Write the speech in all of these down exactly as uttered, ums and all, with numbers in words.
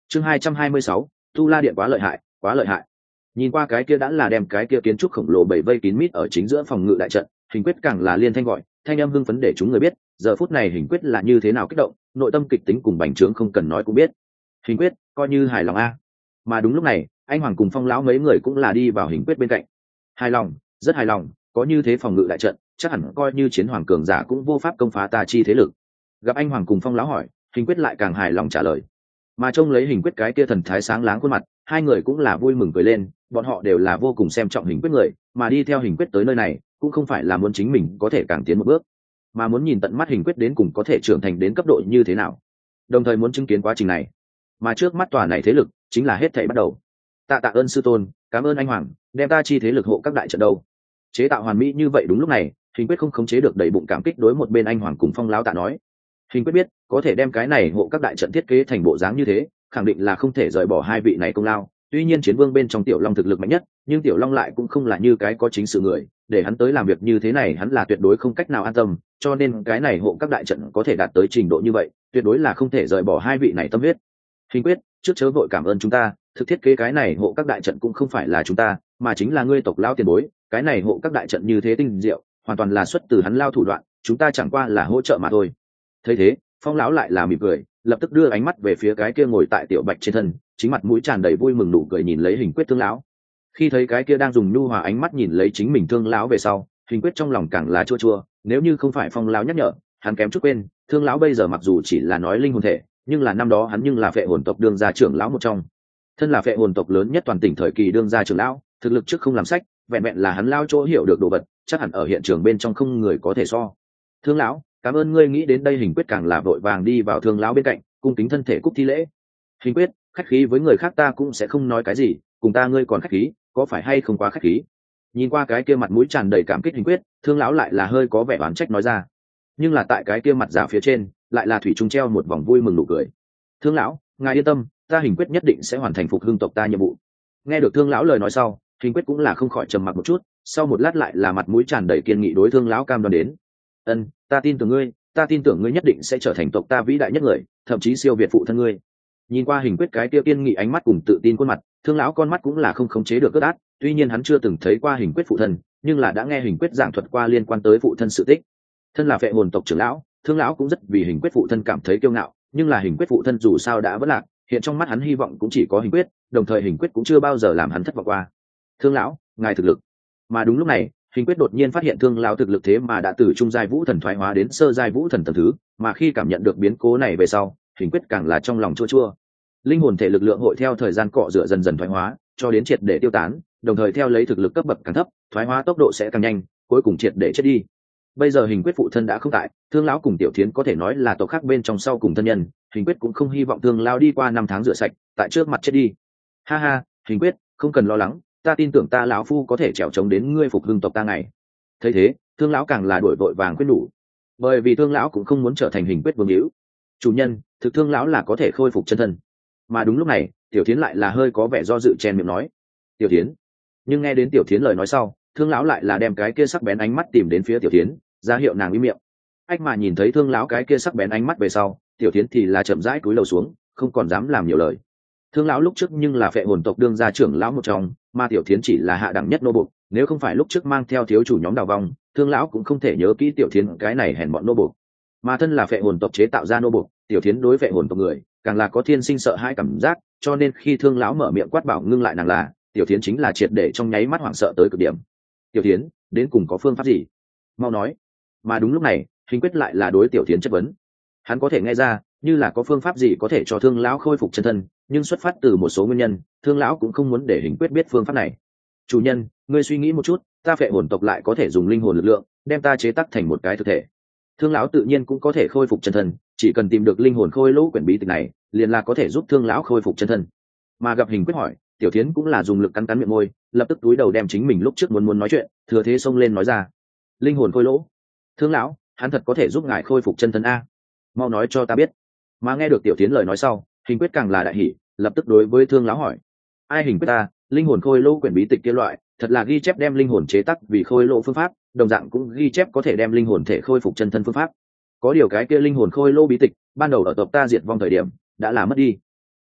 chương hai trăm hai mươi sáu, tu la điện quá lợi hại quá lợi hại. Nhìn qua cái kia đã là đem cái kia kiến trúc khổng lồ bảy vây kín mít ở chính giữa phòng ngự đại trận, Hình Quyết càng là liên thanh gọi, thanh âm hưng phấn để chúng người biết giờ phút này Hình Quyết là như thế nào kích động, nội tâm kịch tính cùng bành trướng không cần nói cũng biết. Hình Quyết coi như hài lòng a. Mà đúng lúc này, anh Hoàng cùng Phong lão mấy người cũng là đi vào Hình Quyết bên cạnh. Hài lòng, rất hài lòng, có như thế phòng ngự đại trận, chắc hẳn coi như chiến hoàng cường giả cũng vô pháp công phá ta chi thế lực. Gặp anh Hoàng cùng Phong lão hỏi, Hình Quyết lại càng hài lòng trả lời. Mà trông lấy Hình Quyết cái kia thần thái sáng láng khuôn mặt, hai người cũng là vui mừng cười lên, bọn họ đều là vô cùng xem trọng Hình Quyết người, mà đi theo Hình Quyết tới nơi này cũng không phải là muốn chính mình có thể càng tiến một bước, mà muốn nhìn tận mắt Hình Quyết đến cùng có thể trưởng thành đến cấp độ như thế nào, đồng thời muốn chứng kiến quá trình này. Mà trước mắt tòa này thế lực chính là hết thảy bắt đầu. Tạ tạ ơn sư tôn, cảm ơn anh Hoàng, đem ta chi thế lực hộ các đại trận đâu. Chế tạo hoàn mỹ như vậy đúng lúc này, Hình Quyết không khống chế được đầy bụng cảm kích đối một bên anh Hoàng cùng Phong lão tạ nói. Hình Quyết biết, có thể đem cái này hộ các đại trận thiết kế thành bộ dáng như thế, khẳng định là không thể rời bỏ hai vị này công lao. Tuy nhiên chiến vương bên trong Tiểu Long thực lực mạnh nhất, nhưng Tiểu Long lại cũng không là như cái có chính sự người, để hắn tới làm việc như thế này hắn là tuyệt đối không cách nào an tâm, cho nên cái này hộ các đại trận có thể đạt tới trình độ như vậy, tuyệt đối là không thể rời bỏ hai vị này tâm huyết. Hình Quyết, trước chớ vội cảm ơn chúng ta, thực thiết kế cái này hộ các đại trận cũng không phải là chúng ta, mà chính là ngươi tộc lão tiền bối, cái này hộ các đại trận như thế tinh diệu, hoàn toàn là xuất từ hắn lao thủ đoạn, chúng ta chẳng qua là hỗ trợ mà thôi. Thấy thế, Phong lão lại là mỉm cười, lập tức đưa ánh mắt về phía cái kia ngồi tại Tiểu Bạch trên thân, chính mặt mũi tràn đầy vui mừng nụ cười nhìn lấy Hình Quyết thương lão. Khi thấy cái kia đang dùng nhu hòa ánh mắt nhìn lấy chính mình thương lão về sau, Hình Quyết trong lòng càng là chua chua, nếu như không phải Phong lão nhắc nhở, hắn kém chút quên, thương lão bây giờ mặc dù chỉ là nói linh hồn thể, nhưng là năm đó hắn nhưng là phệ hồn tộc đương gia trưởng lão một trong, thân là phệ hồn tộc lớn nhất toàn tỉnh thời kỳ đương gia trưởng lão, thực lực trước không làm sách, vẹn vẹn là hắn lao chỗ hiểu được đồ vật, chắc hẳn ở hiện trường bên trong không người có thể so. Thương lão, cảm ơn ngươi nghĩ đến đây. Hình Quyết càng là vội vàng đi vào thương lão bên cạnh, cung kính thân thể cúc thi lễ. Hình Quyết, khách khí với người khác ta cũng sẽ không nói cái gì, cùng ta ngươi còn khách khí, có phải hay không quá khách khí? Nhìn qua cái kia mặt mũi tràn đầy cảm kích Hình Quyết, thương lão lại là hơi có vẻ oán trách nói ra, nhưng là tại cái kia mặt giả phía trên lại là thủy trung treo một vòng vui mừng nụ cười. Thương lão, ngài yên tâm, ta Hình Quyết nhất định sẽ hoàn thành phục hưng tộc ta nhiệm vụ. Nghe được thương lão lời nói sau, Hình Quyết cũng là không khỏi trầm mặc một chút, sau một lát lại là mặt mũi tràn đầy kiên nghị đối thương lão cam đoan đến. Ân, ta tin tưởng ngươi, ta tin tưởng ngươi nhất định sẽ trở thành tộc ta vĩ đại nhất người, thậm chí siêu việt phụ thân ngươi. Nhìn qua Hình Quyết cái kia kiên nghị ánh mắt cùng tự tin khuôn mặt, thương lão con mắt cũng là không khống chế được cất át. Tuy nhiên hắn chưa từng thấy qua Hình Quyết phụ thân, nhưng là đã nghe Hình Quyết giảng thuật qua liên quan tới phụ thân sự tích. Thân là phệ hồn tộc trưởng lão, thương lão cũng rất vì Hình Quyết phụ thân cảm thấy kiêu ngạo, nhưng là Hình Quyết phụ thân dù sao đã vất lạc, hiện trong mắt hắn hy vọng cũng chỉ có Hình Quyết, đồng thời Hình Quyết cũng chưa bao giờ làm hắn thất vọng qua. Thương lão, ngài thực lực. Mà đúng lúc này, Hình Quyết đột nhiên phát hiện thương lão thực lực thế mà đã từ trung giai vũ thần thoái hóa đến sơ giai vũ thần tầng thứ, mà khi cảm nhận được biến cố này về sau, Hình Quyết càng là trong lòng chua chua. Linh hồn thể lực lượng hội theo thời gian cọ rửa dần dần thoái hóa, cho đến triệt để tiêu tán, đồng thời theo lấy thực lực cấp bậc càng thấp, thoái hóa tốc độ sẽ càng nhanh, cuối cùng triệt để chết đi. Bây giờ Hình Quyết phụ thân đã không tại, thương lão cùng Tiểu Thiến có thể nói là tộc khác bên trong sau cùng thân nhân, Hình Quyết cũng không hy vọng thương lão đi qua năm tháng rửa sạch, tại trước mặt chết đi. Ha ha, Hình Quyết, không cần lo lắng, ta tin tưởng ta lão phu có thể trèo chống đến ngươi phục hưng tộc ta ngày. Thấy thế, thương lão càng là đổi vội vàng khuyên nhủ, bởi vì thương lão cũng không muốn trở thành Hình Quyết vương hữu. Chủ nhân, thực thương lão là có thể khôi phục chân thân. Mà đúng lúc này, Tiểu Thiến lại là hơi có vẻ do dự chen miệng nói. Tiểu Thiến. Nhưng nghe đến Tiểu Thiến lời nói sau, thương lão lại là đem cái kia sắc bén ánh mắt tìm đến phía Tiểu Thiến, ra hiệu nàng im miệng. Ách mà nhìn thấy thương lão cái kia sắc bén ánh mắt về sau, Tiểu Thiến thì là chậm rãi cúi đầu xuống, không còn dám làm nhiều lời. Thương lão lúc trước nhưng là phệ hồn tộc đương gia trưởng lão một trong, mà Tiểu Thiến chỉ là hạ đẳng nhất nô buộc, nếu không phải lúc trước mang theo thiếu chủ nhóm đào vong, thương lão cũng không thể nhớ kỹ Tiểu Thiến cái này hèn mọn nô buộc. Mà thân là phệ hồn tộc chế tạo ra nô buộc, Tiểu Thiến đối phệ hồn tộc người càng là có thiên sinh sợ hãi cảm giác, cho nên khi thương lão mở miệng quát bảo ngưng lại nàng là, Tiểu Thiến chính là triệt để trong nháy mắt hoảng sợ tới cực điểm. Tiểu Thiến, đến cùng có phương pháp gì? Mau nói. Mà đúng lúc này, Hình Quyết lại là đối Tiểu Thiến chất vấn. Hắn có thể nghe ra, như là có phương pháp gì có thể cho thương lão khôi phục chân thân, nhưng xuất phát từ một số nguyên nhân, thương lão cũng không muốn để Hình Quyết biết phương pháp này. Chủ nhân, ngươi suy nghĩ một chút, ta phệ hồn tộc lại có thể dùng linh hồn lực lượng đem ta chế tác thành một cái thực thể. Thương lão tự nhiên cũng có thể khôi phục chân thân, chỉ cần tìm được linh hồn khôi lỗ quyển bí tịch này, liền là có thể giúp thương lão khôi phục chân thân. Mà gặp Hình Quyết hỏi, Tiểu Thiến cũng là dùng lực cắn cắn miệng môi, lập tức túi đầu đem chính mình lúc trước muốn muốn nói chuyện, thừa thế xông lên nói ra. Linh hồn khôi lỗ. Thương lão, hắn thật có thể giúp ngài khôi phục chân thân a? Mau nói cho ta biết. Mà nghe được Tiểu Thiến lời nói sau, Hình Quyết càng là đại hỉ, lập tức đối với thương lão hỏi. Ai Hình Quyết ta, linh hồn khôi lỗ quyển bí tịch kia loại, thật là ghi chép đem linh hồn chế tác vì khôi lỗ phương pháp, đồng dạng cũng ghi chép có thể đem linh hồn thể khôi phục chân thân phương pháp. Có điều cái kia linh hồn khôi lỗ bí tịch, ban đầu ở tộc ta diệt vong thời điểm, đã là mất đi.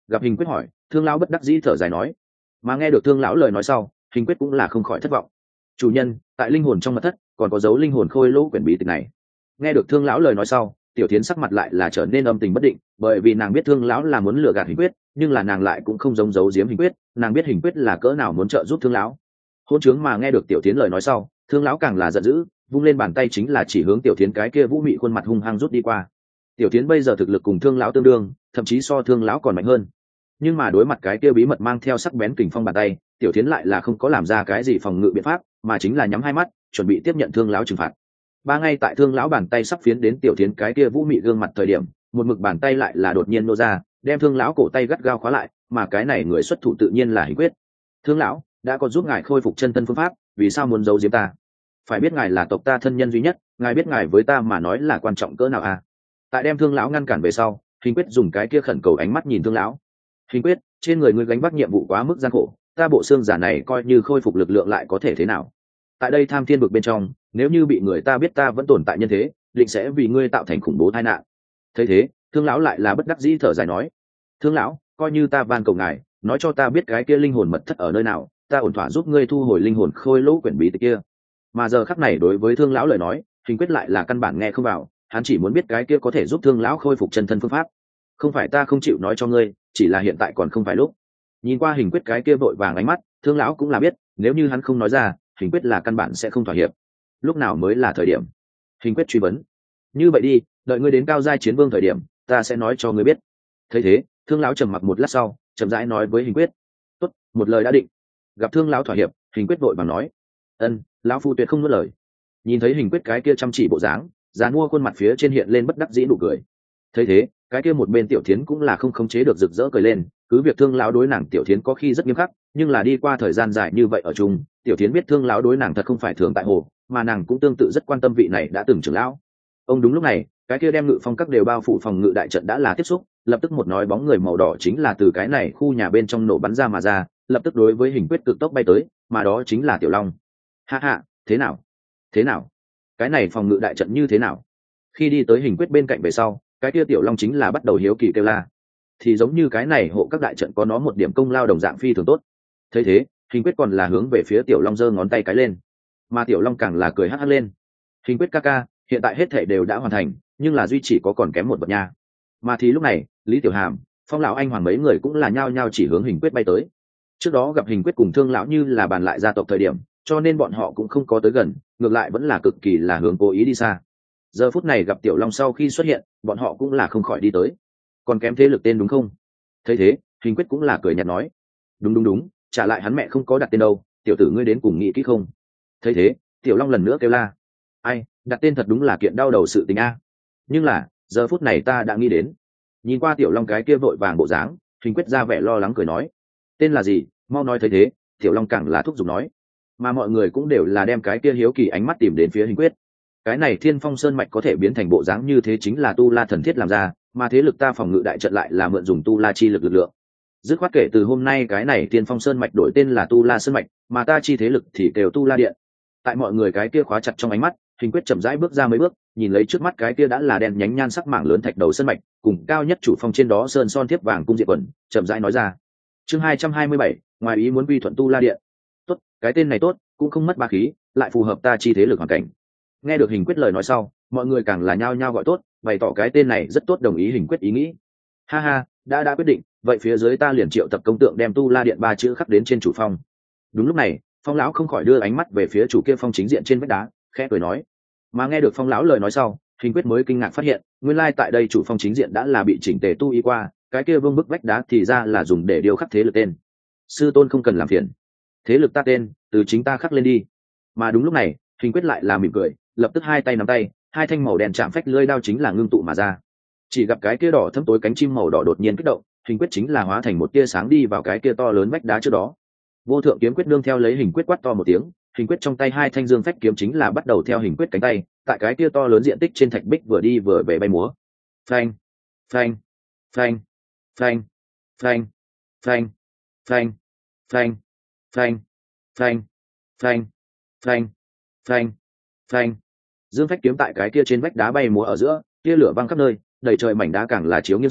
Gặp Hình Quyết hỏi, Thương lão bất đắc dĩ thở dài nói. Mà nghe được Thương lão lời nói sau, Hình Quyết cũng là không khỏi thất vọng. Chủ nhân, tại linh hồn trong mật thất còn có dấu linh hồn khôi lỗ quyển bí tịch này. Nghe được Thương lão lời nói sau, Tiểu Thiến sắc mặt lại là trở nên âm tình bất định, bởi vì nàng biết Thương lão là muốn lừa gạt Hình Quyết, nhưng là nàng lại cũng không giống giấu giếm Hình Quyết, nàng biết Hình Quyết là cỡ nào muốn trợ giúp Thương lão. Hôn trướng mà nghe được Tiểu Thiến lời nói sau, Thương lão càng là giận dữ, vung lên bàn tay chính là chỉ hướng Tiểu Thiến cái kia vũ mị khuôn mặt hung hăng rút đi qua. Tiểu Thiến bây giờ thực lực cùng Thương lão tương đương, thậm chí so Thương lão còn mạnh hơn. Nhưng mà đối mặt cái kia bí mật mang theo sắc bén kình phong bàn tay, Tiểu Thiến lại là không có làm ra cái gì phòng ngự biện pháp, mà chính là nhắm hai mắt, chuẩn bị tiếp nhận Thương lão trừng phạt. Ba ngay tại Thương lão bàn tay sắp phiến đến Tiểu Thiến cái kia vũ mị gương mặt thời điểm, một mực bàn tay lại là đột nhiên nô ra, đem Thương lão cổ tay gắt gao khóa lại, mà cái này người xuất thủ tự nhiên là Hình Quyết. Thương lão đã có giúp ngài khôi phục chân thân phương pháp, vì sao muốn giấu giếm ta? Phải biết ngài là tộc ta thân nhân duy nhất, ngài biết ngài với ta mà nói là quan trọng cỡ nào à? Tại đem Thương lão ngăn cản về sau, Hình Quyết dùng cái kia khẩn cầu ánh mắt nhìn Thương lão. Hình Quyết, trên người ngươi gánh vác nhiệm vụ quá mức gian khổ, ta bộ xương giả này coi như khôi phục lực lượng lại có thể thế nào? Tại đây tham thiên vực bên trong, nếu như bị người ta biết ta vẫn tồn tại nhân thế, định sẽ vì ngươi tạo thành khủng bố tai nạn. Thấy thế, Thương lão lại là bất đắc dĩ thở dài nói: Thương lão, coi như ta van cầu ngài, nói cho ta biết cái kia linh hồn mật thất ở nơi nào, ta ổn thỏa giúp ngươi thu hồi linh hồn khôi lỗ quyển bí tịch kia. Mà giờ khắc này đối với Thương lão lời nói, Hình Quyết lại là căn bản nghe không vào, hắn chỉ muốn biết cái kia có thể giúp Thương lão khôi phục chân thân phương pháp. Không phải ta không chịu nói cho ngươi, chỉ là hiện tại còn không phải lúc. Nhìn qua Hình Quyết cái kia vội vàng ánh mắt, Thương lão cũng là biết, nếu như hắn không nói ra, Hình Quyết là căn bản sẽ không thỏa hiệp. Lúc nào mới là thời điểm? Hình Quyết truy vấn. Như vậy đi, đợi ngươi đến cao giai chiến vương thời điểm, ta sẽ nói cho ngươi biết. Thấy thế, Thương lão trầm mặc một lát sau, chậm rãi nói với Hình Quyết: tốt, một lời đã định. Gặp Thương lão thỏa hiệp, Hình Quyết vội vàng nói: ân, lão phu tuyệt không nuốt lời. Nhìn thấy Hình Quyết cái kia chăm chỉ bộ dáng, dàn mua khuôn mặt phía trên hiện lên bất đắc dĩ nụ cười. Thấy thế, cái kia một bên Tiểu Thiến cũng là không khống chế được rực rỡ cười lên, cứ việc Thương lão đối nàng Tiểu Thiến có khi rất nghiêm khắc, nhưng là đi qua thời gian dài như vậy ở chung, Tiểu Thiến biết Thương lão đối nàng thật không phải thường tại hồ, mà nàng cũng tương tự rất quan tâm vị này đã từng trưởng lão. Ông đúng lúc này, cái kia đem ngự phong các đều bao phủ phòng ngự đại trận đã là tiếp xúc, lập tức một nói bóng người màu đỏ chính là từ cái này khu nhà bên trong nổ bắn ra mà ra, lập tức đối với Hình Quyết cực tốc bay tới, mà đó chính là Tiểu Long. Ha ha, thế nào? Thế nào? Cái này phòng ngự đại trận như thế nào? Khi đi tới Hình Quyết bên cạnh về sau, cái kia Tiểu Long chính là bắt đầu hiếu kỳ kêu la. Thì giống như cái này hộ các đại trận có nó một điểm công lao đồng dạng phi thường tốt. Thấy thế, Hình Quyết còn là hướng về phía Tiểu Long giơ ngón tay cái lên, mà Tiểu Long càng là cười hắc hắc lên. Hình Quyết ca ca, hiện tại hết thảy đều đã hoàn thành, nhưng là duy chỉ có còn kém một bậc nha. Mà thì lúc này, Lý Tiểu Hàm, Phong lão anh hoàng mấy người cũng là nhao nhao chỉ hướng Hình Quyết bay tới. Trước đó gặp Hình Quyết cùng Thương lão như là bàn lại gia tộc thời điểm, cho nên bọn họ cũng không có tới gần, ngược lại vẫn là cực kỳ là hướng cố ý đi xa. Giờ phút này gặp Tiểu Long sau khi xuất hiện, bọn họ cũng là không khỏi đi tới. Còn kém thế lực tên đúng không? Thấy thế, Hình Quyết cũng là cười nhạt nói: đúng đúng đúng, trả lại hắn mẹ không có đặt tên đâu, tiểu tử ngươi đến cùng nghĩ kỹ không? Thấy thế, Tiểu Long lần nữa kêu la: ai, đặt tên thật đúng là kiện đau đầu sự tình a. Nhưng là, giờ phút này ta đã nghĩ đến. Nhìn qua Tiểu Long cái kia vội vàng bộ dáng, Hình Quyết ra vẻ lo lắng cười nói: tên là gì, mau nói. Thấy thế, Tiểu Long càng là thúc giục nói. Mà mọi người cũng đều là đem cái kia hiếu kỳ ánh mắt tìm đến phía Hình Quyết. Cái này Thiên Phong Sơn mạch có thể biến thành bộ dáng như thế chính là tu la thần thiết làm ra, mà thế lực ta phòng ngự đại trận lại là mượn dùng tu la chi lực lực lượng. Dứt khoát kể từ hôm nay cái này Thiên Phong Sơn mạch đổi tên là tu la sơn mạch, mà ta chi thế lực thì đều tu la điện. Tại mọi người cái kia khóa chặt trong ánh mắt, Hình Quyết chậm rãi bước ra mấy bước, nhìn lấy trước mắt cái kia đã là đen nhánh nhan sắc mảng lớn thạch đầu sơn mạch, cùng cao nhất chủ phong trên đó sơn son thiếp vàng cung diện quần, chậm rãi nói ra. Chương hai trăm hai mươi bảy, ngoài ý muốn quy thuận tu la điện. Tốt, cái tên này tốt, cũng không mất ba khí, lại phù hợp ta chi thế lực hoàn cảnh. Nghe được Hình Quyết lời nói sau, mọi người càng là nhao nhao gọi tốt, bày tỏ cái tên này rất tốt, đồng ý Hình Quyết ý nghĩ. Ha ha, đã đã quyết định, vậy phía dưới ta liền triệu tập công tượng đem tu la điện ba chữ khắc đến trên chủ phong. Đúng lúc này, Phong lão không khỏi đưa ánh mắt về phía chủ kia phong chính diện trên vách đá, khẽ cười nói. Mà nghe được Phong lão lời nói sau, Hình Quyết mới kinh ngạc phát hiện, nguyên lai tại đây chủ phong chính diện đã là bị chỉnh tề tu y qua, cái kia vương bức vách đá thì ra là dùng để điêu khắc thế lực tên. Sư tôn không cần làm phiền, thế lực ta tên từ chính ta khắc lên đi. Mà đúng lúc này, Hình Quyết lại là mỉm cười, lập tức hai tay nắm tay, hai thanh màu đen chạm phách lưỡi đao chính là ngưng tụ mà ra. Chỉ gặp cái kia đỏ thẫm tối cánh chim màu đỏ đột nhiên kích động, Hình Quyết chính là hóa thành một tia sáng đi vào cái kia to lớn vách đá trước đó. Vô thượng kiếm quyết nương theo lấy Hình Quyết quát to một tiếng, Hình Quyết trong tay hai thanh dương phách kiếm chính là bắt đầu theo Hình Quyết cánh tay, tại cái kia to lớn diện tích trên thạch bích vừa đi vừa về bay múa. Phanh, phanh, phanh, phanh, phanh, phanh, phanh, phanh, phanh, phanh, phanh, phanh, phanh, phanh. Dương phách kiếm tại cái kia trên vách đá bay múa ở giữa, tia lửa văng khắp nơi, đầy trời mảnh đá càng là chiếu nghiêng xuống,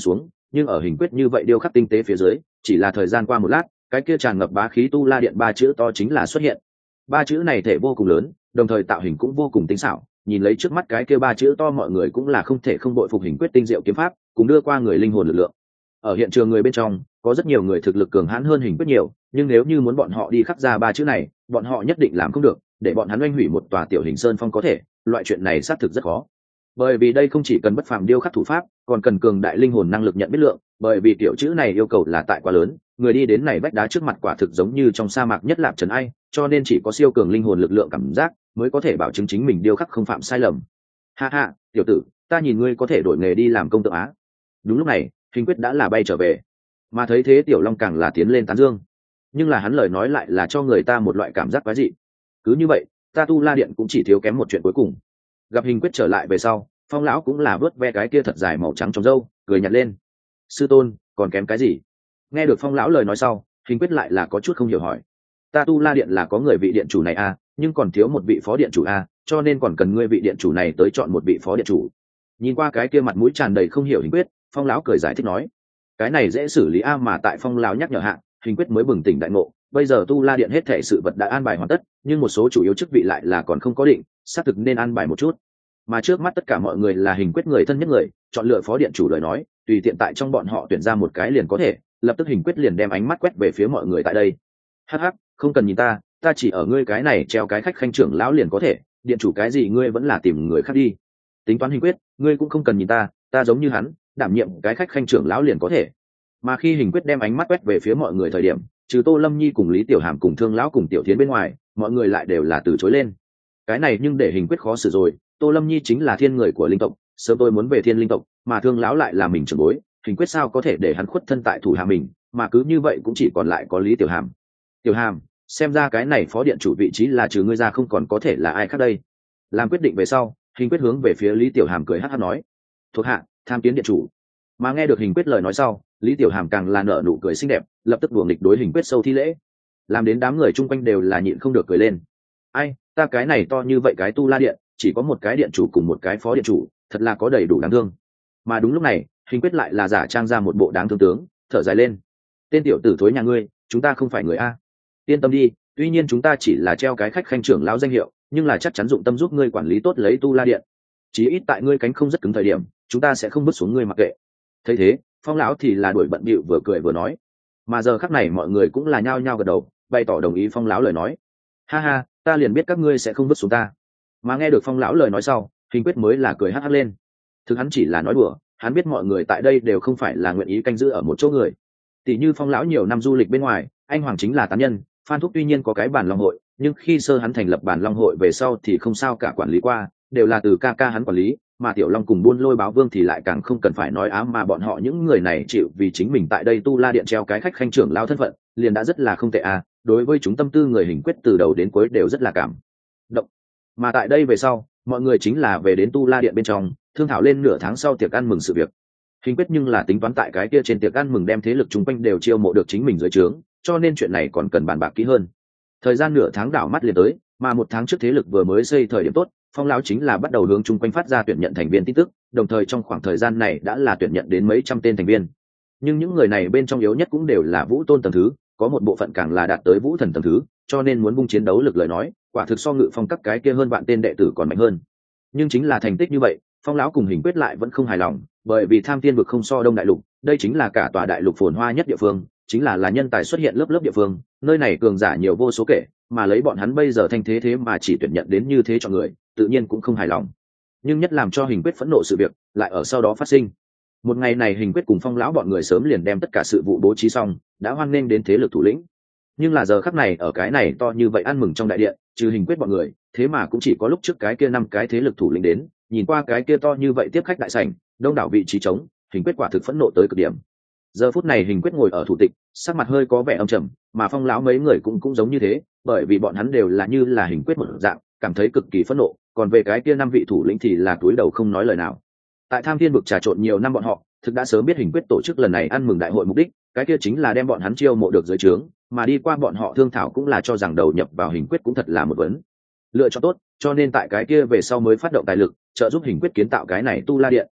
nhưng ở hình quyết như vậy điêu khắc tinh tế phía dưới, chỉ là thời gian qua một lát, cái kia tràn ngập bá khí tu la điện ba chữ to chính là xuất hiện. Ba chữ này thể vô cùng lớn, đồng thời tạo hình cũng vô cùng tinh xảo, nhìn lấy trước mắt cái kia ba chữ to mọi người cũng là không thể không bội phục hình quyết tinh diệu kiếm pháp, cùng đưa qua người linh hồn lực lượng. Ở hiện trường người bên trong, có rất nhiều người thực lực cường hãn hơn hình quyết nhiều, nhưng nếu như muốn bọn họ đi khắc ra ba chữ này, bọn họ nhất định làm không được, để bọn hắn oanh hủy một tòa tiểu hình sơn phong có thể, loại chuyện này xác thực rất khó. Bởi vì đây không chỉ cần bất phàm điêu khắc thủ pháp, còn cần cường đại linh hồn năng lực nhận biết lượng, bởi vì tiểu chữ này yêu cầu là tại quá lớn, người đi đến này vách đá trước mặt quả thực giống như trong sa mạc nhất lạp trần ai, cho nên chỉ có siêu cường linh hồn lực lượng cảm giác mới có thể bảo chứng chính mình điêu khắc không phạm sai lầm. Ha ha, tiểu tử, ta nhìn ngươi có thể đổi nghề đi làm công tượng á. Đúng lúc này, hình quyết đã là bay trở về, mà thấy thế tiểu long càng là tiến lên tán dương, nhưng là hắn lời nói lại là cho người ta một loại cảm giác quái dị. Cứ như vậy, ta tu la điện cũng chỉ thiếu kém một chuyện cuối cùng. Gặp hình quyết trở lại về sau, phong lão cũng là vớt ve cái kia thật dài màu trắng trong râu, cười nhặt lên. Sư tôn, còn kém cái gì? Nghe được phong lão lời nói sau, hình quyết lại là có chút không hiểu hỏi. Ta tu la điện là có người vị điện chủ này à, nhưng còn thiếu một vị phó điện chủ à, cho nên còn cần ngươi vị điện chủ này tới chọn một vị phó điện chủ. Nhìn qua cái kia mặt mũi tràn đầy không hiểu hình quyết, phong lão cười giải thích nói, cái này dễ xử lý a, mà tại phong lão nhắc nhở hạ, hình quyết mới bừng tỉnh đại ngộ. Bây giờ tu la điện hết thảy sự vật đã an bài hoàn tất, nhưng một số chủ yếu chức vị lại là còn không có định, xác thực nên an bài một chút. Mà trước mắt tất cả mọi người là hình quyết người thân nhất người, chọn lựa phó điện chủ lời nói, tùy tiện tại trong bọn họ tuyển ra một cái liền có thể. Lập tức hình quyết liền đem ánh mắt quét về phía mọi người tại đây. Hắc hắc, không cần nhìn ta, ta chỉ ở ngươi cái này treo cái khách khanh trưởng lão liền có thể, điện chủ cái gì ngươi vẫn là tìm người khác đi. Tính toán hình quyết, ngươi cũng không cần nhìn ta, ta giống như hắn, đảm nhiệm cái khách khanh trưởng lão liền có thể. Mà khi hình quyết đem ánh mắt quét về phía mọi người thời điểm, trừ Tô Lâm Nhi cùng Lý Tiểu Hàm cùng Thương lão cùng Tiểu Thiến bên ngoài, mọi người lại đều là từ chối lên. Cái này nhưng để hình quyết khó xử rồi, Tô Lâm Nhi chính là thiên người của linh tộc, sớm tôi muốn về thiên linh tộc, mà Thương lão lại là mình trưởng bối, hình quyết sao có thể để hắn khuất thân tại thủ hạ mình, mà cứ như vậy cũng chỉ còn lại có Lý Tiểu Hàm. Tiểu Hàm, xem ra cái này phó điện chủ vị trí là trừ ngươi ra không còn có thể là ai khác đây. Làm quyết định về sau, hình quyết hướng về phía Lý Tiểu Hàm cười hắc hắc nói, thuộc hạ tham kiến điện chủ. Mà nghe được hình quyết lời nói sau, Lý Tiểu Hàm càng là nở nụ cười xinh đẹp, lập tức đùa nghịch đối hình quyết sâu thi lễ, làm đến đám người chung quanh đều là nhịn không được cười lên. Ai, ta cái này to như vậy cái tu la điện, chỉ có một cái điện chủ cùng một cái phó điện chủ, thật là có đầy đủ đáng thương. Mà đúng lúc này, hình quyết lại là giả trang ra một bộ đáng thương tướng, thở dài lên. Tên tiểu tử thối nhà ngươi, chúng ta không phải người a. Yên tâm đi, tuy nhiên chúng ta chỉ là treo cái khách khanh trưởng lão danh hiệu, nhưng là chắc chắn dụng tâm giúp ngươi quản lý tốt lấy tu la điện. Chí ít tại ngươi cánh không rất cứng thời điểm, chúng ta sẽ không bước xuống ngươi mặc kệ. Thấy thế, phong lão thì là đuổi bận bịu vừa cười vừa nói. Mà giờ khắc này mọi người cũng là nhao nhao gật đầu, bày tỏ đồng ý phong lão lời nói. Ha ha, ta liền biết các ngươi sẽ không bước xuống ta. Mà nghe được phong lão lời nói sau, hình quyết mới là cười hắc hắc lên. Thực hắn chỉ là nói đùa, hắn biết mọi người tại đây đều không phải là nguyện ý canh giữ ở một chỗ người. Tỷ như phong lão nhiều năm du lịch bên ngoài, anh hoàng chính là tán nhân, Phan Thúc tuy nhiên có cái bản long hội, nhưng khi sơ hắn thành lập bản long hội về sau thì không sao cả quản lý qua, đều là từ ca ca hắn quản lý, mà Tiểu Long cùng Buôn Lôi Báo Vương thì lại càng không cần phải nói ám, mà bọn họ những người này chịu vì chính mình tại đây tu la điện treo cái khách khanh trưởng lao thân phận, liền đã rất là không tệ à, đối với chúng tâm tư người hình quyết từ đầu đến cuối đều rất là cảm động. Mà tại đây về sau, mọi người chính là về đến tu la điện bên trong, thương thảo lên nửa tháng sau tiệc ăn mừng sự việc. Hình quyết nhưng là tính toán tại cái kia trên tiệc ăn mừng đem thế lực chung quanh đều chiêu mộ được chính mình dưới trướng, cho nên chuyện này còn cần bàn bạc kỹ hơn. Thời gian nửa tháng đảo mắt liền tới, mà một tháng trước thế lực vừa mới xây thời điểm tốt, phong lão chính là bắt đầu hướng chung quanh phát ra tuyển nhận thành viên tin tức, đồng thời trong khoảng thời gian này đã là tuyển nhận đến mấy trăm tên thành viên. Nhưng những người này bên trong yếu nhất cũng đều là vũ tôn tầng thứ, có một bộ phận càng là đạt tới vũ thần tầng thứ, cho nên muốn bung chiến đấu lực lời nói, quả thực so Ngự Phong các cái kia hơn vạn tên đệ tử còn mạnh hơn. Nhưng chính là thành tích như vậy, phong lão cùng hình quyết lại vẫn không hài lòng, bởi vì Tham Thiên vực không so Đông đại lục, đây chính là cả tòa đại lục phồn hoa nhất địa phương, chính là là nhân tài xuất hiện lớp lớp địa phương, nơi này cường giả nhiều vô số kể, mà lấy bọn hắn bây giờ thanh thế thế mà chỉ tuyển nhận đến như thế cho người, tự nhiên cũng không hài lòng. Nhưng nhất làm cho hình quyết phẫn nộ sự việc lại ở sau đó phát sinh. Một ngày này hình quyết cùng phong lão bọn người sớm liền đem tất cả sự vụ bố trí xong, đã hoan nghênh đến thế lực thủ lĩnh. Nhưng là giờ khắc này ở cái này to như vậy ăn mừng trong đại điện, trừ hình quyết bọn người, thế mà cũng chỉ có lúc trước cái kia năm cái thế lực thủ lĩnh đến. Nhìn qua cái kia to như vậy tiếp khách đại sảnh, đông đảo vị trí trống, hình quyết quả thực phẫn nộ tới cực điểm. Giờ phút này hình quyết ngồi ở thủ tịch, sắc mặt hơi có vẻ âm trầm, mà phong lão mấy người cũng cũng giống như thế, bởi vì bọn hắn đều là như là hình quyết một dạng, cảm thấy cực kỳ phẫn nộ, còn về cái kia năm vị thủ lĩnh thì là cúi đầu không nói lời nào. Tại Tham Thiên vực trà trộn nhiều năm bọn họ, thực đã sớm biết hình quyết tổ chức lần này ăn mừng đại hội mục đích, cái kia chính là đem bọn hắn chiêu mộ được dưới trướng, mà đi qua bọn họ thương thảo cũng là cho rằng đầu nhập vào hình quyết cũng thật là một vấn lựa chọn tốt, cho nên tại cái kia về sau mới phát động tài lực, trợ giúp hình quyết kiến tạo cái này tu la điện.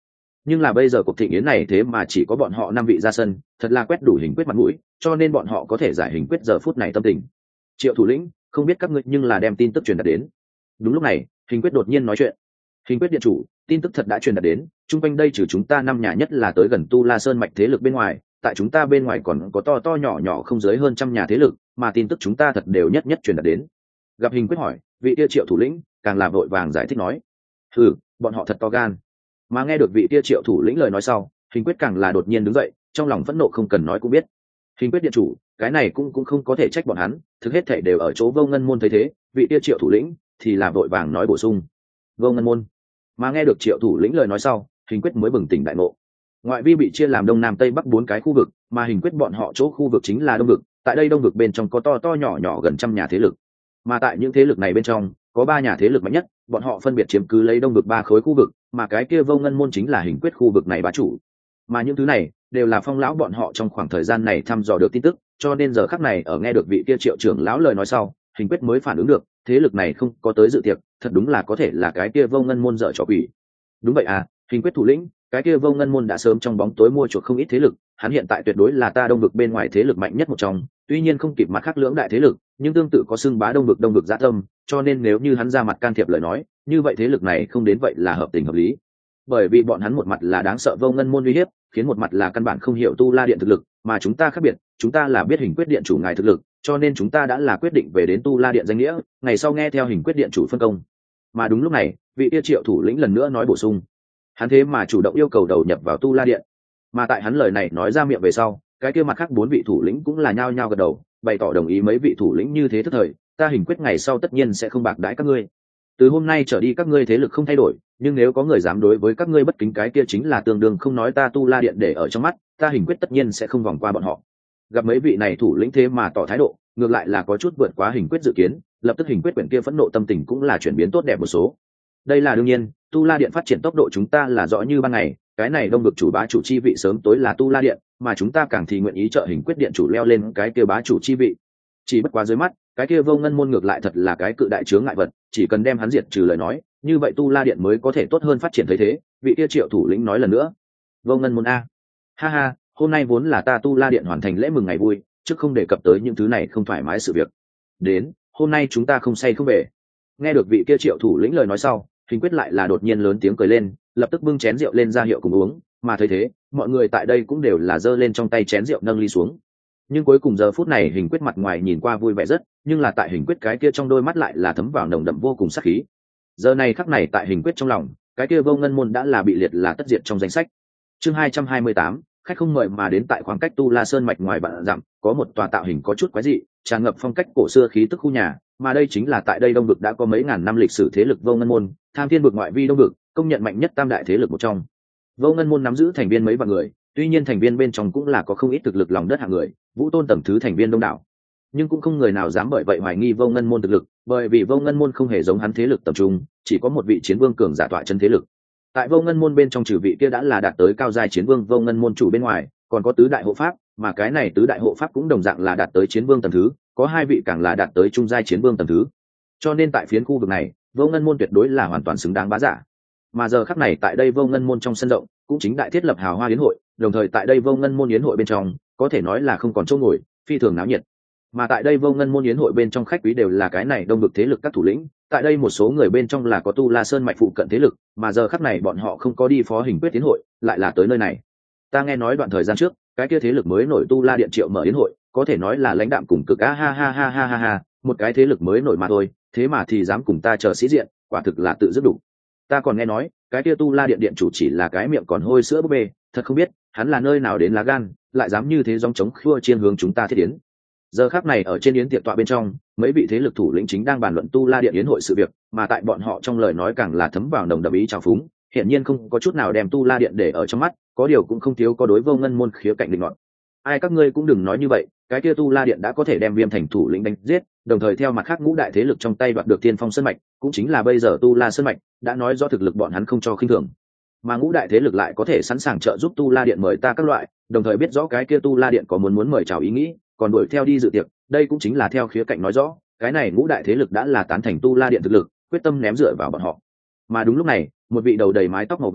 nhưng là bây giờ cuộc thịnh yến này thế mà chỉ có bọn họ năm vị ra sân, thật là quét đủ hình quyết mặt mũi, cho nên bọn họ có thể giải hình quyết giờ phút này tâm tình. Triệu thủ lĩnh, không biết các ngươi nhưng là đem tin tức truyền đạt đến. Đúng lúc này, hình quyết đột nhiên nói chuyện. Hình quyết điện chủ, tin tức thật đã truyền đạt đến, chung quanh đây trừ chúng ta năm nhà nhất là tới gần Tu La Sơn mạch thế lực bên ngoài, tại chúng ta bên ngoài còn có to to nhỏ nhỏ không dưới hơn trăm nhà thế lực, mà tin tức chúng ta thật đều nhất nhất truyền đạt đến. Gặp hình quyết hỏi, vị tia Triệu thủ lĩnh càng làm vội vàng giải thích nói, ừ, bọn họ thật to gan. Mà nghe được vị tia Triệu thủ lĩnh lời nói sau, hình quyết càng là đột nhiên đứng dậy, trong lòng phẫn nộ không cần nói cũng biết. Hình quyết điện chủ, cái này cũng cũng không có thể trách bọn hắn, thực hết thể đều ở chỗ Vô Ngân môn thấy thế, vị tia Triệu thủ lĩnh thì là vội vàng nói bổ sung, Vô Ngân môn. Mà nghe được Triệu thủ lĩnh lời nói sau, hình quyết mới bừng tỉnh đại ngộ. Ngoại vi bị chia làm đông nam tây bắc bốn cái khu vực, mà hình quyết bọn họ chỗ khu vực chính là đông vực, tại đây đông vực bên trong có to to nhỏ nhỏ gần trăm nhà thế lực, mà tại những thế lực này bên trong có ba nhà thế lực mạnh nhất, bọn họ phân biệt chiếm cứ lấy đông vực ba khối khu vực, mà cái kia Vô Ngân môn chính là hình quyết khu vực này bá chủ. Mà những thứ này đều là Phong lão bọn họ trong khoảng thời gian này thăm dò được tin tức, cho nên giờ khắc này ở nghe được vị kia Triệu trưởng lão lời nói sau, hình quyết mới phản ứng được, thế lực này không có tới dự tiệc, thật đúng là có thể là cái kia Vô Ngân môn dở trò quỷ. Đúng vậy à, hình quyết thủ lĩnh, cái kia Vô Ngân môn đã sớm trong bóng tối mua chuộc không ít thế lực, hắn hiện tại tuyệt đối là ta đông vực bên ngoài thế lực mạnh nhất một trong, tuy nhiên không kịp mặt khác lưỡng đại thế lực, nhưng tương tự có xưng bá đông vực đông vực dã tâm, cho nên nếu như hắn ra mặt can thiệp lời nói, như vậy thế lực này không đến vậy là hợp tình hợp lý. Bởi vì bọn hắn một mặt là đáng sợ Vô Ngân môn uy hiếp, khiến một mặt là căn bản không hiểu Tu La điện thực lực, mà chúng ta khác biệt, chúng ta là biết hình quyết điện chủ ngài thực lực, cho nên chúng ta đã là quyết định về đến Tu La điện danh nghĩa, ngày sau nghe theo hình quyết điện chủ phân công. Mà đúng lúc này, vị yêu Triệu thủ lĩnh lần nữa nói bổ sung, hắn thế mà chủ động yêu cầu đầu nhập vào Tu La điện. Mà tại hắn lời này nói ra miệng về sau, cái kia mặt khác bốn vị thủ lĩnh cũng là nhao nhao gật đầu, bày tỏ đồng ý mấy vị thủ lĩnh như thế tức thời, ta hình quyết ngày sau tất nhiên sẽ không bạc đãi các ngươi. Từ hôm nay trở đi các ngươi thế lực không thay đổi, nhưng nếu có người dám đối với các ngươi bất kính, cái kia chính là tương đương không nói ta Tu La điện để ở trong mắt, ta hình quyết tất nhiên sẽ không vòng qua bọn họ. Gặp mấy vị này thủ lĩnh thế mà tỏ thái độ, ngược lại là có chút vượt quá hình quyết dự kiến, lập tức hình quyết quyển kia phẫn nộ tâm tình cũng là chuyển biến tốt đẹp một số. Đây là đương nhiên, Tu La điện phát triển tốc độ chúng ta là rõ như ban ngày, cái này đông vực chủ bá chủ chi vị sớm tối là Tu La điện, mà chúng ta càng thì nguyện ý trợ hình quyết điện chủ leo lên cái kia bá chủ chi vị. Chỉ bất quá dưới mắt, cái kia Vô Ngân môn ngược lại thật là cái cự đại chướng ngại vật, chỉ cần đem hắn diệt trừ lời nói, như vậy Tu La điện mới có thể tốt hơn phát triển thấy thế. Vị kia Triệu thủ lĩnh nói lần nữa, Vô Ngân môn a, ha ha, hôm nay vốn là ta Tu La điện hoàn thành lễ mừng ngày vui, chứ không đề cập tới những thứ này không thoải mái sự việc. Đến, hôm nay chúng ta không say không về. Nghe được vị kia Triệu thủ lĩnh lời nói sau, hình quyết lại là đột nhiên lớn tiếng cười lên, lập tức bưng chén rượu lên ra hiệu cùng uống, mà thấy thế, mọi người tại đây cũng đều là giơ lên trong tay chén rượu nâng ly xuống. Nhưng cuối cùng giờ phút này hình quyết mặt ngoài nhìn qua vui vẻ rất, nhưng là tại hình quyết cái kia trong đôi mắt lại là thấm vào nồng đậm vô cùng sát khí. Giờ này khắc này tại hình quyết trong lòng, cái kia Vô Ngân môn đã là bị liệt là tất diệt trong danh sách. Chương hai trăm hai mươi tám, khách không mời mà đến. Tại khoảng cách Tu La Sơn mạch ngoài vạn dặm, có một tòa tạo hình có chút quái dị, tràn ngập phong cách cổ xưa khí tức khu nhà, mà đây chính là tại đây đông vực đã có mấy ngàn năm lịch sử thế lực Vô Ngân môn, Tham Thiên vực ngoại vi đông vực, công nhận mạnh nhất tam đại thế lực một trong. Vô Ngân môn nắm giữ thành viên mấy vạn người, tuy nhiên thành viên bên trong cũng là có không ít thực lực lòng đất hạng người, vũ tôn tầng thứ thành viên đông đảo, nhưng cũng không người nào dám bởi vậy hoài nghi Vô Ngân môn thực lực, bởi vì Vô Ngân môn không hề giống hắn thế lực tập trung, chỉ có một vị chiến vương cường giả tọa chân thế lực. Tại Vô Ngân môn bên trong trừ vị kia đã là đạt tới cao giai chiến vương Vô Ngân môn chủ bên ngoài, còn có tứ đại hộ pháp, mà cái này tứ đại hộ pháp cũng đồng dạng là đạt tới chiến vương tầng thứ, có hai vị càng là đạt tới trung giai chiến vương tầng thứ. Cho nên tại phiến khu vực này, Vô Ngân môn tuyệt đối là hoàn toàn xứng đáng bá giả. Mà giờ khắc này tại đây Vô Ngân môn trong sân rộng, cũng chính đại thiết lập hào hoa yến hội, đồng thời tại đây Vô Ngân môn yến hội bên trong, có thể nói là không còn chỗ ngồi, phi thường náo nhiệt. Mà tại đây Vô Ngân môn yến hội bên trong khách quý đều là cái này đông vực thế lực các thủ lĩnh, tại đây một số người bên trong là có Tu La Sơn mạch phụ cận thế lực, mà giờ khắc này bọn họ không có đi phó hình quyết yến hội, lại là tới nơi này. Ta nghe nói đoạn thời gian trước, cái kia thế lực mới nổi Tu La điện triệu mở yến hội, có thể nói là lãnh đạm cùng cực a ha ha ha ha ha ha, một cái thế lực mới nổi mà thôi, thế mà thì dám cùng ta chờ sĩ diện, quả thực là tự dứt đủ. Ta còn nghe nói, cái kia Tu La điện điện chủ chỉ là cái miệng còn hôi sữa búp bê, thật không biết hắn là nơi nào đến lá gan, lại dám như thế dòng chống khua chiên hướng chúng ta thiết yến. Giờ khắc này ở trên yến tiệc tọa bên trong, mấy vị thế lực thủ lĩnh chính đang bàn luận Tu La điện yến hội sự việc, mà tại bọn họ trong lời nói càng là thấm vào nồng đậm ý trào phúng, hiển nhiên không có chút nào đem Tu La điện để ở trong mắt, có điều cũng không thiếu có đối Vô Ngân môn khía cạnh định luận. Ai các ngươi cũng đừng nói như vậy, cái kia Tu La điện đã có thể đem Viêm thành thủ lĩnh đánh giết, đồng thời theo mặt khác ngũ đại thế lực trong tay đoạt được Tiên Phong Sơn mạch, cũng chính là bây giờ Tu La Sơn mạch, đã nói rõ thực lực bọn hắn không cho khinh thường. Mà ngũ đại thế lực lại có thể sẵn sàng trợ giúp Tu La điện mời ta các loại, đồng thời biết rõ cái kia Tu La điện có muốn muốn mời chào ý nghĩ, còn đuổi theo đi dự tiệc, đây cũng chính là theo khía cạnh nói rõ, cái này ngũ đại thế lực đã là tán thành Tu La điện thực lực, quyết tâm ném dựa vào bọn họ. Mà đúng lúc này, một vị đầu đầy mái tóc màu vàng,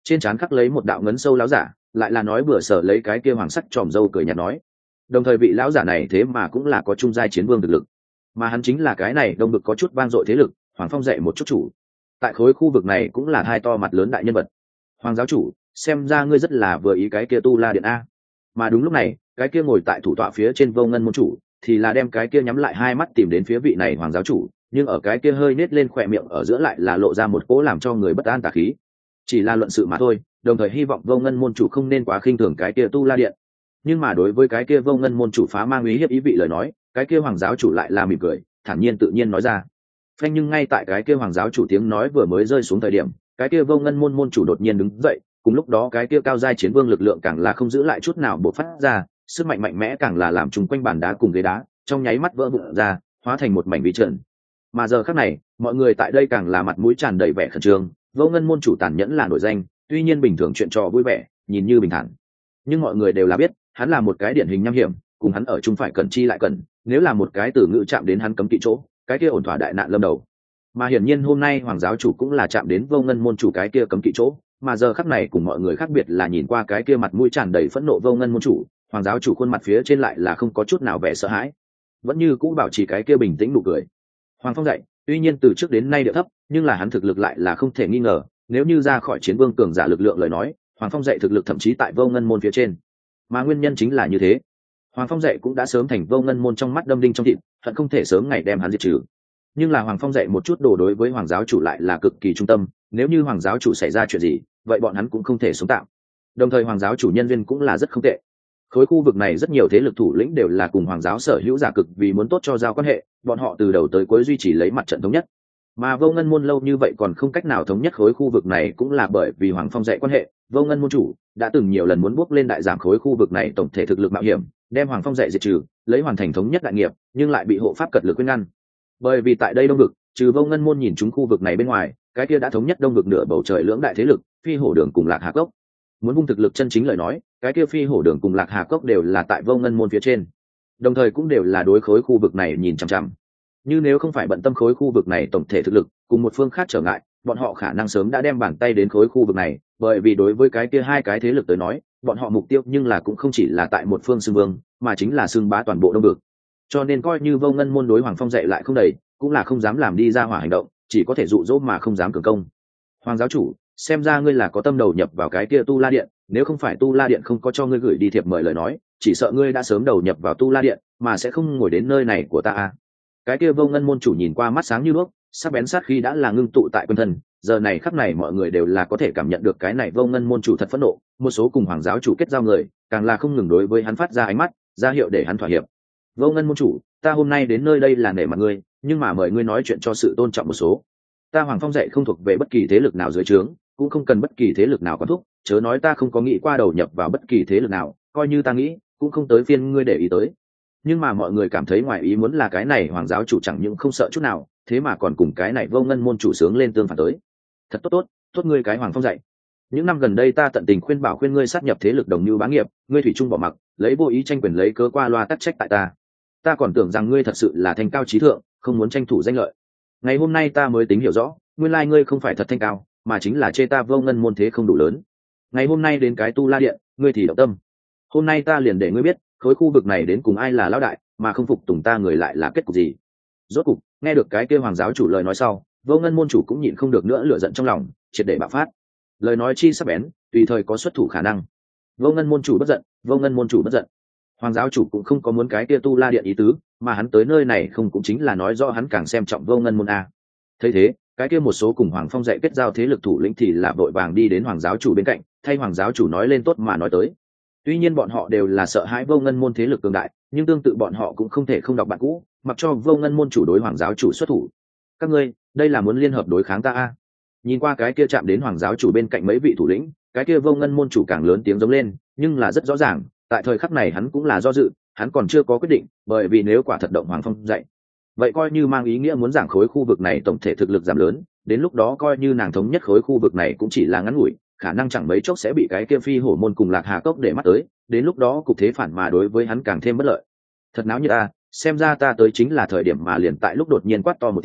trên trán khắc lấy một đạo ngấn sâu láo giả, lại là nói bừa sở lấy cái kia hoàng sắc tròm râu cười nhạt nói. Đồng thời vị lão giả này thế mà cũng là có trung giai chiến vương thực lực, mà hắn chính là cái này đông vực có chút vang dội thế lực Hoàng Phong dạy một chút chủ, tại khối khu vực này cũng là hai to mặt lớn đại nhân vật. Hoàng giáo chủ, xem ra ngươi rất là vừa ý cái kia tu la điện a. Mà đúng lúc này, cái kia ngồi tại thủ tọa phía trên vô ngân môn chủ thì là đem cái kia nhắm lại hai mắt tìm đến phía vị này hoàng giáo chủ, nhưng ở cái kia hơi nết lên khỏe miệng ở giữa lại là lộ ra một cỗ làm cho người bất an tà khí. Chỉ là luận sự mà thôi, đồng thời hy vọng vô ngân môn chủ không nên quá khinh thường cái kia tu la điện. Nhưng mà đối với cái kia vô ngân môn chủ phá mang ý hiếp ý vị lời nói, cái kia hoàng giáo chủ lại là mỉm cười, thản nhiên tự nhiên nói ra. Phanh, nhưng ngay tại cái kia hoàng giáo chủ tiếng nói vừa mới rơi xuống thời điểm, cái kia vô ngân môn môn chủ đột nhiên đứng dậy, cùng lúc đó cái kia cao giai chiến vương lực lượng càng là không giữ lại chút nào bộc phát ra, sức mạnh mạnh mẽ càng là làm chung quanh bàn đá cùng ghế đá trong nháy mắt vỡ vụn ra, hóa thành một mảnh vi trơn. Mà giờ khắc này, mọi người tại đây càng là mặt mũi tràn đầy vẻ khẩn trương. Vô ngân môn chủ tàn nhẫn là nổi danh, tuy nhiên bình thường chuyện trò vui vẻ, nhìn như bình thản, nhưng mọi người đều là biết, hắn là một cái điển hình nham hiểm, cùng hắn ở chung phải cẩn chi lại cẩn, nếu là một cái từ ngữ chạm đến hắn cấm kỵ chỗ, cái kia ổn thỏa đại nạn lâm đầu. Mà hiển nhiên hôm nay hoàng giáo chủ cũng là chạm đến vô ngân môn chủ cái kia cấm kỵ chỗ, mà giờ khắc này cùng mọi người khác biệt là nhìn qua cái kia mặt mũi tràn đầy phẫn nộ vô ngân môn chủ, hoàng giáo chủ khuôn mặt phía trên lại là không có chút nào vẻ sợ hãi, vẫn như cũ bảo trì cái kia bình tĩnh nụ cười. Hoàng Phong dạy, tuy nhiên từ trước đến nay địa thấp, nhưng là hắn thực lực lại là không thể nghi ngờ, nếu như ra khỏi chiến vương cường giả lực lượng lời nói, Hoàng Phong dạy thực lực thậm chí tại vô ngân môn phía trên. Mà nguyên nhân chính là như thế, Hoàng Phong dạy cũng đã sớm thành vô ngân môn trong mắt đâm đinh trong thịt, hận không thể sớm ngày đem hắn diệt trừ. Nhưng là Hoàng Phong dạy một chút đồ đối với hoàng giáo chủ lại là cực kỳ trung tâm, nếu như hoàng giáo chủ xảy ra chuyện gì, vậy bọn hắn cũng không thể sống tạm. Đồng thời hoàng giáo chủ nhân viên cũng là rất không tệ. Khối khu vực này rất nhiều thế lực thủ lĩnh đều là cùng hoàng giáo sở hữu giả cực vì muốn tốt cho giao quan hệ, bọn họ từ đầu tới cuối duy trì lấy mặt trận thống nhất. Mà vô ngân môn lâu như vậy còn không cách nào thống nhất khối khu vực này cũng là bởi vì Hoàng Phong dạy quan hệ. Vô ngân môn chủ đã từng nhiều lần muốn bước lên đại giảm khối khu vực này tổng thể thực lực mạo hiểm, đem Hoàng Phong dạy diệt trừ, lấy hoàn thành thống nhất đại nghiệp, nhưng lại bị hộ pháp cật lực khuyên ngăn. Bởi vì tại đây đông vực, trừ vô ngân môn nhìn chúng khu vực này bên ngoài, cái kia đã thống nhất đông vực nửa bầu trời lưỡng đại thế lực, Phi Hổ Đường cùng Lạc Hà Cốc. Muốn vung thực lực chân chính lời nói, cái kia Phi Hổ Đường cùng Lạc Hà Cốc đều là tại vô ngân môn phía trên, đồng thời cũng đều là đối khối khu vực này nhìn chằm chằm. Như nếu không phải bận tâm khối khu vực này tổng thể thực lực cùng một phương khác trở ngại, bọn họ khả năng sớm đã đem bàn tay đến khối khu vực này, bởi vì đối với cái kia hai cái thế lực tới nói, bọn họ mục tiêu nhưng là cũng không chỉ là tại một phương xưng vương, mà chính là xưng bá toàn bộ đông vực. Cho nên coi như vô ngân môn đối Hoàng Phong dạy lại không đầy, cũng là không dám làm đi ra hỏa hành động, chỉ có thể dụ dỗ mà không dám cường công. Hoàng giáo chủ, xem ra ngươi là có tâm đầu nhập vào cái kia Tu La Điện, nếu không phải Tu La Điện không có cho ngươi gửi đi thiệp mời lời nói, chỉ sợ ngươi đã sớm đầu nhập vào Tu La Điện, mà sẽ không ngồi đến nơi này của ta a. Cái kia vô ngân môn chủ nhìn qua mắt sáng như đuốc, sắc bén sát khi đã là ngưng tụ tại quân thân, giờ này khắc này mọi người đều là có thể cảm nhận được cái này vô ngân môn chủ thật phẫn nộ, một số cùng hoàng giáo chủ kết giao người, càng là không ngừng đối với hắn phát ra ánh mắt, ra hiệu để hắn thỏa hiệp. Vô ngân môn chủ, ta hôm nay đến nơi đây là nể mặt ngươi, nhưng mà mời ngươi nói chuyện cho sự tôn trọng một số. Ta Hoàng Phong dạy không thuộc về bất kỳ thế lực nào dưới trướng, cũng không cần bất kỳ thế lực nào quản thúc, chớ nói ta không có nghĩ qua đầu nhập vào bất kỳ thế lực nào, coi như ta nghĩ, cũng không tới phiên ngươi để ý tới. Nhưng mà mọi người cảm thấy ngoài ý muốn là cái này hoàng giáo chủ chẳng những không sợ chút nào, thế mà còn cùng cái này vô ngân môn chủ sướng lên tương phản tới. Thật tốt tốt, tốt ngươi cái Hoàng Phong dạy. Những năm gần đây ta tận tình khuyên bảo khuyên ngươi sát nhập thế lực đồng như bá nghiệp, ngươi thủy chung bỏ mặc, lấy vô ý tranh quyền lấy cớ qua loa tắc trách tại ta. Ta còn tưởng rằng ngươi thật sự là thanh cao trí thượng, không muốn tranh thủ danh lợi. Ngày hôm nay ta mới tính hiểu rõ, nguyên lai ngươi không phải thật thanh cao, mà chính là chê ta vô ngân môn thế không đủ lớn. Ngày hôm nay đến cái Tu La Điện, ngươi thì động tâm. Hôm nay ta liền để ngươi biết, khối khu vực này đến cùng ai là lão đại, mà không phục tùng ta người lại là kết cục gì. Rốt cục, nghe được cái kêu hoàng giáo chủ lời nói sau, vô ngân môn chủ cũng nhịn không được nữa lửa giận trong lòng, triệt để bạo phát. Lời nói chi sắc bén, tùy thời có xuất thủ khả năng. Vô ngân môn chủ bất giận, vô ngân môn chủ bất giận. Hoàng giáo chủ cũng không có muốn cái kia Tu La Điện ý tứ, mà hắn tới nơi này không cũng chính là nói rõ hắn càng xem trọng vô ngân môn a. Thấy thế, cái kia một số cùng Hoàng Phong dạy kết giao thế lực thủ lĩnh thì là vội vàng đi đến hoàng giáo chủ bên cạnh, thay hoàng giáo chủ nói lên tốt mà nói tới. Tuy nhiên bọn họ đều là sợ hãi vô ngân môn thế lực cường đại, nhưng tương tự bọn họ cũng không thể không đọc bạn cũ, mặc cho vô ngân môn chủ đối hoàng giáo chủ xuất thủ. Các ngươi, đây là muốn liên hợp đối kháng ta a? Nhìn qua cái kia chạm đến hoàng giáo chủ bên cạnh mấy vị thủ lĩnh, cái kia vô ngân môn chủ càng lớn tiếng giống lên, nhưng là rất rõ ràng, tại thời khắc này hắn cũng là do dự, hắn còn chưa có quyết định, bởi vì nếu quả thật động Hoàng Phong dạy, vậy coi như mang ý nghĩa muốn giảng khối khu vực này tổng thể thực lực giảm lớn, đến lúc đó coi như nàng thống nhất khối khu vực này cũng chỉ là ngắn ngủi, khả năng chẳng mấy chốc sẽ bị cái kia Phi Hổ môn cùng Lạc Hà Cốc để mắt tới, đến lúc đó cục thế phản mà đối với hắn càng thêm bất lợi. Thật náo như ta, xem ra ta tới chính là thời điểm mà liền tại lúc đột nhiên quát to một tiếng,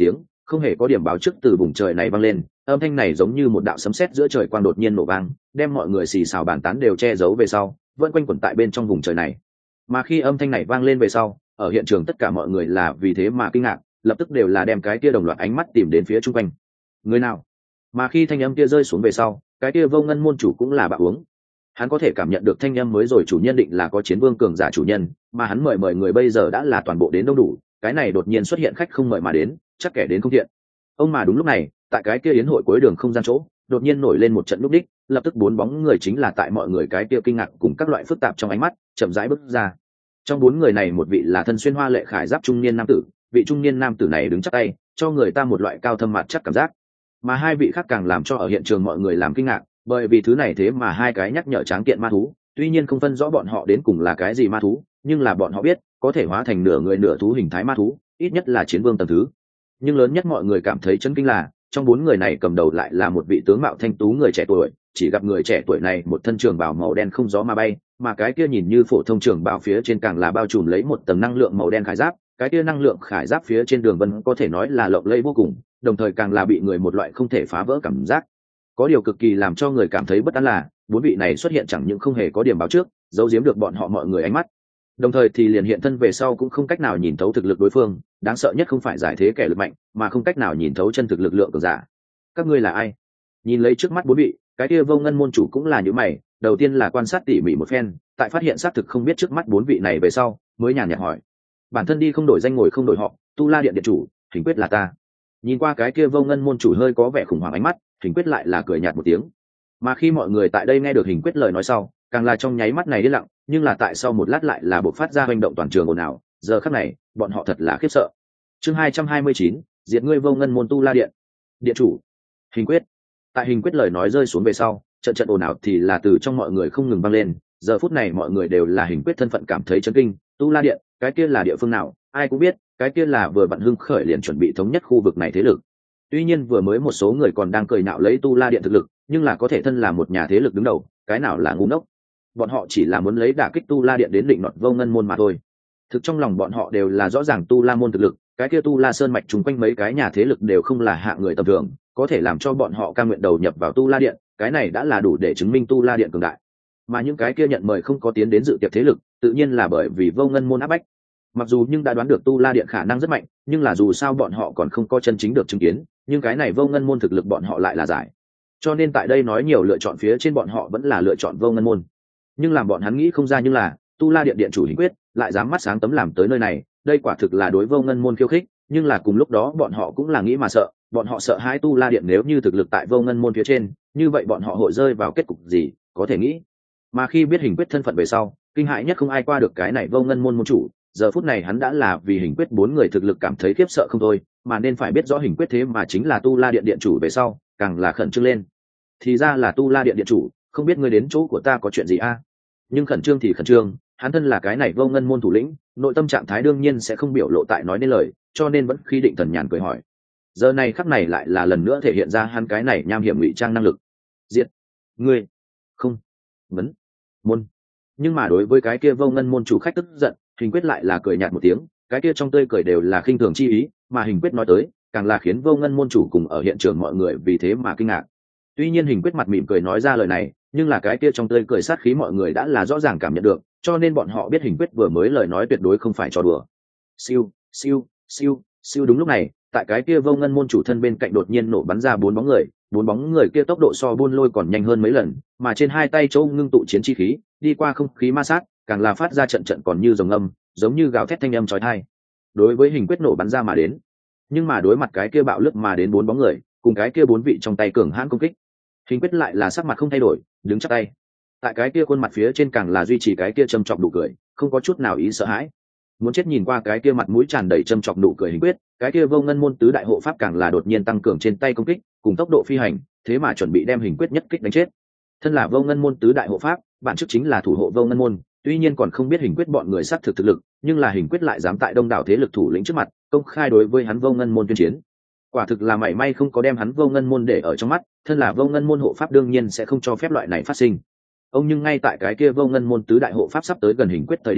không hề có điểm báo trước từ vùng trời này vang lên. Âm thanh này giống như một đạo sấm sét giữa trời quang đột nhiên nổ vang, đem mọi người xì xào bàn tán đều che giấu về sau, vẫn quanh quẩn tại bên trong vùng trời này. Mà khi âm thanh này vang lên về sau, ở hiện trường tất cả mọi người là vì thế mà kinh ngạc, lập tức đều là đem cái kia đồng loạt ánh mắt tìm đến phía chung quanh. Người nào? Mà khi thanh âm kia rơi xuống về sau, cái kia Vô Ngân môn chủ cũng là bạo uống. Hắn có thể cảm nhận được thanh âm mới rồi chủ nhân định là có chiến vương cường giả chủ nhân, mà hắn mời mời người bây giờ đã là toàn bộ đến đông đủ, cái này đột nhiên xuất hiện khách không mời mà đến, chắc kẻ đến không thiện. Ông mà đúng lúc này, tại cái kia yến hội cuối đường không gian chỗ, đột nhiên nổi lên một trận lúc đích, lập tức bốn bóng người chính là tại mọi người cái kia kinh ngạc cùng các loại phức tạp trong ánh mắt, chậm rãi bước ra. Trong bốn người này một vị là thân xuyên hoa lệ khải giáp trung niên nam tử, vị trung niên nam tử này đứng chắp tay, cho người ta một loại cao thâm mặt chắc cảm giác. Mà hai vị khác càng làm cho ở hiện trường mọi người làm kinh ngạc, bởi vì thứ này thế mà hai cái nhắc nhở tráng kiện ma thú, tuy nhiên không phân rõ bọn họ đến cùng là cái gì ma thú, nhưng là bọn họ biết, có thể hóa thành nửa người nửa thú hình thái ma thú, ít nhất là chiến vương tầng thứ. Nhưng lớn nhất mọi người cảm thấy chấn kinh là, trong bốn người này cầm đầu lại là một vị tướng mạo thanh tú người trẻ tuổi, chỉ gặp người trẻ tuổi này một thân trường bào màu đen không gió mà bay, mà cái kia nhìn như phổ thông trường bào phía trên càng là bao trùm lấy một tầng năng lượng màu đen khải giáp, cái kia năng lượng khải giáp phía trên đường vân có thể nói là lộng lẫy vô cùng, đồng thời càng là bị người một loại không thể phá vỡ cảm giác. Có điều cực kỳ làm cho người cảm thấy bất an là, bốn vị này xuất hiện chẳng những không hề có điểm báo trước, giấu giếm được bọn họ mọi người ánh mắt, đồng thời thì liền hiện thân về sau cũng không cách nào nhìn thấu thực lực đối phương. Đáng sợ nhất không phải giải thế kẻ lực mạnh, mà không cách nào nhìn thấu chân thực lực lượng cường giả. Các ngươi là ai? Nhìn lấy trước mắt bốn vị, cái kia Vô Ngân môn chủ cũng là những mày, đầu tiên là quan sát tỉ mỉ một phen, tại phát hiện xác thực không biết trước mắt bốn vị này về sau, mới nhàn nhạt hỏi: bản thân đi không đổi danh ngồi không đổi họ, Tu La điện điện chủ, Hình Quyết là ta. Nhìn qua cái kia Vô Ngân môn chủ hơi có vẻ khủng hoảng ánh mắt, Hình Quyết lại là cười nhạt một tiếng. Mà khi mọi người tại đây nghe được Hình Quyết lời nói sau, càng là trong nháy mắt này điên lặng, nhưng là tại sau một lát lại là bộc phát ra hành động toàn trường ồn ào. Giờ khắc này, bọn họ thật là khiếp sợ. Chương hai trăm hai mươi chín, diệt ngươi Vô Ngân môn Tu La điện. Điện chủ, Hình Quyết. Tại Hình Quyết lời nói rơi xuống về sau, trận trận ồn ào thì là từ trong mọi người không ngừng vang lên. Giờ phút này mọi người đều là Hình Quyết thân phận cảm thấy chấn kinh. Tu La điện, cái kia là địa phương nào? Ai cũng biết, cái kia là vừa vặn hưng khởi liền chuẩn bị thống nhất khu vực này thế lực. Tuy nhiên vừa mới một số người còn đang cười nhạo lấy Tu La điện thực lực, nhưng là có thể thân là một nhà thế lực đứng đầu, cái nào là ngu ngốc. Bọn họ chỉ là muốn lấy đả kích Tu La điện đến định nọt Vô Ngân môn mà thôi. Thực trong lòng bọn họ đều là rõ ràng Tu La môn thực lực, cái kia Tu La sơn mạch chung quanh mấy cái nhà thế lực đều không là hạng người tầm thường, có thể làm cho bọn họ cam nguyện đầu nhập vào Tu La điện, cái này đã là đủ để chứng minh Tu La điện cường đại. Mà những cái kia nhận mời không có tiến đến dự tiệc thế lực, tự nhiên là bởi vì Vô Ngân môn áp bách. Mặc dù nhưng đã đoán được Tu La điện khả năng rất mạnh, nhưng là dù sao bọn họ còn không có chân chính được chứng kiến, nhưng cái này Vô Ngân môn thực lực bọn họ lại là giải. Cho nên tại đây nói nhiều lựa chọn phía trên bọn họ vẫn là lựa chọn Vô Ngân môn. Nhưng làm bọn hắn nghĩ không ra nhưng là, Tu La điện điện chủ Hình Quyết lại dám mắt sáng tấm làm tới nơi này, đây quả thực là đối Vô Ngân môn khiêu khích, nhưng là cùng lúc đó bọn họ cũng là nghĩ mà sợ, bọn họ sợ hai Tu La điện nếu như thực lực tại Vô Ngân môn phía trên, như vậy bọn họ hội rơi vào kết cục gì, có thể nghĩ. Mà khi biết Hình Quyết thân phận về sau, kinh hãi nhất không ai qua được cái này Vô Ngân môn môn chủ, giờ phút này hắn đã là vì Hình Quyết bốn người thực lực cảm thấy khiếp sợ không thôi, mà nên phải biết rõ Hình Quyết thế mà chính là Tu La điện điện chủ về sau, càng là khẩn trương lên. Thì ra là Tu La điện điện chủ, không biết ngươi đến chỗ của ta có chuyện gì a? Nhưng khẩn trương thì khẩn trương, hắn thân là cái này Vô Ngân môn thủ lĩnh, nội tâm trạng thái đương nhiên sẽ không biểu lộ tại nói nên lời, cho nên vẫn khi định thần nhàn cười hỏi. Giờ này khắc này lại là lần nữa thể hiện ra hắn cái này nham hiểm ngụy trang năng lực. Diệt ngươi không vấn môn. Nhưng mà đối với cái kia Vô Ngân môn chủ khách tức giận, Hình Quyết lại là cười nhạt một tiếng, cái kia trong tươi cười đều là khinh thường chi ý, mà Hình Quyết nói tới càng là khiến Vô Ngân môn chủ cùng ở hiện trường mọi người vì thế mà kinh ngạc. Tuy nhiên Hình Quyết mặt mỉm cười nói ra lời này, nhưng là cái kia trong tươi cười sát khí mọi người đã là rõ ràng cảm nhận được, cho nên bọn họ biết Hình Quyết vừa mới lời nói tuyệt đối không phải trò đùa. Siêu, siêu, siêu, siêu. Đúng lúc này, tại cái kia Vô Ngân môn chủ thân bên cạnh đột nhiên nổ bắn ra bốn bóng người, bốn bóng người kia tốc độ so buôn lôi còn nhanh hơn mấy lần, mà trên hai tay châu ngưng tụ chiến chi khí, đi qua không khí ma sát, càng là phát ra trận trận còn như rồng âm, giống như gào thét thanh âm chói tai. Đối với Hình Quyết nổ bắn ra mà đến, nhưng mà đối mặt cái kia bạo lực mà đến bốn bóng người, cùng cái kia bốn vị trong tay cường hãn công kích, Hình Quyết lại là sắc mặt không thay đổi, đứng chắp tay. Tại cái kia khuôn mặt phía trên càng là duy trì cái kia châm chọc nụ cười, không có chút nào ý sợ hãi. Muốn chết nhìn qua cái kia mặt mũi tràn đầy châm chọc nụ cười Hình Quyết, cái kia Vô Ngân môn tứ đại hộ pháp càng là đột nhiên tăng cường trên tay công kích, cùng tốc độ phi hành, thế mà chuẩn bị đem Hình Quyết nhất kích đánh chết. Thân là Vô Ngân môn tứ đại hộ pháp, bản chức chính là thủ hộ Vô Ngân môn, tuy nhiên còn không biết Hình Quyết bọn người sát thực thực lực, nhưng là Hình Quyết lại dám tại đông đảo thế lực thủ lĩnh trước mặt, công khai đối với hắn Vô Ngân môn tuyên chiến. Quả thực là mảy may không có đem hắn Vô Ngân môn để ở trong mắt, thân là Vô Ngân môn hộ pháp đương nhiên sẽ không cho phép loại này phát sinh. Ông nhưng ngay tại cái kia Vô Ngân môn tứ đại hộ pháp sắp tới gần Hình Quyết thời điểm,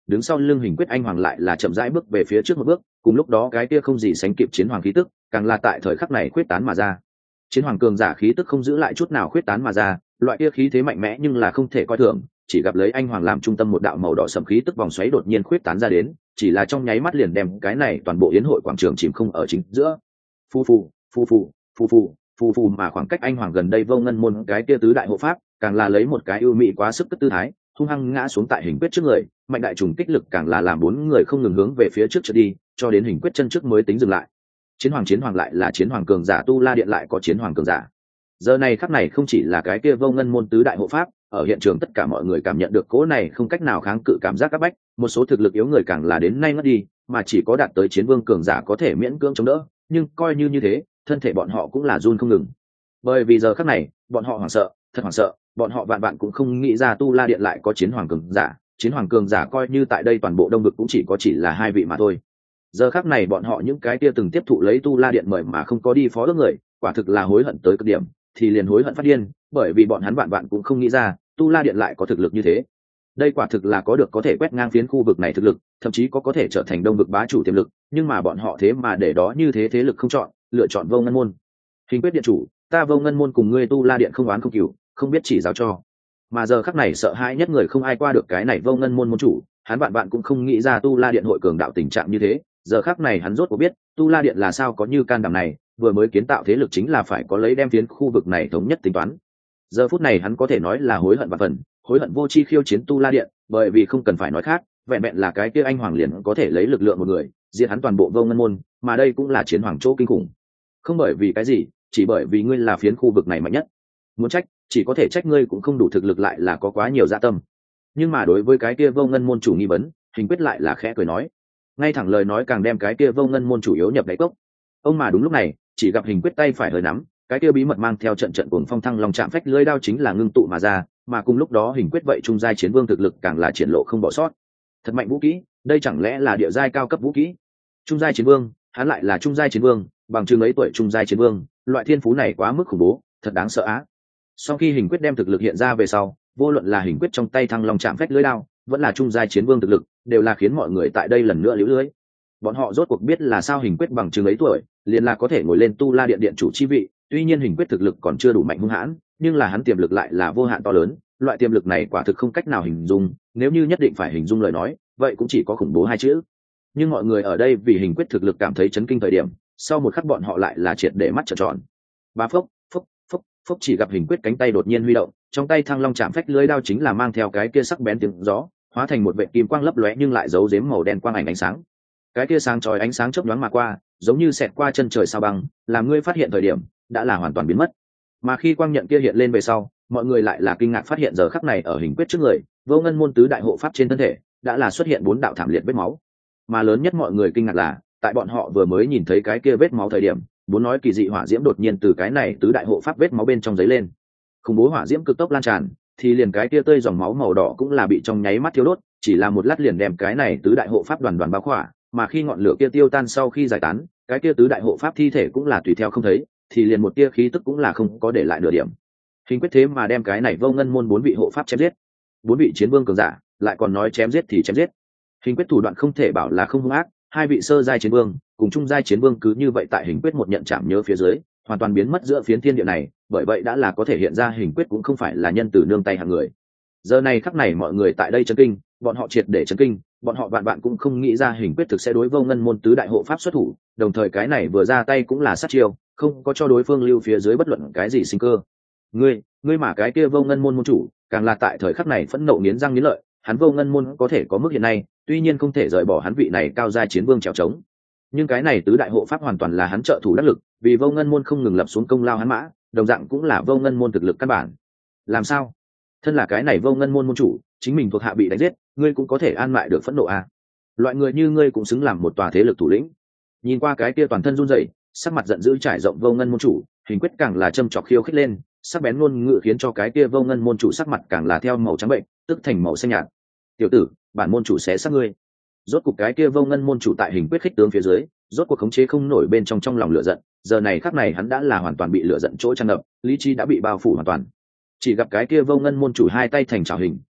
đứng sau lưng hình quyết anh hoàng lại là chậm rãi bước về phía trước một bước, cùng lúc đó cái kia không gì sánh kịp chiến hoàng khí tức càng là tại thời khắc này khuyết tán mà ra. Chiến hoàng cường giả khí tức không giữ lại chút nào khuyết tán mà ra, loại kia khí thế mạnh mẽ nhưng là không thể coi thường. Chỉ gặp lấy anh hoàng làm trung tâm một đạo màu đỏ sẫm khí tức vòng xoáy đột nhiên khuyết tán ra đến, chỉ là trong nháy mắt liền đem cái này toàn bộ yến hội quảng trường chìm không ở chính giữa. Phu phù phu phù phu phù phù phù mà khoảng cách anh hoàng gần đây vô ngân môn cái kia tứ đại hộ pháp càng là lấy một cái ưu mỹ quá sức cất tư thái hung hăng ngã xuống tại hình quyết trước người, mạnh đại trùng kích lực càng là làm bốn người không ngừng hướng về phía trước trở đi, cho đến hình quyết chân trước mới tính dừng lại. Chiến hoàng chiến hoàng lại là chiến hoàng cường giả, tu la điện lại có chiến hoàng cường giả. Giờ này khắc này không chỉ là cái kia vô ngân môn tứ đại hộ pháp, ở hiện trường tất cả mọi người cảm nhận được cỗ này không cách nào kháng cự cảm giác áp bách, một số thực lực yếu người càng là đến nay ngất đi, mà chỉ có đạt tới chiến vương cường giả có thể miễn cưỡng chống đỡ, nhưng coi như như thế, thân thể bọn họ cũng là run không ngừng. Bởi vì giờ khắc này, bọn họ hoảng sợ, thật hoảng sợ, bọn họ vạn vạn cũng không nghĩ ra tu la điện lại có chiến hoàng cường giả, chiến hoàng cường giả coi như tại đây toàn bộ đông vực cũng chỉ có chỉ là hai vị mà thôi. Giờ khắc này bọn họ những cái kia từng tiếp thụ lấy tu la điện mời mà không có đi phó ước người, quả thực là hối hận tới cực điểm, thì liền hối hận phát điên, bởi vì bọn hắn vạn vạn cũng không nghĩ ra tu la điện lại có thực lực như thế. Đây quả thực là có được có thể quét ngang phiến khu vực này thực lực, thậm chí có có thể trở thành đông vực bá chủ tiềm lực, nhưng mà bọn họ thế mà để đó như thế thế lực không chọn, lựa chọn vô ngân môn. Hình quyết điện chủ, ta vô ngân môn cùng ngươi tu la điện không oán không cừu, không biết chỉ giáo cho. Mà giờ khắc này sợ hãi nhất người không ai qua được cái này vô ngân môn môn chủ, hắn vạn vạn cũng không nghĩ ra tu la điện hội cường đạo tình trạng như thế. Giờ khắc này hắn rốt cuộc biết tu la điện là sao có như can đảm này, vừa mới kiến tạo thế lực chính là phải có lấy đem phiến khu vực này thống nhất tính toán. Giờ phút này hắn có thể nói là hối hận và phần hối hận vô chi khiêu chiến tu la điện, bởi vì không cần phải nói khác, vẹn vẹn là cái kia anh hoàng liền có thể lấy lực lượng một người diệt hắn toàn bộ vô ngân môn, mà đây cũng là chiến hoàng chỗ kinh khủng. Không bởi vì cái gì, chỉ bởi vì ngươi là phiến khu vực này mạnh nhất. Muốn trách chỉ có thể trách ngươi cũng không đủ thực lực, lại là có quá nhiều dạ tâm. Nhưng mà đối với cái kia vô ngân môn chủ nghi vấn, hình quyết lại là khẽ cười nói, ngay thẳng lời nói càng đem cái kia vô ngân môn chủ yếu nhập đáy cốc. Ông mà đúng lúc này chỉ gặp hình quyết tay phải hơi nắm, cái kia bí mật mang theo trận trận cuồng phong thăng long chạm phách lưỡi đao chính là ngưng tụ mà ra, mà cùng lúc đó hình quyết vậy trung giai chiến vương thực lực càng là triển lộ không bỏ sót. Thật mạnh vũ kỹ, đây chẳng lẽ là địa giai cao cấp vũ kỹ? Trung giai chiến vương, hắn lại là trung giai chiến vương, bằng chừng ấy tuổi trung giai chiến vương, loại thiên phú này quá mức khủng bố, thật đáng sợ á. Sau khi hình quyết đem thực lực hiện ra về sau, vô luận là hình quyết trong tay thăng long chạm phách lưỡi đao, vẫn là trung giai chiến vương thực lực, đều là khiến mọi người tại đây lần nữa liễu lưới. Bọn họ rốt cuộc biết là sao hình quyết bằng chừng ấy tuổi liền là có thể ngồi lên tu la điện điện chủ chi vị, tuy nhiên hình quyết thực lực còn chưa đủ mạnh hung hãn, nhưng là hắn tiềm lực lại là vô hạn to lớn, loại tiềm lực này quả thực không cách nào hình dung, nếu như nhất định phải hình dung lời nói, vậy cũng chỉ có khủng bố hai chữ. Nhưng mọi người ở đây vì hình quyết thực lực cảm thấy chấn kinh thời điểm, sau một khắc bọn họ lại là triệt để mắt trợn tròn. Ba phốc, phốc, phốc, phốc, chỉ gặp hình quyết cánh tay đột nhiên huy động, trong tay thăng long chạm phách lưỡi đao chính là mang theo cái kia sắc bén tiếng gió, hóa thành một vệt kim quang lấp lóe nhưng lại giấu giếm màu đen quang ảnh ánh sáng. Cái kia sáng chói ánh sáng chớp nhoáng mà qua, giống như xẹt qua chân trời sao băng, làm ngươi phát hiện thời điểm đã là hoàn toàn biến mất. Mà khi quang nhận kia hiện lên về sau, mọi người lại là kinh ngạc phát hiện giờ khắc này ở hình quyết trước người, vô ngân môn tứ đại hộ pháp trên thân thể đã là xuất hiện bốn đạo thảm liệt vết máu. Mà lớn nhất mọi người kinh ngạc là, tại bọn họ vừa mới nhìn thấy cái kia vết máu thời điểm, muốn nói kỳ dị hỏa diễm đột nhiên từ cái này tứ đại hộ pháp vết máu bên trong giấy lên. Khủng bố hỏa diễm cực tốc lan tràn, thì liền cái kia tươi dòng máu màu đỏ cũng là bị trong nháy mắt thiêu đốt, chỉ là một lát liền đem cái này tứ đại hộ pháp đoàn đoàn bao khỏa, mà khi ngọn lửa kia tiêu tan sau khi giải tán, cái kia tứ đại hộ pháp thi thể cũng là tùy theo không thấy, thì liền một tia khí tức cũng là không có để lại nửa điểm. Hình quyết thế mà đem cái này vô ngân môn bốn vị hộ pháp chém giết, bốn vị chiến vương cường giả, lại còn nói chém giết thì chém giết. Hình quyết thủ đoạn không thể bảo là không hung ác, hai vị sơ giai chiến vương cùng trung giai chiến vương cứ như vậy tại hình quyết một nhận chạm nhớ phía dưới, hoàn toàn biến mất giữa phiến thiên địa này, bởi vậy đã là có thể hiện ra hình quyết cũng không phải là nhân từ nương tay hạng người. Giờ này khắc này mọi người tại đây chấn kinh, bọn họ triệt để chấn kinh, bọn họ vạn vạn cũng không nghĩ ra hình quyết thực sẽ đối vô ngân môn tứ đại hộ pháp xuất thủ, đồng thời cái này vừa ra tay cũng là sát chiêu, không có cho đối phương lưu phía dưới bất luận cái gì sinh cơ. Ngươi, ngươi mà cái kia vô ngân môn môn chủ, càng là tại thời khắc này phẫn nộ nghiến răng nghiến lợi, hắn vô ngân môn có thể có mức hiện nay, tuy nhiên không thể rời bỏ hắn vị này cao giai chiến vương trèo trống, nhưng cái này tứ đại hộ pháp hoàn toàn là hắn trợ thủ đắc lực, vì vô ngân môn không ngừng lập xuống công lao hắn mã, đồng dạng cũng là vô ngân môn thực lực căn bản. Làm sao? Thân là cái này vô ngân môn môn chủ, chính mình thuộc hạ bị đánh giết, ngươi cũng có thể an mại được phẫn nộ à? Loại người như ngươi cũng xứng làm một tòa thế lực thủ lĩnh. Nhìn qua cái kia toàn thân run rẩy, sắc mặt giận dữ trải rộng vô ngân môn chủ, hình quyết càng là châm chọc khiêu khích lên, sắc bén ngôn ngữ khiến cho cái kia vô ngân môn chủ sắc mặt càng là theo màu trắng bệnh tức thành màu xanh nhạt. Tiểu tử, bản môn chủ sẽ sát ngươi. Rốt cuộc cái kia vô ngân môn chủ tại hình quyết khích tướng phía dưới, rốt cuộc khống chế không nổi bên trong trong lòng lửa giận, giờ này khắc này hắn đã là hoàn toàn bị lửa giận chỗ tràn ngập, lý trí đã bị bao phủ hoàn toàn. Chỉ gặp cái kia vô ngân môn chủ hai tay thành trảo hình,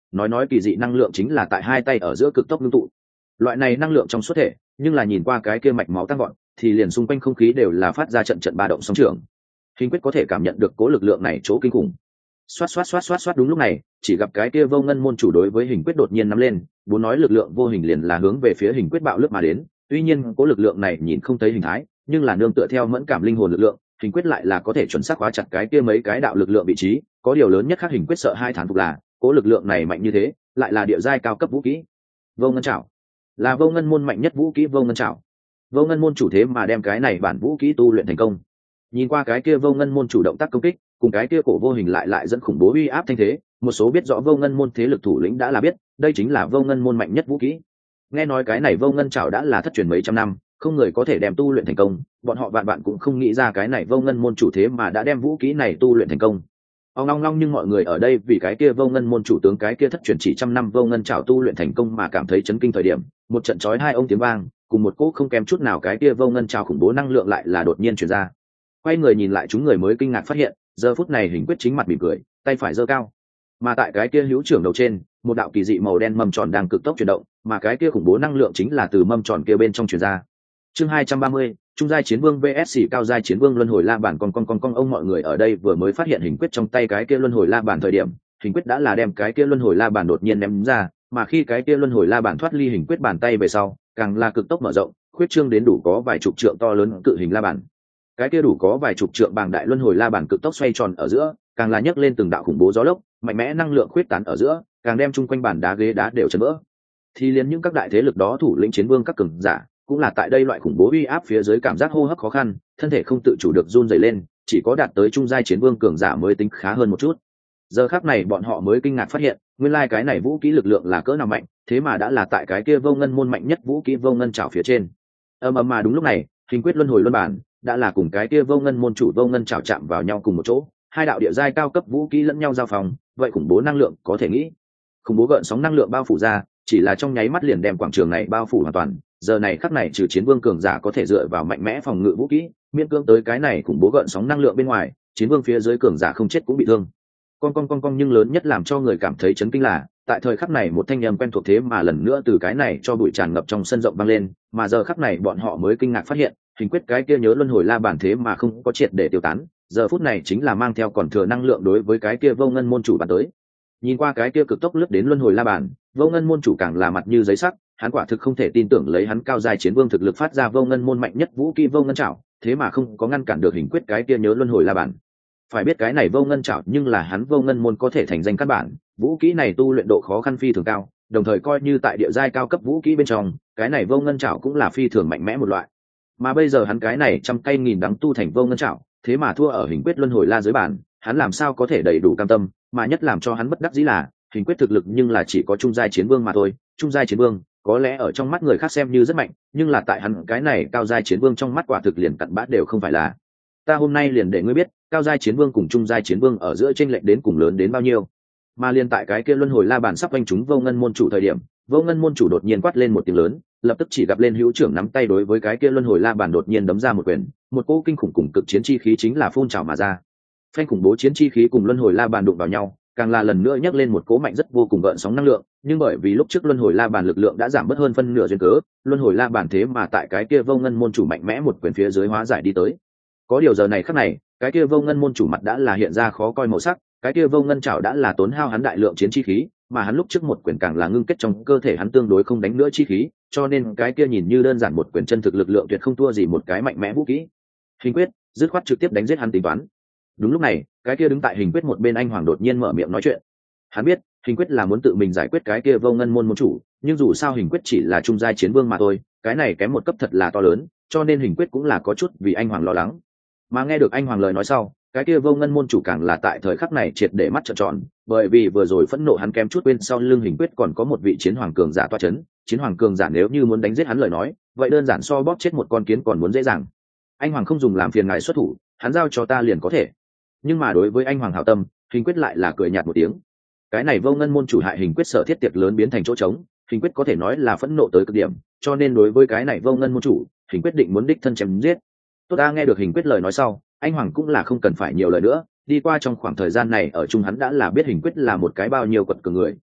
nói nói kỳ dị năng lượng chính là tại hai tay ở giữa cực tốc ngưng tụ. Loại này năng lượng trong xuất thể, nhưng là nhìn qua cái kia mạch máu tăng gọn, thì liền xung quanh không khí đều là phát ra trận trận ba động sóng trường. Hình quyết có thể cảm nhận được cố lực lượng này chỗ kinh khủng. Xoát xoát xoát xoát xoát, đúng lúc này, chỉ gặp cái kia vô ngân môn chủ đối với hình quyết đột nhiên nắm lên, muốn nói lực lượng vô hình liền là hướng về phía hình quyết bạo lướt mà đến. Tuy nhiên cố lực lượng này nhìn không thấy hình thái, nhưng là nương tựa theo mẫn cảm linh hồn lực lượng, hình quyết lại là có thể chuẩn xác khóa chặt cái kia mấy cái đạo lực lượng vị trí. Có điều lớn nhất khác hình quyết sợ hai thán phục là cố lực lượng này mạnh như thế, lại là địa giai cao cấp vũ kỹ. Vô ngân trảo là vô ngân môn mạnh nhất vũ kỹ. Vô ngân trảo, vô ngân môn chủ thế mà đem cái này bản vũ kỹ tu luyện thành công. Nhìn qua cái kia vô ngân môn chủ động tác công kích, cùng cái kia cổ vô hình lại lại dẫn khủng bố uy áp thanh thế, một số biết rõ vô ngân môn thế lực thủ lĩnh đã là biết, đây chính là vô ngân môn mạnh nhất vũ kỹ. Nghe nói cái này vô ngân trảo đã là thất truyền mấy trăm năm, không người có thể đem tu luyện thành công, bọn họ vạn bạn cũng không nghĩ ra cái này vô ngân môn chủ thế mà đã đem vũ kỹ này tu luyện thành công. Ông long long, nhưng mọi người ở đây vì cái kia vô ngân môn chủ tướng cái kia thất truyền chỉ trăm năm vô ngân trảo tu luyện thành công mà cảm thấy chấn kinh. Thời điểm một trận chói hai ông tiếng vang, cùng một cỗ không kém chút nào cái kia vô ngân trảo khủng bố năng lượng lại là đột nhiên truyền ra. Quay người nhìn lại, chúng người mới kinh ngạc phát hiện, giờ phút này hình quyết chính mặt mỉm cười, tay phải giơ cao, mà tại cái kia hữu trưởng đầu trên, một đạo kỳ dị màu đen mâm tròn đang cực tốc chuyển động, mà cái kia khủng bố năng lượng chính là từ mâm tròn kia bên trong truyền ra. Chương hai trăm ba mươi, trung giai chiến vương vs cao giai chiến vương luân hồi la bàn. Con con con con ông mọi người ở đây vừa mới phát hiện hình quyết trong tay cái kia luân hồi la bàn thời điểm, hình quyết đã là đem cái kia luân hồi la bàn đột nhiên ném ra, mà khi cái kia luân hồi la bàn thoát ly hình quyết bàn tay về sau, càng là cực tốc mở rộng, khuyết trương đến đủ có vài chục trượng to lớn cự hình la bàn. Cái kia đủ có vài chục trượng bàng đại luân hồi la bàn cực tốc xoay tròn ở giữa, càng là nhấc lên từng đạo khủng bố gió lốc, mạnh mẽ năng lượng khuyết tán ở giữa, càng đem chung quanh bàn đá ghế đá đều chấn vỡ. Thì liền những các đại thế lực đó thủ lĩnh chiến vương các cường giả, cũng là tại đây loại khủng bố uy áp phía dưới cảm giác hô hấp khó khăn, thân thể không tự chủ được run rẩy lên, chỉ có đạt tới trung giai chiến vương cường giả mới tính khá hơn một chút. Giờ khắc này bọn họ mới kinh ngạc phát hiện, nguyên lai cái này vũ kỹ lực lượng là cỡ nào mạnh, thế mà đã là tại cái kia vô ngân môn mạnh nhất vũ kỹ vô ngân trảo phía trên. Ầm ầm, mà đúng lúc này, hình quyết luân hồi luân bản đã là cùng cái kia vô ngân môn chủ vô ngân trảo chạm vào nhau cùng một chỗ, hai đạo địa giai cao cấp vũ kỹ lẫn nhau giao phòng, vậy khủng bố năng lượng có thể nghĩ, khủng bố gợn sóng năng lượng bao phủ ra, chỉ là trong nháy mắt liền đem quảng trường này bao phủ hoàn toàn. Giờ này khắc này trừ chiến vương cường giả có thể dựa vào mạnh mẽ phòng ngự vũ kỹ miễn cưỡng tới cái này khủng bố gợn sóng năng lượng bên ngoài, chiến vương phía dưới cường giả không chết cũng bị thương. Con con con con nhưng lớn nhất làm cho người cảm thấy chấn kinh là, tại thời khắc này một thanh âm quen thuộc thế mà lần nữa từ cái này cho bụi tràn ngập trong sân rộng vang lên, mà giờ khắc này bọn họ mới kinh ngạc phát hiện, hình quyết cái kia nhớ luân hồi la bản thế mà không có triệt để tiêu tán, giờ phút này chính là mang theo còn thừa năng lượng đối với cái kia vô ngân môn chủ bàn tới. Nhìn qua cái kia cực tốc lướt đến luân hồi la bản, vô ngân môn chủ càng là mặt như giấy sắc, hắn quả thực không thể tin tưởng lấy hắn cao giai chiến vương thực lực phát ra vô ngân môn mạnh nhất vũ kỹ vô ngân trảo, thế mà không có ngăn cản được hình quyết cái kia nhớ luân hồi la bản. Phải biết cái này vô ngân trảo nhưng là hắn vô ngân môn có thể thành danh căn bản, vũ kỹ này tu luyện độ khó khăn phi thường cao, đồng thời coi như tại địa giai cao cấp vũ kỹ bên trong, cái này vô ngân trảo cũng là phi thường mạnh mẽ một loại. Mà bây giờ hắn cái này trăm cây nghìn đắng tu thành vô ngân trảo, thế mà thua ở hình quyết luân hồi la dưới bản, hắn làm sao có thể đầy đủ cam tâm, mà nhất làm cho hắn bất đắc dĩ là, hình quyết thực lực nhưng là chỉ có trung giai chiến vương mà thôi, trung giai chiến vương có lẽ ở trong mắt người khác xem như rất mạnh, nhưng là tại hắn cái này cao giai chiến vương trong mắt quả thực liền cặn bã đều không phải là. Ta hôm nay liền để ngươi biết, cao giai chiến vương cùng trung giai chiến vương ở giữa chênh lệch đến cùng lớn đến bao nhiêu. Mà liền tại cái kia luân hồi la bàn sắp vanh chúng vô ngân môn chủ thời điểm, vô ngân môn chủ đột nhiên quát lên một tiếng lớn, lập tức chỉ gặp lên hữu trưởng nắm tay đối với cái kia luân hồi la bàn đột nhiên đấm ra một quyền, một cỗ kinh khủng cùng cực chiến chi khí chính là phun trào mà ra. Phanh khủng bố chiến chi khí cùng luân hồi la bàn đụng vào nhau, càng là lần nữa nhấc lên một cỗ mạnh rất vô cùng gợn sóng năng lượng, nhưng bởi vì lúc trước luân hồi la bàn lực lượng đã giảm bớt hơn phân nửa duyên cớ, luân hồi la bàn thế mà tại cái kia vô ngân môn chủ mạnh mẽ một quyền phía dưới hóa giải đi tới. Có điều giờ này khắc này, cái kia vô ngân môn chủ mặt đã là hiện ra khó coi màu sắc, cái kia vô ngân trảo đã là tốn hao hắn đại lượng chiến chi khí, mà hắn lúc trước một quyền càng là ngưng kết trong cơ thể hắn tương đối không đánh nữa chi khí, cho nên cái kia nhìn như đơn giản một quyền chân thực lực lượng tuyệt không thua gì một cái mạnh mẽ vũ kỹ. Hình quyết dứt khoát trực tiếp đánh giết hắn tính toán. Đúng lúc này, cái kia đứng tại hình quyết một bên anh hoàng đột nhiên mở miệng nói chuyện. Hắn biết hình quyết là muốn tự mình giải quyết cái kia vô ngân môn môn chủ, nhưng dù sao hình quyết chỉ là trung giai chiến vương mà thôi, cái này kém một cấp thật là to lớn, cho nên hình quyết cũng là có chút vì anh hoàng lo lắng. Mà nghe được anh hoàng lời nói sau, cái kia vô ngân môn chủ càng là tại thời khắc này triệt để mắt trợn tròn, bởi vì vừa rồi phẫn nộ hắn kém chút quên sau lưng hình quyết còn có một vị chiến hoàng cường giả toa chấn, chiến hoàng cường giả nếu như muốn đánh giết hắn lời nói, vậy đơn giản so bóp chết một con kiến còn muốn dễ dàng. Anh hoàng không dùng làm phiền ngài xuất thủ, hắn giao cho ta liền có thể. Nhưng mà đối với anh hoàng hảo tâm, hình quyết lại là cười nhạt một tiếng. Cái này vô ngân môn chủ hại hình quyết sở thiết tiệc lớn biến thành chỗ trống, hình quyết có thể nói là phẫn nộ tới cực điểm, cho nên đối với cái này vô ngân môn chủ, hình quyết định muốn đích thân chém giết. Tốt, ta nghe được hình quyết lời nói sau, anh hoàng cũng là không cần phải nhiều lời nữa, đi qua trong khoảng thời gian này ở chung hắn đã là biết hình quyết là một cái bao nhiêu quật cường người,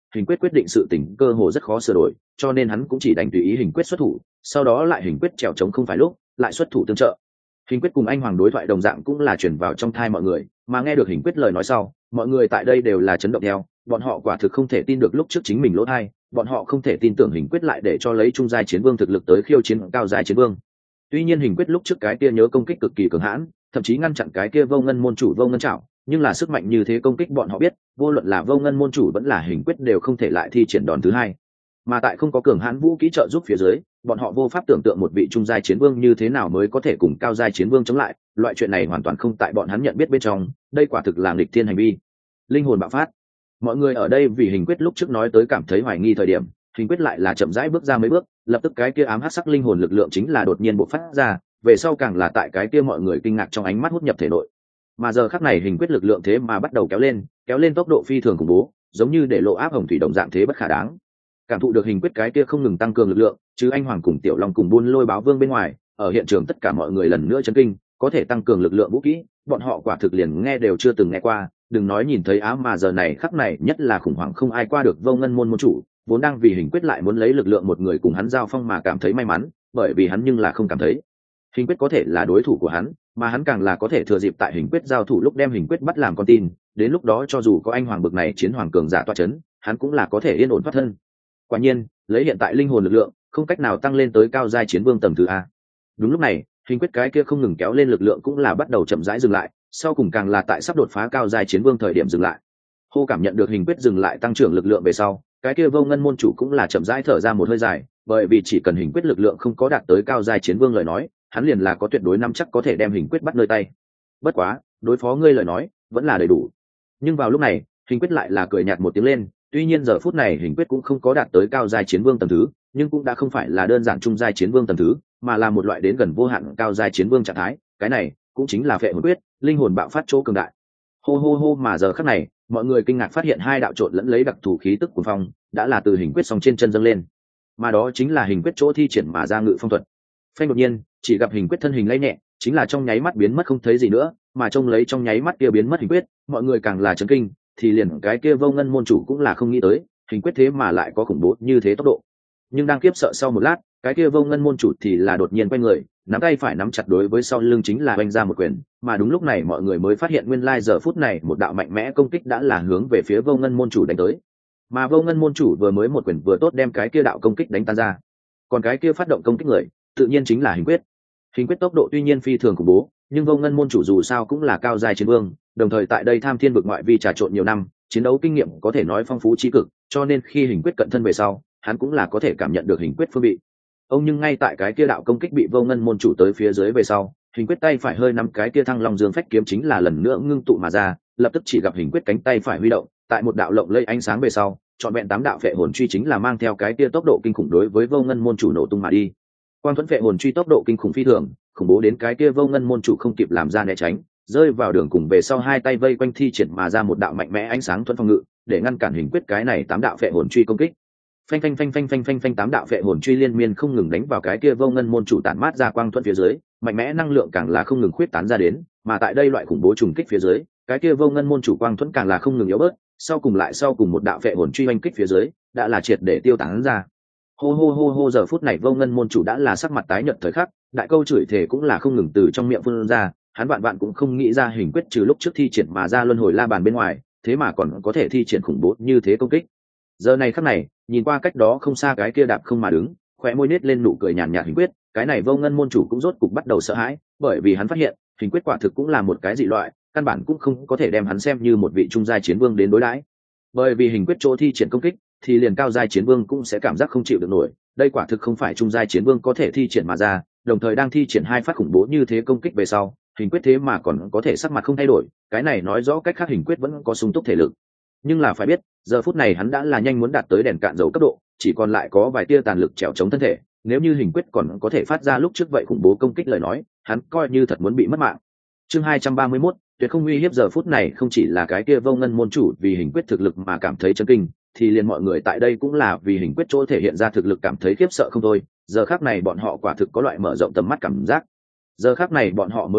hình quyết quyết định sự tình cơ hồ rất khó sửa đổi, cho nên hắn cũng chỉ đành tùy ý hình quyết xuất thủ, sau đó lại hình quyết trèo trống không phải lúc lại xuất thủ tương trợ. Hình quyết cùng anh hoàng đối thoại đồng dạng cũng là truyền vào trong thai mọi người, mà nghe được hình quyết lời nói sau, mọi người tại đây đều là chấn động theo, bọn họ quả thực không thể tin được lúc trước chính mình lỗ thai, bọn họ không thể tin tưởng hình quyết lại để cho lấy trung giai chiến vương thực lực tới khiêu chiến cao giai chiến vương. Tuy nhiên hình quyết lúc trước cái kia nhớ công kích cực kỳ cường hãn, thậm chí ngăn chặn cái kia vô ngân môn chủ vô ngân trảo, nhưng là sức mạnh như thế công kích bọn họ biết, vô luận là vô ngân môn chủ vẫn là hình quyết đều không thể lại thi triển đòn thứ hai. Mà tại không có cường hãn vũ kỹ trợ giúp phía dưới, bọn họ vô pháp tưởng tượng một vị trung giai chiến vương như thế nào mới có thể cùng cao giai chiến vương chống lại, loại chuyện này hoàn toàn không tại bọn hắn nhận biết bên trong, đây quả thực là nghịch thiên hành vi. Linh hồn bạo phát. Mọi người ở đây vì hình quyết lúc trước nói tới cảm thấy hoài nghi thời điểm, hình quyết lại là chậm rãi bước ra mấy bước, lập tức cái kia ám hắc sắc linh hồn lực lượng chính là đột nhiên bộc phát ra, về sau càng là tại cái kia mọi người kinh ngạc trong ánh mắt hút nhập thể nội. Mà giờ khắc này hình quyết lực lượng thế mà bắt đầu kéo lên, kéo lên tốc độ phi thường khủng bố, giống như để lộ áp hồng thủy đồng dạng thế bất khả đáng. Cảm thụ được hình quyết cái kia không ngừng tăng cường lực lượng, chứ anh hoàng cùng tiểu long cùng buôn lôi báo vương bên ngoài, ở hiện trường tất cả mọi người lần nữa chấn kinh, có thể tăng cường lực lượng vũ kỹ, bọn họ quả thực liền nghe đều chưa từng nghe qua, đừng nói nhìn thấy á mà giờ này khắc này nhất là khủng hoảng không ai qua được vô ngân môn môn chủ, vốn đang vì hình quyết lại muốn lấy lực lượng một người cùng hắn giao phong mà cảm thấy may mắn, bởi vì hắn nhưng là không cảm thấy hình quyết có thể là đối thủ của hắn, mà hắn càng là có thể thừa dịp tại hình quyết giao thủ lúc đem hình quyết bắt làm con tin, đến lúc đó cho dù có anh hoàng bực này chiến hoàng cường giả toa chấn, hắn cũng là có thể yên ổn thoát thân. Quả nhiên, lấy hiện tại linh hồn lực lượng, không cách nào tăng lên tới cao giai chiến vương tầng thứ a. Đúng lúc này, hình quyết cái kia không ngừng kéo lên lực lượng cũng là bắt đầu chậm rãi dừng lại, sau cùng càng là tại sắp đột phá cao giai chiến vương thời điểm dừng lại. Hô cảm nhận được hình quyết dừng lại tăng trưởng lực lượng về sau, cái kia vô ngân môn chủ cũng là chậm rãi thở ra một hơi dài, bởi vì chỉ cần hình quyết lực lượng không có đạt tới cao giai chiến vương lời nói, hắn liền là có tuyệt đối nắm chắc có thể đem hình quyết bắt nơi tay. Bất quá, đối phó ngươi lời nói, vẫn là đầy đủ. Nhưng vào lúc này, hình quyết lại là cười nhạt một tiếng lên, tuy nhiên giờ phút này hình quyết cũng không có đạt tới cao giai chiến vương tầng thứ, nhưng cũng đã không phải là đơn giản trung giai chiến vương tầng thứ, mà là một loại đến gần vô hạn cao giai chiến vương trạng thái, cái này cũng chính là phệ hồn quyết, linh hồn bạo phát chỗ cường đại. Hô hô hô mà giờ khắc này, mọi người kinh ngạc phát hiện hai đạo trộn lẫn lấy đặc thù khí tức của phong, đã là từ hình quyết song trên chân dâng lên. Mà đó chính là hình quyết chỗ thi triển mà ra ngự phong thuật. Phanh đột nhiên, chỉ gặp hình quyết thân hình lay nhẹ, chính là trong nháy mắt biến mất không thấy gì nữa, mà trông lấy trong nháy mắt kia biến mất hình quyết, mọi người càng là chấn kinh, thì liền cái kia vô ngân môn chủ cũng là không nghĩ tới, hình quyết thế mà lại có khủng bố như thế tốc độ. Nhưng đang kiếp sợ sau một lát, cái kia vô ngân môn chủ thì là đột nhiên quay người, nắm tay phải nắm chặt đối với sau lưng chính là oanh ra một quyền, mà đúng lúc này mọi người mới phát hiện nguyên lai giờ phút này một đạo mạnh mẽ công kích đã là hướng về phía vô ngân môn chủ đánh tới. Mà vô ngân môn chủ vừa mới một quyền vừa tốt đem cái kia đạo công kích đánh tan ra, còn cái kia phát động công kích người tự nhiên chính là hình quyết. Hình quyết tốc độ tuy nhiên phi thường khủng bố, nhưng vô ngân môn chủ dù sao cũng là cao giai chiến vương, đồng thời tại đây tham thiên vực ngoại vi trà trộn nhiều năm, chiến đấu kinh nghiệm có thể nói phong phú trí cực, cho nên khi hình quyết cận thân về sau, hắn cũng là có thể cảm nhận được hình quyết phương vị. Ông nhưng ngay tại cái kia đạo công kích bị vô ngân môn chủ tới phía dưới về sau, hình quyết tay phải hơi nắm cái kia thăng long dương phách kiếm chính là lần nữa ngưng tụ mà ra, lập tức chỉ gặp hình quyết cánh tay phải huy động, tại một đạo lộng lẫy ánh sáng về sau, trọn vẹn tám đạo phệ hồn truy chính là mang theo cái kia tốc độ kinh khủng đối với vô ngân môn chủ nổ tung mà đi. Quang thuẫn phệ hồn truy tốc độ kinh khủng phi thường, khủng bố đến cái kia vô ngân môn chủ không kịp làm ra né tránh, rơi vào đường cùng về sau hai tay vây quanh thi triển mà ra một đạo mạnh mẽ ánh sáng thuẫn phòng ngự, để ngăn cản hình quyết cái này tám đạo phệ hồn truy công kích. Phanh phanh phanh phanh phanh phanh phanh tám đạo phệ hồn truy liên miên không ngừng đánh vào cái kia vô ngân môn chủ tản mát ra quang thuẫn phía dưới, mạnh mẽ năng lượng càng là không ngừng khuyết tán ra đến, mà tại đây loại khủng bố trùng kích phía dưới, cái kia vô ngân môn chủ quang thuẫn càng là không ngừng yếu bớt, sau cùng lại sau cùng một đạo phệ hồn truy oanh kích phía dưới, đã là triệt để tiêu tán ra. Hô hô hô hô giờ phút này vô ngân môn chủ đã là sắc mặt tái nhợt thời khắc, đại câu chửi thề cũng là không ngừng từ trong miệng phun ra, hắn vạn vạn cũng không nghĩ ra hình quyết trừ lúc trước thi triển mà ra luân hồi la bàn bên ngoài, thế mà còn có thể thi triển khủng bố như thế công kích. Giờ này khắc này, nhìn qua cách đó không xa cái kia đạp không mà đứng, khóe môi nết lên nụ cười nhàn nhạt hình quyết, cái này vô ngân môn chủ cũng rốt cục bắt đầu sợ hãi, bởi vì hắn phát hiện, hình quyết quả thực cũng là một cái dị loại, căn bản cũng không có thể đem hắn xem như một vị trung giai chiến vương đến đối đãi. Bởi vì hình quyết chỗ thi triển công kích, thì liền cao giai chiến vương cũng sẽ cảm giác không chịu được nổi, đây quả thực không phải trung giai chiến vương có thể thi triển mà ra, đồng thời đang thi triển hai phát khủng bố như thế công kích về sau, hình quyết thế mà còn có thể sắc mặt không thay đổi, cái này nói rõ cách khác hình quyết vẫn có sung túc thể lực. Nhưng là phải biết, giờ phút này hắn đã là nhanh muốn đạt tới đèn cạn dầu cấp độ, chỉ còn lại có vài tia tàn lực trèo chống thân thể, nếu như hình quyết còn có thể phát ra lúc trước vậy khủng bố công kích lời nói, hắn coi như thật muốn bị mất mạng. Chương hai trăm ba mươi mốt, tuyệt không uy hiếp giờ phút này không chỉ là cái kia vô ngân môn chủ vì hình quyết thực lực mà cảm thấy chấn kinh, thì liền mọi người tại đây cũng là vì hình quyết chỗ thể hiện ra thực lực cảm thấy khiếp sợ không thôi, giờ khắc này bọn họ quả thực có loại mở rộng tầm mắt cảm giác. Giờ khắc này bọn họ mới biết được,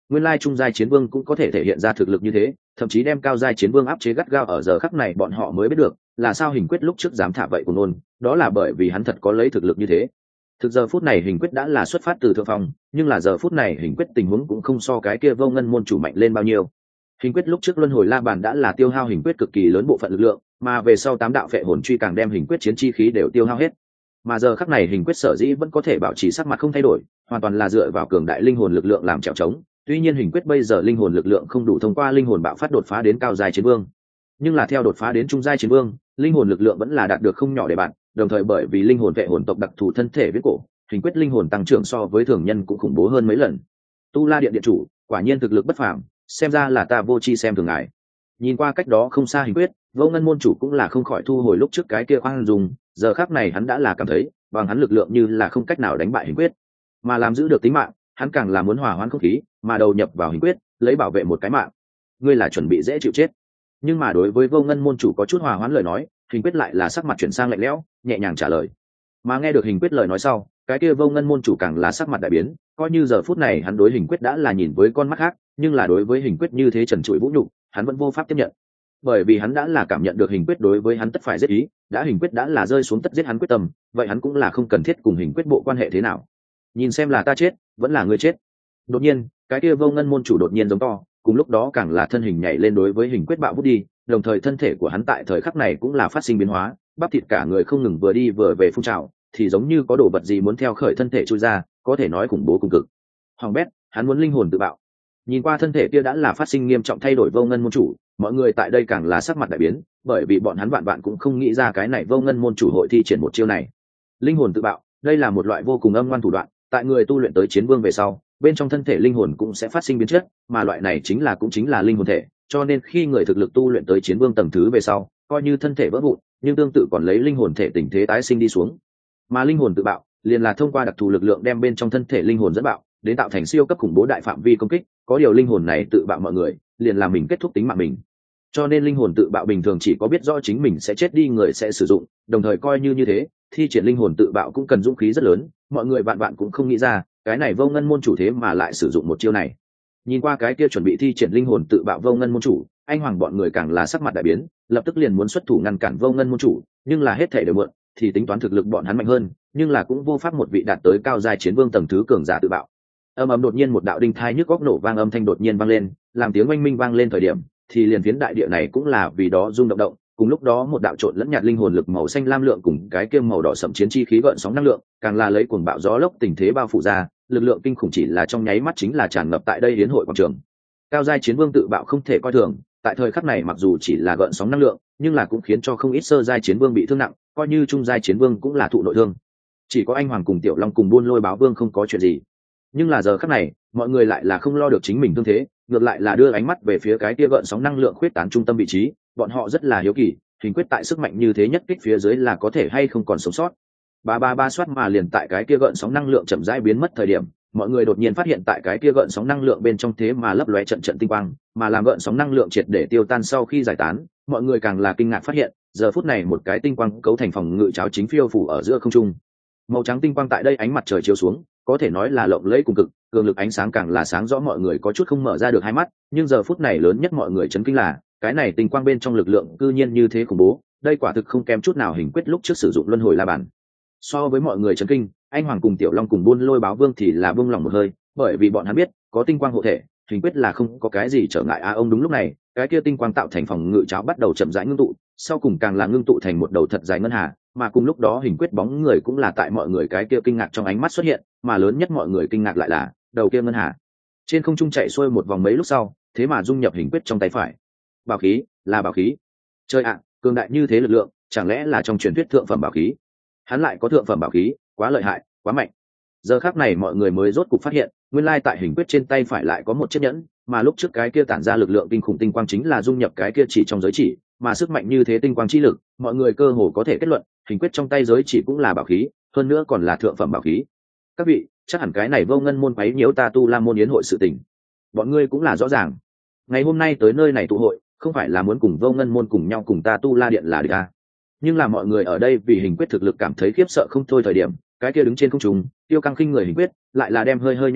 nguyên lai trung giai chiến vương cũng có thể thể hiện ra thực lực như thế, thậm chí đem cao giai chiến vương áp chế gắt gao. Ở giờ khắc này bọn họ mới biết được là sao hình quyết lúc trước dám thả vậy của nôn, đó là bởi vì hắn thật có lấy thực lực như thế. Thực giờ phút này hình quyết đã là xuất phát từ thượng phong, nhưng là giờ phút này hình quyết tình huống cũng không so cái kia vô ngân môn chủ mạnh lên bao nhiêu. Hình quyết lúc trước luân hồi la bàn đã là tiêu hao hình quyết cực kỳ lớn bộ phận lực lượng, mà về sau tám đạo phệ hồn truy càng đem hình quyết chiến chi khí đều tiêu hao hết. Mà giờ khắc này hình quyết sở dĩ vẫn có thể bảo trì sắc mặt không thay đổi, hoàn toàn là dựa vào cường đại linh hồn lực lượng làm trèo trống. Tuy nhiên hình quyết bây giờ linh hồn lực lượng không đủ thông qua linh hồn bạo phát đột phá đến cao giai chiến vương, nhưng là theo đột phá đến trung giai chiến vương, linh hồn lực lượng vẫn là đạt được không nhỏ để bạn. Đồng thời bởi vì linh hồn vệ hồn tộc đặc thù thân thể viết cổ, hình quyết linh hồn tăng trưởng so với thường nhân cũng khủng bố hơn mấy lần. Tu La Điện điện chủ, quả nhiên thực lực bất phàm, xem ra là ta vô chi xem thường ngài. Nhìn qua cách đó không xa hình quyết, Vô Ngân môn chủ cũng là không khỏi thu hồi lúc trước cái kia khoan dùng, giờ khắc này hắn đã là cảm thấy, bằng hắn lực lượng như là không cách nào đánh bại hình quyết, mà làm giữ được tính mạng, hắn càng là muốn hòa hoãn không khí, mà đầu nhập vào hình quyết, lấy bảo vệ một cái mạng. Ngươi là chuẩn bị dễ chịu chết. Nhưng mà đối với Vô Ngân môn chủ có chút hòa hoãn lời nói, hình quyết lại là sắc mặt chuyển sang lạnh lẽo, nhẹ nhàng trả lời. Mà nghe được hình quyết lời nói sau, cái kia Vô Ngân môn chủ càng là sắc mặt đại biến, coi như giờ phút này hắn đối hình quyết đã là nhìn với con mắt khác, nhưng là đối với hình quyết như thế trần trụi vũ nhục, hắn vẫn vô pháp tiếp nhận. Bởi vì hắn đã là cảm nhận được hình quyết đối với hắn tất phải giết ý, đã hình quyết đã là rơi xuống tất giết hắn quyết tâm, vậy hắn cũng là không cần thiết cùng hình quyết bộ quan hệ thế nào. Nhìn xem là ta chết, vẫn là ngươi chết. Đột nhiên, cái kia Vô Ngân môn chủ đột nhiên giống to, cùng lúc đó càng là thân hình nhảy lên đối với hình quyết bạo vút đi, đồng thời thân thể của hắn tại thời khắc này cũng là phát sinh biến hóa, bắp thịt cả người không ngừng vừa đi vừa về phun trào, thì giống như có đồ vật gì muốn theo khởi thân thể chui ra, có thể nói khủng bố cùng cực. Hoàng bét, hắn muốn linh hồn tự bạo. Nhìn qua thân thể kia đã là phát sinh nghiêm trọng thay đổi Vô Ngân môn chủ, mọi người tại đây càng là sắc mặt đại biến, bởi vì bọn hắn vạn vạn cũng không nghĩ ra cái này Vô Ngân môn chủ hội thi triển một chiêu này. Linh hồn tự bạo, đây là một loại vô cùng âm ngoan thủ đoạn, tại người tu luyện tới chiến vương về sau, bên trong thân thể linh hồn cũng sẽ phát sinh biến chất, mà loại này chính là cũng chính là linh hồn thể, cho nên khi người thực lực tu luyện tới chiến vương tầng thứ về sau, coi như thân thể vỡ vụn, nhưng tương tự còn lấy linh hồn thể tình thế tái sinh đi xuống. Mà linh hồn tự bạo, liền là thông qua đặc thù lực lượng đem bên trong thân thể linh hồn dẫn bạo, đến tạo thành siêu cấp khủng bố đại phạm vi công kích, có điều linh hồn này tự bạo mọi người, liền là mình kết thúc tính mạng mình. Cho nên linh hồn tự bạo bình thường chỉ có biết rõ chính mình sẽ chết đi người sẽ sử dụng, đồng thời coi như như thế, thi triển linh hồn tự bạo cũng cần dũng khí rất lớn, mọi người vạn vạn cũng không nghĩ ra, cái này Vô Ngân môn chủ thế mà lại sử dụng một chiêu này. Nhìn qua cái kia chuẩn bị thi triển linh hồn tự bạo Vô Ngân môn chủ, anh hoàng bọn người càng là sắc mặt đại biến, lập tức liền muốn xuất thủ ngăn cản Vô Ngân môn chủ, nhưng là hết thảy đều mượn, thì tính toán thực lực bọn hắn mạnh hơn, nhưng là cũng vô pháp một vị đạt tới cao giai chiến vương tầng thứ cường giả tự bạo. Âm ầm đột nhiên một đạo đinh thai nhức góc nổ vang âm thanh đột nhiên vang lên, làm tiếng oanh minh vang lên thời điểm, thì liền phiến đại địa này cũng là vì đó rung động động. Cùng lúc đó một đạo trộn lẫn nhạt linh hồn lực màu xanh lam lượng cùng cái kiêm màu đỏ sẫm chiến chi khí gợn sóng năng lượng, càng là lấy cuồng bạo gió lốc tình thế bao phủ ra, lực lượng kinh khủng chỉ là trong nháy mắt chính là tràn ngập tại đây hiến hội quảng trường. Cao giai chiến vương tự bạo không thể coi thường, tại thời khắc này mặc dù chỉ là gợn sóng năng lượng, nhưng là cũng khiến cho không ít sơ giai chiến vương bị thương nặng, coi như trung giai chiến vương cũng là thụ nội thương. Chỉ có anh hoàng cùng tiểu long cùng buôn lôi báo vương không có chuyện gì. Nhưng là giờ khắc này, mọi người lại là không lo được chính mình thương thế, ngược lại là đưa ánh mắt về phía cái kia gợn sóng năng lượng khuyết tán trung tâm vị trí, bọn họ rất là hiếu kỳ, hình quyết tại sức mạnh như thế nhất kích phía dưới là có thể hay không còn sống sót. Ba ba ba soát mà liền tại cái kia gợn sóng năng lượng chậm rãi biến mất thời điểm, mọi người đột nhiên phát hiện tại cái kia gợn sóng năng lượng bên trong thế mà lấp lóe trận trận tinh quang, mà làm gợn sóng năng lượng triệt để tiêu tan sau khi giải tán, mọi người càng là kinh ngạc phát hiện, giờ phút này một cái tinh quang cấu thành phòng ngự cháo chính phiêu phủ ở giữa không trung. Màu trắng tinh quang tại đây ánh mặt trời chiếu xuống, có thể nói là lộng lẫy cùng cực, cường lực ánh sáng càng là sáng rõ mọi người có chút không mở ra được hai mắt, nhưng giờ phút này lớn nhất mọi người chấn kinh là, cái này tinh quang bên trong lực lượng cư nhiên như thế khủng bố, đây quả thực không kém chút nào hình quyết lúc trước sử dụng luân hồi la bàn. So với mọi người chấn kinh, anh hoàng cùng tiểu long cùng buôn lôi báo vương thì là buông lòng một hơi, bởi vì bọn hắn biết có tinh quang hộ thể, hình quyết là không có cái gì trở ngại a. À, ông đúng lúc này, cái kia tinh quang tạo thành phòng ngự cháo bắt đầu chậm rãi ngưng tụ, sau cùng càng là ngưng tụ thành một đầu thật dài ngân hà, mà cùng lúc đó hình quyết bóng người cũng là tại mọi người cái kia kinh ngạc trong ánh mắt xuất hiện, mà lớn nhất mọi người kinh ngạc lại là đầu kia ngân hà trên không trung chạy xuôi một vòng mấy lúc sau, thế mà dung nhập hình quyết trong tay phải. Bảo khí, là bảo khí. Chơi ạ, à, cường đại như thế lực lượng, chẳng lẽ là trong truyền thuyết thượng phẩm bảo khí? Hắn lại có thượng phẩm bảo khí, quá lợi hại, quá mạnh. Giờ khắc này mọi người mới rốt cục phát hiện, nguyên lai tại hình quyết trên tay phải lại có một chiếc nhẫn, mà lúc trước cái kia tản ra lực lượng kinh khủng tinh quang chính là dung nhập cái kia chỉ trong giới chỉ, mà sức mạnh như thế tinh quang chi lực, mọi người cơ hồ có thể kết luận, hình quyết trong tay giới chỉ cũng là bảo khí, hơn nữa còn là thượng phẩm bảo khí. Các vị, chắc hẳn cái này Vô Ngân môn quấy nhiễu ta Tu La môn yến hội sự tình, bọn ngươi cũng là rõ ràng. Ngày hôm nay tới nơi này tụ hội, không phải là muốn cùng Vô Ngân môn cùng nhau cùng ta Tu La điện là địch à? Nhưng là mọi người ở đây vì hình quyết thực lực cảm thấy khiếp sợ không thôi thời điểm, cái kia đứng trên không trung, tiêu căng khinh người hình quyết, lại là đem hơi hơi nhau lại,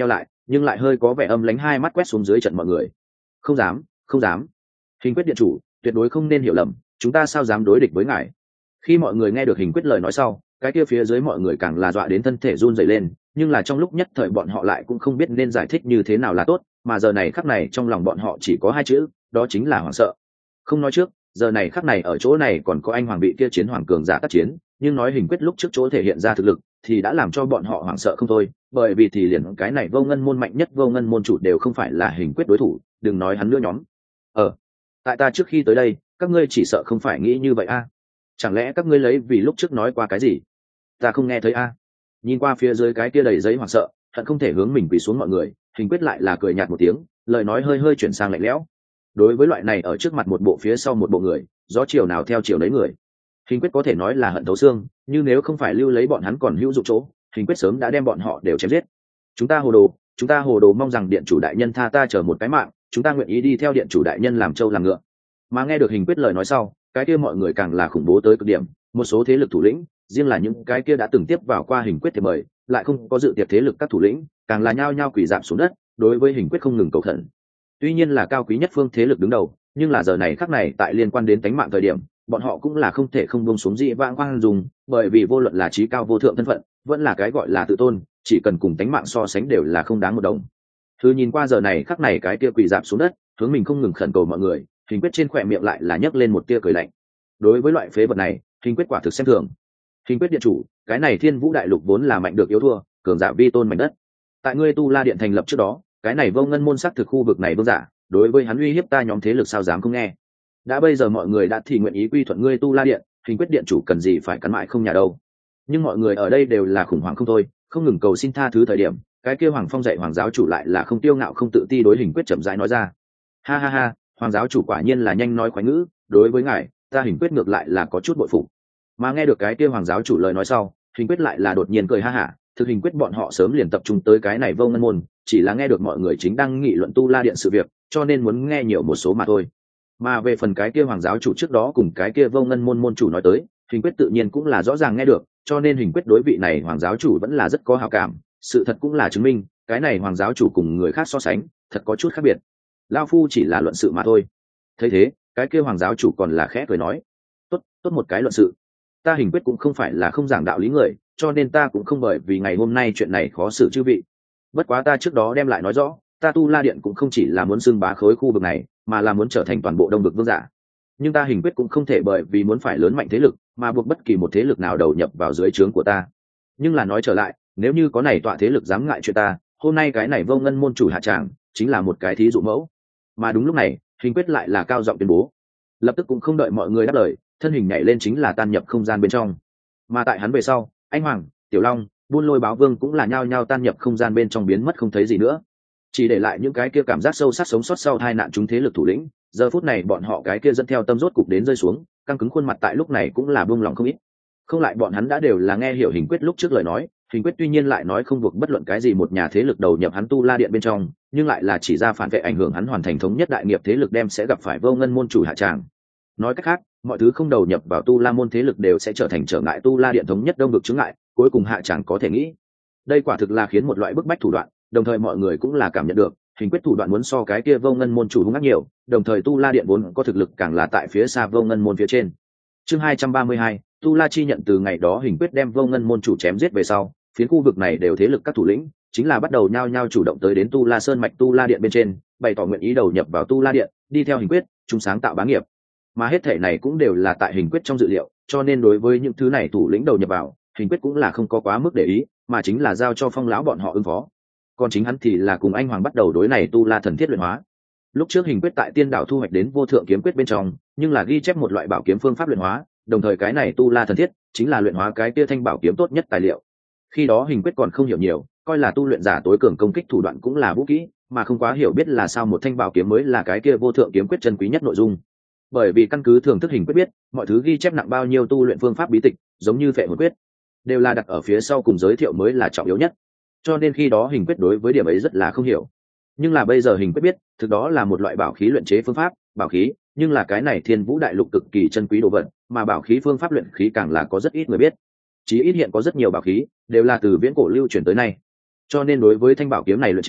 nhưng lại hơi có vẻ âm lánh, hai mắt quét xuống dưới trận mọi người. Không dám, không dám. Hình quyết điện chủ, tuyệt đối không nên hiểu lầm, chúng ta sao dám đối địch với ngài. Khi mọi người nghe được hình quyết lời nói sau, cái kia phía dưới mọi người càng là dọa đến thân thể run rẩy lên, nhưng là trong lúc nhất thời bọn họ lại cũng không biết nên giải thích như thế nào là tốt, mà giờ này khắc này trong lòng bọn họ chỉ có hai chữ, đó chính là hoảng sợ. Không nói trước, giờ này khắc này ở chỗ này còn có anh hoàng bị kia chiến hoàng cường giả tác chiến, nhưng nói hình quyết lúc trước chỗ thể hiện ra thực lực thì đã làm cho bọn họ hoảng sợ không thôi, bởi vì thì liền cái này vô ngân môn mạnh nhất vô ngân môn chủ đều không phải là hình quyết đối thủ, đừng nói hắn nữa nhóm. Ờ, tại ta trước khi tới đây, các ngươi chỉ sợ không phải nghĩ như vậy a? À? Chẳng lẽ các ngươi lấy vì lúc trước nói qua cái gì ta không nghe thấy a? À? Nhìn qua phía dưới cái kia đầy giấy hoảng sợ, hận không thể hướng mình quỳ xuống mọi người, hình quyết lại là cười nhạt một tiếng, lời nói hơi hơi chuyển sang lạnh lẽo. Đối với loại này ở trước mặt một bộ phía sau một bộ người, gió chiều nào theo chiều đấy người, hình quyết có thể nói là hận thấu xương, nhưng nếu không phải lưu lấy bọn hắn còn hữu dụng chỗ, hình quyết sớm đã đem bọn họ đều chém giết. Chúng ta hồ đồ, chúng ta hồ đồ, mong rằng điện chủ đại nhân tha ta chờ một cái mạng, chúng ta nguyện ý đi theo điện chủ đại nhân làm trâu làm ngựa. Mà nghe được hình quyết lời nói sau, cái kia mọi người càng là khủng bố tới cực điểm, một số thế lực thủ lĩnh, riêng là những cái kia đã từng tiếp vào qua hình quyết thì mời, lại không có dự tiệc thế lực các thủ lĩnh, càng là nhao nhao quỳ rạp xuống đất, đối với hình quyết không ngừng cầu khẩn. Tuy nhiên là cao quý nhất phương thế lực đứng đầu, nhưng là giờ này khắc này tại liên quan đến tính mạng thời điểm, bọn họ cũng là không thể không buông xuống dị vãng khoan dùng, bởi vì vô luận là trí cao vô thượng thân phận, vẫn là cái gọi là tự tôn, chỉ cần cùng tính mạng so sánh đều là không đáng một đồng. Thứ nhìn qua giờ này khắc này cái kia quỳ rạp xuống đất, hướng mình không ngừng khẩn cầu mọi người, hình quyết trên khỏe miệng lại là nhấc lên một tia cười lạnh. Đối với loại phế vật này, hình quyết quả thực xem thường. Hình quyết điện chủ, cái này Thiên Vũ đại lục vốn là mạnh được yếu thua, cường giả vi tôn mảnh đất. Tại ngươi Tu La điện thành lập trước đó, cái này vô ngân môn sắc thực khu vực này vương giả, đối với hắn uy hiếp ta nhóm thế lực sao dám không nghe. Đã bây giờ mọi người đã thì nguyện ý quy thuận ngươi Tu La điện, hình quyết điện chủ cần gì phải cắn mãi không nhà đâu. Nhưng mọi người ở đây đều là khủng hoảng không thôi, không ngừng cầu xin tha thứ thời điểm, cái kia Hoàng Phong dạy Hoàng giáo chủ lại là không tiêu ngạo không tự ti đối hình quyết chậm rãi nói ra. Ha ha ha, Hoàng giáo chủ quả nhiên là nhanh nói khoái ngữ, đối với ngài, ta hình quyết ngược lại là có chút bội phục. Mà nghe được cái kia Hoàng giáo chủ lời nói sau, hình quyết lại là đột nhiên cười ha hả, thực hình quyết bọn họ sớm liền tập trung tới cái này vô ngân môn, chỉ là nghe được mọi người chính đang nghị luận Tu La điện sự việc, cho nên muốn nghe nhiều một số mà thôi. Mà về phần cái kia Hoàng giáo chủ trước đó cùng cái kia vô ngân môn môn chủ nói tới, hình quyết tự nhiên cũng là rõ ràng nghe được, cho nên hình quyết đối vị này Hoàng giáo chủ vẫn là rất có hảo cảm. Sự thật cũng là chứng minh, cái này Hoàng giáo chủ cùng người khác so sánh, thật có chút khác biệt. Lao phu chỉ là luận sự mà thôi. Thấy thế, cái kia Hoàng giáo chủ còn là khẽ cười nói, tốt, tốt một cái luận sự. Ta hình quyết cũng không phải là không giảng đạo lý người, cho nên ta cũng không bởi vì ngày hôm nay chuyện này khó xử chư vị. Bất quá ta trước đó đem lại nói rõ, ta Tu La điện cũng không chỉ là muốn xưng bá khối khu vực này, mà là muốn trở thành toàn bộ đông vực vương giả. Nhưng ta hình quyết cũng không thể bởi vì muốn phải lớn mạnh thế lực mà buộc bất kỳ một thế lực nào đầu nhập vào dưới trướng của ta. Nhưng là nói trở lại, nếu như có này tọa thế lực dám ngại chuyện ta, hôm nay cái này vô ngân môn chủ hạ tràng chính là một cái thí dụ mẫu. Mà đúng lúc này, hình quyết lại là cao giọng tuyên bố, lập tức cũng không đợi mọi người đáp lời, thân hình nhảy lên chính là tan nhập không gian bên trong. Mà tại hắn về sau, anh Hoàng, Tiểu Long, Buôn Lôi Báo Vương cũng là nhao nhao tan nhập không gian bên trong biến mất không thấy gì nữa, chỉ để lại những cái kia cảm giác sâu sắc sống sót sau hai nạn chúng thế lực thủ lĩnh. Giờ phút này bọn họ cái kia dẫn theo tâm rốt cục đến rơi xuống, căng cứng khuôn mặt tại lúc này cũng là buông lòng không ít. Không lại bọn hắn đã đều là nghe hiểu hình quyết lúc trước lời nói, hình quyết tuy nhiên lại nói không buộc bất luận cái gì một nhà thế lực đầu nhập hắn Tu La điện bên trong, nhưng lại là chỉ ra phản vệ ảnh hưởng hắn hoàn thành thống nhất đại nghiệp thế lực đem sẽ gặp phải vô ngân môn chủ hạ tràng. Nói cách khác, mọi thứ không đầu nhập vào Tu La môn thế lực đều sẽ trở thành trở ngại Tu La điện thống nhất đông vực chướng ngại, cuối cùng hạ tràng có thể nghĩ. Đây quả thực là khiến một loại bức bách thủ đoạn, đồng thời mọi người cũng là cảm nhận được, hình quyết thủ đoạn muốn so cái kia vô ngân môn chủ hung ác nhiều, đồng thời Tu La điện vốn có thực lực càng là tại phía xa vô ngân môn phía trên. Chương hai trăm ba mươi hai, Tu La chi nhận. Từ ngày đó hình quyết đem vô ngân môn chủ chém giết về sau, phiến khu vực này đều thế lực các thủ lĩnh chính là bắt đầu nhao nhao chủ động tới đến Tu La sơn mạch Tu La điện bên trên, bày tỏ nguyện ý đầu nhập vào Tu La điện, đi theo hình quyết chung sáng tạo bá nghiệp. Mà hết thể này cũng đều là tại hình quyết trong dự liệu, cho nên đối với những thứ này thủ lĩnh đầu nhập vào, hình quyết cũng là không có quá mức để ý, mà chính là giao cho Phong lão bọn họ ứng phó. Còn chính hắn thì là cùng anh Hoàng bắt đầu đối này Tu La thần thiết luyện hóa. Lúc trước hình quyết tại Tiên đảo thu hoạch đến vô thượng kiếm quyết bên trong, nhưng là ghi chép một loại bảo kiếm phương pháp luyện hóa, đồng thời cái này Tu La thần thiết chính là luyện hóa cái kia thanh bảo kiếm tốt nhất tài liệu. Khi đó hình quyết còn không hiểu nhiều, coi là tu luyện giả tối cường công kích thủ đoạn cũng là vũ kỹ, mà không quá hiểu biết là sao một thanh bảo kiếm mới là cái kia vô thượng kiếm quyết chân quý nhất nội dung. Bởi vì căn cứ thường thức hình quyết biết, mọi thứ ghi chép nặng bao nhiêu tu luyện phương pháp bí tịch, giống như Phệ Hồn quyết, đều là đặt ở phía sau cùng giới thiệu mới là trọng yếu nhất. Cho nên khi đó hình quyết đối với điểm ấy rất là không hiểu. Nhưng là bây giờ hình quyết biết, thực đó là một loại bảo khí luyện chế phương pháp, bảo khí, nhưng là cái này Thiên Vũ đại lục cực kỳ chân quý đồ vật, mà bảo khí phương pháp luyện khí càng là có rất ít người biết. Chỉ ít hiện có rất nhiều bảo khí đều là từ viễn cổ lưu truyền tới nay. Cho nên đối với thanh bảo kiếm này luyện chế,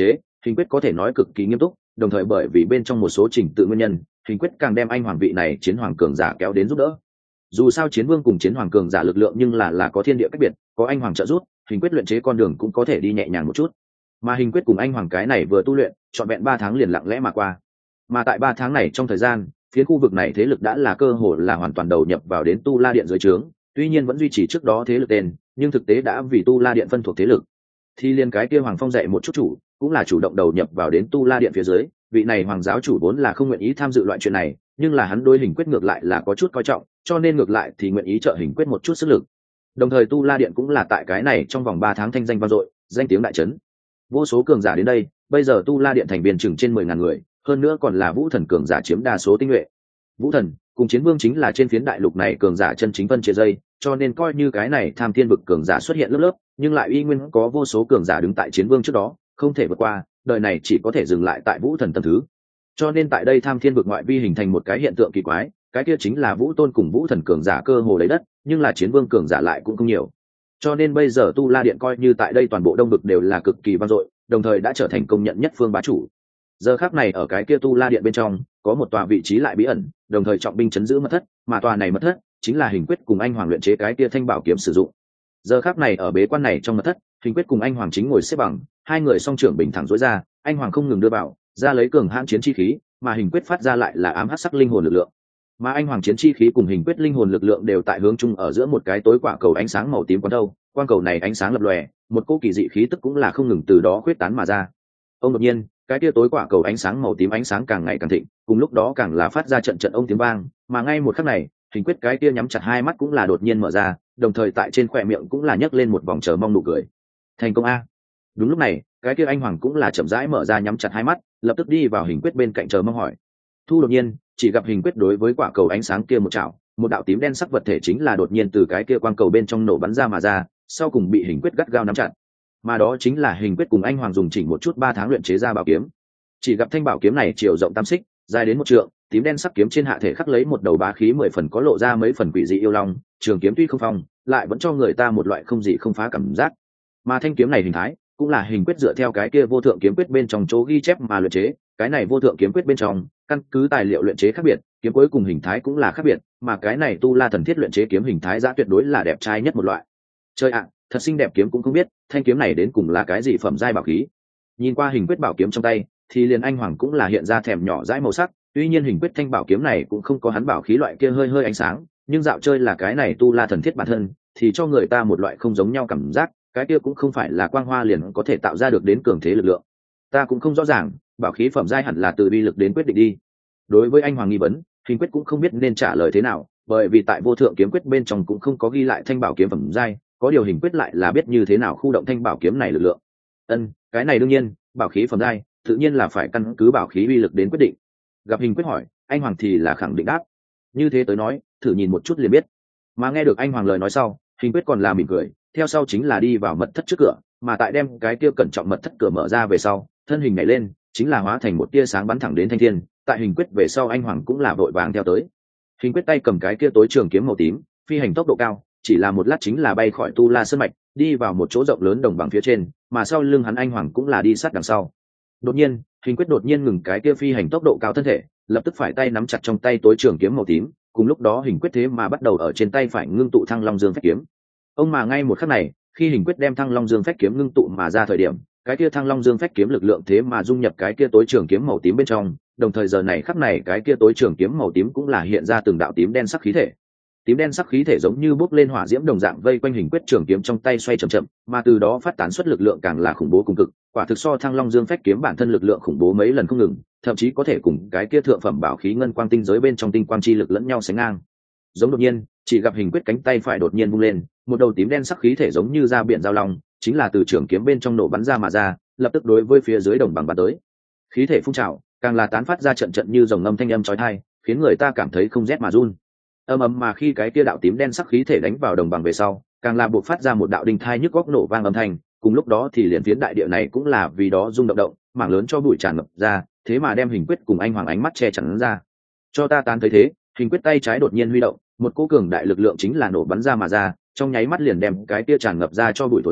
hình quyết có thể nói cực kỳ nghiêm túc, đồng thời bởi vì bên trong một số trình tự nguyên nhân, hình quyết càng đem anh hoàng vị này chiến hoàng cường giả kéo đến giúp đỡ. Dù sao chiến vương cùng chiến hoàng cường giả lực lượng nhưng là là có thiên địa cách biệt, có anh hoàng trợ giúp, hình quyết luyện chế con đường cũng có thể đi nhẹ nhàng một chút. Mà hình quyết cùng anh hoàng cái này vừa tu luyện trọn vẹn ba tháng liền lặng lẽ mà qua. Mà tại ba tháng này trong thời gian, phiến khu vực này thế lực đã là cơ hội là hoàn toàn đầu nhập vào đến Tu La Điện dưới trướng, tuy nhiên vẫn duy trì trước đó thế lực tên, nhưng thực tế đã vì Tu La Điện phân thuộc thế lực. Thì liên cái kia hoàng phong dạy một chút chủ, cũng là chủ động đầu nhập vào đến Tu La Điện phía dưới, vị này hoàng giáo chủ vốn là không nguyện ý tham dự loại chuyện này, nhưng là hắn đối hình quyết ngược lại là có chút coi trọng, cho nên ngược lại thì nguyện ý trợ hình quyết một chút sức lực. Đồng thời Tu La Điện cũng là tại cái này trong vòng ba tháng thanh danh vang dội, danh tiếng đại chấn. Vô số cường giả đến đây, bây giờ Tu La Điện thành viên chừng trên mười ngàn người, hơn nữa còn là vũ thần cường giả chiếm đa số tinh nhuệ. Vũ thần cùng chiến vương chính là trên phiến đại lục này cường giả chân chính phân chia dây, cho nên coi như cái này tham thiên vực cường giả xuất hiện lớp lớp, nhưng lại uy nguyên có vô số cường giả đứng tại chiến vương trước đó, không thể vượt qua, đời này chỉ có thể dừng lại tại vũ thần tầng thứ. Cho nên tại đây tham thiên vực ngoại vi hình thành một cái hiện tượng kỳ quái, cái kia chính là vũ tôn cùng vũ thần cường giả cơ hồ lấy đất, nhưng là chiến vương cường giả lại cũng không nhiều. Cho nên bây giờ Tu La Điện coi như tại đây toàn bộ đông vực đều là cực kỳ vang dội, đồng thời đã trở thành công nhận nhất phương bá chủ. Giờ khắc này ở cái kia Tu La Điện bên trong, có một tòa vị trí lại bí ẩn, đồng thời trọng binh chấn giữ mật thất, mà tòa này mật thất chính là hình quyết cùng anh hoàng luyện chế cái kia thanh bảo kiếm sử dụng. Giờ khắc này ở bế quan này trong mật thất, hình quyết cùng anh hoàng chính ngồi xếp bằng, hai người song trưởng bình thẳng duỗi ra, anh hoàng không ngừng đưa vào, ra lấy cường hãn chiến chi khí, mà hình quyết phát ra lại là ám hắc sắc linh hồn lực lượng. Mà anh hoàng chiến chi khí cùng hình quyết linh hồn lực lượng đều tại hướng chung ở giữa một cái tối quả cầu ánh sáng màu tím quán đâu, quang cầu này ánh sáng lập lòe, một cỗ kỳ dị khí tức cũng là không ngừng từ đó khuyết tán mà ra. Ông đột nhiên, cái kia tối quả cầu ánh sáng màu tím ánh sáng càng ngày càng thịnh, cùng lúc đó càng là phát ra trận trận ông tiếng vang, mà ngay một khắc này, hình quyết cái kia nhắm chặt hai mắt cũng là đột nhiên mở ra, đồng thời tại trên khóe miệng cũng là nhấc lên một vòng chờ mong nụ cười. Thành công a! Đúng lúc này, cái kia anh hoàng cũng là chậm rãi mở ra nhắm chặt hai mắt, lập tức đi vào hình quyết bên cạnh chờ mong hỏi. Thu đột nhiên, chỉ gặp hình quyết đối với quả cầu ánh sáng kia một chảo, một đạo tím đen sắc vật thể chính là đột nhiên từ cái kia quang cầu bên trong nổ bắn ra mà ra, sau cùng bị hình quyết gắt gao nắm chặt. Mà đó chính là hình quyết cùng anh hoàng dùng chỉnh một chút ba tháng luyện chế ra bảo kiếm. Chỉ gặp thanh bảo kiếm này chiều rộng tam xích, dài đến một trượng, tím đen sắc kiếm trên hạ thể khắc lấy một đầu bá khí mười phần có lộ ra mấy phần quỷ dị yêu long, trường kiếm tuy không phong, lại vẫn cho người ta một loại không gì không phá cảm giác. Mà thanh kiếm này hình thái cũng là hình quyết dựa theo cái kia vô thượng kiếm quyết bên trong chỗ ghi chép mà luyện chế, cái này vô thượng kiếm quyết bên trong, căn cứ tài liệu luyện chế khác biệt, kiếm cuối cùng hình thái cũng là khác biệt, mà cái này Tu La thần thiết luyện chế kiếm hình thái giá tuyệt đối là đẹp trai nhất một loại. Chơi ạ, thật xinh đẹp kiếm cũng không biết, thanh kiếm này đến cùng là cái gì phẩm giai bảo khí. Nhìn qua hình quyết bảo kiếm trong tay, thì liền anh hoàng cũng là hiện ra thèm nhỏ dãi màu sắc, tuy nhiên hình quyết thanh bảo kiếm này cũng không có hắn bảo khí loại kia hơi hơi ánh sáng, nhưng dạo chơi là cái này Tu La thần thiết bản thân, thì cho người ta một loại không giống nhau cảm giác, cái kia cũng không phải là quang hoa liền có thể tạo ra được đến cường thế lực lượng. Ta cũng không rõ ràng, bảo khí phẩm giai hẳn là từ vi lực đến quyết định đi. Đối với anh hoàng nghi vấn, hình quyết cũng không biết nên trả lời thế nào, bởi vì tại vô thượng kiếm quyết bên trong cũng không có ghi lại thanh bảo kiếm phẩm giai, có điều hình quyết lại là biết như thế nào khu động thanh bảo kiếm này lực lượng. Ân, cái này đương nhiên, bảo khí phẩm giai tự nhiên là phải căn cứ bảo khí uy lực đến quyết định. Gặp hình quyết hỏi, anh hoàng thì là khẳng định đáp. Như thế tới nói, thử nhìn một chút liền biết. Mà nghe được anh hoàng lời nói sau, hình quyết còn là mỉm cười, theo sau chính là đi vào mật thất trước cửa, mà tại đem cái kia cẩn trọng mật thất cửa mở ra về sau, thân hình nhảy lên, chính là hóa thành một tia sáng bắn thẳng đến thanh thiên. Tại hình quyết về sau anh hoàng cũng là vội vàng theo tới. Hình quyết tay cầm cái kia tối trường kiếm màu tím, phi hành tốc độ cao, chỉ là một lát chính là bay khỏi Tu La sơn mạch, đi vào một chỗ rộng lớn đồng bằng phía trên, mà sau lưng hắn anh hoàng cũng là đi sát đằng sau. Đột nhiên, hình quyết đột nhiên ngừng cái kia phi hành tốc độ cao thân thể, lập tức phải tay nắm chặt trong tay tối trường kiếm màu tím, cùng lúc đó hình quyết thế mà bắt đầu ở trên tay phải ngưng tụ Thăng Long Dương phách kiếm. Ông mà ngay một khắc này, khi hình quyết đem Thăng Long Dương phách kiếm ngưng tụ mà ra thời điểm, cái kia Thăng Long Dương phách kiếm lực lượng thế mà dung nhập cái kia tối trường kiếm màu tím bên trong, đồng thời giờ này khắc này cái kia tối trường kiếm màu tím cũng là hiện ra từng đạo tím đen sắc khí thể. Tím đen sắc khí thể giống như bốc lên hỏa diễm đồng dạng vây quanh hình quyết trường kiếm trong tay xoay chậm chậm, mà từ đó phát tán xuất lực lượng càng là khủng bố cùng cực, quả thực so Thăng Long Dương phách kiếm bản thân lực lượng khủng bố mấy lần không ngừng, thậm chí có thể cùng cái kia thượng phẩm bảo khí ngân quang tinh giới bên trong tinh quang chi lực lẫn nhau sánh ngang. Giống đột nhiên, chỉ gặp hình quyết cánh tay phải đột nhiên vung lên, một đầu tím đen sắc khí thể giống như ra biển giao long, chính là từ trường kiếm bên trong nổ bắn ra mà ra, lập tức đối với phía dưới đồng bằng bắn tới. Khí thể phun trào, càng là tán phát ra trận trận như dòng ngâm thanh âm chói tai, khiến người ta cảm thấy không rét mà run. Ầm ầm mà khi cái kia đạo tím đen sắc khí thể đánh vào đồng bằng về sau, càng là buộc phát ra một đạo đinh thai nhức góc nổ vang âm thanh, cùng lúc đó thì liền phiến đại địa này cũng là vì đó rung động động, mảng lớn cho bụi tràn ngập ra, thế mà đem hình quyết cùng anh hoàng ánh mắt che chắn ra. Cho ta tán thấy thế, hình quyết tay trái đột nhiên huy động, một cỗ cường đại lực lượng chính là nổ bắn ra mà ra, trong nháy mắt liền đem cái kia tràn ngập ra cho bụi thổi tan,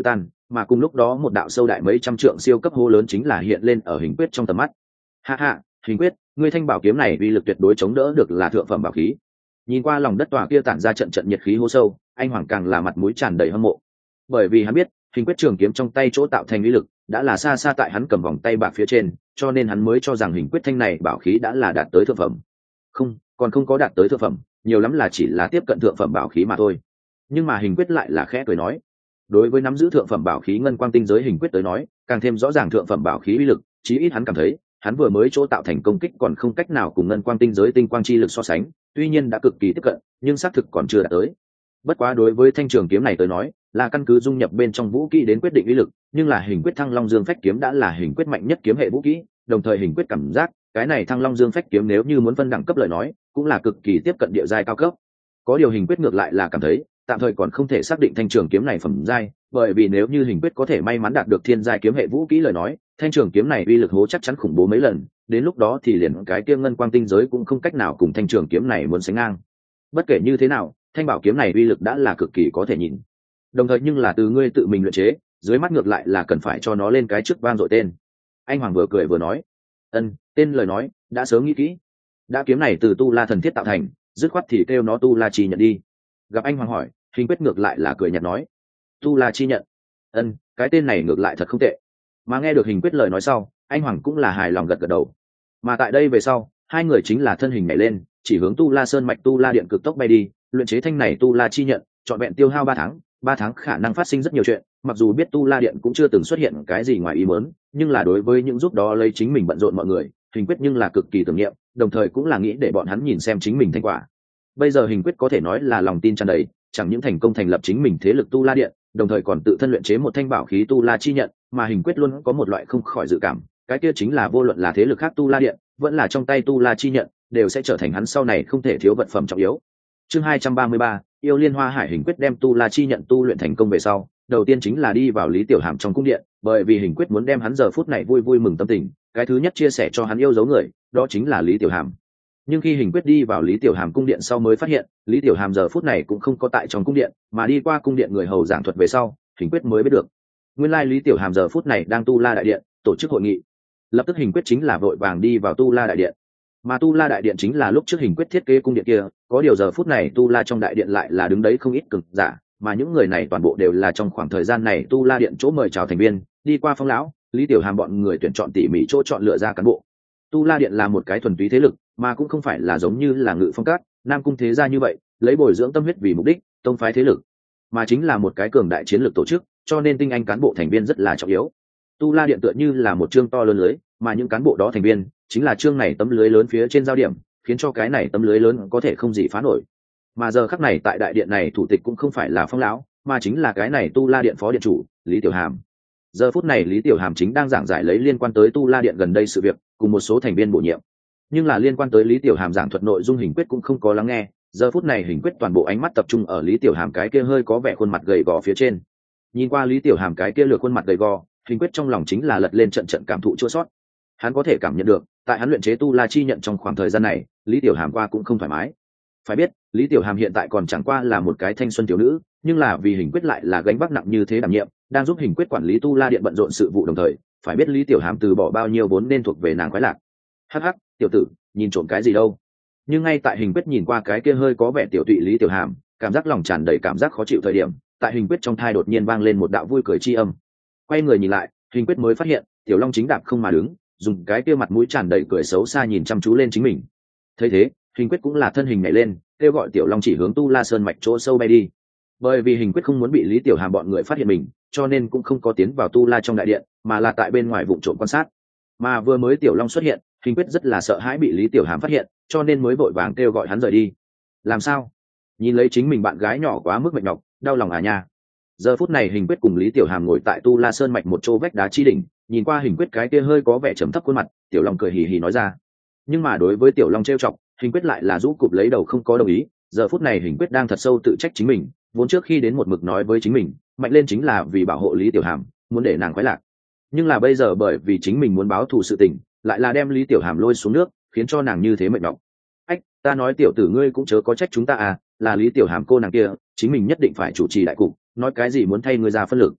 mà cùng lúc đó một đạo sâu đại mấy trăm trượng siêu cấp hố lớn chính là hiện lên ở hình quyết trong tầm mắt. Hạ hạ, hình quyết, ngươi thanh bảo kiếm này uy lực tuyệt đối chống đỡ được là thượng phẩm bảo khí. Nhìn qua lòng đất tòa kia tản ra trận trận nhiệt khí hố sâu, anh Hoàng càng là mặt mũi tràn đầy hâm mộ, bởi vì hắn biết hình quyết trường kiếm trong tay chỗ tạo thành uy lực đã là xa xa tại hắn cầm vòng tay bạc phía trên, cho nên hắn mới cho rằng hình quyết thanh này bảo khí đã là đạt tới thượng phẩm. Không, còn không có đạt tới thượng phẩm, nhiều lắm là chỉ là tiếp cận thượng phẩm bảo khí mà thôi. Nhưng mà hình quyết lại là khẽ cười nói, đối với nắm giữ thượng phẩm bảo khí ngân quang tinh giới hình quyết tới nói, càng thêm rõ ràng thượng phẩm bảo khí uy lực, chí ít hắn cảm thấy hắn vừa mới chỗ tạo thành công kích còn không cách nào cùng ngân quang tinh giới tinh quang chi lực so sánh, tuy nhiên đã cực kỳ tiếp cận nhưng xác thực còn chưa đạt tới. Bất quá đối với thanh trường kiếm này tới nói là căn cứ dung nhập bên trong vũ kỹ đến quyết định uy lực, nhưng là hình quyết thăng long dương phách kiếm đã là hình quyết mạnh nhất kiếm hệ vũ kỹ, đồng thời hình quyết cảm giác cái này thăng long dương phách kiếm nếu như muốn phân đẳng cấp lời nói cũng là cực kỳ tiếp cận địa giai cao cấp. Có điều hình quyết ngược lại là cảm thấy tạm thời còn không thể xác định thanh trường kiếm này phẩm giai, bởi vì nếu như hình quyết có thể may mắn đạt được thiên giai kiếm hệ vũ kỹ lời nói, thanh trường kiếm này uy lực hố chắc chắn khủng bố mấy lần, đến lúc đó thì liền cái kia ngân quang tinh giới cũng không cách nào cùng thanh trường kiếm này muốn sánh ngang. Bất kể như thế nào, thanh bảo kiếm này uy lực đã là cực kỳ có thể nhìn. Đồng thời nhưng là từ ngươi tự mình luyện chế, dưới mắt ngược lại là cần phải cho nó lên cái trước vang dội tên. Anh Hoàng vừa cười vừa nói, ân, tên lời nói đã sớm nghĩ kỹ. Đã kiếm này từ tu la thần thiết tạo thành, dứt khoát thì kêu nó tu la chi nhận đi. Gặp anh Hoàng hỏi, hình quyết ngược lại là cười nhạt nói, tu la chi nhận. Ân, cái tên này ngược lại thật không tệ. Mà nghe được hình quyết lời nói sau, anh Hoàng cũng là hài lòng gật gật đầu. Mà tại đây về sau, hai người chính là thân hình nhảy lên, chỉ hướng tu la sơn mạch tu la điện cực tốc bay đi. Luyện chế thanh này tu la chi nhận trọn vẹn tiêu hao ba tháng, ba tháng khả năng phát sinh rất nhiều chuyện, mặc dù biết tu la điện cũng chưa từng xuất hiện cái gì ngoài ý muốn, nhưng là đối với những giúp đó lấy chính mình bận rộn mọi người, hình quyết nhưng là cực kỳ tưởng niệm, đồng thời cũng là nghĩ để bọn hắn nhìn xem chính mình thành quả. Bây giờ hình quyết có thể nói là lòng tin tràn đầy, chẳng những thành công thành lập chính mình thế lực tu la điện, đồng thời còn tự thân luyện chế một thanh bảo khí tu la chi nhận, mà hình quyết luôn có một loại không khỏi dự cảm, cái kia chính là vô luận là thế lực khác tu la điện vẫn là trong tay tu la chi nhận đều sẽ trở thành hắn sau này không thể thiếu vật phẩm trọng yếu. Chương hai trăm ba mươi ba, yêu liên hoa hải. Hình quyết đem tu la chi nhận tu luyện thành công về sau, đầu tiên chính là đi vào Lý Tiểu Hàm trong cung điện, bởi vì hình quyết muốn đem hắn giờ phút này vui vui mừng tâm tình, cái thứ nhất chia sẻ cho hắn yêu dấu người, đó chính là Lý Tiểu Hàm. Nhưng khi hình quyết đi vào Lý Tiểu Hàm cung điện sau mới phát hiện, Lý Tiểu Hàm giờ phút này cũng không có tại trong cung điện, mà đi qua cung điện người hầu giảng thuật về sau, hình quyết mới biết được, nguyên lai Lý Tiểu Hàm giờ phút này đang tu la đại điện tổ chức hội nghị. Lập tức hình quyết chính là vội vàng đi vào tu la đại điện, mà tu la đại điện chính là lúc trước hình quyết thiết kế cung điện kia, có điều giờ phút này tu la trong đại điện lại là đứng đấy không ít cường giả, mà những người này toàn bộ đều là trong khoảng thời gian này tu la điện chỗ mời chào thành viên, đi qua Phong lão, Lý Tiểu Hàm bọn người tuyển chọn tỉ mỉ chỗ chọn lựa ra cán bộ. Tu la điện là một cái thuần túy thế lực, mà cũng không phải là giống như là Ngự Phong Các, Nam Cung thế gia như vậy lấy bồi dưỡng tâm huyết vì mục đích tông phái thế lực, mà chính là một cái cường đại chiến lược tổ chức, cho nên tinh anh cán bộ thành viên rất là trọng yếu. Tu la điện tựa như là một chương to lớn lưới, mà những cán bộ đó thành viên chính là chương này tấm lưới lớn phía trên giao điểm, khiến cho cái này tấm lưới lớn có thể không gì phá nổi. Mà giờ khắc này tại đại điện này thủ tịch cũng không phải là Phong lão, mà chính là cái này tu la điện phó điện chủ Lý Tiểu Hàm. Giờ phút này Lý Tiểu Hàm chính đang giảng giải lấy liên quan tới tu la điện gần đây sự việc cùng một số thành viên bổ nhiệm, nhưng là liên quan tới Lý Tiểu Hàm giảng thuật nội dung hình quyết cũng không có lắng nghe. Giờ phút này hình quyết toàn bộ ánh mắt tập trung ở Lý Tiểu Hàm cái kia hơi có vẻ khuôn mặt gầy gò phía trên. Nhìn qua Lý Tiểu Hàm cái kia lược khuôn mặt gầy gò, hình quyết trong lòng chính là lật lên trận trận cảm thụ chua sót. Hắn có thể cảm nhận được tại hắn luyện chế tu la chi nhận trong khoảng thời gian này, Lý Tiểu Hàm qua cũng không thoải mái. Phải biết Lý Tiểu Hàm hiện tại còn chẳng qua là một cái thanh xuân thiếu nữ, nhưng là vì hình quyết lại là gánh vác nặng như thế đảm nhiệm, đang giúp hình quyết quản lý tu la điện bận rộn sự vụ, đồng thời phải biết Lý Tiểu Hàm từ bỏ bao nhiêu vốn nên thuộc về nàng khoái lạc. Hắc hắc, tiểu tử nhìn trộm cái gì đâu. Nhưng ngay tại hình quyết nhìn qua cái kia hơi có vẻ tiểu tụy Lý Tiểu Hàm, cảm giác lòng tràn đầy cảm giác khó chịu thời điểm, tại hình quyết trong thai đột nhiên vang lên một đạo vui cười chi âm. Quay người nhìn lại, hình quyết mới phát hiện Tiểu Long chính đạp không mà đứng, dùng cái kia mặt mũi tràn đầy cười xấu xa nhìn chăm chú lên chính mình. Thấy thế, hình quyết cũng là thân hình nhảy lên, kêu gọi Tiểu Long chỉ hướng tu la sơn mạch chỗ sâu bay đi. Bởi vì hình quyết không muốn bị Lý Tiểu Hàm bọn người phát hiện mình, cho nên cũng không có tiến vào tu la trong đại điện, mà là tại bên ngoài vụng trộm quan sát. Mà vừa mới Tiểu Long xuất hiện, hình quyết rất là sợ hãi bị Lý Tiểu Hàm phát hiện, cho nên mới vội vàng kêu gọi hắn rời đi. Làm sao? Nhìn lấy chính mình bạn gái nhỏ quá mức mệt nhọc, đau lòng à nha. Giờ phút này hình quyết cùng Lý Tiểu Hàm ngồi tại tu la sơn mạch một chỗ vách đá chi đỉnh, nhìn qua hình quyết cái kia hơi có vẻ trầm thấp khuôn mặt, Tiểu Long cười hì hì nói ra. Nhưng mà đối với Tiểu Long trêu chọc, hình quyết lại là rũ cụp lấy đầu không có đồng ý. Giờ phút này hình quyết đang thật sâu tự trách chính mình, vốn trước khi đến một mực nói với chính mình mạnh lên chính là vì bảo hộ Lý Tiểu Hàm, muốn để nàng khoái lạc, nhưng là bây giờ bởi vì chính mình muốn báo thù sự tình, lại là đem Lý Tiểu Hàm lôi xuống nước, khiến cho nàng như thế mệt nhọc. Ách, ta nói tiểu tử ngươi cũng chớ có trách chúng ta à, là Lý Tiểu Hàm cô nàng kia, chính mình nhất định phải chủ trì đại cục, nói cái gì muốn thay ngươi ra phân lực.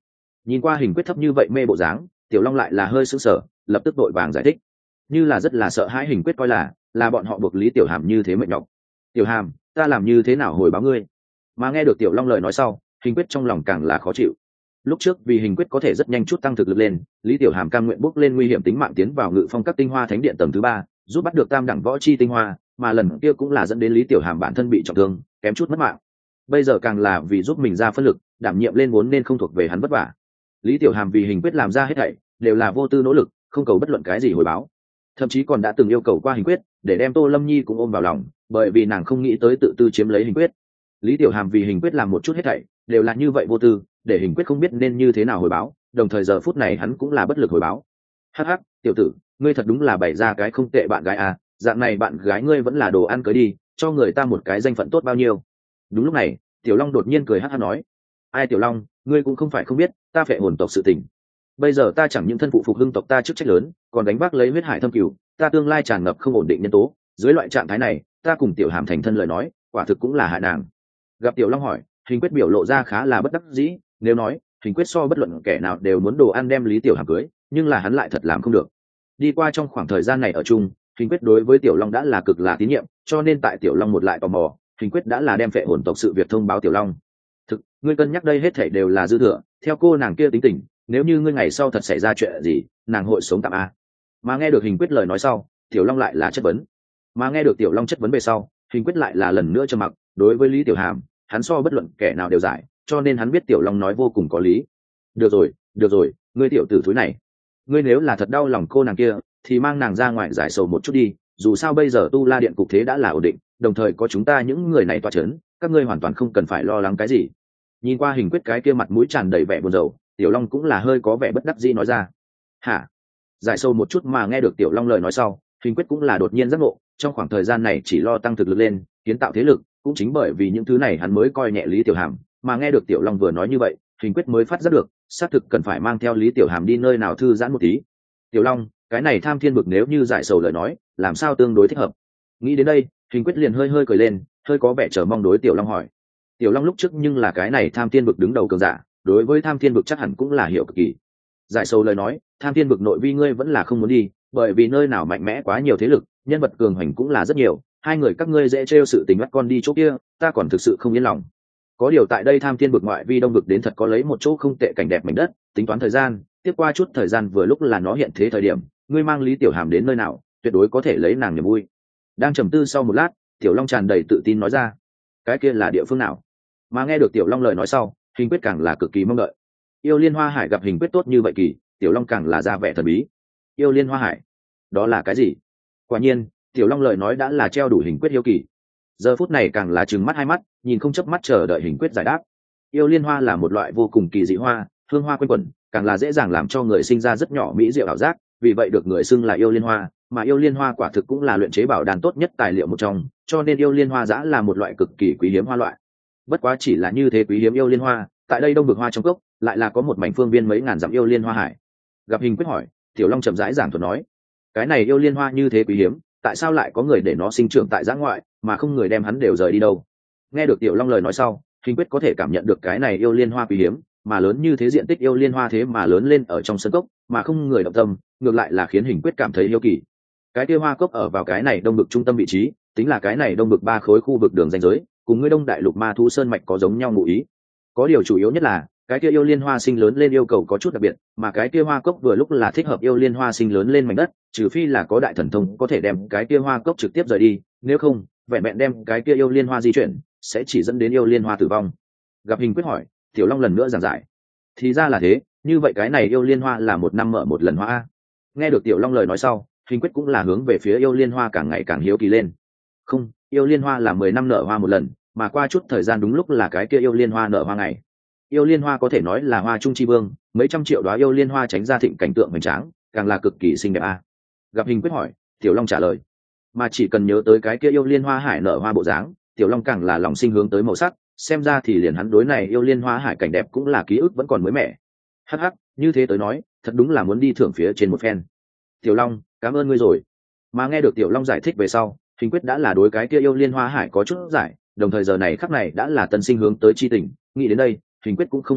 Nhìn qua hình quyết thấp như vậy mê bộ dáng, tiểu long lại là hơi sững sờ, lập tức đội vàng giải thích, như là rất là sợ hãi hình quyết coi là là bọn họ buộc lý tiểu hàm như thế mệt nhọc. Tiểu hàm, ta làm như thế nào hồi báo ngươi? Mà nghe được tiểu long lời nói sau, hình quyết trong lòng càng là khó chịu. Lúc trước vì hình quyết có thể rất nhanh chút tăng thực lực lên, lý tiểu hàm cam nguyện bước lên nguy hiểm tính mạng tiến vào ngự phong các tinh hoa thánh điện tầng thứ ba, giúp bắt được tam đẳng võ chi tinh hoa, mà lần kia cũng là dẫn đến lý tiểu hàm bản thân bị trọng thương, kém chút mất mạng. Bây giờ càng là vì giúp mình ra phân lực, đảm nhiệm lên vốn nên không thuộc về hắn vất vả. Lý tiểu hàm vì hình quyết làm ra hết thảy đều là vô tư nỗ lực, không cầu bất luận cái gì hồi báo, thậm chí còn đã từng yêu cầu qua hình quyết để đem tô lâm nhi cũng ôm vào lòng, bởi vì nàng không nghĩ tới tự tư chiếm lấy hình quyết. Lý tiểu hàm vì hình quyết làm một chút hết thảy đều là như vậy vô tư, để hình quyết không biết nên như thế nào hồi báo, đồng thời giờ phút này hắn cũng là bất lực hồi báo. Hắc hắc, tiểu tử, ngươi thật đúng là bày ra cái không tệ bạn gái à, dạng này bạn gái ngươi vẫn là đồ ăn cưới đi, cho người ta một cái danh phận tốt bao nhiêu. Đúng lúc này tiểu long đột nhiên cười hắc hắc nói, ai tiểu long, ngươi cũng không phải không biết ta phệ hồn tộc sự tình. Bây giờ ta chẳng những thân phụ phục hưng tộc ta chức trách lớn, còn đánh vác lấy huyết hải thâm cửu, ta tương lai tràn ngập không ổn định nhân tố, dưới loại trạng thái này ta cùng tiểu hàm thành thân lời nói quả thực cũng là hại nàng. Gặp tiểu long hỏi, hình quyết biểu lộ ra khá là bất đắc dĩ, nếu nói hình quyết so bất luận kẻ nào đều muốn đồ ăn đem lý tiểu hàm cưới, nhưng là hắn lại thật làm không được. Đi qua trong khoảng thời gian này ở chung, hình quyết đối với tiểu long đã là cực là tín nhiệm, cho nên tại tiểu long một lại tò mò, hình quyết đã là đem phệ hồn tộc sự việc thông báo tiểu long. Thực, ngươi cân nhắc đây hết thảy đều là dư thừa, theo cô nàng kia tính tình, nếu như ngươi ngày sau thật xảy ra chuyện gì, nàng hội sống tạm a. Mà nghe được hình quyết lời nói sau, tiểu long lại là chất vấn. Mà nghe được tiểu long chất vấn về sau, hình quyết lại là lần nữa trầm mặc, đối với lý tiểu hàm hắn so bất luận kẻ nào đều giải, cho nên hắn biết tiểu long nói vô cùng có lý. Được rồi, được rồi, ngươi tiểu tử thúi này, ngươi nếu là thật đau lòng cô nàng kia thì mang nàng ra ngoài giải sầu một chút đi, dù sao bây giờ tu la điện cục thế đã là ổn định, đồng thời có chúng ta những người này toa chấn, các ngươi hoàn toàn không cần phải lo lắng cái gì. Nhìn qua hình quyết cái kia mặt mũi tràn đầy vẻ buồn rầu, tiểu long cũng là hơi có vẻ bất đắc dĩ nói ra. Hả? Giải sâu một chút mà nghe được tiểu long lời nói sau, hình quyết cũng là đột nhiên giác ngộ, trong khoảng thời gian này chỉ lo tăng thực lực lên, kiến tạo thế lực, cũng chính bởi vì những thứ này hắn mới coi nhẹ lý tiểu hàm, mà nghe được tiểu long vừa nói như vậy, hình quyết mới phát giác được xác thực cần phải mang theo lý tiểu hàm đi nơi nào thư giãn một tí. Tiểu long, cái này tham thiên bực nếu như giải sầu lời nói làm sao tương đối thích hợp. Nghĩ đến đây, hình quyết liền hơi hơi cười lên, hơi có vẻ chờ mong đối tiểu long hỏi. Tiểu long lúc trước nhưng là cái này tham thiên bực đứng đầu cường giả, đối với tham thiên bực chắc hẳn cũng là hiểu cực kỳ. Giải sầu lời nói, tham thiên bực nội vi ngươi vẫn là không muốn đi, bởi vì nơi nào mạnh mẽ quá nhiều thế lực, nhân vật cường hành cũng là rất nhiều, hai người các ngươi dễ trêu sự tình bắt con đi chỗ kia, ta còn thực sự không yên lòng. Có điều tại đây tham thiên bực ngoại vi đông bực đến thật có lấy một chỗ không tệ cảnh đẹp mảnh đất, tính toán thời gian, tiếp qua chút thời gian vừa lúc là nó hiện thế thời điểm, ngươi mang lý tiểu hàm đến nơi nào tuyệt đối có thể lấy nàng niềm vui. Đang trầm tư sau một lát, tiểu long tràn đầy tự tin nói ra, cái kia là địa phương nào? Mà nghe được tiểu long lời nói sau, hình quyết càng là cực kỳ mong đợi. Yêu liên hoa hải gặp hình quyết tốt như vậy kỳ, tiểu long càng là ra vẻ thần bí. Yêu liên hoa hải, đó là cái gì? Quả nhiên tiểu long lời nói đã là treo đủ hình quyết hiếu kỳ, giờ phút này càng là trừng mắt hai mắt, nhìn không chớp mắt chờ đợi hình quyết giải đáp. Yêu liên hoa là một loại vô cùng kỳ dị hoa, hương hoa quanh quẩn, càng là dễ dàng làm cho người sinh ra rất nhỏ mỹ diệu ảo giác, vì vậy được người xưng là yêu liên hoa. Mà yêu liên hoa quả thực cũng là luyện chế bảo đan tốt nhất tài liệu một trong, cho nên yêu liên hoa giã là một loại cực kỳ quý hiếm hoa loại. Bất quá chỉ là như thế quý hiếm yêu liên hoa, tại đây đông bực hoa trong cốc lại là có một mảnh phương viên mấy ngàn dặm yêu liên hoa hải. Gặp hình quyết hỏi, tiểu long chậm rãi giảng thuật nói, cái này yêu liên hoa như thế quý hiếm, tại sao lại có người để nó sinh trưởng tại giã ngoại mà không người đem hắn đều rời đi đâu? Nghe được tiểu long lời nói sau, hình quyết có thể cảm nhận được cái này yêu liên hoa quý hiếm, mà lớn như thế diện tích yêu liên hoa thế mà lớn lên ở trong sân cốc mà không người động tâm, ngược lại là khiến hình quyết cảm thấy yêu kỳ. Cái kia hoa cốc ở vào cái này đông bực trung tâm vị trí, tính là cái này đông bực ba khối khu vực đường ranh giới, cùng ngươi đông đại lục ma thu sơn mạch có giống nhau ngụ ý. Có điều chủ yếu nhất là cái kia yêu liên hoa sinh lớn lên yêu cầu có chút đặc biệt, mà cái kia hoa cốc vừa lúc là thích hợp yêu liên hoa sinh lớn lên mảnh đất, trừ phi là có đại thần thông có thể đem cái kia hoa cốc trực tiếp rời đi, nếu không vẹn vẹn đem cái kia yêu liên hoa di chuyển sẽ chỉ dẫn đến yêu liên hoa tử vong. Gặp hình quyết hỏi, tiểu long lần nữa giảng giải, thì ra là thế, như vậy cái này yêu liên hoa là một năm mở một lần hoa. Nghe được tiểu long lời nói sau, hình quyết cũng là hướng về phía yêu liên hoa càng ngày càng hiếu kỳ lên. Không, yêu liên hoa là mười năm nở hoa một lần, mà qua chút thời gian đúng lúc là cái kia yêu liên hoa nở hoa ngày. Yêu liên hoa có thể nói là hoa trung chi vương, mấy trăm triệu đóa yêu liên hoa tránh ra thịnh cảnh tượng hoành tráng, càng là cực kỳ xinh đẹp a. Gặp hình quyết hỏi, tiểu long trả lời, mà chỉ cần nhớ tới cái kia yêu liên hoa hải nở hoa bộ dáng, tiểu long càng là lòng sinh hướng tới màu sắc, xem ra thì liền hắn đối này yêu liên hoa hải cảnh đẹp cũng là ký ức vẫn còn mới mẻ. Hắc hắc, như thế tới nói thật đúng là muốn đi thưởng phía trên một phen. Tiểu long, cảm ơn ngươi rồi. Mà nghe được tiểu long giải thích về sau, hình quyết đã là đối cái kia yêu liên hoa hải có chút giải, đồng thời giờ này khắc này đã là tân sinh hướng tới chi tình. Nghĩ đến đây, hình quyết cũng không ngừng lại,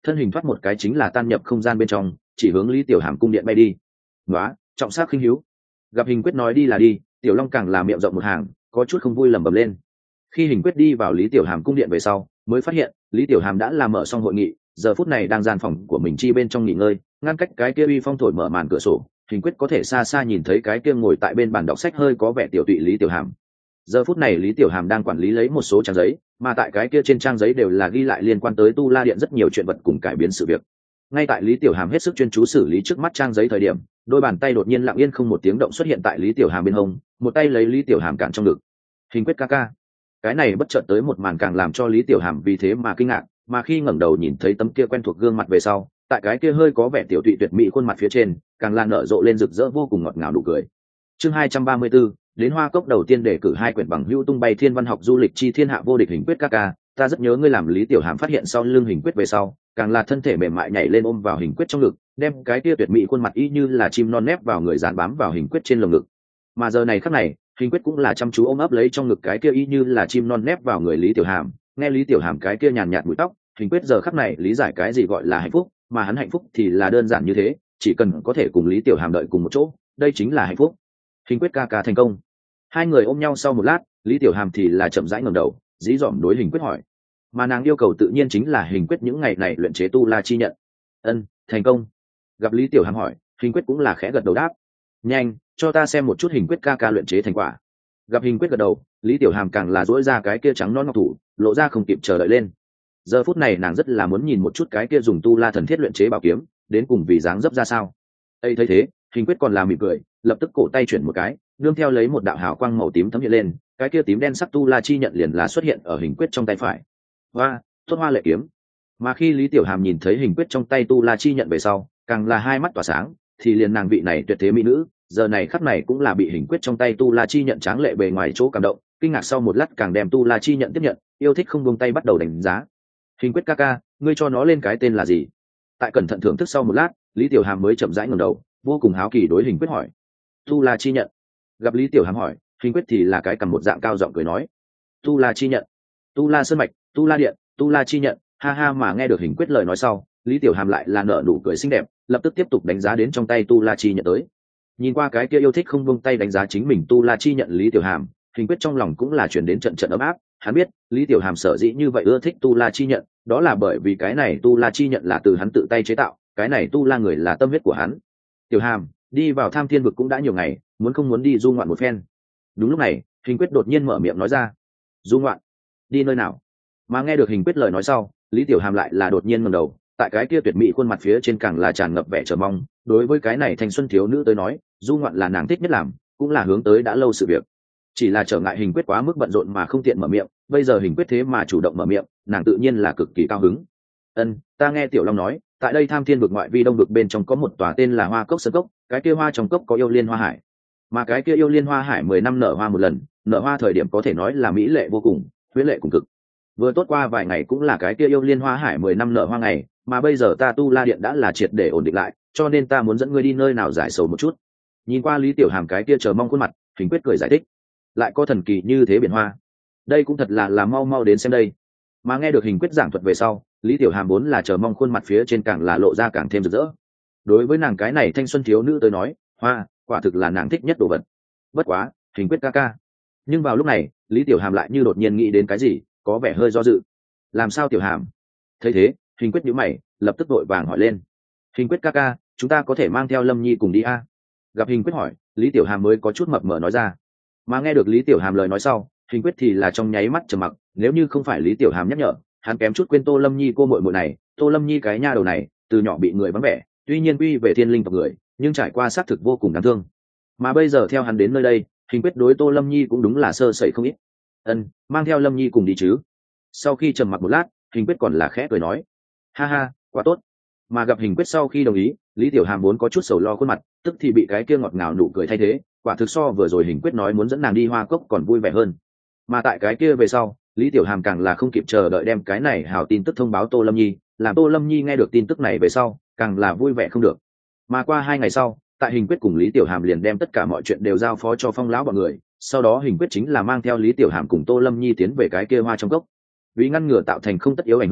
thân hình thoát một cái chính là tan nhập không gian bên trong, chỉ hướng Lý Tiểu Hàm cung điện bay đi. "Nóa, trọng sắc khinh hiếu." Gặp Hình Quyết nói đi là đi, Tiểu Long càng là miệng rộng một hàng, có chút không vui lẩm bẩm lên. Khi Hình Quyết đi vào Lý Tiểu Hàm cung điện về sau, mới phát hiện Lý Tiểu Hàm đã làm mở xong hội nghị, giờ phút này đang gian phòng của mình chi bên trong nghỉ ngơi, ngăn cách cái kia uy phong thổi mở màn cửa sổ, Hình Quyết có thể xa xa nhìn thấy cái kia ngồi tại bên bàn đọc sách hơi có vẻ tiểu tụy Lý Tiểu Hàm. Giờ phút này Lý Tiểu Hàm đang quản lý lấy một số trang giấy, mà tại cái kia trên trang giấy đều là ghi lại liên quan tới Tu La Điện rất nhiều chuyện vật cùng cải biến sự việc. Ngay tại Lý Tiểu Hàm hết sức chuyên chú xử lý trước mắt trang giấy thời điểm, đôi bàn tay đột nhiên lặng yên không một tiếng động xuất hiện tại Lý Tiểu Hàm bên hông, một tay lấy Lý Tiểu Hàm cản trong ngực. "Hình Quyết ca ca." Cái này bất chợt tới một màn càng làm cho Lý Tiểu Hàm vì thế mà kinh ngạc, mà khi ngẩng đầu nhìn thấy tấm kia quen thuộc gương mặt về sau, tại cái kia hơi có vẻ tiểu tụy tuyệt mỹ khuôn mặt phía trên, càng là nở rộ lên rực rỡ vô cùng ngọt ngào nụ cười. Chương hai trăm ba mươi 234, đến Hoa Cốc đầu tiên để cử hai quyển bằng hữu tung bay thiên văn học du lịch chi thiên hạ vô địch. Hình Quyết ca ca, ta rất nhớ ngươi. Làm Lý Tiểu Hàm phát hiện sau lưng Hình Quyết về sau, càng là thân thể mềm mại nhảy lên ôm vào Hình Quyết trong ngực, đem cái kia tuyệt mỹ khuôn mặt y như là chim non nép vào người dán bám vào Hình Quyết trên lồng ngực. Mà giờ này khắc này, Hình Quyết cũng là chăm chú ôm ấp lấy trong ngực cái kia y như là chim non nép vào người Lý Tiểu Hàm, nghe Lý Tiểu Hàm cái kia nhàn nhạt bụi tóc, Hình Quyết giờ khắc này lý giải cái gì gọi là hạnh phúc, mà hắn hạnh phúc thì là đơn giản như thế, chỉ cần có thể cùng Lý Tiểu Hàm đợi cùng một chỗ, đây chính là hạnh phúc. Hình Quyết ca ca thành công. Hai người ôm nhau sau một lát, Lý Tiểu Hàm thì là chậm rãi ngẩng đầu, dí dỏm đối Hình Quyết hỏi, mà nàng yêu cầu tự nhiên chính là Hình Quyết những ngày này luyện chế tu la chi nhận. Ân, thành công. Gặp Lý Tiểu Hàm hỏi, Hình Quyết cũng là khẽ gật đầu đáp. Nhanh, cho ta xem một chút Hình Quyết ca ca luyện chế thành quả. Gặp Hình Quyết gật đầu, Lý Tiểu Hàm càng là duỗi ra cái kia trắng non ngọc thủ, lộ ra không kịp chờ đợi lên. Giờ phút này nàng rất là muốn nhìn một chút cái kia dùng tu la thần thiết luyện chế bảo kiếm, đến cùng vì dáng dấp ra sao. Ây thấy thế, Hình Quyết còn là mỉm cười, lập tức cổ tay chuyển một cái, nương theo lấy một đạo hào quang màu tím thấm hiện lên, cái kia tím đen sắc tu la chi nhận liền là xuất hiện ở Hình Quyết trong tay phải. Hoa, tốt hoa lệ kiếm. Mà khi Lý Tiểu Hàm nhìn thấy Hình Quyết trong tay tu la chi nhận về sau, càng là hai mắt tỏa sáng, thì liền nàng vị này tuyệt thế mỹ nữ, giờ này khắc này cũng là bị Hình Quyết trong tay tu la chi nhận tráng lệ bề ngoài chỗ cảm động, kinh ngạc sau một lát càng đem tu la chi nhận tiếp nhận, yêu thích không buông tay bắt đầu đánh giá. Hình Quyết ca ca, ngươi cho nó lên cái tên là gì? Tại cẩn thận thưởng thức sau một lát, Lý Tiểu Hàm mới chậm rãi ngẩng đầu, vô cùng háo kỳ đối Hình Quyết hỏi. Tu la chi nhận. Gặp Lý Tiểu Hàm hỏi, Hình Quyết thì là cái cầm một dạng cao giọng cười nói. Tu la chi nhận, tu la sơn mạch, tu la điện, tu la chi nhận, ha ha. Mà nghe được Hình Quyết lời nói sau, Lý Tiểu Hàm lại là nở nụ cười xinh đẹp, lập tức tiếp tục đánh giá đến trong tay tu la chi nhận tới. Nhìn qua cái kia yêu thích không buông tay đánh giá chính mình tu la chi nhận Lý Tiểu Hàm, Hình Quyết trong lòng cũng là chuyển đến trận trận ấm áp. Hắn biết Lý Tiểu Hàm sở dĩ như vậy ưa thích tu la chi nhận, đó là bởi vì cái này tu la chi nhận là từ hắn tự tay chế tạo, cái này tu la người là tâm huyết của hắn. Tiểu Hàm, đi vào Tham Thiên vực cũng đã nhiều ngày, muốn không muốn đi du ngoạn một phen? Đúng lúc này, Hình Quyết đột nhiên mở miệng nói ra. Du ngoạn? Đi nơi nào? Mà nghe được Hình Quyết lời nói sau, Lý Tiểu Hàm lại là đột nhiên ngẩng đầu, tại cái kia tuyệt mỹ khuôn mặt phía trên càng là tràn ngập vẻ chờ mong. Đối với cái này thanh xuân thiếu nữ tới nói, du ngoạn là nàng thích nhất làm, cũng là hướng tới đã lâu sự việc. Chỉ là trở ngại Hình Quyết quá mức bận rộn mà không tiện mở miệng, bây giờ Hình Quyết thế mà chủ động mở miệng, nàng tự nhiên là cực kỳ cao hứng. Ân, ta nghe Tiểu Long nói, tại đây Tham Thiên vực ngoại vi đông vực bên trong có một tòa tên là Hoa Cốc Sơn Cốc, cái kia hoa trong cốc có yêu liên hoa hải, mà cái kia yêu liên hoa hải mười năm nở hoa một lần, nở hoa thời điểm có thể nói là mỹ lệ vô cùng, huyễn lệ cùng cực. Vừa tốt qua vài ngày cũng là cái kia yêu liên hoa hải mười năm nở hoa ngày, mà bây giờ ta tu la điện đã là triệt để ổn định lại, cho nên ta muốn dẫn ngươi đi nơi nào giải sầu một chút. Nhìn qua Lý Tiểu Hàm cái kia chờ mong khuôn mặt, Hình Quyết cười giải thích. Lại có thần kỳ như thế biển hoa, đây cũng thật là là mau mau đến xem đây. Mà nghe được Hình Quyết giảng thuật về sau, Lý Tiểu Hàm vốn là chờ mong khuôn mặt phía trên càng là lộ ra càng thêm rực rỡ. Đối với nàng cái này thanh xuân thiếu nữ tới nói, hoa quả thực là nàng thích nhất đồ vật. Bất quá, Hình Quyết ca ca. Nhưng vào lúc này, Lý Tiểu Hàm lại như đột nhiên nghĩ đến cái gì, có vẻ hơi do dự. Làm sao Tiểu Hàm? Thấy thế, Hình Quyết nhíu mày, lập tức vội vàng hỏi lên. Hình Quyết ca ca, chúng ta có thể mang theo Lâm Nhi cùng đi a? Gặp Hình Quyết hỏi, Lý Tiểu Hàm mới có chút mập mờ nói ra. Mà nghe được Lý Tiểu Hàm lời nói sau, Hình Quyết thì là trong nháy mắt trầm mặc, nếu như không phải Lý Tiểu Hàm nhắc nhở, hắn kém chút quên Tô Lâm Nhi cô muội muội này. Tô Lâm Nhi cái nha đầu này, từ nhỏ bị người vắng vẻ, tuy nhiên quy về thiên linh tộc người, nhưng trải qua xác thực vô cùng đáng thương. Mà bây giờ theo hắn đến nơi đây, Hình Quyết đối Tô Lâm Nhi cũng đúng là sơ sẩy không ít. Ân, mang theo Lâm Nhi cùng đi chứ? Sau khi trầm mặc một lát, Hình Quyết còn là khẽ cười nói, ha ha, quá tốt. Mà gặp Hình Quyết sau khi đồng ý, Lý Tiểu Hàm vốn có chút sầu lo khuôn mặt, tức thì bị cái kia ngọt ngào nụ cười thay thế, quả thực so vừa rồi Hình Quyết nói muốn dẫn nàng đi Hoa Cốc còn vui vẻ hơn. Mà tại cái kia về sau, Lý Tiểu Hàm càng là không kịp chờ đợi đem cái này hào tin tức thông báo Tô Lâm Nhi, làm Tô Lâm Nhi nghe được tin tức này về sau, càng là vui vẻ không được. Mà qua hai ngày sau, tại Hình Quyết cùng Lý Tiểu Hàm liền đem tất cả mọi chuyện đều giao phó cho Phong lão bọn người, sau đó Hình Quyết chính là mang theo Lý Tiểu Hàm cùng Tô Lâm Nhi tiến về cái kia hoa trong cốc. Vì ngăn ngừa tạo thành không tất yếu ảnh hưởng,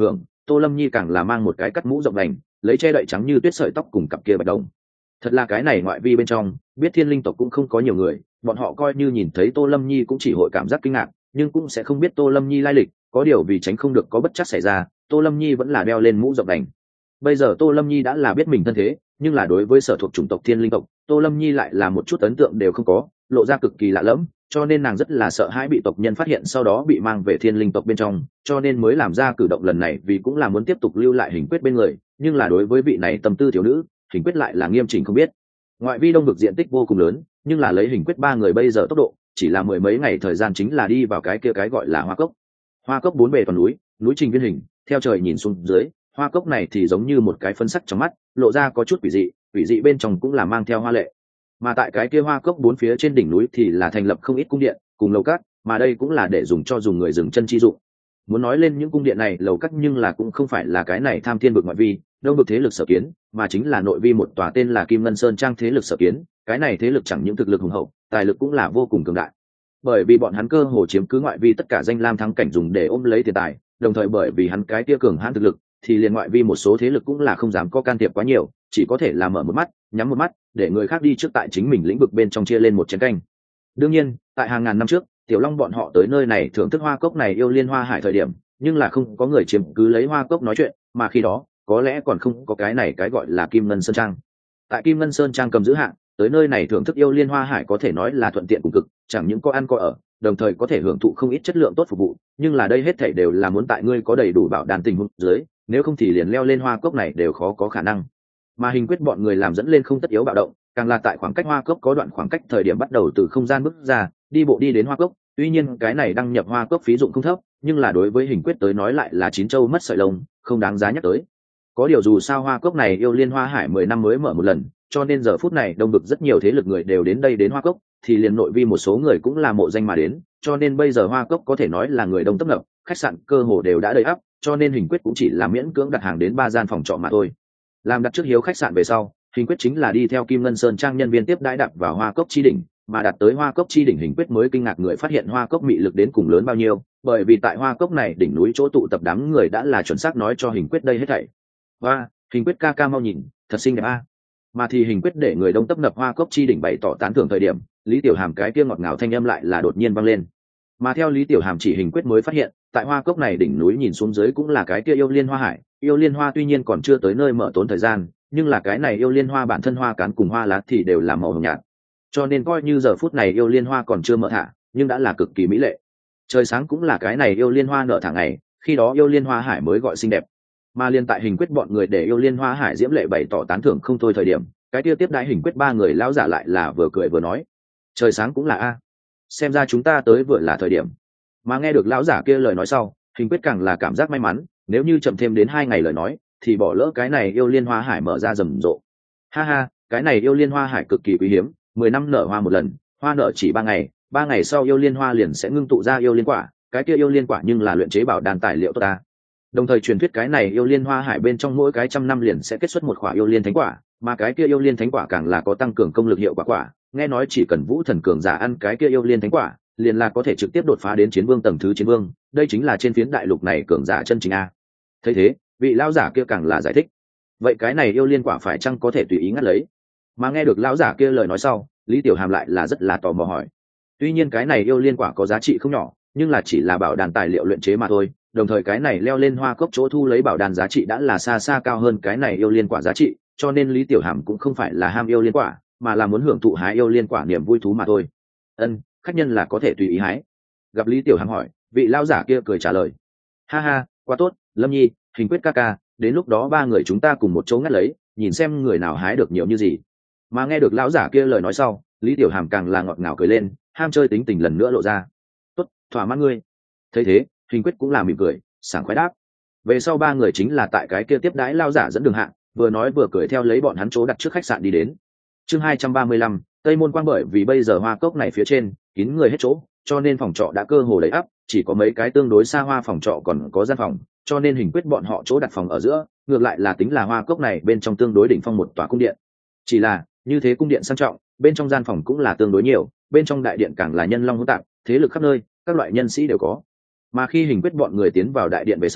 Tô Lâm Nhi càng là mang một cái cắt mũ rộng đành, lấy che đậy trắng như tuyết sợi tóc cùng cặp kia bạch đồng. Thật là cái này ngoại vi bên trong biết thiên linh tộc cũng không có nhiều người, bọn họ coi như nhìn thấy Tô Lâm Nhi cũng chỉ hội cảm giác kinh ngạc, nhưng cũng sẽ không biết Tô Lâm Nhi lai lịch, có điều vì tránh không được có bất trắc xảy ra, Tô Lâm Nhi vẫn là đeo lên mũ rộng đành. Bây giờ Tô Lâm Nhi đã là biết mình thân thế, nhưng là đối với sở thuộc chủng tộc thiên linh tộc, Tô Lâm Nhi lại là một chút ấn tượng đều không có, lộ ra cực kỳ lạ lẫm, cho nên nàng rất là sợ hãi bị tộc nhân phát hiện sau đó bị mang về thiên linh tộc bên trong, cho nên mới làm ra cử động lần này, vì cũng là muốn tiếp tục lưu lại Hình Quyết bên người, nhưng là đối với vị này tâm tư thiếu nữ, Hình Quyết lại là nghiêm chỉnh không biết. Ngoại vi đông vực diện tích vô cùng lớn, nhưng là lấy Hình Quyết ba người bây giờ tốc độ, chỉ là mười mấy ngày thời gian chính là đi vào cái kia cái gọi là hoa cốc. Hoa cốc bốn bề toàn núi, núi trình viên hình, theo trời nhìn xuống dưới, hoa cốc này thì giống như một cái phấn sắc trong mắt, lộ ra có chút quỷ dị, quỷ dị bên trong cũng là mang theo hoa lệ. Mà tại cái kia hoa cốc bốn phía trên đỉnh núi thì là thành lập không ít cung điện cùng lầu cát, mà đây cũng là để dùng cho dùng người dừng chân chi dụng. Muốn nói lên những cung điện này lầu cát, nhưng là cũng không phải là cái này tham thiên vực ngoại vi đông vực thế lực sở kiến, mà chính là nội vi một tòa tên là Kim Ngân Sơn Trang thế lực sở kiến. Cái này thế lực chẳng những thực lực hùng hậu, tài lực cũng là vô cùng cường đại, bởi vì bọn hắn cơ hồ chiếm cứ ngoại vi tất cả danh lam thắng cảnh dùng để ôm lấy tiền tài, đồng thời bởi vì hắn cái kia cường hãn thực lực, thì liền ngoại vi một số thế lực cũng là không dám có can thiệp quá nhiều, chỉ có thể là mở một mắt nhắm một mắt, để người khác đi trước tại chính mình lĩnh vực bên trong chia lên một chén canh. Đương nhiên tại hàng ngàn năm trước, Tiểu Long bọn họ tới nơi này thưởng thức hoa cốc này yêu liên hoa hải thời điểm, nhưng là không có người chiếm cứ lấy hoa cốc nói chuyện, mà khi đó có lẽ còn không có cái này cái gọi là Kim Ngân Sơn Trang. Tại Kim Ngân Sơn Trang cầm giữ hạng, tới nơi này thưởng thức yêu liên hoa hải có thể nói là thuận tiện cùng cực, chẳng những có ăn có ở, đồng thời có thể hưởng thụ không ít chất lượng tốt phục vụ, nhưng là đây hết thảy đều là muốn tại ngươi có đầy đủ bảo đảm tình huống dưới, nếu không thì liền leo lên hoa cốc này đều khó có khả năng. Mà Hình Quyết bọn người làm dẫn lên không tất yếu bạo động, càng là tại khoảng cách hoa cốc có đoạn khoảng cách thời điểm bắt đầu từ không gian bước ra, đi bộ đi đến hoa cốc. Tuy nhiên cái này đăng nhập hoa cốc phí dụng không thấp, nhưng là đối với Hình Quyết tới nói lại là chín châu mất sợi lông, không đáng giá nhắc tới. Có điều dù sao hoa cốc này yêu liên hoa hải mười năm mới mở một lần, cho nên giờ phút này đông vực rất nhiều thế lực người đều đến đây đến hoa cốc, thì liền nội vi một số người cũng là mộ danh mà đến, cho nên bây giờ hoa cốc có thể nói là người đông tấp nập, khách sạn cơ hồ đều đã đầy ắp, cho nên Hình Quyết cũng chỉ là miễn cưỡng đặt hàng đến ba gian phòng trọ mà thôi. Làm đặt trước hiếu khách sạn về sau, Hình Quyết chính là đi theo Kim Ngân Sơn Trang nhân viên tiếp đãi đặt vào hoa cốc chi đỉnh, mà đặt tới hoa cốc chi đỉnh Hình Quyết mới kinh ngạc người phát hiện hoa cốc mị lực đến cùng lớn bao nhiêu, bởi vì tại hoa cốc này đỉnh núi chỗ tụ tập đám người đã là chuẩn xác nói cho Hình Quyết đây hết thảy. Và Hình Quyết ca ca mau nhìn, thật xinh đẹp a. Mà thì Hình Quyết để người đông tấp nập hoa cốc chi đỉnh bày tỏ tán thưởng thời điểm, Lý Tiểu Hàm cái kia ngọt ngào thanh âm lại là đột nhiên vang lên. Mà theo Lý Tiểu Hàm chỉ, Hình Quyết mới phát hiện, tại hoa cốc này đỉnh núi nhìn xuống dưới cũng là cái kia yêu liên hoa hải. Yêu liên hoa tuy nhiên còn chưa tới nơi mở tốn thời gian, nhưng là cái này yêu liên hoa bản thân hoa cán cùng hoa lá thì đều là màu hồng nhạt, cho nên coi như giờ phút này yêu liên hoa còn chưa mở thả, nhưng đã là cực kỳ mỹ lệ. Trời sáng cũng là cái này yêu liên hoa nở thả ngày, khi đó yêu liên hoa hải mới gọi xinh đẹp. Mà liên tại Hình Quyết bọn người để yêu liên hoa hải diễm lệ bày tỏ tán thưởng không thôi thời điểm, cái kia tiếp đãi Hình Quyết ba người lão giả lại là vừa cười vừa nói, trời sáng cũng là a, xem ra chúng ta tới vừa là thời điểm. Mà nghe được lão giả kia lời nói sau, Hình Quyết càng là cảm giác may mắn, nếu như chậm thêm đến hai ngày lời nói thì bỏ lỡ cái này yêu liên hoa hải mở ra rầm rộ. Ha ha, cái này yêu liên hoa hải cực kỳ quý hiếm, mười năm nở hoa một lần, hoa nở chỉ ba ngày, ba ngày sau yêu liên hoa liền sẽ ngưng tụ ra yêu liên quả, cái kia yêu liên quả nhưng là luyện chế bảo đan tài liệu tốt ta. Đồng thời truyền thuyết cái này yêu liên hoa hải bên trong mỗi cái trăm năm liền sẽ kết xuất một quả yêu liên thánh quả, mà cái kia yêu liên thánh quả càng là có tăng cường công lực hiệu quả quả, nghe nói chỉ cần vũ thần cường giả ăn cái kia yêu liên thánh quả, liền là có thể trực tiếp đột phá đến chiến vương tầng thứ chiến vương, đây chính là trên phiến đại lục này cường giả chân chính a. Thấy thế, vị lão giả kia càng là giải thích, vậy cái này yêu liên quả phải chăng có thể tùy ý ngắt lấy? Mà nghe được lão giả kia lời nói sau, Lý Tiểu Hàm lại là rất là tò mò hỏi. Tuy nhiên cái này yêu liên quả có giá trị không nhỏ, nhưng là chỉ là bảo đàn tài liệu luyện chế mà thôi, đồng thời cái này leo lên hoa cốc chỗ thu lấy bảo đàn giá trị đã là xa xa cao hơn cái này yêu liên quả giá trị, cho nên Lý Tiểu Hàm cũng không phải là ham yêu liên quả, mà là muốn hưởng thụ hái yêu liên quả niềm vui thú mà thôi. Ân, khách nhân là có thể tùy ý hái. Gặp Lý Tiểu Hàm hỏi, vị lão giả kia cười trả lời, ha ha, quá tốt, Lâm Nhi, Hình Quyết ca ca, đến lúc đó ba người chúng ta cùng một chỗ ngắt lấy, nhìn xem người nào hái được nhiều như gì. Mà nghe được lão giả kia lời nói sau, Lý Tiểu Hàm càng là ngọt ngào cười lên, ham chơi tính tình lần nữa lộ ra. Tốt, thỏa mãn ngươi. Thấy thế, Hình Quyết cũng là mỉm cười, sảng khoái đáp. Về sau ba người chính là tại cái kia tiếp đãi lão giả dẫn đường hạng, vừa nói vừa cười theo lấy bọn hắn chỗ đặt trước khách sạn đi đến. Chương hai trăm ba mươi lăm, Tây Môn Quang, bởi vì bây giờ hoa cốc này phía trên kín người hết chỗ, cho nên phòng trọ đã cơ hồ đầy ắp, chỉ có mấy cái tương đối xa hoa phòng trọ còn có gian phòng, cho nên Hình Quyết bọn họ chỗ đặt phòng ở giữa, ngược lại là tính là hoa cốc này bên trong tương đối đỉnh phong một tòa cung điện. Chỉ là như thế cung điện sang trọng, bên trong gian phòng cũng là tương đối nhiều, bên trong đại điện càng là nhân long hỗn tạp, thế lực khắp nơi, các loại nhân sĩ đều có. Mà khi Hình Quyết bọn người tiến vào đại điện về sau,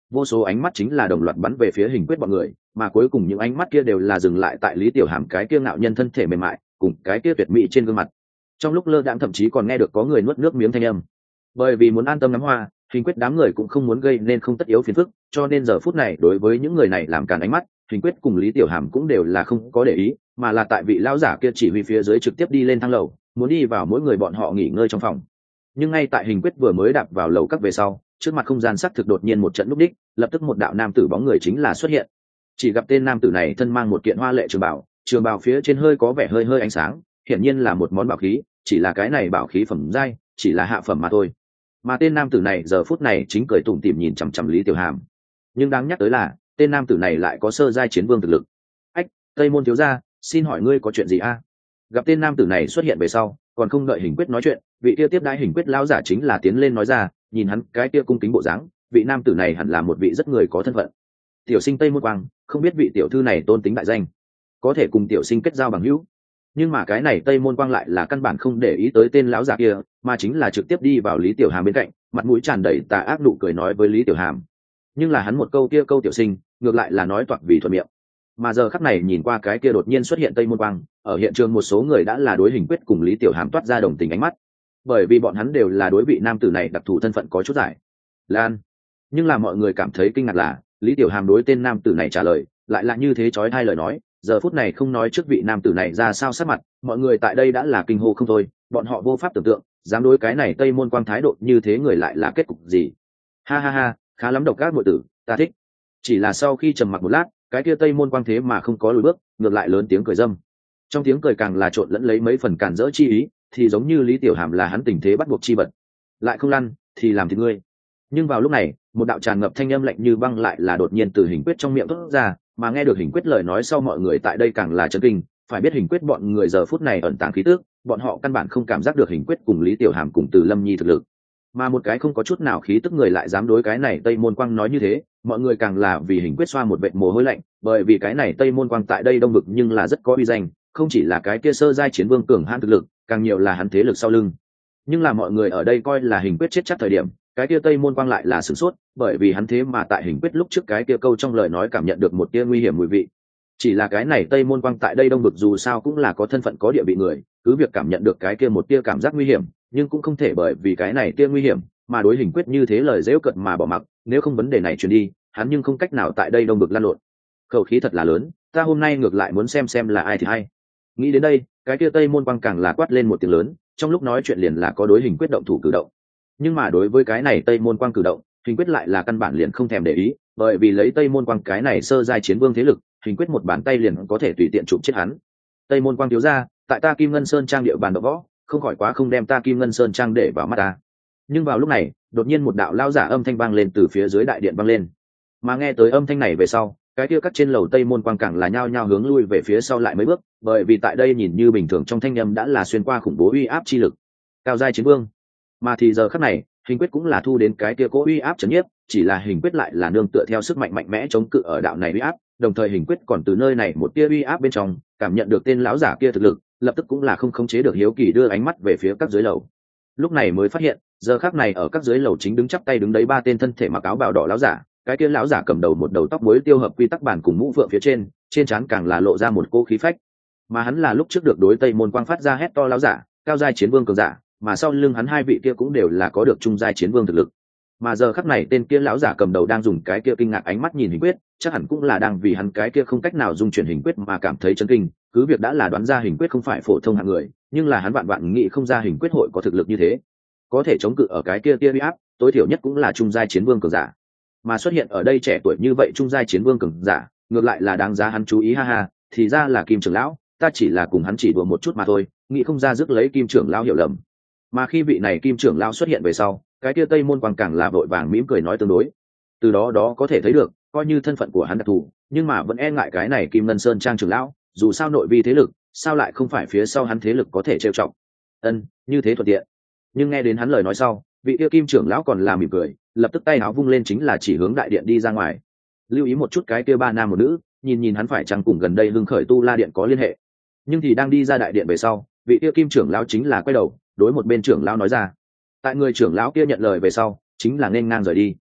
vô số ánh mắt chính là đồng loạt bắn về phía Hình Quyết bọn người, mà cuối cùng những ánh mắt kia đều là dừng lại tại Lý Tiểu Hàm cái kia ngạo nhân thân thể mềm mại cùng cái kia tuyệt mỹ trên gương mặt. Trong lúc lơ đãng thậm chí còn nghe được có người nuốt nước miếng thanh âm. Bởi vì muốn an tâm ngắm hoa, Hình Quyết đám người cũng không muốn gây nên không tất yếu phiền phức, cho nên giờ phút này đối với những người này làm cản ánh mắt, Hình Quyết cùng Lý Tiểu Hàm cũng đều là không có để ý, mà là tại vị lão giả kia chỉ huy phía dưới trực tiếp đi lên thang lầu, muốn đi vào mỗi người bọn họ nghỉ ngơi trong phòng. Nhưng ngay tại Hình Quyết vừa mới đạp vào lầu các về sau, trước mặt không gian sắc thực đột nhiên một trận lúc đích, lập tức một đạo nam tử bóng người chính là xuất hiện. Chỉ gặp tên nam tử này thân mang một kiện hoa lệ trường bào, trường bào phía trên hơi có vẻ hơi hơi ánh sáng, hiển nhiên là một món bảo khí, chỉ là cái này bảo khí phẩm giai, chỉ là hạ phẩm mà thôi. Mà tên nam tử này giờ phút này chính cười tủm tỉm nhìn chằm chằm Lý Tiểu Hàm. Nhưng đáng nhắc tới là, tên nam tử này lại có sơ giai chiến vương thực lực. Ách, Tây môn thiếu gia, xin hỏi ngươi có chuyện gì a? Gặp tên nam tử này xuất hiện về sau, còn không đợi Hình Quyết nói chuyện, vị kia tiếp đãi Hình Quyết lão giả chính là tiến lên nói ra, nhìn hắn cái kia cung kính bộ dáng, vị nam tử này hẳn là một vị rất người có thân phận. Tiểu sinh Tây Môn Quang, không biết vị tiểu thư này tôn tính đại danh, có thể cùng tiểu sinh kết giao bằng hữu. Nhưng mà cái này Tây Môn Quang lại là căn bản không để ý tới tên lão giả kia, mà chính là trực tiếp đi vào Lý Tiểu Hàm bên cạnh, mặt mũi tràn đầy tà ác nụ cười nói với Lý Tiểu Hàm. Nhưng là hắn một câu kia câu tiểu sinh, ngược lại là nói toạc vì thuận miệng. Mà giờ khắc này nhìn qua cái kia đột nhiên xuất hiện Tây Môn Quang, ở hiện trường một số người đã là đối Hình Quyết cùng Lý Tiểu Hàm toát ra đồng tình ánh mắt, bởi vì bọn hắn đều là đối vị nam tử này đặc thù thân phận có chút giải lan. Nhưng là mọi người cảm thấy kinh ngạc là Lý Tiểu Hàm đối tên nam tử này trả lời lại là như thế chói tai lời nói, giờ phút này không nói trước vị nam tử này ra sao sắc mặt, mọi người tại đây đã là kinh hô không thôi, bọn họ vô pháp tưởng tượng dám đối cái này Tây Môn Quang thái độ như thế người lại là kết cục gì. Ha ha ha, khá lắm độc ác muội tử, ta thích. Chỉ là sau khi trầm mặc một lát, cái kia Tây Môn Quang thế mà không có lùi bước, ngược lại lớn tiếng cười dâm. Trong tiếng cười càng là trộn lẫn lấy mấy phần cản rỡ chi ý, thì giống như Lý Tiểu Hàm là hắn tình thế bắt buộc chi vật, lại không lăn thì làm thịt ngươi. Nhưng vào lúc này, một đạo tràn ngập thanh âm lạnh như băng lại là đột nhiên từ Hình Quyết trong miệng thốt ra, mà nghe được Hình Quyết lời nói sau mọi người tại đây càng là chấn kinh, phải biết Hình Quyết bọn người giờ phút này ẩn tàng khí tức, bọn họ căn bản không cảm giác được Hình Quyết cùng Lý Tiểu Hàm cùng Từ Lâm Nhi thực lực, mà một cái không có chút nào khí tức người lại dám đối cái này Tây Môn Quang nói như thế, mọi người càng là vì Hình Quyết xoa một vệt mồ hôi lạnh, bởi vì cái này Tây Môn Quang tại đây đông vực nhưng là rất có uy danh, không chỉ là cái kia sơ giai chiến vương cường hãn thực lực, càng nhiều là hắn thế lực sau lưng. Nhưng là mọi người ở đây coi là Hình Quyết chết chắc thời điểm, cái kia Tây Môn Quang lại là sửng sốt, bởi vì hắn thế mà tại Hình Quyết lúc trước cái kia câu trong lời nói cảm nhận được một tia nguy hiểm mùi vị. Chỉ là cái này Tây Môn Quang tại đây đông vực dù sao cũng là có thân phận có địa vị người, cứ việc cảm nhận được cái kia một tia cảm giác nguy hiểm, nhưng cũng không thể bởi vì cái này tia nguy hiểm mà đối Hình Quyết như thế lời giễu cợt mà bỏ mặc, nếu không vấn đề này truyền đi, hắn nhưng không cách nào tại đây đông vực lăn lộn. Khẩu khí thật là lớn, ta hôm nay ngược lại muốn xem xem là ai thì hay. Nghĩ đến đây, cái kia Tây Môn Quang càng là quát lên một tiếng lớn, trong lúc nói chuyện liền là có đối Hình Quyết động thủ cử động. Nhưng mà đối với cái này Tây Môn Quang cử động, Hình Quyết lại là căn bản liền không thèm để ý, bởi vì lấy Tây Môn Quang cái này sơ giai chiến vương thế lực, Hình Quyết một bàn tay liền có thể tùy tiện chụp chết hắn. Tây Môn Quang thiếu gia, tại ta Kim Ngân Sơn trang địa bàn đọ võ, không khỏi quá không đem ta Kim Ngân Sơn trang để vào mắt ta. Nhưng vào lúc này, đột nhiên một đạo lao giả âm thanh vang lên từ phía dưới đại điện vang lên. Mà nghe tới âm thanh này về sau, cái kia cắt trên lầu Tây Môn Quang càng là nhao nhao hướng lui về phía sau lại mấy bước, bởi vì tại đây nhìn như bình thường trong thanh âm đã là xuyên qua khủng bố uy áp chi lực. Cao giai chiến vương. Mà thì giờ khắc này, Hình Quyết cũng là thu đến cái kia cố uy áp chấn nhiếp, chỉ là Hình Quyết lại là nương tựa theo sức mạnh mạnh mẽ chống cự ở đạo này uy áp, đồng thời Hình Quyết còn từ nơi này một tia uy áp bên trong, cảm nhận được tên lão giả kia thực lực, lập tức cũng là không khống chế được hiếu kỳ đưa ánh mắt về phía các dưới lầu. Lúc này mới phát hiện, giờ khắc này ở các dưới lầu chính đứng chắp tay đứng đấy ba tên thân thể mặc áo bào đỏ lão giả, cái kia lão giả cầm đầu một đầu tóc muối tiêu hợp quy tắc bản cùng mũ phượng phía trên, trên trán càng là lộ ra một cỗ khí phách. Mà hắn là lúc trước được đối Tây Môn Quang phát ra hét to lão giả, cao giai chiến vương cường giả, mà sau lưng hắn hai vị kia cũng đều là có được trung giai chiến vương thực lực. Mà giờ khắc này tên kia lão giả cầm đầu đang dùng cái kia kinh ngạc ánh mắt nhìn Hình Quyết, chắc hẳn cũng là đang vì hắn cái kia không cách nào dung chuyển Hình Quyết mà cảm thấy chấn kinh, cứ việc đã là đoán ra Hình Quyết không phải phổ thông hạng người, nhưng là hắn vạn vạn nghĩ không ra Hình Quyết hội có thực lực như thế, có thể chống cự ở cái kia tia uy áp, tối thiểu nhất cũng là trung giai chiến vương cường giả. Mà xuất hiện ở đây trẻ tuổi như vậy trung giai chiến vương cường giả, ngược lại là đáng giá hắn chú ý ha ha, thì ra là Kim trưởng lão, ta chỉ là cùng hắn chỉ đùa một chút mà thôi, nghĩ không ra rước lấy Kim trưởng lão hiểu lầm. Mà khi vị này Kim trưởng lão xuất hiện về sau, cái kia Tây Môn Quang càng là vội vàng mỉm cười nói tương đối. Từ đó đó có thể thấy được, coi như thân phận của hắn đặc thù, nhưng mà vẫn e ngại cái này Kim Ngân Sơn trang trưởng lão, dù sao nội vi thế lực, sao lại không phải phía sau hắn thế lực có thể trêu chọc. Ân, như thế thuận tiện. Nhưng nghe đến hắn lời nói sau, vị kia Kim trưởng lão còn là mỉm cười, lập tức tay áo vung lên chính là chỉ hướng đại điện đi ra ngoài. Lưu ý một chút cái kia ba nam một nữ, nhìn nhìn hắn phải chăng cùng gần đây hưng khởi tu la điện có liên hệ. Nhưng thì đang đi ra đại điện về sau, vị kia Kim trưởng lão chính là quay đầu, đối một bên trưởng lão nói ra. Tại người trưởng lão kia nhận lời về sau, chính là nên ngang rời đi.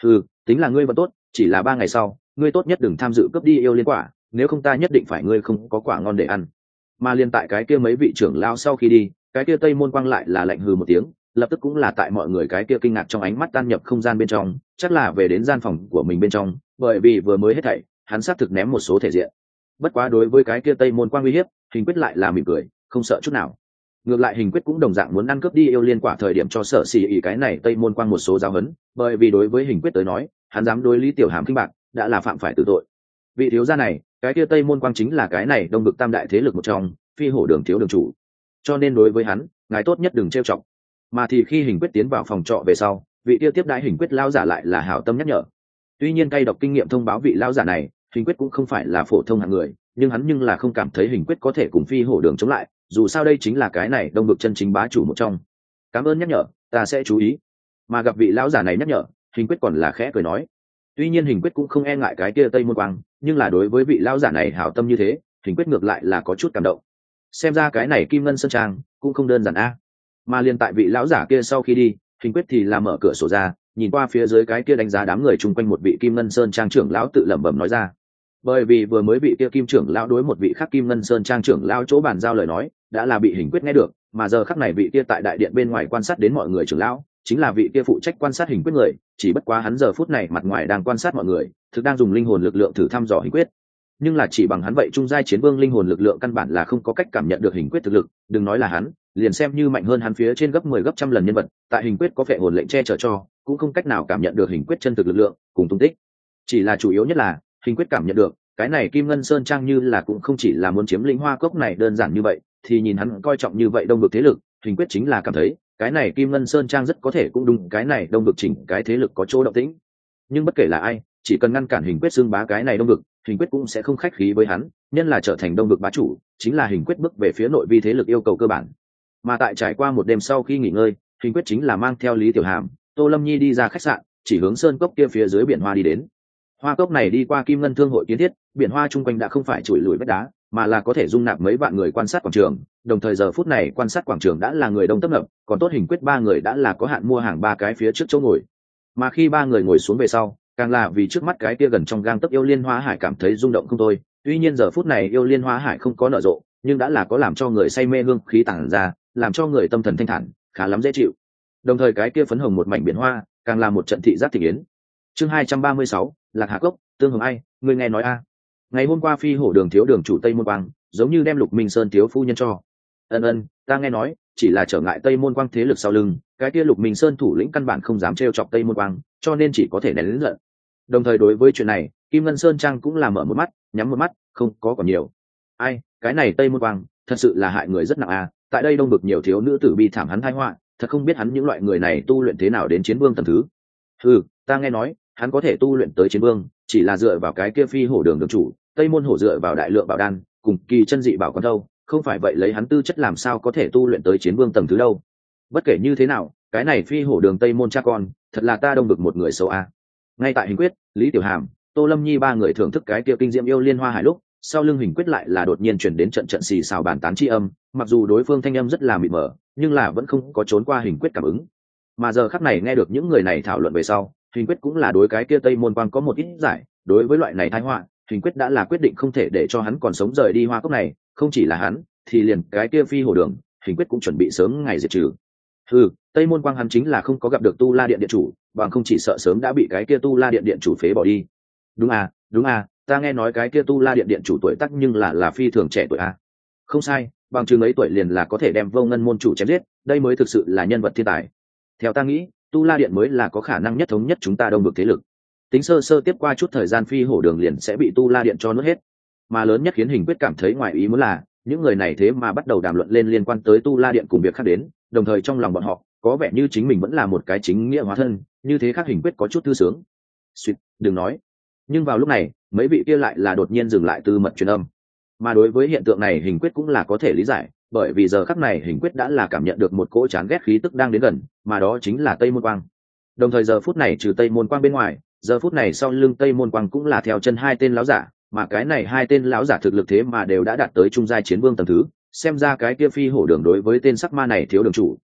Ừ, tính là ngươi vẫn tốt, chỉ là ba ngày sau ngươi tốt nhất đừng tham dự cướp đi yêu liên quả, nếu không ta nhất định phải ngươi không có quả ngon để ăn. Mà liên tại cái kia mấy vị trưởng lao sau khi đi, cái kia tây môn quang lại là lạnh hừ một tiếng, lập tức cũng là tại mọi người cái kia kinh ngạc trong ánh mắt tan nhập không gian bên trong, chắc là về đến gian phòng của mình bên trong, bởi vì vừa mới hết thảy hắn xác thực ném một số thể diện. Bất quá đối với cái kia tây môn quang uy hiếp, Hình Quyết lại là mỉm cười, không sợ chút nào. Ngược lại Hình Quyết cũng đồng dạng muốn ăn cướp đi yêu liên quả thời điểm cho Sở Sĩ Ý cái này tây môn quang một số giáo huấn, bởi vì đối với Hình Quyết tới nói, hắn dám đối Lý Tiểu Hàm khinh bạc, đã là phạm phải tử tội. Vị thiếu gia này, cái kia tây môn quang chính là cái này đông vực tam đại thế lực một trong, phi hổ đường thiếu đường chủ, cho nên đối với hắn, ngài tốt nhất đừng trêu chọc. Mà thì khi Hình Quyết tiến vào phòng trọ về sau, vị tiêu tiếp đãi Hình Quyết lao giả lại là hảo tâm nhắc nhở. Tuy nhiên cay độc kinh nghiệm thông báo vị lao giả này, Hình Quyết cũng không phải là phổ thông hạng người, nhưng hắn nhưng là không cảm thấy Hình Quyết có thể cùng phi hổ đường chống lại, dù sao đây chính là cái này đông vực chân chính bá chủ một trong. Cảm ơn nhắc nhở, ta sẽ chú ý. Mà gặp vị lão giả này nhắc nhở, Hình Quyết còn là khẽ cười nói. Tuy nhiên Hình Quyết cũng không e ngại cái kia tây môn quang, nhưng là đối với vị lão giả này hảo tâm như thế, Hình Quyết ngược lại là có chút cảm động. Xem ra cái này Kim Ngân Sơn Trang cũng không đơn giản a. Mà liên tại vị lão giả kia sau khi đi, Hình Quyết thì là mở cửa sổ ra, nhìn qua phía dưới cái kia đánh giá đám người chung quanh một vị Kim Ngân Sơn Trang trưởng lão tự lẩm bẩm nói ra. Bởi vì vừa mới vị kia Kim trưởng lão đối một vị khác Kim Ngân Sơn Trang trưởng lão chỗ bàn giao lời nói, đã là bị Hình Quyết nghe được, mà giờ khắc này vị kia tại đại điện bên ngoài quan sát đến mọi người trưởng lão, chính là vị kia phụ trách quan sát Hình Quyết người, chỉ bất quá hắn giờ phút này mặt ngoài đang quan sát mọi người, thực đang dùng linh hồn lực lượng thử thăm dò Hình Quyết. Nhưng là chỉ bằng hắn vậy trung giai chiến vương linh hồn lực lượng căn bản là không có cách cảm nhận được Hình Quyết thực lực, đừng nói là hắn, liền xem như mạnh hơn hắn phía trên gấp mười gấp trăm lần nhân vật, tại Hình Quyết có phệ hồn lệnh che chở cho, cũng không cách nào cảm nhận được Hình Quyết chân thực lực lượng cùng tung tích. Chỉ là chủ yếu nhất là Hình Quyết cảm nhận được cái này Kim Ngân Sơn Trang như là cũng không chỉ là muốn chiếm lĩnh hoa cốc này đơn giản như vậy, thì nhìn hắn coi trọng như vậy đông vực thế lực, Hình Quyết chính là cảm thấy cái này Kim Ngân Sơn Trang rất có thể cũng đúng cái này đông vực chỉnh cái thế lực có chỗ động tĩnh. Nhưng bất kể là ai, chỉ cần ngăn cản Hình Quyết xưng bá cái này đông vực, Hình Quyết cũng sẽ không khách khí với hắn, nhân là trở thành đông vực bá chủ, chính là Hình Quyết bước về phía nội vi thế lực yêu cầu cơ bản. Mà tại trải qua một đêm sau khi nghỉ ngơi, Hình Quyết chính là mang theo Lý Tiểu Hàm, Tô Lâm Nhi đi ra khách sạn, chỉ hướng sơn cốc kia phía dưới biển hoa đi đến. Hoa cốc này đi qua Kim Ngân Thương hội kiến thiết, biển hoa chung quanh đã không phải chùi lùi vách đá, mà là có thể dung nạp mấy vạn người quan sát quảng trường, đồng thời giờ phút này quan sát quảng trường đã là người đông tấp nập, còn tốt Hình Quyết ba người đã là có hạn mua hàng ba cái phía trước chỗ ngồi. Mà khi ba người ngồi xuống về sau, càng là vì trước mắt cái kia gần trong gang tấc yêu liên hoa hải cảm thấy rung động không thôi. Tuy nhiên giờ phút này yêu liên hoa hải không có nở rộ, nhưng đã là có làm cho người say mê hương khí tản ra, làm cho người tâm thần thanh thản, khá lắm dễ chịu. Đồng thời cái kia phấn hồng một mảnh biển hoa, càng là một trận thị giác thị yến. Chương hai trăm ba mươi sáu, Lạc Hà Cốc, Tương Hồng ai, người nghe nói a? Ngày hôm qua phi hổ đường thiếu đường chủ Tây Môn Quang, giống như đem Lục Minh Sơn thiếu phu nhân cho. Ân ân, ta nghe nói, chỉ là trở ngại Tây Môn Quang thế lực sau lưng, cái kia Lục Minh Sơn thủ lĩnh căn bản không dám trêu chọc Tây Môn Quang, cho nên chỉ có thể nén lớn giận. Đồng thời đối với chuyện này, Kim Ngân Sơn Trang cũng là mở một mắt, nhắm một mắt, không có còn nhiều. Ai, cái này Tây Môn Quang, thật sự là hại người rất nặng a. Tại đây đông bực nhiều thiếu nữ tử bi thảm hắn tai họa, thật không biết hắn những loại người này tu luyện thế nào đến chiến vương tầng thứ. Ừ, ta nghe nói, hắn có thể tu luyện tới chiến vương, chỉ là dựa vào cái kia phi hổ đường đường chủ, Tây Môn hổ dựa vào đại lượng bảo đan, cùng kỳ chân dị bảo con đâu, không phải vậy lấy hắn tư chất làm sao có thể tu luyện tới chiến vương tầng thứ đâu. Bất kể như thế nào, cái này phi hổ đường Tây Môn cha con, thật là ta đông bực một người xấu a. Ngay tại Hình Quyết, Lý Tiểu Hàm, Tô Lâm Nhi ba người thưởng thức cái kia kinh diễm yêu liên hoa hải lúc, sau lưng Hình Quyết lại là đột nhiên chuyển đến trận trận xì xào bàn tán chi âm, mặc dù đối phương thanh âm rất là mịt mờ, nhưng là vẫn không có trốn qua Hình Quyết cảm ứng. Mà giờ khắc này nghe được những người này thảo luận về sau, Hình Quyết cũng là đối cái kia Tây Môn Quang có một ít giải, đối với loại này tai họa, Hình Quyết đã là quyết định không thể để cho hắn còn sống rời đi hoa cốc này, không chỉ là hắn, thì liền cái kia phi hổ đường, Hình Quyết cũng chuẩn bị sớm ngày diệt trừ. Ừ, Tây Môn Quang hắn chính là không có gặp được Tu La Điện điện chủ, bằng không chỉ sợ sớm đã bị cái kia Tu La Điện điện chủ phế bỏ đi. Đúng à, đúng à, ta nghe nói cái kia Tu La Điện điện chủ tuổi tác nhưng là là phi thường trẻ tuổi à. Không sai, bằng chừng ấy tuổi liền là có thể đem Vô Ngân môn chủ chém giết, đây mới thực sự là nhân vật thiên tài. Theo ta nghĩ, Tu La Điện mới là có khả năng nhất thống nhất chúng ta đông vực thế lực. Tính sơ sơ tiếp qua chút thời gian phi hổ đường liền sẽ bị Tu La Điện cho nuốt hết. Mà lớn nhất khiến Hình Quyết cảm thấy ngoài ý muốn là, những người này thế mà bắt đầu đàm luận lên liên quan tới Tu La Điện cùng việc khác đến, đồng thời trong lòng bọn họ có vẻ như chính mình vẫn là một cái chính nghĩa hóa thân, như thế khác Hình Quyết có chút thư sướng. Xuyệt, đừng nói. Nhưng vào lúc này, mấy vị kia lại là đột nhiên dừng lại tư mật truyền âm. Mà đối với hiện tượng này Hình Quyết cũng là có thể lý giải, bởi vì giờ khắc này Hình Quyết đã là cảm nhận được một cỗ chán ghét khí tức đang đến gần, mà đó chính là Tây Môn Quang. Đồng thời giờ phút này trừ Tây Môn Quang bên ngoài, giờ phút này sau lưng Tây Môn Quang cũng là theo chân hai tên lão giả, mà cái này hai tên lão giả thực lực thế mà đều đã đạt tới trung giai chiến vương tầng thứ, xem ra cái kia phi hổ đường đối với tên sắc ma này thiếu đường chủ,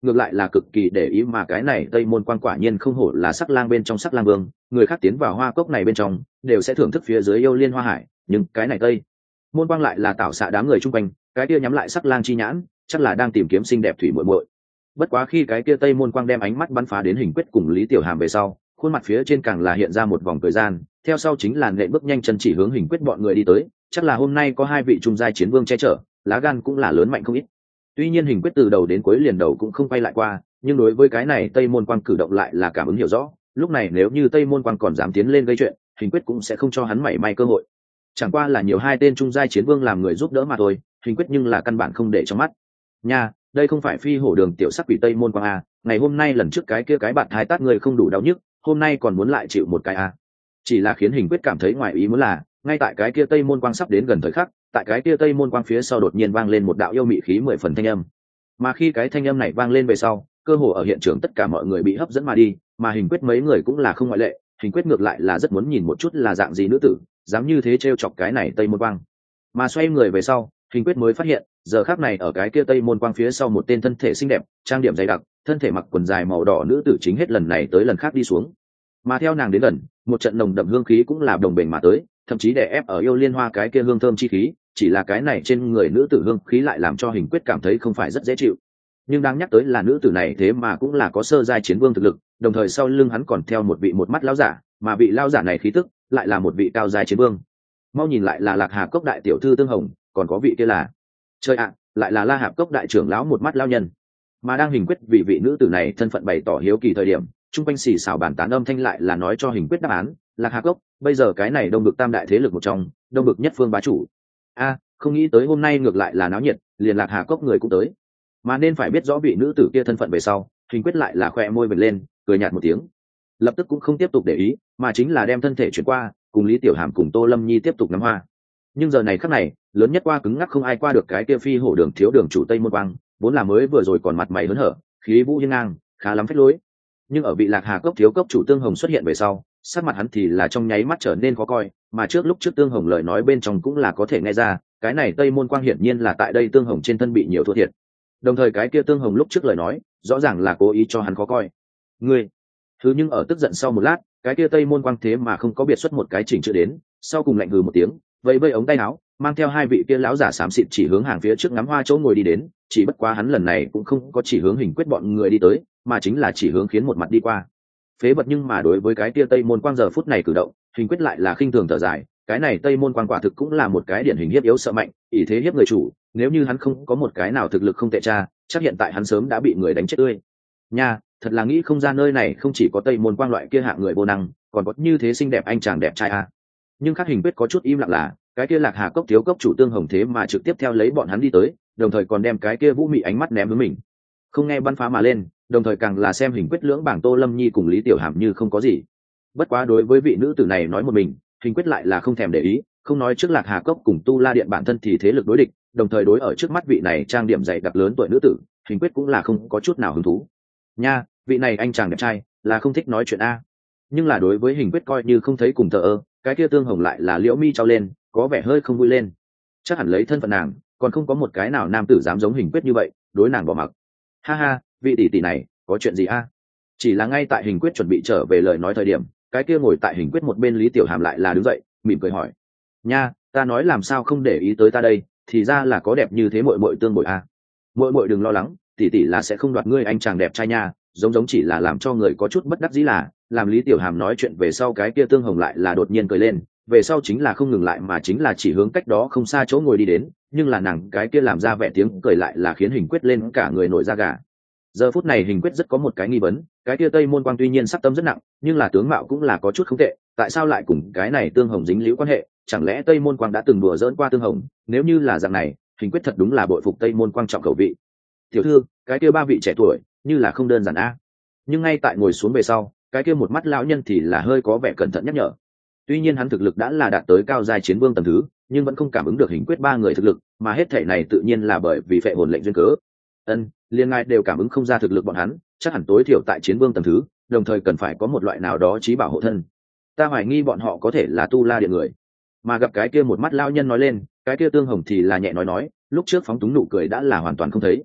ngược lại là cực kỳ để ý mà cái này tây môn quan quả nhiên không hổ là sắc lang bên trong sắc lang vương, người khác tiến vào hoa cốc này bên trong đều sẽ thưởng thức phía dưới yêu liên hoa hải, nhưng cái này tây môn quang lại là tạo xạ đám người chung quanh, cái kia nhắm lại sắc lang chi nhãn chắc là đang tìm kiếm xinh đẹp thủy muội muội. Bất quá khi cái kia tây môn quang đem ánh mắt bắn phá đến Hình Quyết cùng Lý Tiểu Hàm về sau, khuôn mặt phía trên càng là hiện ra một vòng cười gian, theo sau chính là nện bước nhanh chân chỉ hướng Hình Quyết bọn người đi tới, chắc là hôm nay có hai vị trung giai chiến vương che chở, lá gan cũng là lớn mạnh không ít. Tuy nhiên Hình Quyết từ đầu đến cuối liền đầu cũng không quay lại qua, nhưng đối với cái này tây môn quang cử động lại là cảm ứng hiểu rõ, lúc này nếu như tây môn quang còn dám tiến lên gây chuyện, Hình Quyết cũng sẽ không cho hắn mảy may cơ hội. Chẳng qua là nhiều hai tên trung giai chiến vương làm người giúp đỡ mà thôi, Hình Quyết nhưng là căn bản không để trong mắt. Nha, đây không phải phi hổ đường tiểu sắc quỷ tây môn quang a, ngày hôm nay lần trước cái kia cái bạn thái tát người không đủ đau nhức, hôm nay còn muốn lại chịu một cái a. Chỉ là khiến Hình Quyết cảm thấy ngoài ý muốn là, ngay tại cái kia tây môn quang sắp đến gần thời khắc, tại cái kia tây môn quang phía sau đột nhiên vang lên một đạo yêu mị khí mười phần thanh âm. Mà khi cái thanh âm này vang lên về sau, cơ hồ ở hiện trường tất cả mọi người bị hấp dẫn mà đi, mà Hình Quyết mấy người cũng là không ngoại lệ. Hình Quyết ngược lại là rất muốn nhìn một chút là dạng gì nữ tử dám như thế trêu chọc cái này tây môn quang. Mà xoay người về sau, Hình Quyết mới phát hiện giờ khắc này ở cái kia tây môn quang phía sau một tên thân thể xinh đẹp, trang điểm dày đặc, thân thể mặc quần dài màu đỏ nữ tử chính hết lần này tới lần khác đi xuống. Mà theo nàng đến gần, một trận nồng đậm hương khí cũng là đồng bền mà tới, thậm chí đè ép ở yêu liên hoa cái kia hương thơm chi khí, chỉ là cái này trên người nữ tử hương khí lại làm cho Hình Quyết cảm thấy không phải rất dễ chịu. Nhưng đáng nhắc tới là nữ tử này thế mà cũng là có sơ giai chiến vương thực lực, đồng thời sau lưng hắn còn theo một vị một mắt lão giả, mà vị lão giả này khí tức lại là một vị cao giai chiến vương. Mau nhìn lại là Lạc Hà Cốc đại tiểu thư Tương Hồng, còn có vị kia là trời ạ, lại là La Hạp Cốc đại trưởng lão một mắt lão nhân. Mà đang Hình Quyết vì vị nữ tử này thân phận bày tỏ hiếu kỳ thời điểm, trung quanh xì xào bàn tán âm thanh lại là nói cho Hình Quyết đáp án, Lạc Hà Cốc bây giờ cái này đông bực tam đại thế lực một trong, đông bực nhất phương bá chủ. A, không nghĩ tới hôm nay ngược lại là náo nhiệt, liền Lạc Hà Cốc người cũng tới. Mà nên phải biết rõ vị nữ tử kia thân phận về sau, Hình Quyết lại là khoe môi vệt lên, cười nhạt một tiếng, lập tức cũng không tiếp tục để ý, mà chính là đem thân thể chuyển qua, cùng Lý Tiểu Hàm cùng Tô Lâm Nhi tiếp tục ngắm hoa. Nhưng giờ này khắc này, lớn nhất qua cứng ngắc không ai qua được cái kia phi hổ đường thiếu đường chủ tây môn quang, vốn là mới vừa rồi còn mặt mày hớn hở, khí vũ hiên ngang, khá lắm phách lối. Nhưng ở vị Lạc Hà Cốc thiếu cốc chủ Tương Hồng xuất hiện về sau, sắc mặt hắn thì là trong nháy mắt trở nên khó coi, mà trước lúc trước Tương Hồng lời nói bên trong cũng là có thể nghe ra, cái này tây môn quang hiển nhiên là tại đây Tương Hồng trên thân bị nhiều thua thiệt. Đồng thời cái kia Tương Hồng lúc trước lời nói, rõ ràng là cố ý cho hắn khó coi. Ngươi, thứ nhưng ở tức giận sau một lát, cái kia tây môn quang thế mà không có biệt xuất một cái chỉnh chữ đến, sau cùng lạnh hừ một tiếng, vẫy vẫy ống tay áo, mang theo hai vị kia lão giả xám xịt chỉ hướng hàng phía trước ngắm hoa chỗ ngồi đi đến, chỉ bất quá hắn lần này cũng không có chỉ hướng Hình Quyết bọn người đi tới, mà chính là chỉ hướng khiến một mặt đi qua. Phế vật, nhưng mà đối với cái kia tây môn quang giờ phút này cử động, Hình Quyết lại là khinh thường thở dài, cái này tây môn quang quả thực cũng là một cái điển hình hiếp yếu sợ mạnh, ỷ thế hiếp người chủ, nếu như hắn không có một cái nào thực lực không tệ cha, chắc hiện tại hắn sớm đã bị người đánh chết tươi. Nha, thật là nghĩ không ra nơi này không chỉ có tây môn quang loại kia hạng người vô năng, còn có như thế xinh đẹp anh chàng đẹp trai a. Nhưng khác Hình Quyết có chút im lặng là, cái kia Lạc Hà Cốc thiếu cốc chủ Tương Hồng thế mà trực tiếp theo lấy bọn hắn đi tới, đồng thời còn đem cái kia vũ mị ánh mắt ném hướng mình, không nghe bắn phá mà lên, đồng thời càng là xem Hình Quyết lưỡng bảng Tô Lâm Nhi cùng Lý Tiểu Hàm như không có gì. Bất quá đối với vị nữ tử này nói một mình, Hình Quyết lại là không thèm để ý, không nói trước Lạc Hà Cốc cùng Tu La Điện bản thân thì thế lực đối địch, đồng thời đối ở trước mắt vị này trang điểm dày đặc lớn tuổi nữ tử, Hình Quyết cũng là không có chút nào hứng thú. Nha, vị này anh chàng đẹp trai, là không thích nói chuyện a. Nhưng là đối với Hình Quyết coi như không thấy cùng thờ ơ, cái kia Tương Hồng lại là liễu mi trao lên, có vẻ hơi không vui lên. Chắc hẳn lấy thân phận nàng, còn không có một cái nào nam tử dám giống Hình Quyết như vậy, đối nàng bỏ mặc. Ha ha, vị tỷ tỷ này, có chuyện gì a? Chỉ là ngay tại Hình Quyết chuẩn bị trở về lời nói thời điểm, cái kia ngồi tại Hình Quyết một bên Lý Tiểu Hàm lại là đứng dậy, mỉm cười hỏi: Nha, ta nói làm sao không để ý tới ta đây, thì ra là có đẹp như thế muội muội tương bội a. Muội muội đừng lo lắng, tỷ tỷ là sẽ không đoạt ngươi anh chàng đẹp trai nha, giống giống chỉ là làm cho người có chút bất đắc dĩ là, làm Lý Tiểu Hàm nói chuyện về sau cái kia Tương Hồng lại là đột nhiên cười lên, về sau chính là không ngừng lại mà chính là chỉ hướng cách đó không xa chỗ ngồi đi đến, nhưng là nàng cái kia làm ra vẻ tiếng cười lại là khiến Hình Quyết lên cả người nổi da gà. Giờ phút này Hình Quyết rất có một cái nghi vấn, cái kia tây môn quang tuy nhiên sắc tâm rất nặng, nhưng là tướng mạo cũng là có chút không tệ, tại sao lại cùng cái này Tương Hồng dính líu quan hệ, chẳng lẽ tây môn quang đã từng đùa giỡn qua Tương Hồng? Nếu như là dạng này, Hình Quyết thật đúng là bội phục tây môn quang trọng khẩu vị. Tiểu thư, cái kia ba vị trẻ tuổi như là không đơn giản a. Nhưng ngay tại ngồi xuống về sau, cái kia một mắt lão nhân thì là hơi có vẻ cẩn thận nhắc nhở. Tuy nhiên hắn thực lực đã là đạt tới cao giai chiến vương tầng thứ, nhưng vẫn không cảm ứng được Hình Quyết ba người thực lực, mà hết thảy này tự nhiên là bởi vì phệ hồn lệnh duyên cớ. Ân, liên ngài đều cảm ứng không ra thực lực bọn hắn, chắc hẳn tối thiểu tại chiến vương tầng thứ, đồng thời cần phải có một loại nào đó trí bảo hộ thân. Ta hoài nghi bọn họ có thể là Tu La Điện người. Mà gặp cái kia một mắt lão nhân nói lên, cái kia Tương Hồng thì là nhẹ nói nói, lúc trước phóng túng nụ cười đã là hoàn toàn không thấy.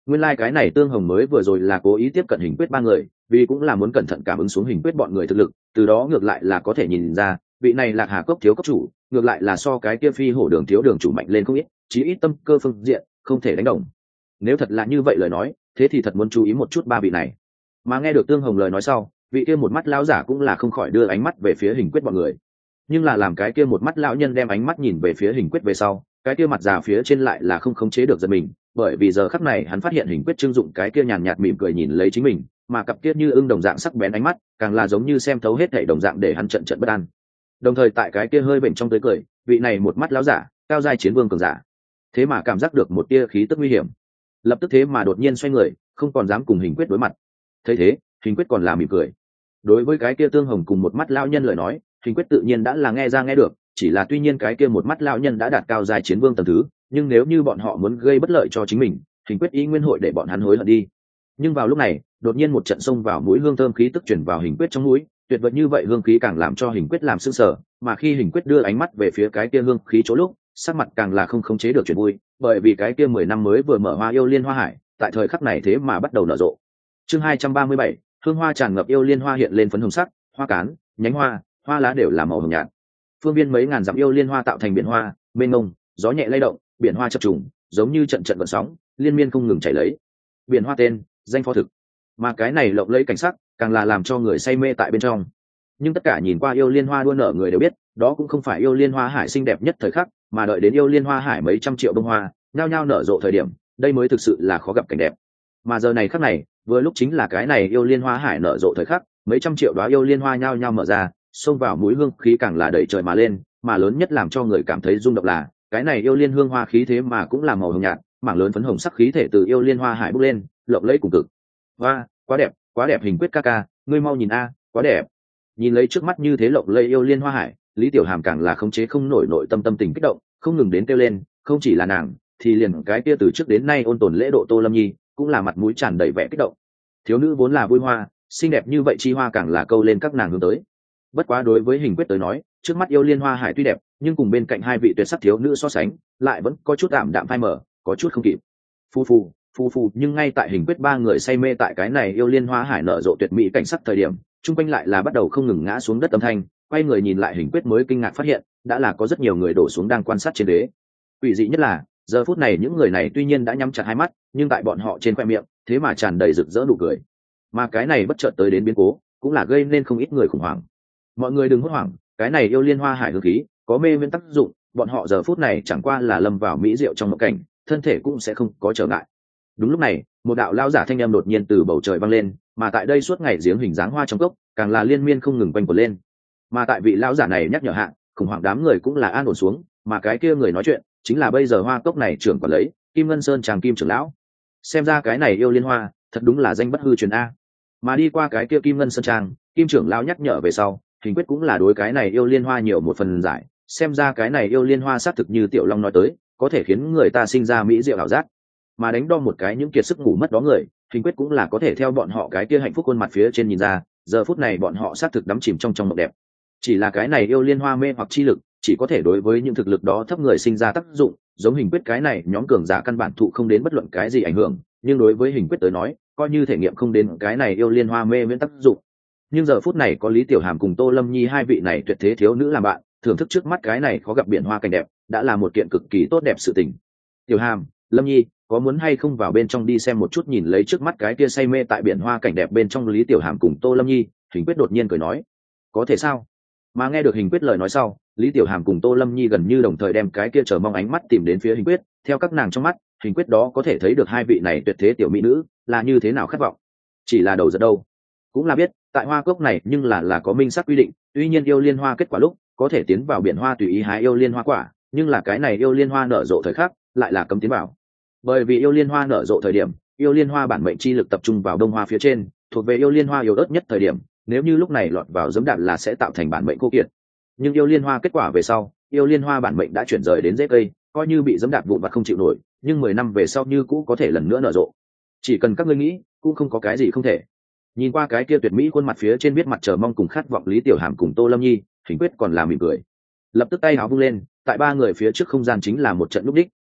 nguyên lai、like、cái này tương hồng mới vừa rồi là cố ý tiếp cận hình quyết ba người, vì cũng là muốn cẩn thận cảm ứng xuống hình quyết bọn người thực lực, từ đó ngược lại là có thể nhìn ra vị này Lạc Hà cốc thiếu cốc chủ ngược lại là so cái kia phi hổ đường thiếu đường chủ mạnh lên không ít, chí ít tâm cơ phương diện không thể đánh đồng. Nếu thật là như vậy lời nói, thế thì thật muốn chú ý một chút ba vị này. Mà nghe được tương hồng lời nói sau, vị kia một mắt lão giả cũng là không khỏi đưa ánh mắt về phía hình quyết bọn người. Nhưng là làm cái kia một mắt lão nhân đem ánh mắt nhìn về phía hình quyết về sau, cái kia mặt già phía trên lại là không khống chế được giật mình, bởi vì giờ khắc này hắn phát hiện hình quyết trưng dụng cái kia nhàn nhạt mỉm cười nhìn lấy chính mình, mà cặp kia như ưng đồng dạng sắc bén ánh mắt càng là giống như xem thấu hết thảy đồng dạng để hắn trận trận bất an. Đồng thời tại cái kia hơi bệnh trong tới cười, vị này một mắt lão giả cao giai chiến vương cường giả thế mà cảm giác được một tia khí tức nguy hiểm, lập tức thế mà đột nhiên xoay người không còn dám cùng hình quyết đối mặt. Thấy thế hình quyết còn là mỉm cười. Đối với cái kia tương hồng cùng một mắt lão nhân lời nói, hình quyết tự nhiên đã là nghe ra nghe được, chỉ là tuy nhiên cái kia một mắt lão nhân đã đạt cao giai chiến vương tầng thứ, nhưng nếu như bọn họ muốn gây bất lợi cho chính mình, hình quyết ý nguyên hội để bọn hắn hối hận đi. Nhưng vào lúc này đột nhiên một trận xông vào mũi hương thơm khí tức chuyển vào hình quyết trong mũi, tuyệt vời như vậy hương khí càng làm cho hình quyết làm sưng sờ, mà khi hình quyết đưa ánh mắt về phía cái kia hương khí chỗ lúc, sắc mặt càng là không khống chế được chuyện vui, bởi vì cái kia mười năm mới vừa mở hoa yêu liên hoa hải tại thời khắc này thế mà bắt đầu nở rộ. Chương hai trăm ba mươi bảy, hương hoa tràn ngập, yêu liên hoa hiện lên phấn hồng sắc, hoa cán, nhánh hoa, hoa lá đều là màu hồng nhạt. Phương viên mấy ngàn dặm yêu liên hoa tạo thành biển hoa mênh mông, gió nhẹ lay động, biển hoa chập trùng giống như trận trận vận sóng liên miên không ngừng chảy lấy. Biển hoa tên danh phó thực, mà cái này lộng lẫy cảnh sắc càng là làm cho người say mê tại bên trong. Nhưng tất cả nhìn qua yêu liên hoa đua nở người đều biết, đó cũng không phải yêu liên hoa hải xinh đẹp nhất thời khắc, mà đợi đến yêu liên hoa hải mấy trăm triệu bông hoa nhao nhao nở rộ thời điểm, đây mới thực sự là khó gặp cảnh đẹp. Mà giờ này khắc này vừa lúc chính là cái này yêu liên hoa hải nở rộ thời khắc, mấy trăm triệu đóa yêu liên hoa nhao nhao mở ra, xông vào mũi hương khí càng là đẩy trời mà lên, mà lớn nhất làm cho người cảm thấy rung động là cái này yêu liên hương hoa khí thế mà cũng là màu hồng nhạt, mảng lớn phấn hồng sắc khí thể từ yêu liên hoa hải bốc lên, lộng lẫy cùng cực. Hoa, quá đẹp, quá đẹp hình quyết ca ca, ngươi mau nhìn a, quá đẹp. Nhìn lấy trước mắt như thế lộng lẫy yêu liên hoa hải, Lý Tiểu Hàm càng là khống chế không nổi nội tâm tâm tình kích động, không ngừng đến kêu lên, không chỉ là nàng, thì liền cái kia từ trước đến nay ôn tồn lễ độ Tô Lâm Nhi, cũng là mặt mũi tràn đầy vẻ kích động. Thiếu nữ vốn là vui hoa, xinh đẹp như vậy chi hoa càng là câu lên các nàng hướng tới. Bất quá đối với hình quyết tới nói, trước mắt yêu liên hoa hải tuy đẹp, nhưng cùng bên cạnh hai vị tuyệt sắc thiếu nữ so sánh, lại vẫn có chút tạm đạm phai mờ, có chút không kịp. Phu phu, phu phu, nhưng ngay tại hình quyết ba người say mê tại cái này yêu liên hoa hải nở rộ tuyệt mỹ cảnh sắc thời điểm, chung quanh lại là bắt đầu không ngừng ngã xuống đất âm thanh, quay người nhìn lại hình quyết mới kinh ngạc phát hiện, đã là có rất nhiều người đổ xuống đang quan sát trên đế. Ủy dị nhất là, giờ phút này những người này tuy nhiên đã nhắm chặt hai mắt, nhưng tại bọn họ trên khoe miệng, thế mà tràn đầy rực rỡ nụ cười. Mà cái này bất chợt tới đến biến cố, cũng là gây nên không ít người khủng hoảng. Mọi người đừng hốt hoảng, cái này yêu liên hoa hải hương khí có mê miễn tác dụng, bọn họ giờ phút này chẳng qua là lâm vào mỹ diệu trong mộng cảnh, thân thể cũng sẽ không có trở ngại. Đúng lúc này một đạo lao giả thanh âm đột nhiên từ bầu trời vang lên, mà tại đây suốt ngày giếng hình dáng hoa trong cốc càng là liên miên không ngừng quanh quẩn lên. Mà tại vị lao giả này nhắc nhở hạ, khủng hoảng đám người cũng là an ổn xuống, mà cái kia người nói chuyện chính là bây giờ hoa cốc này trưởng quản lấy Kim Ngân Sơn Tràng Kim trưởng lão. Xem ra cái này yêu liên hoa thật đúng là danh bất hư truyền a. Mà đi qua cái kia Kim Ngân Sơn Trang, Kim trưởng lão nhắc nhở về sau, hình quyết cũng là đối cái này yêu liên hoa nhiều một phần giải. Xem ra cái này yêu liên hoa xác thực như Tiểu Long nói tới, có thể khiến người ta sinh ra mỹ diệu ảo giác. Mà đánh đo một cái những kiệt sức ngủ mất đó người, hình quyết cũng là có thể theo bọn họ cái kia hạnh phúc khuôn mặt phía trên nhìn ra, giờ phút này bọn họ xác thực đắm chìm trong trong mộng đẹp. Chỉ là cái này yêu liên hoa mê hoặc chi lực, chỉ có thể đối với những thực lực đó thấp người sinh ra tác dụng, giống hình quyết cái này nhóm cường giả căn bản thụ không đến bất luận cái gì ảnh hưởng, nhưng đối với hình quyết tới nói, coi như thể nghiệm không đến cái này yêu liên hoa mê miễn tác dụng. Nhưng giờ phút này có Lý Tiểu Hàm cùng Tô Lâm Nhi hai vị này tuyệt thế thiếu nữ làm bạn, thưởng thức trước mắt cái này khó gặp biển hoa cảnh đẹp, đã là một kiện cực kỳ tốt đẹp sự tình. Tiểu Hàm, Lâm Nhi, có muốn hay không vào bên trong đi xem một chút, nhìn lấy trước mắt cái kia say mê tại biển hoa cảnh đẹp bên trong Lý Tiểu Hàm cùng Tô Lâm Nhi, hình quyết đột nhiên cười nói, có thể sao? Mà nghe được hình quyết lời nói sau, Lý Tiểu Hàm cùng Tô Lâm Nhi gần như đồng thời đem cái kia chờ mong ánh mắt tìm đến phía hình quyết, theo các nàng trong mắt, hình quyết đó có thể thấy được hai vị này tuyệt thế tiểu mỹ nữ là như thế nào khát vọng. Chỉ là đầu giật đâu, cũng là biết tại hoa cốc này nhưng là là có minh xác quy định, tuy nhiên yêu liên hoa kết quả lúc có thể tiến vào biển hoa tùy ý hái yêu liên hoa quả, nhưng là cái này yêu liên hoa nở rộ thời khắc lại là cấm tiến vào. Bởi vì yêu liên hoa nở rộ thời điểm, yêu liên hoa bản mệnh chi lực tập trung vào đông hoa phía trên, thuộc về yêu liên hoa yếu ớt nhất thời điểm, nếu như lúc này lọt vào giấm đạn là sẽ tạo thành bản mệnh khô kiệt. Nhưng yêu liên hoa kết quả về sau, yêu liên hoa bản mệnh đã chuyển rời đến rễ cây, coi như bị giấm đạn vụn vặt không chịu nổi, nhưng mười năm về sau như cũ có thể lần nữa nở rộ. Chỉ cần các ngươi nghĩ, cũng không có cái gì không thể. Nhìn qua cái kia tuyệt mỹ khuôn mặt phía trên viết mặt chờ mong cùng khát vọng Lý Tiểu Hàm cùng Tô Lâm Nhi, hình quyết còn là mỉm cười, lập tức tay áo vung lên, tại ba người phía trước không gian chính là một trận lúc đích,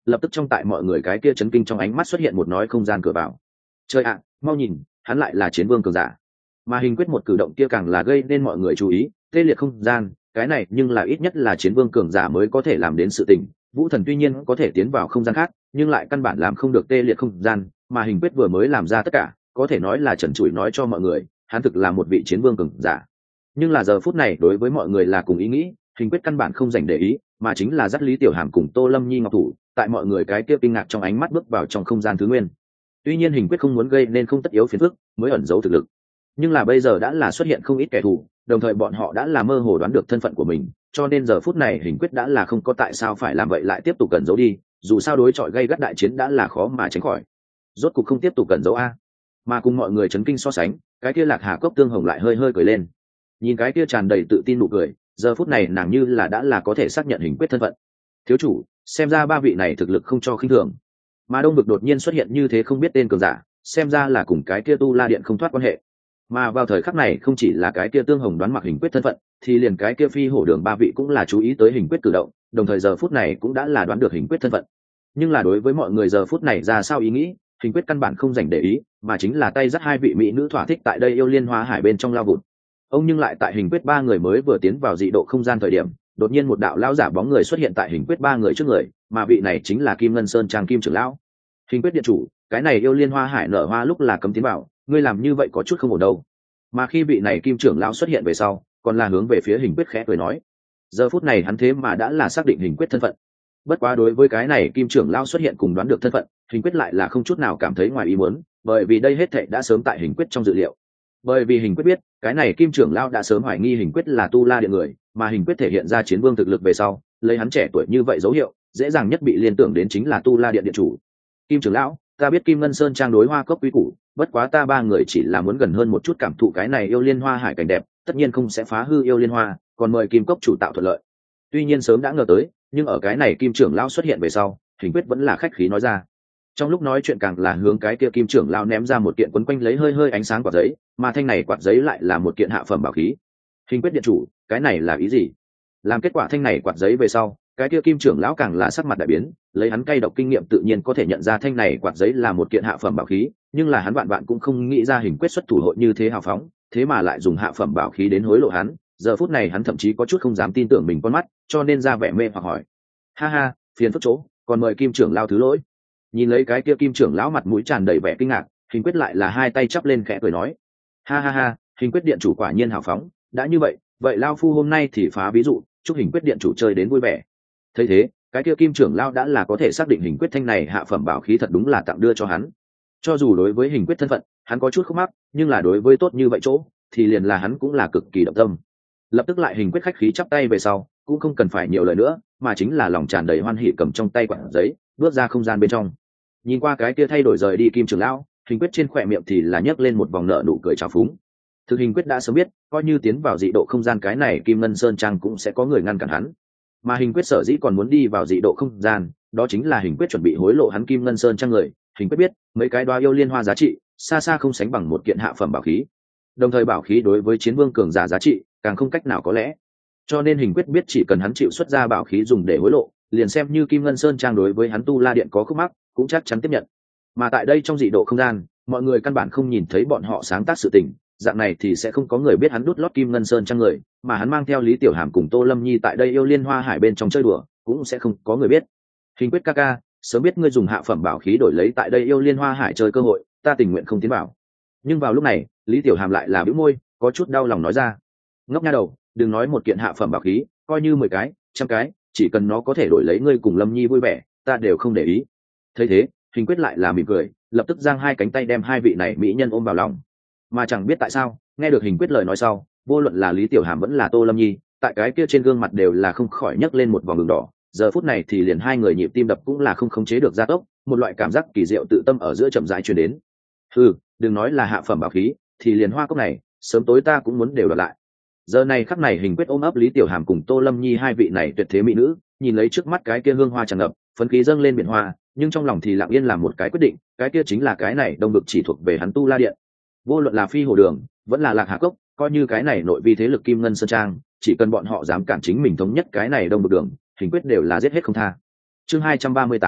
lập tức trong tại mọi người cái kia chấn kinh trong ánh mắt xuất hiện một nói không gian cửa vào. Trời ạ, mau nhìn, hắn lại là chiến vương cường giả. Mà hình quyết một cử động kia càng là gây nên mọi người chú ý, tê liệt không gian, cái này nhưng là ít nhất là chiến vương cường giả mới có thể làm đến sự tình. Vũ thần tuy nhiên có thể tiến vào không gian khác, nhưng lại căn bản làm không được tê liệt không gian, mà hình quyết vừa mới làm ra tất cả, có thể nói là trần trụi nói cho mọi người, hắn thực là một vị chiến vương cường giả. Nhưng là giờ phút này đối với mọi người là cùng ý nghĩ, hình quyết căn bản không dành để ý, mà chính là dắt Lý Tiểu Hàm cùng Tô Lâm Nhi ngọc thủ, tại mọi người cái kia kinh ngạc trong ánh mắt bước vào trong không gian thứ nguyên. Tuy nhiên hình quyết không muốn gây nên không tất yếu phiền phức, mới ẩn giấu thực lực. Nhưng là bây giờ đã là xuất hiện không ít kẻ thù, đồng thời bọn họ đã là mơ hồ đoán được thân phận của mình, cho nên giờ phút này hình quyết đã là không có tại sao phải làm vậy lại tiếp tục cẩn giấu đi, dù sao đối chọi gây gắt đại chiến đã là khó mà tránh khỏi. Rốt cục không tiếp tục cẩn giấu a. Mà cùng mọi người chấn kinh so sánh, cái kia Lạc Hà Cốc Tương Hồng lại hơi hơi cười lên. Nhìn cái kia tràn đầy tự tin nụ cười, giờ phút này nàng như là đã là có thể xác nhận hình quyết thân phận. Thiếu chủ, xem ra ba vị này thực lực không cho khinh thường. Mà Đông Vực đột nhiên xuất hiện như thế không biết tên cường giả, xem ra là cùng cái kia Tu La Điện không thoát quan hệ. Mà vào thời khắc này không chỉ là cái kia Tương Hồng đoán mặc hình quyết thân phận, thì liền cái kia Phi Hổ Đường ba vị cũng là chú ý tới hình quyết cử động, đồng thời giờ phút này cũng đã là đoán được hình quyết thân phận. Nhưng là đối với mọi người giờ phút này ra sao ý nghĩ, hình quyết căn bản không dành để ý, mà chính là tay dắt hai vị mỹ nữ thỏa thích tại đây yêu liên hoa hải bên trong lao vụt. Ông nhưng lại tại hình quyết ba người mới vừa tiến vào dị độ không gian thời điểm, đột nhiên một đạo lão giả bóng người xuất hiện tại hình quyết ba người trước người, mà vị này chính là Kim Ngân Sơn Trang Kim trưởng lão. Hình quyết điện chủ, cái này yêu liên hoa hải nở hoa lúc là cấm tiến vào, ngươi làm như vậy có chút không ổn đâu. Mà khi vị này Kim trưởng lão xuất hiện về sau, còn là hướng về phía hình quyết khẽ cười nói. Giờ phút này hắn thế mà đã là xác định hình quyết thân phận. Bất quá đối với cái này Kim trưởng lão xuất hiện cùng đoán được thân phận, hình quyết lại là không chút nào cảm thấy ngoài ý muốn, bởi vì đây hết thảy đã sớm tại hình quyết trong dự liệu. Bởi vì hình quyết biết, cái này Kim trưởng lão đã sớm hoài nghi hình quyết là Tu La Điện người, mà hình quyết thể hiện ra chiến vương thực lực về sau, lấy hắn trẻ tuổi như vậy dấu hiệu, dễ dàng nhất bị liên tưởng đến chính là Tu La Điện điện chủ. Kim trưởng lão, ta biết Kim Ngân Sơn Trang đối Hoa Cốc quý củ, bất quá ta ba người chỉ là muốn gần hơn một chút cảm thụ cái này yêu liên hoa hải cảnh đẹp, tất nhiên không sẽ phá hư yêu liên hoa, còn mời Kim Cốc chủ tạo thuận lợi. Tuy nhiên sớm đã ngờ tới, nhưng ở cái này Kim trưởng lão xuất hiện về sau, hình quyết vẫn là khách khí nói ra. Trong lúc nói chuyện càng là hướng cái kia Kim trưởng lão ném ra một kiện quấn quanh lấy hơi hơi ánh sáng quạt giấy, mà thanh này quạt giấy lại là một kiện hạ phẩm bảo khí. Hình quyết điện chủ, cái này là ý gì? Làm kết quả thanh này quạt giấy về sau, cái kia Kim trưởng lão càng là sắc mặt đại biến, lấy hắn cay độc kinh nghiệm tự nhiên có thể nhận ra thanh này quạt giấy là một kiện hạ phẩm bảo khí, nhưng là hắn vạn vạn cũng không nghĩ ra hình quyết xuất thủ hội như thế hào phóng, thế mà lại dùng hạ phẩm bảo khí đến hối lộ hắn. Giờ phút này hắn thậm chí có chút không dám tin tưởng mình con mắt, cho nên ra vẻ mê hoặc hỏi. Ha ha, phiền phức chỗ, còn mời Kim trưởng lão thứ lỗi. Nhìn lấy cái kia Kim trưởng lão mặt mũi tràn đầy vẻ kinh ngạc, hình quyết lại là hai tay chắp lên khẽ cười nói. Ha ha ha, hình quyết điện chủ quả nhiên hào phóng, đã như vậy, vậy lao phu hôm nay thì phá ví dụ, chúc hình quyết điện chủ chơi đến vui vẻ. Thấy thế, cái kia Kim trưởng lão đã là có thể xác định hình quyết thanh này hạ phẩm bảo khí thật đúng là tặng đưa cho hắn. Cho dù đối với hình quyết thân phận, hắn có chút khúc mắc, nhưng là đối với tốt như vậy chỗ, thì liền là hắn cũng là cực kỳ động tâm. Lập tức lại hình quyết khách khí chắp tay về sau, cũng không cần phải nhiều lời nữa, mà chính là lòng tràn đầy hoan hỉ cầm trong tay quạt giấy, bước ra không gian bên trong. Nhìn qua cái kia thay đổi rời đi Kim trưởng lão, hình quyết trên khỏe miệng thì là nhấc lên một vòng nợ nụ cười trào phúng. Thực hình quyết đã sớm biết, coi như tiến vào dị độ không gian cái này Kim Ngân Sơn Trang cũng sẽ có người ngăn cản hắn. Mà hình quyết sở dĩ còn muốn đi vào dị độ không gian, đó chính là hình quyết chuẩn bị hối lộ hắn Kim Ngân Sơn Trang người. Hình quyết biết, mấy cái đoá yêu liên hoa giá trị, xa xa không sánh bằng một kiện hạ phẩm bảo khí. Đồng thời bảo khí đối với chiến vương cường giả giá trị, càng không cách nào có lẽ. Cho nên hình quyết biết chỉ cần hắn chịu xuất ra bảo khí dùng để hối lộ, liền xem như Kim Ngân Sơn Trang đối với hắn Tu La Điện có khúc mắc, cũng chắc chắn tiếp nhận. Mà tại đây trong dị độ không gian, mọi người căn bản không nhìn thấy bọn họ sáng tác sự tình, dạng này thì sẽ không có người biết hắn đút lót Kim Ngân Sơn Trang người, mà hắn mang theo Lý Tiểu Hàm cùng Tô Lâm Nhi tại đây yêu liên hoa hải bên trong chơi đùa, cũng sẽ không có người biết. Hình quyết ca ca, sớm biết ngươi dùng hạ phẩm bảo khí đổi lấy tại đây yêu liên hoa hải chơi cơ hội, ta tình nguyện không tiến vào. Nhưng vào lúc này, Lý Tiểu Hàm lại là bĩu môi, có chút đau lòng nói ra. Ngốc nha đầu, đừng nói một kiện hạ phẩm bảo khí, coi như mười cái, trăm cái, chỉ cần nó có thể đổi lấy ngươi cùng Lâm Nhi vui vẻ, ta đều không để ý. Thấy thế, hình quyết lại là mỉm cười, lập tức giang hai cánh tay đem hai vị này mỹ nhân ôm vào lòng. Mà chẳng biết tại sao, nghe được hình quyết lời nói sau, vô luận là Lý Tiểu Hàm vẫn là Tô Lâm Nhi, tại cái kia trên gương mặt đều là không khỏi nhấc lên một vòng đường đỏ. Giờ phút này thì liền hai người nhịp tim đập cũng là không khống chế được gia tốc, một loại cảm giác kỳ diệu tự tâm ở giữa chậm rãi truyền đến. Hừ, đừng nói là hạ phẩm bảo khí, thì liền hoa cốc này, sớm tối ta cũng muốn đều đoạt lại. Giờ này khắc này hình quyết ôm ấp Lý Tiểu Hàm cùng Tô Lâm Nhi hai vị này tuyệt thế mỹ nữ, nhìn lấy trước mắt cái kia hương hoa tràn ngập, phấn khí dâng lên biển hoa, nhưng trong lòng thì lặng yên làm một cái quyết định, cái kia chính là cái này Đông Vực chỉ thuộc về hắn Tu La Điện. Vô luận là Phi Hồ Đường, vẫn là Lạc Hà Cốc, coi như cái này nội vi thế lực Kim Ngân Sơn Trang, chỉ cần bọn họ dám cản chính mình thống nhất cái này Đông Vực đường, hình quyết đều là giết hết không tha. Chương hai trăm ba mươi tám,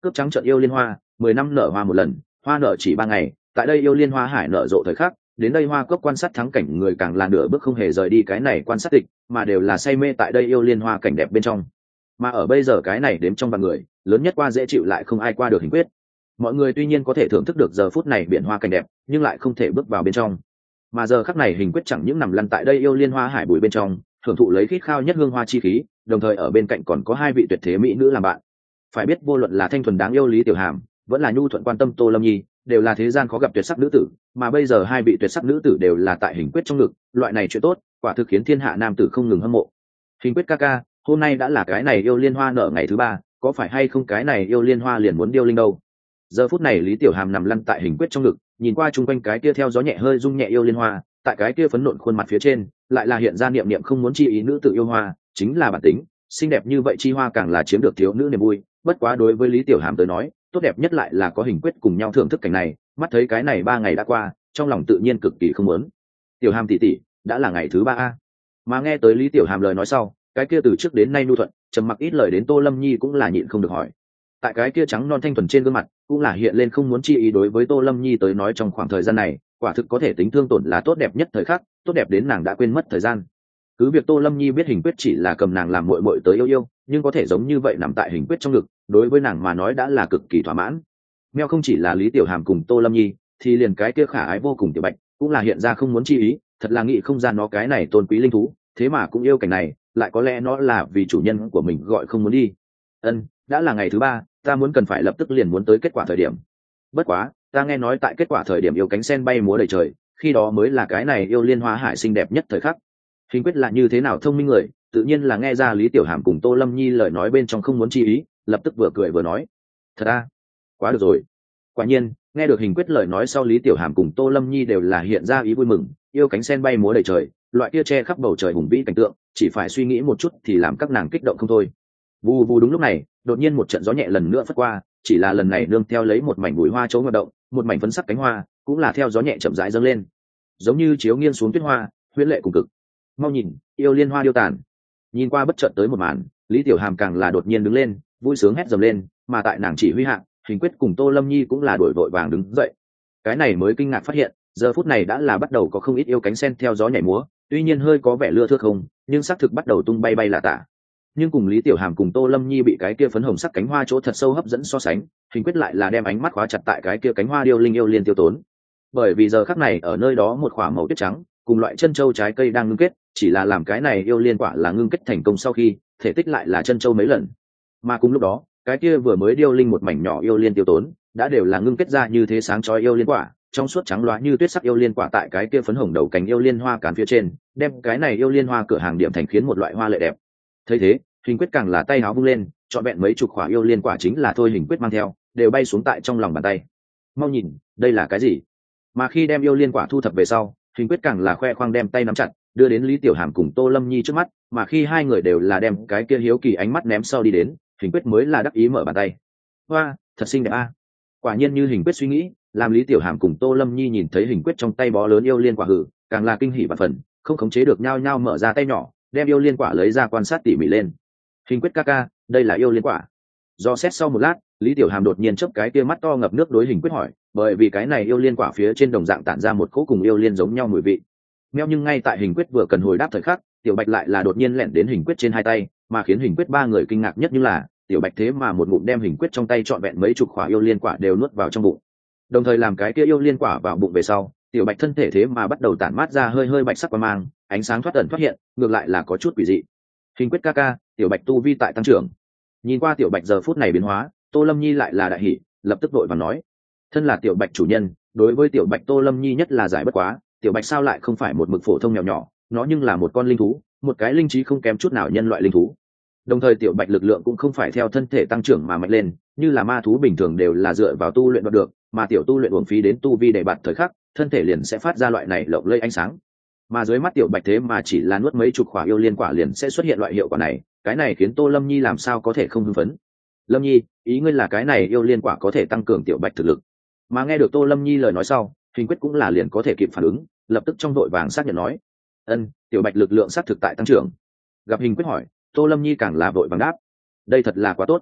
cướp trắng trợn yêu liên hoa, mười năm nở hoa một lần, hoa nở chỉ ba ngày, tại đây yêu liên hoa hải nở rộ thời khắc, đến đây hoa cốc quan sát thắng cảnh người càng là nửa bước không hề rời đi cái này quan sát tịch, mà đều là say mê tại đây yêu liên hoa cảnh đẹp bên trong. Mà ở bây giờ cái này đếm trong vạn người, lớn nhất qua dễ chịu lại không ai qua được Hình Quyết. Mọi người tuy nhiên có thể thưởng thức được giờ phút này biển hoa cảnh đẹp, nhưng lại không thể bước vào bên trong. Mà giờ khắc này Hình Quyết chẳng những nằm lăn tại đây yêu liên hoa hải bụi bên trong, thưởng thụ lấy khít khao nhất hương hoa chi khí, đồng thời ở bên cạnh còn có hai vị tuyệt thế mỹ nữ làm bạn. Phải biết vô luận là thanh thuần đáng yêu Lý Tiểu Hàm, vẫn là nhu thuận quan tâm Tô Lâm Nhi, đều là thế gian khó gặp tuyệt sắc nữ tử, mà bây giờ hai vị tuyệt sắc nữ tử đều là tại Hình Quyết trong ngực, loại này chuyện tốt, quả thực khiến thiên hạ nam tử không ngừng hâm mộ. Hình Quyết ca ca, hôm nay đã là cái này yêu liên hoa nở ngày thứ ba, có phải hay không cái này yêu liên hoa liền muốn điêu linh đâu? Giờ phút này Lý Tiểu Hàm nằm lăn tại Hình Quyết trong ngực, nhìn qua chung quanh cái kia theo gió nhẹ hơi rung nhẹ yêu liên hoa, tại cái kia phấn nộn khuôn mặt phía trên, lại là hiện ra niệm niệm không muốn chi ý nữ tự yêu hoa, chính là bản tính, xinh đẹp như vậy chi hoa càng là chiếm được thiếu nữ niềm vui. Bất quá đối với Lý Tiểu Hàm tới nói, tốt đẹp nhất lại là có Hình Quyết cùng nhau thưởng thức cảnh này, mắt thấy cái này ba ngày đã qua, trong lòng tự nhiên cực kỳ không muốn. Tiểu Hàm tỷ tỷ, đã là ngày thứ ba a. Mà nghe tới Lý Tiểu Hàm lời nói sau, cái kia từ trước đến nay nhu thuận, trầm mặc ít lời đến Tô Lâm Nhi cũng là nhịn không được hỏi. Tại cái kia trắng non thanh thuần trên gương mặt, cũng là hiện lên không muốn chi ý đối với Tô Lâm Nhi tới nói trong khoảng thời gian này, quả thực có thể tính thương tổn là tốt đẹp nhất thời khắc, tốt đẹp đến nàng đã quên mất thời gian. Cứ việc Tô Lâm Nhi biết Hình Quyết chỉ là cầm nàng làm muội muội tới yêu yêu, nhưng có thể giống như vậy nằm tại Hình Quyết trong ngực, đối với nàng mà nói đã là cực kỳ thỏa mãn. Meo không chỉ là Lý Tiểu Hàm cùng Tô Lâm Nhi, thì liền cái kia khả ái vô cùng Tiểu Bạch, cũng là hiện ra không muốn chi ý, thật là nghĩ không ra nó cái này tôn quý linh thú, thế mà cũng yêu cảnh này, lại có lẽ nó là vì chủ nhân của mình gọi không muốn đi. Ân, đã là ngày thứ ba, ta muốn cần phải lập tức liền muốn tới kết quả thời điểm. Bất quá, ta nghe nói tại kết quả thời điểm yêu cánh sen bay múa đầy trời, khi đó mới là cái này yêu liên hoa hải xinh đẹp nhất thời khắc. Hình Quyết là như thế nào thông minh người, tự nhiên là nghe ra Lý Tiểu Hàm cùng Tô Lâm Nhi lời nói bên trong không muốn chi ý, lập tức vừa cười vừa nói: "Thật à, quá được rồi." Quả nhiên, nghe được Hình Quyết lời nói sau, Lý Tiểu Hàm cùng Tô Lâm Nhi đều là hiện ra ý vui mừng, yêu cánh sen bay múa đầy trời, loại kia che khắp bầu trời hùng vĩ cảnh tượng, chỉ phải suy nghĩ một chút thì làm các nàng kích động không thôi. Vù vù đúng lúc này, đột nhiên một trận gió nhẹ lần nữa phất qua, chỉ là lần này nương theo lấy một mảnh bụi hoa chỗ hoạt động, một mảnh phấn sắc cánh hoa, cũng là theo gió nhẹ chậm rãi dâng lên, giống như chiếu nghiêng xuống tuyết hoa, huyễn lệ cùng cực. Mau nhìn, yêu liên hoa điêu tàn. Nhìn qua bất chợt tới một màn, Lý Tiểu Hàm càng là đột nhiên đứng lên, vui sướng hét dầm lên, mà tại nàng chỉ huy hạ, Hình Quyết cùng Tô Lâm Nhi cũng là đổi vội vàng đứng dậy. Cái này mới kinh ngạc phát hiện, giờ phút này đã là bắt đầu có không ít yêu cánh sen theo gió nhảy múa, tuy nhiên hơi có vẻ lưa thưa không, nhưng xác thực bắt đầu tung bay bay là tả. Nhưng cùng Lý Tiểu Hàm cùng Tô Lâm Nhi bị cái kia phấn hồng sắc cánh hoa chỗ thật sâu hấp dẫn so sánh, Hình Quyết lại là đem ánh mắt khóa chặt tại cái kia cánh hoa điêu linh yêu liên tiêu tốn. Bởi vì giờ khắc này ở nơi đó một khỏa màu tuyết trắng, cùng loại chân châu trái cây đang ngưng kết, chỉ là làm cái này yêu liên quả là ngưng kết thành công sau khi, thể tích lại là chân châu mấy lần. Mà cùng lúc đó, cái kia vừa mới điêu linh một mảnh nhỏ yêu liên tiêu tốn, đã đều là ngưng kết ra như thế sáng chói yêu liên quả, trong suốt trắng loá như tuyết sắc yêu liên quả tại cái kia phấn hồng đầu cành yêu liên hoa cán phía trên, đem cái này yêu liên hoa cửa hàng điểm thành khiến một loại hoa lệ đẹp. Thấy thế, Hình Quyết càng là tay áo vung lên, chọn vẹn mấy chục quả yêu liên quả chính là thôi Hình Quyết mang theo, đều bay xuống tại trong lòng bàn tay. Mau nhìn, đây là cái gì? Mà khi đem yêu liên quả thu thập về sau, Hình Quyết càng là khoe khoang đem tay nắm chặt, đưa đến Lý Tiểu Hàm cùng Tô Lâm Nhi trước mắt, mà khi hai người đều là đem cái kia hiếu kỳ ánh mắt ném sau đi đến, Hình Quyết mới là đắc ý mở bàn tay. Hoa, thật xinh đẹp a! Quả nhiên như Hình Quyết suy nghĩ, làm Lý Tiểu Hàm cùng Tô Lâm Nhi nhìn thấy Hình Quyết trong tay bó lớn yêu liên quả hử, càng là kinh hỉ vạn phần, không khống chế được nhao nhao mở ra tay nhỏ, đem yêu liên quả lấy ra quan sát tỉ mỉ lên. Hình Quyết ca ca, đây là yêu liên quả. Do xét sau một lát, Lý Tiểu Hàm đột nhiên chớp cái kia mắt to ngập nước đối Hình Quyết hỏi, bởi vì cái này yêu liên quả phía trên đồng dạng tản ra một cỗ cùng yêu liên giống nhau mùi vị. Meo nhưng ngay tại Hình Quyết vừa cần hồi đáp thời khắc, Tiểu Bạch lại là đột nhiên lẻn đến Hình Quyết trên hai tay, mà khiến Hình Quyết ba người kinh ngạc nhất như là, Tiểu Bạch thế mà một ngụm đem Hình Quyết trong tay trọn vẹn mấy chục quả yêu liên quả đều nuốt vào trong bụng. Đồng thời làm cái kia yêu liên quả vào bụng về sau, Tiểu Bạch thân thể thế mà bắt đầu tản mát ra hơi hơi bạch sắc quang mang, ánh sáng thoát ẩn thoát hiện, ngược lại là có chút quỷ dị. Hình Quyết ca ca, Tiểu Bạch tu vi tại tăng trưởng. Nhìn qua Tiểu Bạch giờ phút này biến hóa, Tô Lâm Nhi lại là đại hỉ, lập tức vội vàng nói: thân là Tiểu Bạch chủ nhân, đối với Tiểu Bạch Tô Lâm Nhi nhất là giải bất quá, Tiểu Bạch sao lại không phải một mực phổ thông nhỏ nhỏ, nó nhưng là một con linh thú, một cái linh trí không kém chút nào nhân loại linh thú. Đồng thời Tiểu Bạch lực lượng cũng không phải theo thân thể tăng trưởng mà mạnh lên, như là ma thú bình thường đều là dựa vào tu luyện đoạt được, mà tiểu tu luyện uổng phí đến tu vi để bạt thời khắc, thân thể liền sẽ phát ra loại này lộng lẫy ánh sáng. Mà dưới mắt Tiểu Bạch thế mà chỉ là nuốt mấy chục quả yêu liên quả liền sẽ xuất hiện loại hiệu quả này, cái này khiến Tô Lâm Nhi làm sao có thể không hưng phấn. Lâm Nhi, ý ngươi là cái này yêu liên quả có thể tăng cường Tiểu Bạch thực lực? Mà nghe được Tô Lâm Nhi lời nói sau, Hình Quyết cũng là liền có thể kịp phản ứng, lập tức trong đội vàng xác nhận nói: ân, Tiểu Bạch lực lượng xác thực tại tăng trưởng. Gặp Hình Quyết hỏi, Tô Lâm Nhi càng là vội vàng đáp: đây thật là quá tốt.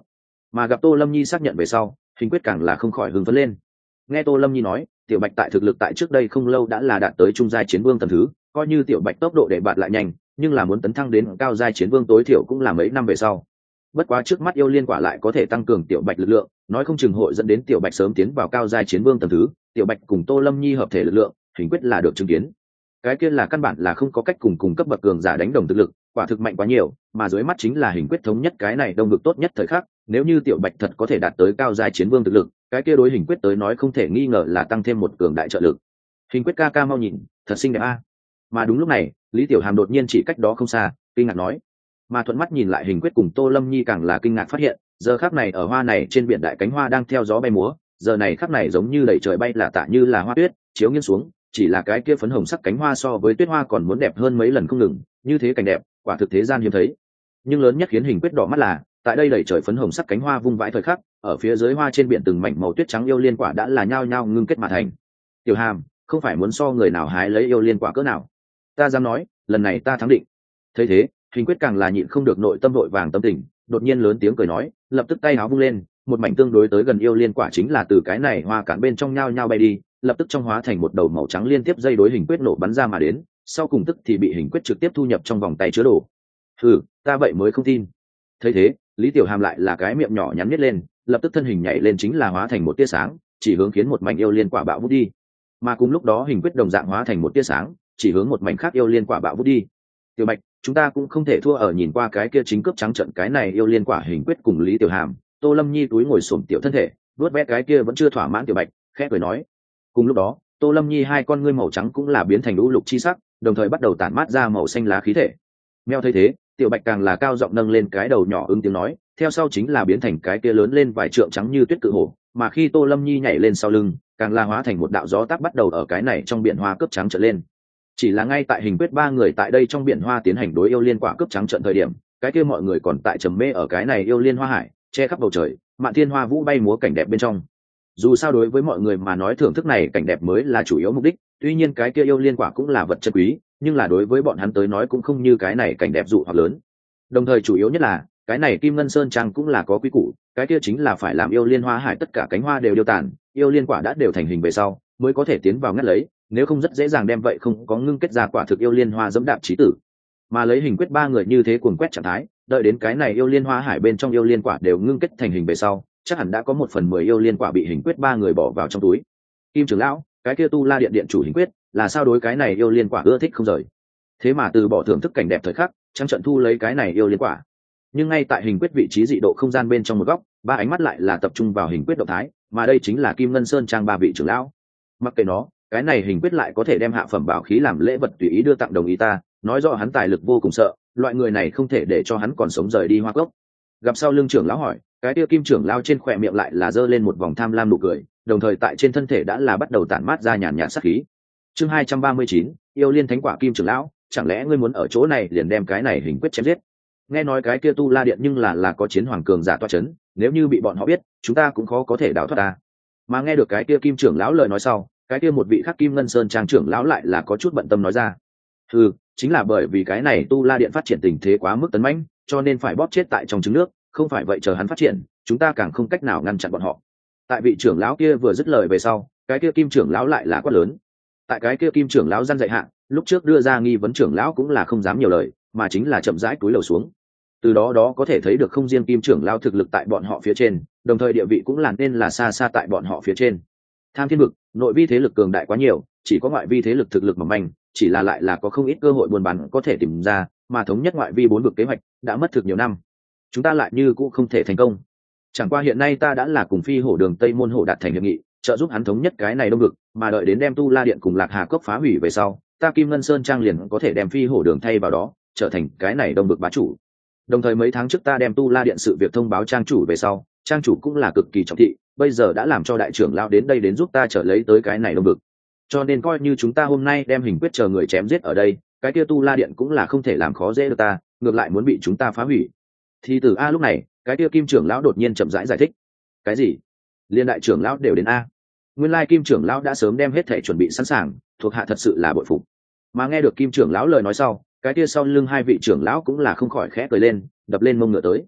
Mà gặp Tô Lâm Nhi xác nhận về sau, Hình Quyết càng là không khỏi hưng phấn lên. Nghe Tô Lâm Nhi nói, Tiểu Bạch tại thực lực tại trước đây không lâu đã là đạt tới trung giai chiến vương tầng thứ, coi như Tiểu Bạch tốc độ để bạt lại nhanh, nhưng là muốn tấn thăng đến cao giai chiến vương tối thiểu cũng là mấy năm về sau. Bất quá trước mắt yêu liên quả lại có thể tăng cường Tiểu Bạch lực lượng, nói không chừng hội dẫn đến Tiểu Bạch sớm tiến vào cao giai chiến vương tầng thứ, Tiểu Bạch cùng Tô Lâm Nhi hợp thể lực lượng, Hình Quyết là được chứng kiến. Cái kia là căn bản là không có cách cùng cùng cấp bậc cường giả đánh đồng thực lực, quả thực mạnh quá nhiều, mà dưới mắt chính là Hình Quyết thống nhất cái này đông vực tốt nhất thời khắc, nếu như Tiểu Bạch thật có thể đạt tới cao giai chiến vương thực lực, cái kia đối Hình Quyết tới nói không thể nghi ngờ là tăng thêm một cường đại trợ lực. Hình Quyết ca ca mau nhìn, thật xinh đẹp a. Mà đúng lúc này, Lý Tiểu Hàm đột nhiên chỉ cách đó không xa, kinh ngạc nói. Mà thuận mắt nhìn lại Hình Quyết cùng Tô Lâm Nhi càng là kinh ngạc phát hiện, giờ khắc này ở hoa này trên biển đại cánh hoa đang theo gió bay múa, giờ này khắc này giống như đầy trời bay là tạ như là hoa tuyết, chiếu nghiêng xuống, chỉ là cái kia phấn hồng sắc cánh hoa so với tuyết hoa còn muốn đẹp hơn mấy lần không ngừng, như thế cảnh đẹp, quả thực thế gian hiếm thấy. Nhưng lớn nhất khiến Hình Quyết đỏ mắt là, tại đây đầy trời phấn hồng sắc cánh hoa vung vãi thời khắc, ở phía dưới hoa trên biển từng mảnh màu tuyết trắng yêu liên quả đã là nhao nhao ngưng kết mà thành. Tiểu Hàm, không phải muốn so người nào hái lấy yêu liên quả cỡ nào? Ta dám nói, lần này ta thắng định. Thấy thế, Hình Quyết càng là nhịn không được nội tâm vội vàng tâm tình, đột nhiên lớn tiếng cười nói, lập tức tay áo vung lên, một mảnh tương đối tới gần yêu liên quả chính là từ cái này hoa cản bên trong nhao nhao bay đi, lập tức trong hóa thành một đầu màu trắng liên tiếp dây đối Hình Quyết nổ bắn ra mà đến, sau cùng tức thì bị Hình Quyết trực tiếp thu nhập trong vòng tay chứa đồ. Ừ, ta vậy mới không tin. Thấy thế, Lý Tiểu Hàm lại là cái miệng nhỏ nhắn nhếch lên, lập tức thân hình nhảy lên chính là hóa thành một tia sáng, chỉ hướng khiến một mảnh yêu liên quả bạo vút đi. Mà cùng lúc đó Hình Quyết đồng dạng hóa thành một tia sáng, chỉ hướng một mảnh khác yêu liên quả bạo vút đi. Tiểu Bạch, chúng ta cũng không thể thua ở nhìn qua cái kia chính cướp trắng trận cái này yêu liên quả. Hình Quyết cùng Lý Tiểu Hàm, Tô Lâm Nhi túi ngồi xổm tiểu thân thể, vuốt ve cái kia vẫn chưa thỏa mãn Tiểu Bạch, khẽ cười nói. Cùng lúc đó, Tô Lâm Nhi hai con ngươi màu trắng cũng là biến thành lũ lục chi sắc, đồng thời bắt đầu tản mát ra màu xanh lá khí thể. Meo thấy thế, Tiểu Bạch càng là cao giọng nâng lên cái đầu nhỏ ứng tiếng nói, theo sau chính là biến thành cái kia lớn lên vài trượng trắng như tuyết cự hổ, mà khi Tô Lâm Nhi nhảy lên sau lưng, càng là hóa thành một đạo gió táp bắt đầu ở cái này trong biển hoa cướp trắng trở lên. Chỉ là ngay tại Hình Quyết ba người tại đây trong biển hoa tiến hành đối yêu liên quả cướp trắng trận thời điểm, cái kia mọi người còn tại trầm mê ở cái này yêu liên hoa hải, che khắp bầu trời, mạn thiên hoa vũ bay múa cảnh đẹp bên trong. Dù sao đối với mọi người mà nói thưởng thức này cảnh đẹp mới là chủ yếu mục đích, tuy nhiên cái kia yêu liên quả cũng là vật chân quý, nhưng là đối với bọn hắn tới nói cũng không như cái này cảnh đẹp dụ hoặc lớn. Đồng thời chủ yếu nhất là cái này Kim Ngân Sơn Trang cũng là có quy củ, cái kia chính là phải làm yêu liên hoa hải tất cả cánh hoa đều điêu tàn, yêu liên quả đã đều thành hình về sau mới có thể tiến vào ngắt lấy, nếu không rất dễ dàng đem vậy không có ngưng kết ra quả thực yêu liên hoa dẫm đạp chí tử. Mà lấy Hình Quyết ba người như thế cuồng quét trạng thái, đợi đến cái này yêu liên hoa hải bên trong yêu liên quả đều ngưng kết thành hình về sau, chắc hẳn đã có một phần mười yêu liên quả bị Hình Quyết ba người bỏ vào trong túi. Kim trưởng lão, cái kia Tu La điện điện chủ Hình Quyết là sao đối cái này yêu liên quả ưa thích không rời, thế mà từ bỏ thưởng thức cảnh đẹp thời khắc trắng trận thu lấy cái này yêu liên quả. Nhưng ngay tại Hình Quyết vị trí dị độ không gian bên trong một góc, ba ánh mắt lại là tập trung vào Hình Quyết động thái, mà đây chính là Kim Ngân Sơn Trang ba vị trưởng lão. Mặc kệ nó, cái này Hình Quyết lại có thể đem hạ phẩm bảo khí làm lễ vật tùy ý đưa tặng đồng ý ta, nói rõ hắn tài lực vô cùng sợ, loại người này không thể để cho hắn còn sống rời đi Hoa Cốc. Gặp sau lưng trưởng lão hỏi, cái tiêu Kim trưởng lão trên khỏe miệng lại là giơ lên một vòng tham lam nụ cười, đồng thời tại trên thân thể đã là bắt đầu tản mát ra nhàn nhạt sát khí. Chương hai trăm ba mươi chín, yêu liên thánh quả. Kim trưởng lão, chẳng lẽ ngươi muốn ở chỗ này liền đem cái này Hình Quyết chém giết? Nghe nói cái kia Tu La điện nhưng là là có chiến hoàng cường giả toa chấn, nếu như bị bọn họ biết, chúng ta cũng khó có thể đào thoát ta. Mà nghe được cái kia Kim trưởng lão lời nói sau, cái kia một vị khác Kim Ngân Sơn Trang trưởng lão lại là có chút bận tâm nói ra. Ừ, chính là bởi vì cái này Tu La điện phát triển tình thế quá mức tấn mãnh, cho nên phải bóp chết tại trong trứng nước, không phải vậy chờ hắn phát triển, chúng ta càng không cách nào ngăn chặn bọn họ. Tại vị trưởng lão kia vừa dứt lời về sau, cái kia Kim trưởng lão lại là quát lớn. Tại cái kia Kim trưởng lão răn dạy hạ, lúc trước đưa ra nghi vấn trưởng lão cũng là không dám nhiều lời, mà chính là chậm rãi cúi đầu xuống. Từ đó đó có thể thấy được không riêng Kim trưởng lão thực lực tại bọn họ phía trên, đồng thời địa vị cũng là nên là xa xa tại bọn họ phía trên. Tham Thiên vực, nội vi thế lực cường đại quá nhiều, chỉ có ngoại vi thế lực thực lực mỏng manh, chỉ là lại là có không ít cơ hội buôn bán có thể tìm ra, mà thống nhất ngoại vi bốn vực kế hoạch đã mất thực nhiều năm, chúng ta lại như cũng không thể thành công. Chẳng qua hiện nay ta đã là cùng Phi Hổ Đường Tây Môn Hổ đạt thành hiệp nghị, trợ giúp hắn thống nhất cái này đông vực, mà đợi đến đem Tu La điện cùng Lạc Hà Cốc phá hủy về sau, ta Kim Ngân Sơn Trang liền có thể đem Phi Hổ Đường thay vào đó, trở thành cái này đông vực bá chủ. Đồng thời mấy tháng trước ta đem Tu La điện sự việc thông báo trang chủ về sau, trang chủ cũng là cực kỳ trọng thị, bây giờ đã làm cho đại trưởng lão đến đây đến giúp ta trở lấy tới cái này đông vực. Cho nên coi như chúng ta hôm nay đem Hình Quyết chờ người chém giết ở đây, cái kia Tu La điện cũng là không thể làm khó dễ được ta, ngược lại muốn bị chúng ta phá hủy. Thì từ a lúc này, cái kia Kim trưởng lão đột nhiên chậm rãi giải, giải thích. Cái gì? Liên đại trưởng lão đều đến a? Nguyên lai Kim trưởng lão đã sớm đem hết thể chuẩn bị sẵn sàng, thuộc hạ thật sự là bội phục. Mà nghe được Kim trưởng lão lời nói sau, cái kia sau lưng hai vị trưởng lão cũng là không khỏi khẽ cười lên, đập lên mông ngựa tới.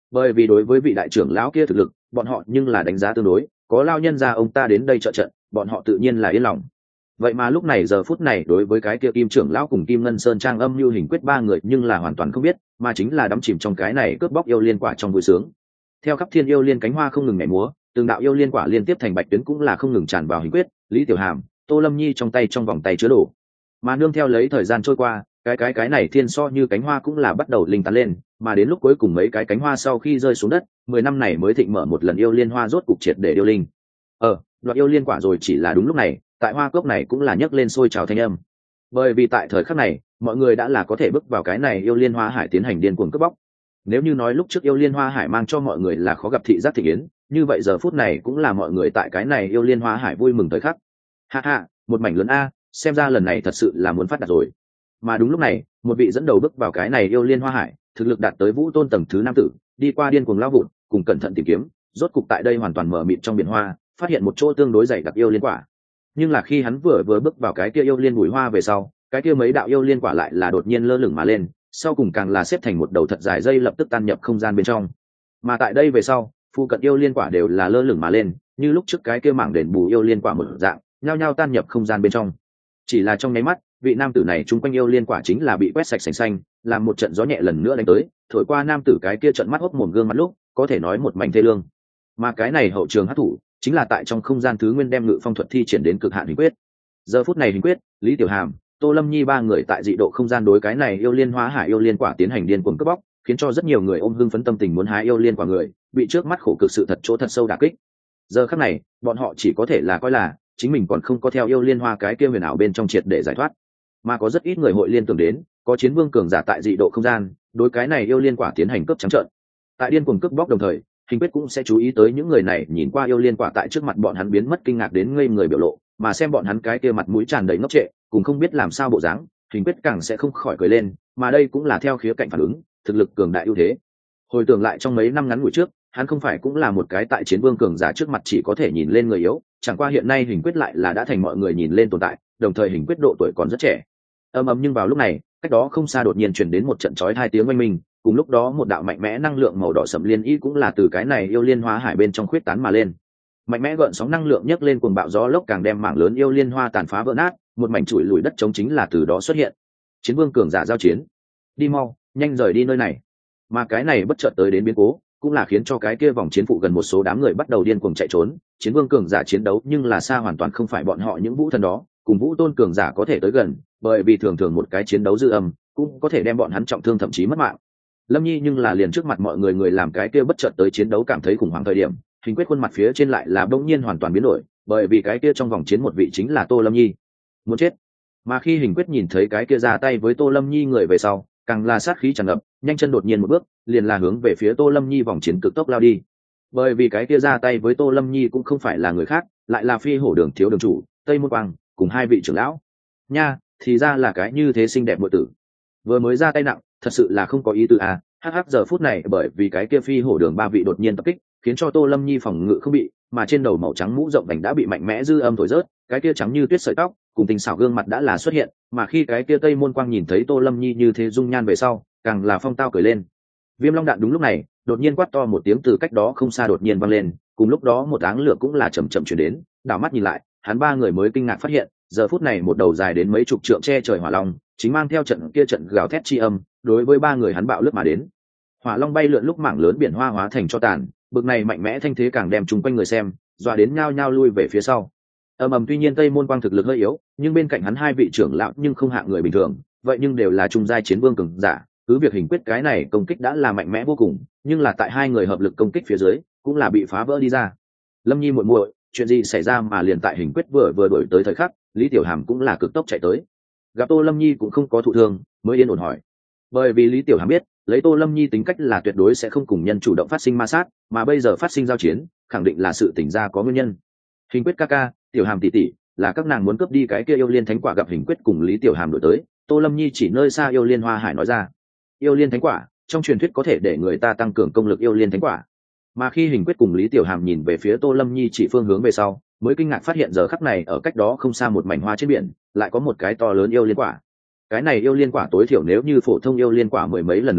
bởi vì đối với vị đại trưởng lão kia thực lực bọn họ nhưng là đánh giá tương đối, có lao nhân ra ông ta đến đây trợ trận bọn họ tự nhiên là yên lòng. Vậy mà lúc này giờ phút này đối với cái kia Kim trưởng lão cùng Kim Ngân Sơn Trang âm mưu hình quyết ba người nhưng là hoàn toàn không biết, mà chính là đắm chìm trong cái này cướp bóc yêu liên quả trong vui sướng. Theo khắp thiên yêu liên cánh hoa không ngừng nhảy múa, từng đạo yêu liên quả liên tiếp thành bạch tuyến cũng là không ngừng tràn vào hình quyết, Lý Tiểu Hàm, Tô Lâm Nhi trong tay trong vòng tay chứa đồ. Mà nương theo lấy thời gian trôi qua, cái cái cái này thiên so như cánh hoa cũng là bắt đầu linh tán lên, mà đến lúc cuối cùng mấy cái cánh hoa sau khi rơi xuống đất, mười năm này mới thịnh mở một lần yêu liên hoa rốt cục triệt để yêu linh. Ờ, đoạt yêu liên quả rồi chỉ là đúng lúc này, tại hoa cốc này cũng là nhấc lên sôi trào thanh âm. Bởi vì tại thời khắc này, mọi người đã là có thể bước vào cái này yêu liên hoa hải tiến hành điên cuồng cướp bóc. Nếu như nói lúc trước yêu liên hoa hải mang cho mọi người là khó gặp thị giác thị yến, như vậy giờ phút này cũng là mọi người tại cái này yêu liên hoa hải vui mừng thời khắc. Ha ha, một mảnh lớn a, xem ra lần này thật sự là muốn phát đạt rồi. Mà đúng lúc này, một vị dẫn đầu bước vào cái này yêu liên hoa hải, thực lực đạt tới vũ tôn tầng thứ năm tử, đi qua điên cuồng lao vụn, cùng cẩn thận tìm kiếm, rốt cục tại đây hoàn toàn mở mịt trong biển hoa, phát hiện một chỗ tương đối dày đặc yêu liên quả. Nhưng là khi hắn vừa vừa bước vào cái kia yêu liên bùi hoa về sau, cái kia mấy đạo yêu liên quả lại là đột nhiên lơ lửng mà lên, sau cùng càng là xếp thành một đầu thật dài dây lập tức tan nhập không gian bên trong. Mà tại đây về sau, phụ cận yêu liên quả đều là lơ lửng mà lên, như lúc trước cái kia mảng đền bù yêu liên quả một dạng, nhao nhao tan nhập không gian bên trong. Chỉ là trong nháy mắt, vị nam tử này chung quanh yêu liên quả chính là bị quét sạch sành xanh, làm một trận gió nhẹ lần nữa đánh tới, thổi qua nam tử cái kia trận mắt hốc mồm gương mặt lúc, có thể nói một mảnh thê lương. Mà cái này hậu trường hắc thủ, chính là tại trong không gian thứ nguyên đem ngự phong thuật thi triển đến cực hạn hình quyết. Giờ phút này hình quyết, Lý Tiểu Hàm, Tô Lâm Nhi ba người tại dị độ không gian đối cái này yêu liên hóa hải yêu liên quả tiến hành điên cuồng cướp bóc, khiến cho rất nhiều người ôm hưng phấn tâm tình muốn hái yêu liên quả người, bị trước mắt khổ cực sự thật chỗ thật sâu đả kích. Giờ khắc này, bọn họ chỉ có thể là coi là chính mình còn không có theo yêu liên hoa cái kia huyền ảo bên trong triệt để giải thoát, mà có rất ít người hội liên tưởng đến, có chiến vương cường giả tại dị độ không gian, đối cái này yêu liên quả tiến hành cướp trắng trợn. Tại điên cuồng cướp bóc đồng thời, hình quyết cũng sẽ chú ý tới những người này nhìn qua yêu liên quả tại trước mặt bọn hắn biến mất kinh ngạc đến ngây người biểu lộ, mà xem bọn hắn cái kia mặt mũi tràn đầy ngốc trệ, cùng không biết làm sao bộ dáng, hình quyết càng sẽ không khỏi cười lên, mà đây cũng là theo khía cạnh phản ứng, thực lực cường đại ưu thế. Hồi tưởng lại trong mấy năm ngắn ngủi trước, hắn không phải cũng là một cái tại chiến vương cường giả trước mặt chỉ có thể nhìn lên người yếu, chẳng qua hiện nay hình quyết lại là đã thành mọi người nhìn lên tồn tại, đồng thời hình quyết độ tuổi còn rất trẻ. Ầm ầm nhưng vào lúc này, cách đó không xa đột nhiên truyền đến một trận chói hai tiếng oanh minh, cùng lúc đó một đạo mạnh mẽ năng lượng màu đỏ sẫm liên y cũng là từ cái này yêu liên hoa hải bên trong khuyết tán mà lên. Mạnh mẽ gợn sóng năng lượng nhấc lên cuồng bạo gió lốc càng đem mảng lớn yêu liên hoa tàn phá vỡ nát, một mảnh chuỗi lùi đất trống chính là từ đó xuất hiện. Chiến vương cường giả giao chiến, đi mau, nhanh rời đi nơi này. Mà cái này bất chợt tới đến biến cố, cũng là khiến cho cái kia vòng chiến phụ gần một số đám người bắt đầu điên cuồng chạy trốn. Chiến vương cường giả chiến đấu nhưng là xa hoàn toàn không phải bọn họ những vũ thần đó, cùng vũ tôn cường giả có thể tới gần, bởi vì thường thường một cái chiến đấu dư âm cũng có thể đem bọn hắn trọng thương thậm chí mất mạng. Lâm Nhi nhưng là liền trước mặt mọi người người làm cái kia bất chợt tới chiến đấu cảm thấy khủng hoảng thời điểm, hình quyết khuôn mặt phía trên lại là bỗng nhiên hoàn toàn biến đổi, bởi vì cái kia trong vòng chiến một vị chính là Tô Lâm Nhi. Muốn chết. Mà khi hình quyết nhìn thấy cái kia ra tay với Tô Lâm Nhi người về sau, càng là sát khí tràn ngập, nhanh chân đột nhiên một bước, liền là hướng về phía Tô Lâm Nhi vòng chiến cực tốc lao đi. Bởi vì cái kia ra tay với Tô Lâm Nhi cũng không phải là người khác, lại là Phi Hổ Đường thiếu đường chủ, Tây Môn Quang, cùng hai vị trưởng lão. Nha, thì ra là cái như thế xinh đẹp muội tử. Vừa mới ra tay nặng, thật sự là không có ý tư à, hắc hắc giờ phút này bởi vì cái kia Phi Hổ Đường ba vị đột nhiên tập kích, khiến cho Tô Lâm Nhi phòng ngự không bị, mà trên đầu màu trắng mũ rộng vành đã bị mạnh mẽ dư âm thổi rớt, cái kia trắng như tuyết sợi tóc, cùng tình xảo gương mặt đã là xuất hiện, mà khi cái kia Tây Môn Quang nhìn thấy Tô Lâm Nhi như thế dung nhan về sau, càng là phong tao cười lên. Viêm Long Đạn đúng lúc này, đột nhiên quát to một tiếng từ cách đó không xa đột nhiên vang lên, cùng lúc đó một áng lửa cũng là chậm chậm chuyển đến, đảo mắt nhìn lại, hắn ba người mới kinh ngạc phát hiện, giờ phút này một đầu dài đến mấy chục trượng che trời hỏa long, chính mang theo trận kia trận gào thét chi âm, đối với ba người hắn bạo lướt mà đến. Hỏa long bay lượn lúc mảng lớn biển hoa hóa thành cho tàn, bực này mạnh mẽ thanh thế càng đem chung quanh người xem, dọa đến nhao nhao lui về phía sau. Ầm ầm tuy nhiên Tây Môn Quang thực lực hơi yếu, nhưng bên cạnh hắn hai vị trưởng lão nhưng không hạng người bình thường, vậy nhưng đều là trung giai chiến vương cường giả, cứ việc hình quyết cái này công kích đã là mạnh mẽ vô cùng, nhưng là tại hai người hợp lực công kích phía dưới, cũng là bị phá vỡ đi ra. Lâm Nhi muội muội, chuyện gì xảy ra mà liền tại hình quyết vừa vừa đổi tới thời khắc, Lý Tiểu Hàm cũng là cực tốc chạy tới. Gặp Tô Lâm Nhi cũng không có thụ thương, mới yên ổn hỏi. Bởi vì Lý Tiểu Hàm biết, lấy Tô Lâm Nhi tính cách là tuyệt đối sẽ không cùng nhân chủ động phát sinh ma sát, mà bây giờ phát sinh giao chiến, khẳng định là sự tỉnh ra có nguyên nhân. Hình quyết ca ca, Tiểu Hàm tỷ tỷ, là các nàng muốn cướp đi cái kia yêu liên thánh quả. Gặp hình quyết cùng Lý Tiểu Hàm đổi tới, Tô Lâm Nhi chỉ nơi xa yêu liên hoa hải nói ra. Yêu liên thánh quả, trong truyền thuyết có thể để người ta tăng cường công lực yêu liên thánh quả. Mà khi hình quyết cùng Lý Tiểu Hàm nhìn về phía Tô Lâm Nhi chỉ phương hướng về sau, mới kinh ngạc phát hiện giờ khắc này ở cách đó không xa một mảnh hoa trên biển, lại có một cái to lớn yêu liên quả. Cái này yêu liên quả tối thiểu nếu như phổ thông yêu liên quả mười mấy lần lớn nhỏ,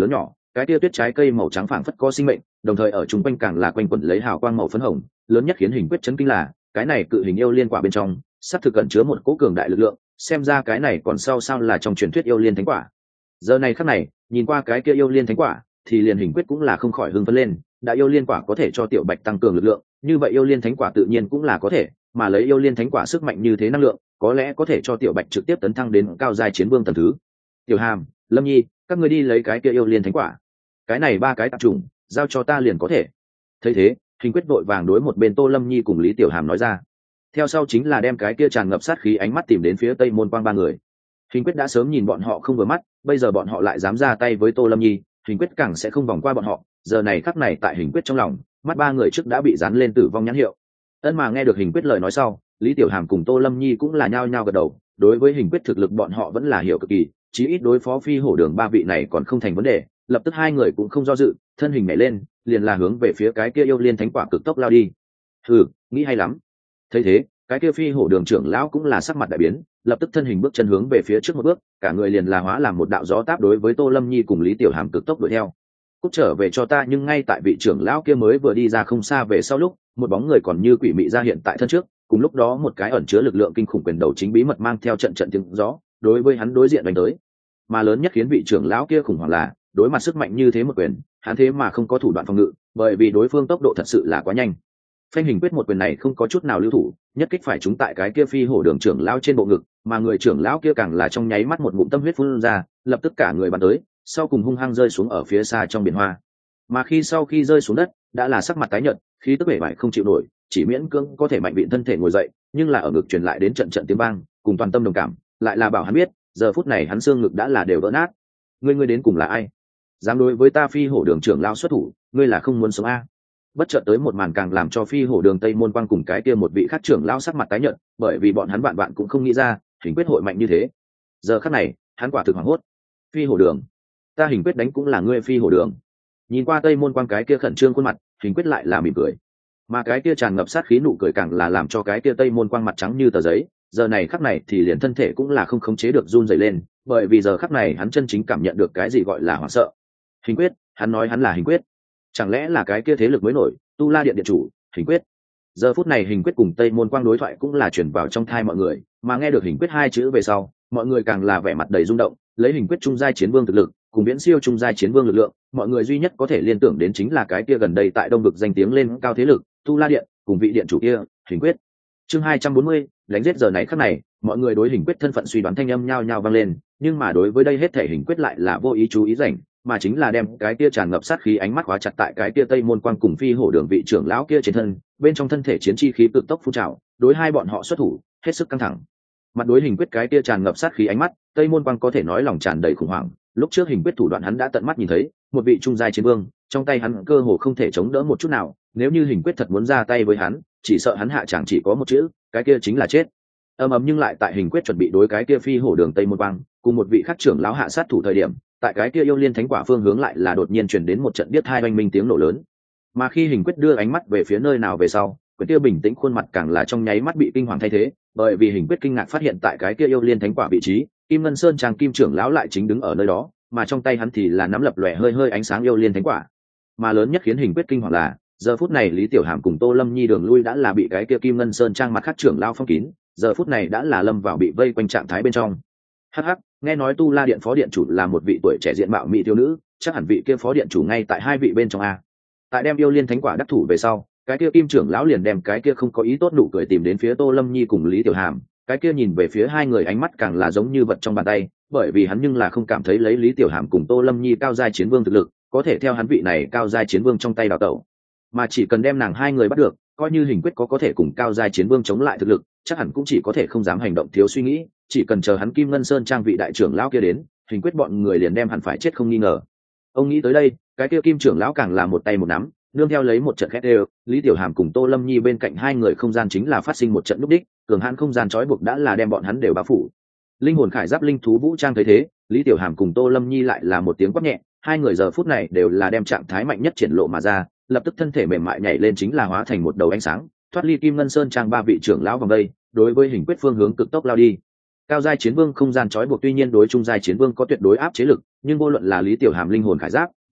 cái tia tuyết trái cây màu trắng phảng phất có sinh mệnh, đồng thời ở chung quanh càng là quanh quẩn lấy hào quang màu phấn hồng. Lớn nhất khiến hình quyết chấn kinh là cái này cự hình yêu liên quả bên trong sắp thực cận chứa một cỗ cường đại lực lượng, xem ra cái này còn sau sao là trong truyền thuyết yêu liên thánh quả. Giờ này khắc này, nhìn qua cái kia yêu liên thánh quả thì liền hình quyết cũng là không khỏi hưng phấn lên. Đã yêu liên quả có thể cho tiểu bạch tăng cường lực lượng, như vậy yêu liên thánh quả tự nhiên cũng là có thể, mà lấy yêu liên thánh quả sức mạnh như thế năng lượng có lẽ có thể cho tiểu bạch trực tiếp tấn thăng đến cao giai chiến vương tầng thứ. Tiểu Hàm, Lâm Nhi, các ngươi đi lấy cái kia yêu liên thánh quả, cái này ba cái tạp trùng giao cho ta liền có thể. Thấy thế, hình quyết vội vàng đối một bên Tô Lâm Nhi cùng Lý Tiểu Hàm nói ra. Theo sau chính là đem cái kia tràn ngập sát khí ánh mắt tìm đến phía Tây Môn Quang ba người. Hình quyết đã sớm nhìn bọn họ không vừa mắt, bây giờ bọn họ lại dám ra tay với Tô Lâm Nhi, hình quyết càng sẽ không vòng qua bọn họ. Giờ này khắc này tại hình quyết trong lòng, mắt ba người trước đã bị dán lên tử vong nhãn hiệu. Ân mà nghe được hình quyết lời nói sau, Lý Tiểu Hàm cùng Tô Lâm Nhi cũng là nhao nhao gật đầu. Đối với hình quyết thực lực bọn họ vẫn là hiểu cực kỳ, chí ít đối phó phi hổ đường ba vị này còn không thành vấn đề. Lập tức hai người cũng không do dự, thân hình nhảy lên, liền là hướng về phía cái kia yêu liên thánh quả cực tốc lao đi. Hừ, nghĩ hay lắm. Thấy thế, cái kia phi hổ đường trưởng lão cũng là sắc mặt đại biến, lập tức thân hình bước chân hướng về phía trước một bước, cả người liền là hóa làm một đạo gió táp đối với Tô Lâm Nhi cùng Lý Tiểu Hàm cực tốc đuổi theo. Cút trở về cho ta. Nhưng ngay tại vị trưởng lão kia mới vừa đi ra không xa về sau lúc, một bóng người còn như quỷ mị ra hiện tại thân trước, cùng lúc đó một cái ẩn chứa lực lượng kinh khủng quyền đầu chính bí mật mang theo trận trận tiếng gió, đối với hắn đối diện đánh tới. Mà lớn nhất khiến vị trưởng lão kia khủng hoảng là, đối mặt sức mạnh như thế một quyền, hắn thế mà không có thủ đoạn phòng ngự, bởi vì đối phương tốc độ thật sự là quá nhanh. Phanh hình quyết một quyền này không có chút nào lưu thủ, nhất kích phải trúng tại cái kia phi hổ đường trưởng lão trên bộ ngực, mà người trưởng lão kia càng là trong nháy mắt một ngụm tâm huyết phun ra, lập tức cả người bắn tới, sau cùng hung hăng rơi xuống ở phía xa trong biển hoa. Mà khi sau khi rơi xuống đất, đã là sắc mặt tái nhợt, khí tức bể bại không chịu nổi, chỉ miễn cưỡng có thể mạnh vịn thân thể ngồi dậy, nhưng là ở ngực truyền lại đến trận trận tiếng vang, cùng toàn tâm đồng cảm, lại là bảo hắn biết, giờ phút này hắn xương ngực đã là đều vỡ nát. Ngươi ngươi đến cùng là ai? Dám đối với ta phi hổ đường trưởng lão xuất thủ, ngươi là không muốn sống a? Bất chợt tới một màn càng làm cho phi hổ đường Tây Môn Quang cùng cái kia một vị khác trưởng lão sắc mặt tái nhợt, bởi vì bọn hắn vạn vạn cũng không nghĩ ra, hình quyết hội mạnh như thế. Giờ khắc này, hắn quả thực hoảng hốt. Phi hổ đường, ta hình quyết đánh cũng là ngươi phi hổ đường. Nhìn qua Tây Môn Quang cái kia khẩn trương khuôn mặt, hình quyết lại là mỉm cười, mà cái kia tràn ngập sát khí nụ cười càng là làm cho cái kia Tây Môn Quang mặt trắng như tờ giấy. Giờ này khắc này thì liền thân thể cũng là không khống chế được run rẩy lên, bởi vì giờ khắc này hắn chân chính cảm nhận được cái gì gọi là hoảng sợ. Hình quyết, hắn nói hắn là hình quyết, chẳng lẽ là cái kia thế lực mới nổi, Tu La Điện điện chủ, hình quyết. Giờ phút này hình quyết cùng Tây Môn Quang đối thoại cũng là truyền vào trong tai mọi người, mà nghe được hình quyết hai chữ về sau, mọi người càng là vẻ mặt đầy rung động. Lấy hình quyết trung giai chiến vương thực lực, cùng viễn siêu trung giai chiến vương lực lượng, mọi người duy nhất có thể liên tưởng đến chính là cái kia gần đây tại Đông vực danh tiếng lên cao thế lực, Tu La Điện, cùng vị điện chủ kia, hình quyết. Chương hai trăm bốn mươi, đánh giết. Giờ này khắc này, mọi người đối hình quyết thân phận suy đoán thanh âm nhao nhao vang lên, nhưng mà đối với đây hết thể hình quyết lại là vô ý chú ý rảnh, mà chính là đem cái kia tràn ngập sát khí ánh mắt khóa chặt tại cái kia Tây Môn Quang cùng phi hổ đường vị trưởng lão kia trên thân, bên trong thân thể chiến chi khí cực tốc phun trào, đối hai bọn họ xuất thủ, hết sức căng thẳng. Mặt đối hình quyết cái kia tràn ngập sát khí ánh mắt, Tây Môn Quang có thể nói lòng tràn đầy khủng hoảng, lúc trước hình quyết thủ đoạn hắn đã tận mắt nhìn thấy, một vị trung giai chiến vương, trong tay hắn cơ hồ không thể chống đỡ một chút nào, nếu như hình quyết thật muốn ra tay với hắn, chỉ sợ hắn hạ chẳng chỉ có một chữ, cái kia chính là chết. Ầm ầm, nhưng lại tại hình quyết chuẩn bị đối cái kia phi hổ đường Tây Môn Quang cùng một vị khắc trưởng lão hạ sát thủ thời điểm, tại cái kia yêu liên thánh quả phương hướng lại là đột nhiên truyền đến một trận biết hai oanh minh tiếng nổ lớn. Mà khi hình quyết đưa ánh mắt về phía nơi nào về sau, cái kia bình tĩnh khuôn mặt càng là trong nháy mắt bị kinh hoàng thay thế, bởi vì hình quyết kinh ngạc phát hiện tại cái kia yêu liên thánh quả vị trí, Kim Ngân Sơn Trang Kim trưởng lão lại chính đứng ở nơi đó, mà trong tay hắn thì là nắm lập lòe hơi hơi ánh sáng yêu liên thánh quả. Mà lớn nhất khiến hình quyết kinh hoàng là, giờ phút này Lý Tiểu Hàm cùng Tô Lâm Nhi đường lui đã là bị cái kia Kim Ngân Sơn Trang mặt khắc trưởng lão phong kín, giờ phút này đã là lâm vào bị vây quanh trạng thái bên trong. Hắc hắc, nghe nói Tu La Điện phó điện chủ là một vị tuổi trẻ diện mạo mỹ thiếu nữ, chắc hẳn vị kia phó điện chủ ngay tại hai vị bên trong a. Tại đem yêu liên thánh quả đắc thủ về sau, cái kia Kim trưởng lão liền đem cái kia không có ý tốt nụ cười tìm đến phía Tô Lâm Nhi cùng Lý Tiểu Hàm, cái kia nhìn về phía hai người ánh mắt càng là giống như vật trong bàn tay, bởi vì hắn nhưng là không cảm thấy lấy Lý Tiểu Hàm cùng Tô Lâm Nhi cao giai chiến vương thực lực, có thể theo hắn vị này cao giai chiến vương trong tay đào tẩu, mà chỉ cần đem nàng hai người bắt được, coi như hình quyết có có thể cùng cao giai chiến vương chống lại thực lực, chắc hẳn cũng chỉ có thể không dám hành động thiếu suy nghĩ, chỉ cần chờ hắn Kim Ngân Sơn Trang vị đại trưởng lão kia đến, hình quyết bọn người liền đem hẳn phải chết không nghi ngờ. Ông nghĩ tới đây, cái kia Kim trưởng lão càng là một tay một nắm, nương theo lấy một trận khét đều, Lý Tiểu Hàm cùng Tô Lâm Nhi bên cạnh hai người không gian chính là phát sinh một trận núp đích, cường hãn không gian trói buộc đã là đem bọn hắn đều bao phủ. Linh hồn khải giáp linh thú vũ trang thấy thế, Lý Tiểu Hàm cùng Tô Lâm Nhi lại là một tiếng quát nhẹ, hai người giờ phút này đều là đem trạng thái mạnh nhất triển lộ mà ra, lập tức thân thể mềm mại nhảy lên chính là hóa thành một đầu ánh sáng, thoát ly Kim Ngân Sơn Trang ba vị trưởng lão vòng đây, đối với hình quyết phương hướng cực tốc lao đi. Cao giai chiến vương không gian trói buộc tuy nhiên đối trung giai chiến vương có tuyệt đối áp chế lực, nhưng vô luận là Lý Tiểu Hàm linh hồn khải giáp,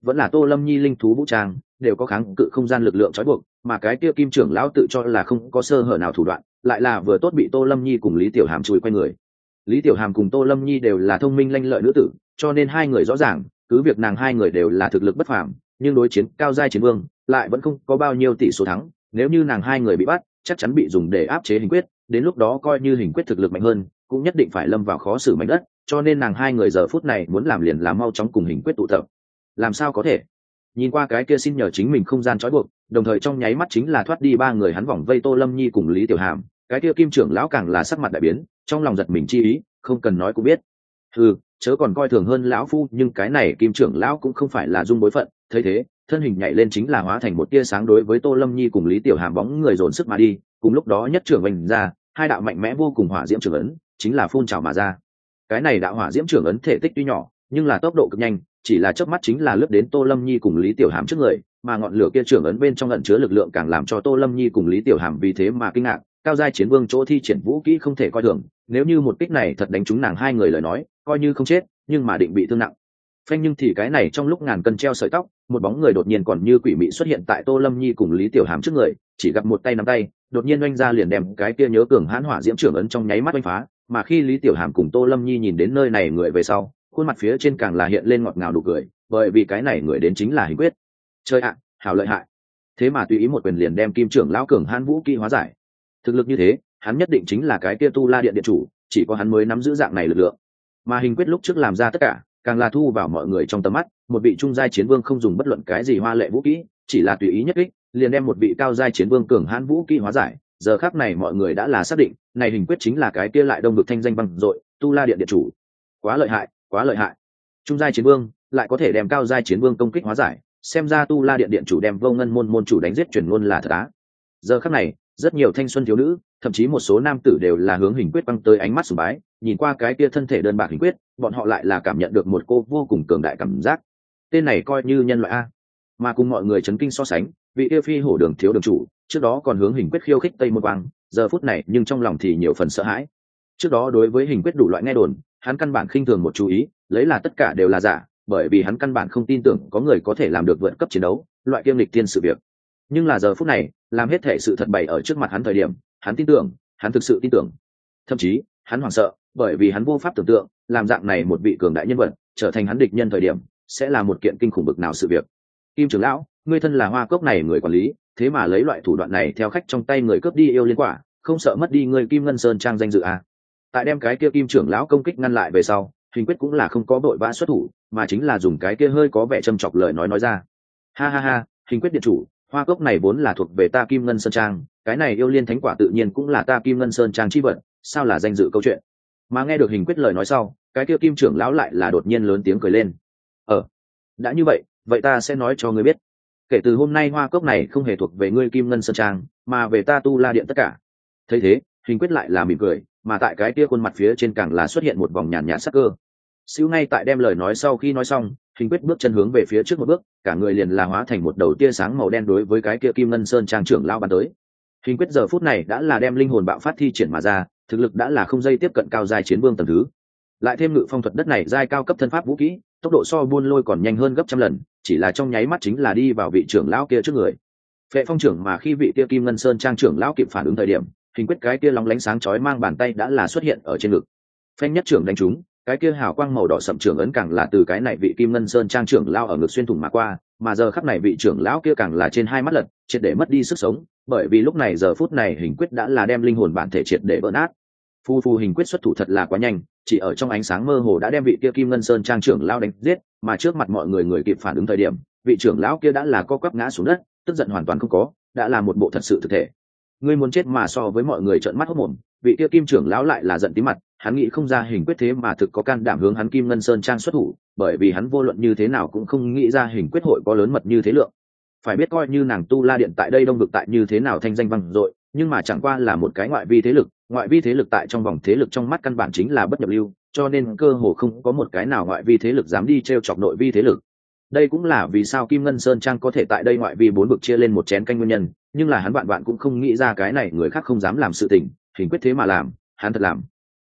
vẫn là Tô Lâm Nhi linh thú vũ trang, đều có kháng cự không gian lực lượng trói buộc, mà cái kia kim trưởng lão tự cho là không có sơ hở nào thủ đoạn, lại là vừa tốt bị Tô Lâm Nhi cùng Lý Tiểu Hàm chùi quay người. Lý Tiểu Hàm cùng Tô Lâm Nhi đều là thông minh lanh lợi nữ tử, cho nên hai người rõ ràng, cứ việc nàng hai người đều là thực lực bất phàm, nhưng đối chiến cao giai chiến vương, lại vẫn không có bao nhiêu tỷ số thắng, nếu như nàng hai người bị bắt, chắc chắn bị dùng để áp chế hình quyết, đến lúc đó coi như hình quyết thực lực mạnh hơn, cũng nhất định phải lâm vào khó xử mảnh đất, cho nên nàng hai người giờ phút này muốn làm liền làm mau chóng cùng hình quyết tụ tập. Làm sao có thể? Nhìn qua cái kia xin nhờ chính mình không gian trói buộc, đồng thời trong nháy mắt chính là thoát đi ba người hắn vòng vây Tô Lâm Nhi cùng Lý Tiểu Hàm, cái kia kim trưởng lão càng là sắc mặt đại biến, trong lòng giật mình chi ý, không cần nói cũng biết. Ừ, chớ còn coi thường hơn lão phu, nhưng cái này kim trưởng lão cũng không phải là dung bối phận, thấy thế, thân hình nhảy lên chính là hóa thành một tia sáng đối với Tô Lâm Nhi cùng Lý Tiểu Hàm bóng người dồn sức mà đi, cùng lúc đó nhất trưởng vành ra, hai đạo mạnh mẽ vô cùng hỏa diễm trưởng ấn, chính là phun trào mà ra. Cái này đạo hỏa diễm trưởng ấn thể tích tuy nhỏ, nhưng là tốc độ cực nhanh, chỉ là chớp mắt chính là lướt đến Tô Lâm Nhi cùng Lý Tiểu Hàm trước người, mà ngọn lửa kia trưởng ấn bên trong ẩn chứa lực lượng càng làm cho Tô Lâm Nhi cùng Lý Tiểu Hàm vì thế mà kinh ngạc, cao giai chiến vương chỗ thi triển vũ kỹ không thể coi thường, nếu như một kích này thật đánh trúng nàng hai người lời nói, coi như không chết, nhưng mà định bị thương nặng. Phanh, nhưng thì cái này trong lúc ngàn cân treo sợi tóc, một bóng người đột nhiên còn như quỷ mị xuất hiện tại Tô Lâm Nhi cùng Lý Tiểu Hàm trước người, chỉ gặp một tay nắm tay, đột nhiên oanh ra liền đem cái kia nhớ cường hãn hỏa diễm trưởng ấn trong nháy mắt oanh phá, mà khi Lý Tiểu Hàm cùng Tô Lâm Nhi nhìn đến nơi này người về sau, khuôn mặt phía trên càng là hiện lên ngọt ngào nụ cười, bởi vì cái này người đến chính là Hình Quyết. Chơi ạ, hảo lợi hại. Thế mà tùy ý một quyền liền đem kim trưởng lão cường hãn vũ kỹ hóa giải. Thực lực như thế, hắn nhất định chính là cái kia Tu La Điện điện chủ, chỉ có hắn mới nắm giữ dạng này lực lượng. Mà Hình Quyết lúc trước làm ra tất cả, càng là thu vào mọi người trong tầm mắt, một vị trung giai chiến vương không dùng bất luận cái gì hoa lệ vũ kỹ, chỉ là tùy ý nhất kích, liền đem một vị cao giai chiến vương cường hãn vũ kỹ hóa giải. Giờ khắc này mọi người đã là xác định, này Hình Quyết chính là cái kia lại đông vực thanh danh vang dội, Tu La Điện điện chủ. Quá lợi hại, quá lợi hại. Trung giai chiến vương lại có thể đem cao giai chiến vương công kích hóa giải, xem ra Tu La Điện điện chủ đem Vô Ngân môn môn chủ đánh giết truyền ngôn là thật á. Giờ khắc này, rất nhiều thanh xuân thiếu nữ, thậm chí một số nam tử đều là hướng Hình Quyết băng tới ánh mắt sùng bái, nhìn qua cái kia thân thể đơn bạc Hình Quyết, bọn họ lại là cảm nhận được một cô vô cùng cường đại cảm giác. Tên này coi như nhân loại a. Mà cùng mọi người chấn kinh so sánh, vị yêu phi hổ đường thiếu đường chủ, trước đó còn hướng Hình Quyết khiêu khích Tây Môn Quang, giờ phút này nhưng trong lòng thì nhiều phần sợ hãi. Trước đó đối với Hình Quyết đủ loại nghe đồn, hắn căn bản khinh thường một chú ý, lấy là tất cả đều là giả, bởi vì hắn căn bản không tin tưởng có người có thể làm được vượt cấp chiến đấu, loại kiêm lịch tiên sự việc. Nhưng là giờ phút này, làm hết thể sự thật bày ở trước mặt hắn thời điểm, hắn tin tưởng, hắn thực sự tin tưởng. Thậm chí, hắn hoảng sợ, bởi vì hắn vô pháp tưởng tượng, làm dạng này một vị cường đại nhân vật, trở thành hắn địch nhân thời điểm, sẽ là một kiện kinh khủng bực nào sự việc. Kim trưởng lão, ngươi thân là Hoa Cốc này người quản lý, thế mà lấy loại thủ đoạn này theo khách trong tay người cướp đi yêu liên quả, không sợ mất đi ngươi Kim Ngân Sơn trang danh dự à? Tại đem cái kia Kim trưởng lão công kích ngăn lại về sau, Hình Quyết cũng là không có vội vã xuất thủ, mà chính là dùng cái kia hơi có vẻ châm chọc lời nói nói ra. Ha ha ha, Hình Quyết điện chủ, Hoa Cốc này vốn là thuộc về ta Kim Ngân Sơn trang, cái này yêu liên thánh quả tự nhiên cũng là ta Kim Ngân Sơn trang chi vật, sao là danh dự câu chuyện. Mà nghe được Hình Quyết lời nói sau, cái kia Kim trưởng lão lại là đột nhiên lớn tiếng cười lên. Ờ, đã như vậy, vậy ta sẽ nói cho ngươi biết. Kể từ hôm nay Hoa Cốc này không hề thuộc về ngươi Kim Ngân Sơn trang, mà về ta Tu La Điện tất cả. Thấy thế, Hình Quyết lại là mỉm cười, mà tại cái kia khuôn mặt phía trên càng là xuất hiện một vòng nhàn nhạt sắc cơ. Siêu ngay tại đem lời nói sau khi nói xong, Hình Quyết bước chân hướng về phía trước một bước, cả người liền là hóa thành một đầu tia sáng màu đen đối với cái kia Kim Ngân Sơn trang trưởng lão bắn tới. Hình Quyết giờ phút này đã là đem linh hồn bạo phát thi triển mà ra, thực lực đã là không dây tiếp cận cao giai chiến vương tầng thứ. Lại thêm ngự phong thuật đất này giai cao cấp thân pháp vũ kỹ, tốc độ so buôn lôi còn nhanh hơn gấp trăm lần, chỉ là trong nháy mắt chính là đi vào vị trưởng lão kia trước người. Phệ Phong trưởng mà khi vị kia Kim Ngân Sơn trang trưởng lão kịp phản ứng thời điểm, Hình Quyết cái kia lóng lánh sáng chói mang bàn tay đã là xuất hiện ở trên ngực. Phanh nhất trưởng đánh trúng, cái kia hào quang màu đỏ sậm trưởng ấn càng là từ cái này vị Kim Ngân Sơn trang trưởng lão ở ngực xuyên thủng mà qua, mà giờ khắc này vị trưởng lão kia càng là trên hai mắt lật, triệt để mất đi sức sống, bởi vì lúc này giờ phút này Hình Quyết đã là đem linh hồn bản thể triệt để vỡ nát. Phu phu Hình Quyết xuất thủ thật là quá nhanh, chỉ ở trong ánh sáng mơ hồ đã đem vị kia Kim Ngân Sơn trang trưởng lão đánh giết, mà trước mặt mọi người người kịp phản ứng thời điểm, vị trưởng lão kia đã là co quắp ngã xuống đất, tức giận hoàn toàn không có, đã là một bộ thật sự thực thể. Ngươi muốn chết mà so với mọi người trợn mắt hốt mồm, vị kia Kim trưởng lão lại là giận tím mặt, hắn nghĩ không ra Hình Quyết thế mà thực có can đảm hướng hắn Kim Ngân Sơn trang xuất thủ, bởi vì hắn vô luận như thế nào cũng không nghĩ ra Hình Quyết hội có lớn mật như thế lượng. Phải biết coi như nàng Tu La Điện tại đây đông vực tại như thế nào thanh danh vang dội, nhưng mà chẳng qua là một cái ngoại vi thế lực, ngoại vi thế lực tại trong vòng thế lực trong mắt căn bản chính là bất nhập lưu, cho nên cơ hồ không có một cái nào ngoại vi thế lực dám đi trêu chọc nội vi thế lực. Đây cũng là vì sao Kim Ngân Sơn trang có thể tại đây ngoại vi bốn vực chia lên một chén canh nguyên nhân, nhưng là hắn bạn bạn cũng không nghĩ ra cái này người khác không dám làm sự tình, Hình Quyết thế mà làm, hắn thật làm.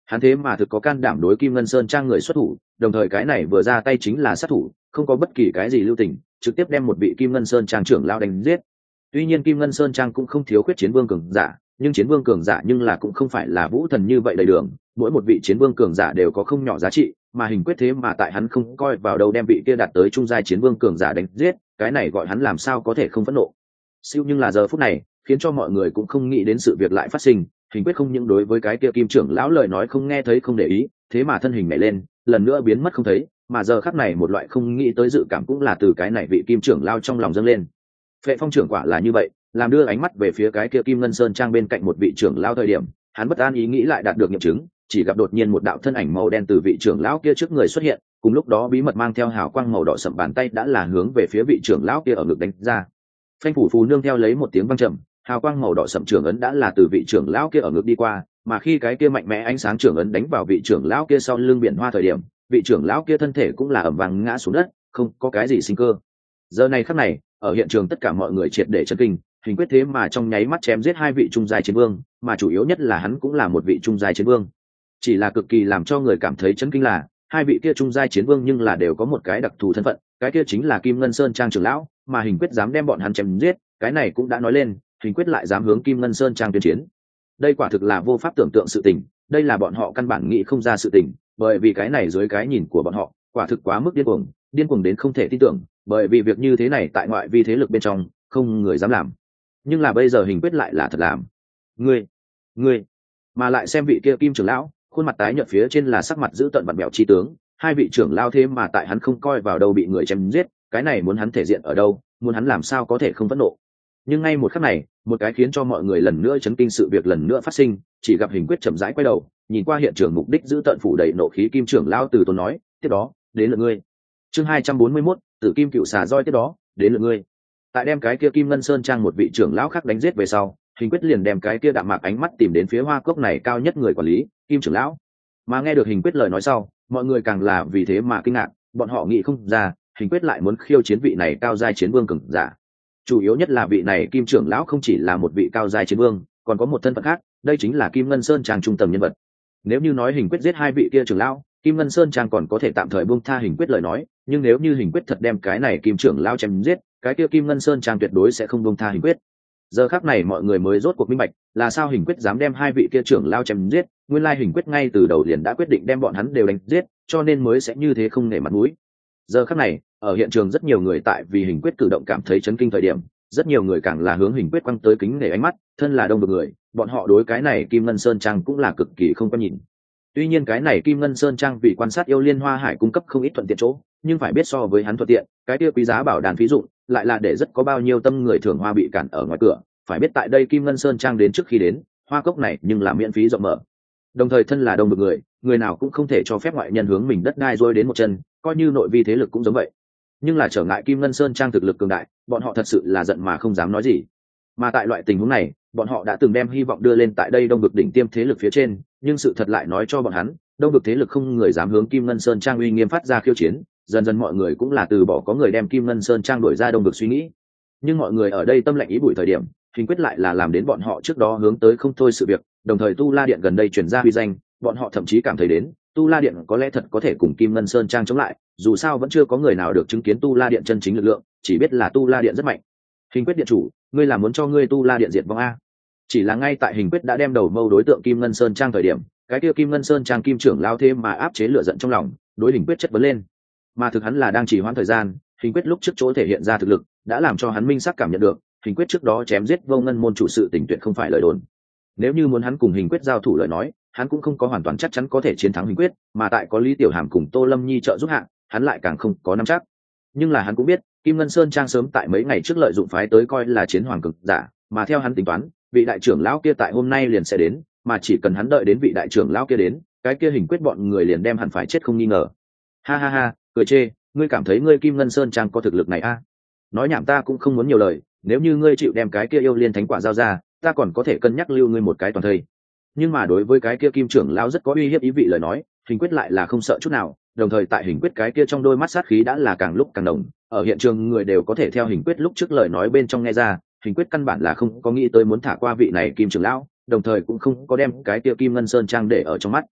Hắn thế mà thực có can đảm đối Kim Ngân Sơn Trang người xuất thủ, đồng thời cái này vừa ra tay chính là sát thủ, không có bất kỳ cái gì lưu tình, trực tiếp đem một vị Kim Ngân Sơn Trang trưởng lao đánh giết. Tuy nhiên Kim Ngân Sơn Trang cũng không thiếu khuyết chiến vương cường giả, nhưng chiến vương cường giả nhưng là cũng không phải là vũ thần như vậy đầy đường, mỗi một vị chiến vương cường giả đều có không nhỏ giá trị, mà Hình Quyết thế mà tại hắn không coi vào đâu đem vị kia đạt tới trung giai chiến vương cường giả đánh giết, cái này gọi hắn làm sao có thể không phẫn nộ. Siêu nhưng là giờ phút này, khiến cho mọi người cũng không nghĩ đến sự việc lại phát sinh, Hình Quyết không những đối với cái kia Kim trưởng lão lời nói không nghe thấy không để ý, thế mà thân hình nhảy lên, lần nữa biến mất không thấy, mà giờ khắc này một loại không nghĩ tới dự cảm cũng là từ cái này vị Kim trưởng lão trong lòng dâng lên. Phệ Phong trưởng quả là như vậy, làm đưa ánh mắt về phía cái kia Kim Ngân Sơn Trang bên cạnh một vị trưởng lão thời điểm, hắn bất an ý nghĩ lại đạt được nghiệm chứng, chỉ gặp đột nhiên một đạo thân ảnh màu đen từ vị trưởng lão kia trước người xuất hiện, cùng lúc đó bí mật mang theo hào quang màu đỏ sẫm bàn tay đã là hướng về phía vị trưởng lão kia ở ngực đánh ra. Phanh phủ phù nương theo lấy một tiếng vang trầm, hào quang màu đỏ sẫm trưởng ấn đã là từ vị trưởng lão kia ở ngực đi qua, mà khi cái kia mạnh mẽ ánh sáng trưởng ấn đánh vào vị trưởng lão kia sau lưng biển hoa thời điểm, vị trưởng lão kia thân thể cũng là ầm vang ngã xuống đất, không có cái gì sinh cơ. Giờ này khắc này, ở hiện trường tất cả mọi người triệt để chấn kinh, Hình Quyết thế mà trong nháy mắt chém giết hai vị trung giai chiến vương, mà chủ yếu nhất là hắn cũng là một vị trung giai chiến vương. Chỉ là cực kỳ làm cho người cảm thấy chấn kinh là, hai vị kia trung giai chiến vương nhưng là đều có một cái đặc thù thân phận, cái kia chính là Kim Ngân Sơn Trang trưởng lão, mà Hình Quyết dám đem bọn hắn chém giết, cái này cũng đã nói lên, Hình Quyết lại dám hướng Kim Ngân Sơn Trang tuyên chiến. Đây quả thực là vô pháp tưởng tượng sự tình, đây là bọn họ căn bản nghĩ không ra sự tình, bởi vì cái này dưới cái nhìn của bọn họ, quả thực quá mức điên cuồng, điên cuồng đến không thể tin tưởng, bởi vì việc như thế này tại ngoại vi thế lực bên trong, không người dám làm. Nhưng là bây giờ Hình Quyết lại là thật làm. Ngươi, ngươi, mà lại xem vị kia Kim trưởng lão, khuôn mặt tái nhợt phía trên là sắc mặt giữ tận vặn bẹo chi tướng, hai vị trưởng lao thế mà tại hắn không coi vào đâu bị người chém giết, cái này muốn hắn thể diện ở đâu, muốn hắn làm sao có thể không phẫn nộ. Nhưng ngay một khắc này, một cái khiến cho mọi người lần nữa chấn kinh sự việc lần nữa phát sinh, chỉ gặp Hình Quyết chậm rãi quay đầu, nhìn qua hiện trường mục đích giữ tận phủ đầy nộ khí Kim trưởng lao từ tốn nói, tiếp đó, đến lượt ngươi. Chương hai trăm bốn mươi mốt, Tử Kim Cựu Xà roi tiếp đó, đến lượt ngươi. Tại đem cái kia Kim Ngân Sơn Trang một vị trưởng lão khác đánh giết về sau, Hình Quyết liền đem cái kia đạm mạc ánh mắt tìm đến phía hoa cốc này cao nhất người quản lý, Kim trưởng lão. Mà nghe được Hình Quyết lời nói sau, mọi người càng là vì thế mà kinh ngạc, bọn họ nghĩ không ra, Hình Quyết lại muốn khiêu chiến vị này cao giai chiến vương cường giả. Chủ yếu nhất là vị này Kim trưởng lão không chỉ là một vị cao giai chiến vương, còn có một thân phận khác, đây chính là Kim Ngân Sơn Trang trung tầng nhân vật. Nếu như nói Hình Quyết giết hai vị kia trưởng lão, Kim Ngân Sơn Trang còn có thể tạm thời buông tha Hình Quyết lời nói, nhưng nếu như Hình Quyết thật đem cái này Kim trưởng lão chém giết, cái kia Kim Ngân Sơn Trang tuyệt đối sẽ không buông tha Hình Quyết. Giờ khắc này mọi người mới rốt cuộc minh bạch, là sao Hình Quyết dám đem hai vị kia trưởng lão chém giết, nguyên lai Hình Quyết ngay từ đầu liền đã quyết định đem bọn hắn đều đánh giết, cho nên mới sẽ như thế không nể mặt mũi. Giờ khắc này, ở hiện trường rất nhiều người tại vì Hình Quyết cử động cảm thấy chấn kinh thời điểm, rất nhiều người càng là hướng Hình Quyết quăng tới kính nể ánh mắt, thân là đông được người, bọn họ đối cái này Kim Ngân Sơn Trang cũng là cực kỳ không có nhìn. Tuy nhiên cái này Kim Ngân Sơn Trang vì quan sát yêu liên hoa hải cung cấp không ít thuận tiện chỗ, nhưng phải biết so với hắn thuận tiện, cái kia quý giá bảo đàn phí dụng lại là để rất có bao nhiêu tâm người thường hoa bị cản ở ngoài cửa. Phải biết tại đây Kim Ngân Sơn Trang đến trước khi đến, hoa cốc này nhưng là miễn phí rộng mở. Đồng thời thân là đông được người, người nào cũng không thể cho phép ngoại nhân hướng mình đất đai rôi đến một chân, coi như nội vi thế lực cũng giống vậy. Nhưng là trở ngại Kim Ngân Sơn Trang thực lực cường đại, bọn họ thật sự là giận mà không dám nói gì. Mà tại loại tình huống này, bọn họ đã từng đem hy vọng đưa lên tại đây đông vực đỉnh tiêm thế lực phía trên, nhưng sự thật lại nói cho bọn hắn, đông vực thế lực không người dám hướng Kim Ngân Sơn Trang uy nghiêm phát ra khiêu chiến, dần dần mọi người cũng là từ bỏ có người đem Kim Ngân Sơn Trang đổi ra đông vực suy nghĩ. Nhưng mọi người ở đây tâm lệnh ý bụi thời điểm, Hình Quyết lại là làm đến bọn họ trước đó hướng tới không thôi sự việc, đồng thời Tu La Điện gần đây truyền ra uy danh, bọn họ thậm chí cảm thấy đến, Tu La Điện có lẽ thật có thể cùng Kim Ngân Sơn Trang chống lại, dù sao vẫn chưa có người nào được chứng kiến Tu La Điện chân chính lực lượng, chỉ biết là Tu La Điện rất mạnh. Hình Quyết điện chủ, ngươi là muốn cho ngươi Tu La Điện diệt vong a? Chỉ là ngay tại Hình Quyết đã đem đầu mâu đối tượng Kim Ngân Sơn Trang thời điểm, cái kia Kim Ngân Sơn Trang kim trưởng lao thêm mà áp chế lửa giận trong lòng, đối Hình Quyết chất vấn lên. Mà thực hắn là đang chỉ hoãn thời gian, Hình Quyết lúc trước chỗ thể hiện ra thực lực, đã làm cho hắn minh xác cảm nhận được, Hình Quyết trước đó chém giết Vô Ngân môn chủ sự tình tuyệt không phải lời đồn. Nếu như muốn hắn cùng Hình Quyết giao thủ lời nói, hắn cũng không có hoàn toàn chắc chắn có thể chiến thắng Hình Quyết, mà tại có Lý Tiểu Hàm cùng Tô Lâm Nhi trợ giúp hạ, hắn lại càng không có nắm chắc. Nhưng là hắn cũng biết, Kim Ngân Sơn Trang sớm tại mấy ngày trước lợi dụng phái tới coi là chiến hoàng cực giả, mà theo hắn tính toán, vị đại trưởng lão kia tại hôm nay liền sẽ đến, mà chỉ cần hắn đợi đến vị đại trưởng lão kia đến, cái kia Hình Quyết bọn người liền đem hẳn phải chết không nghi ngờ. Ha ha ha, cười chê, ngươi cảm thấy ngươi Kim Ngân Sơn Trang có thực lực này a? À? Nói nhảm ta cũng không muốn nhiều lời, nếu như ngươi chịu đem cái kia yêu liên thánh quả giao ra, ta còn có thể cân nhắc lưu ngươi một cái toàn thây. Nhưng mà đối với cái kia Kim trưởng lão rất có uy hiếp ý vị lời nói, Hình Quyết lại là không sợ chút nào, đồng thời tại Hình Quyết cái kia trong đôi mắt sát khí đã là càng lúc càng nồng, ở hiện trường người đều có thể theo Hình Quyết lúc trước lời nói bên trong nghe ra, Hình Quyết căn bản là không có nghĩ tới muốn thả qua vị này Kim trưởng lão, đồng thời cũng không có đem cái kia Kim Ngân Sơn Trang để ở trong mắt.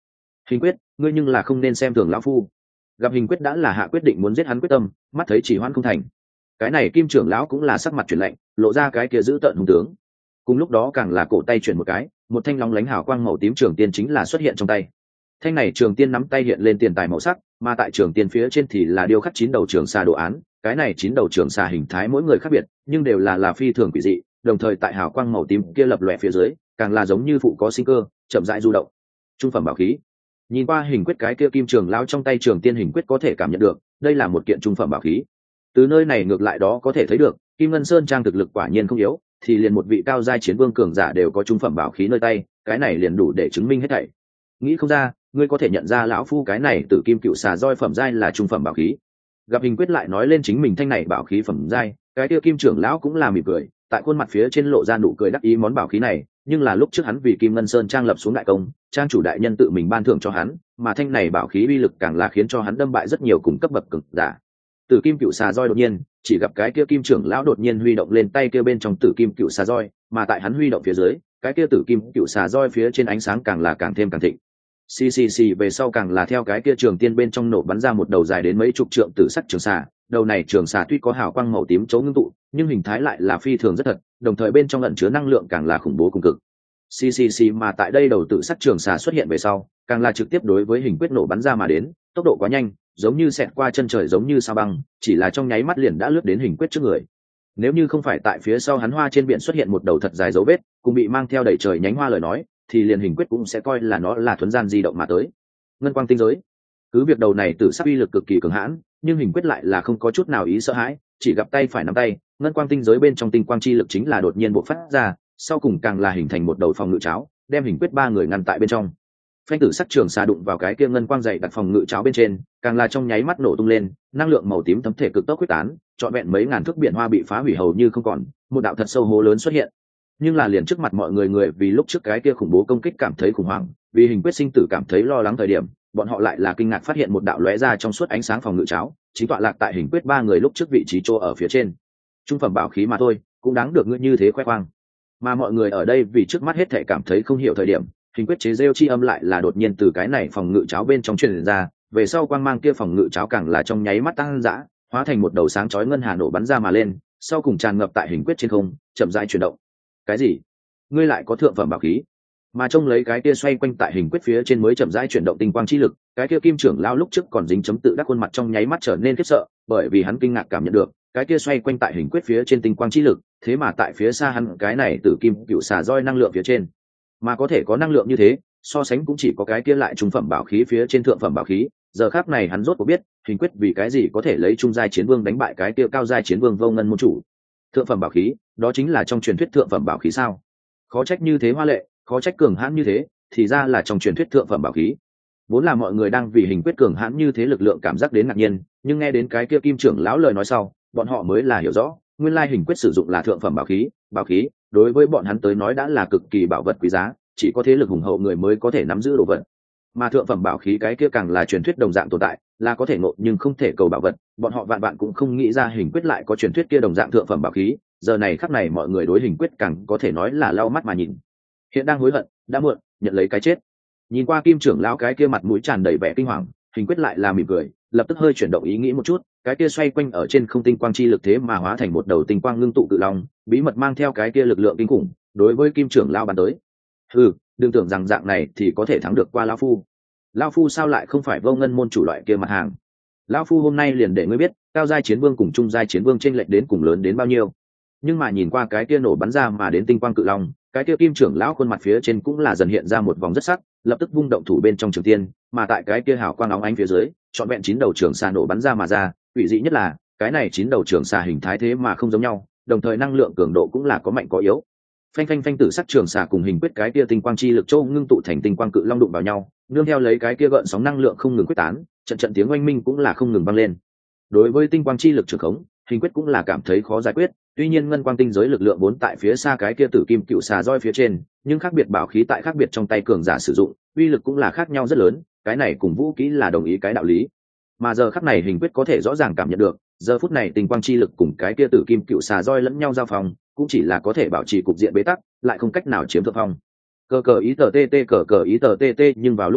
Hình quyết, ngươi nhưng là không nên xem thường lão phu. Gặp hình quyết đã là hạ quyết định muốn giết hắn quyết tâm, mắt thấy chỉ hoãn không thành, cái này kim trưởng lão cũng là sắc mặt chuyển lạnh, lộ ra cái kia giữ tợn hung tướng. Cùng lúc đó càng là cổ tay chuyển một cái, một thanh long lánh hào quang màu tím trường tiên chính là xuất hiện trong tay. Thanh này trường tiên nắm tay hiện lên tiền tài màu sắc, mà tại trường tiên phía trên thì là điêu khắc chín đầu trường xà đồ án. Cái này chín đầu trường xà hình thái mỗi người khác biệt, nhưng đều là là phi thường quỷ dị, đồng thời tại hào quang màu tím kia lập lòe phía dưới, càng là giống như phụ có sinh cơ, chậm rãi du động. Trung phẩm bảo khí. Nhìn qua hình quyết cái kia kim trường lão trong tay trường tiên hình quyết có thể cảm nhận được, đây là một kiện trung phẩm bảo khí. Từ nơi này ngược lại đó có thể thấy được, Kim Ngân Sơn trang thực lực quả nhiên không yếu, thì liền một vị cao giai chiến vương cường giả đều có trung phẩm bảo khí nơi tay, cái này liền đủ để chứng minh hết thảy. Nghĩ không ra, ngươi có thể nhận ra lão phu cái này Tử Kim Cựu Xà roi phẩm giai là trung phẩm bảo khí. Gặp hình quyết lại nói lên chính mình thanh này bảo khí phẩm giai, cái kia kim trưởng lão cũng là mỉm cười, tại khuôn mặt phía trên lộ ra nụ cười đắc ý món bảo khí này, nhưng là lúc trước hắn vì Kim Ngân Sơn trang lập xuống đại công, trang chủ đại nhân tự mình ban thưởng cho hắn, mà thanh này bảo khí uy lực càng là khiến cho hắn đâm bại rất nhiều cùng cấp bậc cường giả. Tử Kim Cựu Xà roi đột nhiên, chỉ gặp cái kia kim trưởng lão đột nhiên huy động lên tay kia bên trong Tử Kim Cựu Xà roi, mà tại hắn huy động phía dưới, cái kia Tử Kim Cựu Xà roi phía trên ánh sáng càng là càng thêm càng thịnh. Xì xì xì về sau càng là theo cái kia trường tiên bên trong nổ bắn ra một đầu dài đến mấy chục trượng tử sắc trường xà, đầu này trường xà tuy có hào quang màu tím chấu ngưng tụ, nhưng hình thái lại là phi thường rất thật, đồng thời bên trong ẩn chứa năng lượng càng là khủng bố cùng cực. Xì xì xì mà tại đây đầu tử sắc trường xà xuất hiện về sau, càng là trực tiếp đối với hình quyết nổ bắn ra mà đến, tốc độ quá nhanh, giống như xẹt qua chân trời giống như sao băng, chỉ là trong nháy mắt liền đã lướt đến hình quyết trước người. Nếu như không phải tại phía sau hắn hoa trên biển xuất hiện một đầu thật dài dấu vết, cùng bị mang theo đẩy trời nhánh hoa lời nói, thì liền hình quyết cũng sẽ coi là nó là thuấn gian di động mà tới. Ngân quang tinh giới. Cứ việc đầu này tử sắc uy lực cực kỳ cường hãn, nhưng hình quyết lại là không có chút nào ý sợ hãi, chỉ gặp tay phải nắm tay, ngân quang tinh giới bên trong tinh quang chi lực chính là đột nhiên bộc phát ra, sau cùng càng là hình thành một đầu phòng ngự cháo, đem hình quyết ba người ngăn tại bên trong. Phanh tử sắc trường xà đụng vào cái kia ngân quang dày đặt phòng ngự cháo bên trên, càng là trong nháy mắt nổ tung lên, năng lượng màu tím thấm thể cực tốc quyết tán, trọn vẹn mấy ngàn thước biển hoa bị phá hủy hầu như không còn, một đạo thật sâu hố lớn xuất hiện. Nhưng là liền trước mặt mọi người người vì lúc trước cái kia khủng bố công kích cảm thấy khủng hoảng, vì hình quyết sinh tử cảm thấy lo lắng thời điểm, bọn họ lại là kinh ngạc phát hiện một đạo lóe ra trong suốt ánh sáng phòng ngự cháo, chính tọa lạc tại hình quyết ba người lúc trước vị trí chỗ ở phía trên. Trung phẩm bảo khí mà thôi, cũng đáng được ngươi như thế khoe khoang. Mà mọi người ở đây vì trước mắt hết thảy cảm thấy không hiểu thời điểm, hình quyết chế rêu chi âm lại là đột nhiên từ cái này phòng ngự cháo bên trong truyền ra, về sau quang mang kia phòng ngự cháo càng là trong nháy mắt tăng dã, hóa thành một đầu sáng chói ngân hà nổ bắn ra mà lên, sau cùng tràn ngập tại hình quyết trên không, chậm rãi chuyển động. Cái gì? Ngươi lại có thượng phẩm bảo khí? Mà trông lấy cái kia xoay quanh tại hình quyết phía trên mới chậm rãi chuyển động tinh quang chi lực, cái kia kim trưởng lão lúc trước còn dính chấm tự đắc khuôn mặt trong nháy mắt trở nên khiếp sợ, bởi vì hắn kinh ngạc cảm nhận được, cái kia xoay quanh tại hình quyết phía trên tinh quang chi lực, thế mà tại phía xa hắn cái này Tử Kim Cựu Xà roi năng lượng phía trên, mà có thể có năng lượng như thế, so sánh cũng chỉ có cái kia lại trung phẩm bảo khí phía trên thượng phẩm bảo khí. Giờ khắc này hắn rốt cuộc biết, hình quyết vì cái gì có thể lấy trung giai chiến vương đánh bại cái kia cao giai chiến vương Vô Ngân môn chủ. Thượng phẩm bảo khí, đó chính là trong truyền thuyết thượng phẩm bảo khí sao? Khó trách như thế hoa lệ, khó trách cường hãn như thế, thì ra là trong truyền thuyết thượng phẩm bảo khí. Vốn là mọi người đang vì hình quyết cường hãn như thế lực lượng cảm giác đến ngạc nhiên, nhưng nghe đến cái kia kim trưởng lão lời nói sau, bọn họ mới là hiểu rõ, nguyên lai hình quyết sử dụng là thượng phẩm bảo khí. Bảo khí đối với bọn hắn tới nói đã là cực kỳ bảo vật quý giá, chỉ có thế lực hùng hậu người mới có thể nắm giữ đồ vật. Mà thượng phẩm bảo khí cái kia càng là truyền thuyết đồng dạng tồn tại, là có thể ngộ nhưng không thể cầu bảo vật, bọn họ vạn vạn cũng không nghĩ ra hình quyết lại có truyền thuyết kia đồng dạng thượng phẩm bảo khí. Giờ này khắc này mọi người đối hình quyết càng có thể nói là lau mắt mà nhìn. Hiện đang hối hận, đã muộn, nhận lấy cái chết. Nhìn qua kim trưởng lão cái kia mặt mũi tràn đầy vẻ kinh hoàng, hình quyết lại là mỉm cười, lập tức hơi chuyển động ý nghĩ một chút, cái kia xoay quanh ở trên không tinh quang chi lực thế mà hóa thành một đầu tinh quang ngưng tụ cự long, bí mật mang theo cái kia lực lượng kinh khủng, đối với kim trưởng lão bắn tới. Ừ, đừng tưởng rằng dạng này thì có thể thắng được qua lão phu. Lão phu sao lại không phải Vô Ngân môn chủ loại kia mặt hàng? Lão phu hôm nay liền để ngươi biết, cao giai chiến vương cùng trung giai chiến vương chênh lệch đến cùng lớn đến bao nhiêu. Nhưng mà nhìn qua cái kia nổ bắn ra mà đến tinh quang cự long, cái kia kim trưởng lão khuôn mặt phía trên cũng là dần hiện ra một vòng rất sắc, lập tức vung động thủ bên trong trường tiên, mà tại cái kia hào quang óng ánh phía dưới, trọn vẹn chín đầu trường xà nổ bắn ra mà ra. Ủy dị nhất là cái này chín đầu trường xà hình thái thế mà không giống nhau, đồng thời năng lượng cường độ cũng là có mạnh có yếu. Phanh phanh phanh tử sắc trường xà cùng hình quyết cái kia tinh quang chi lực châu ngưng tụ thành tinh quang cự long đụng vào nhau, nương theo lấy cái kia gợn sóng năng lượng không ngừng quyết tán, trận trận tiếng oanh minh cũng là không ngừng vang lên. Đối với tinh quang chi lực trường khống, hình quyết cũng là cảm thấy khó giải quyết. Tuy nhiên ngân quang tinh giới lực lượng vốn tại phía xa cái kia Tử Kim Cựu Xà roi phía trên, nhưng khác biệt bảo khí tại khác biệt trong tay cường giả sử dụng, uy lực cũng là khác nhau rất lớn, cái này cùng vũ khí là đồng ý cái đạo lý. Mà giờ khắc này hình quyết có thể rõ ràng cảm nhận được, giờ phút này tinh quang chi lực cùng cái kia Tử Kim Cựu Xà roi lẫn nhau giao phòng, cũng chỉ là có thể bảo trì cục diện bế tắc, lại không cách nào chiếm thượng phong. Cờ cờ ý tờ tê tê cờ cờ ý tờ tê tê, nhưng vào lúc này,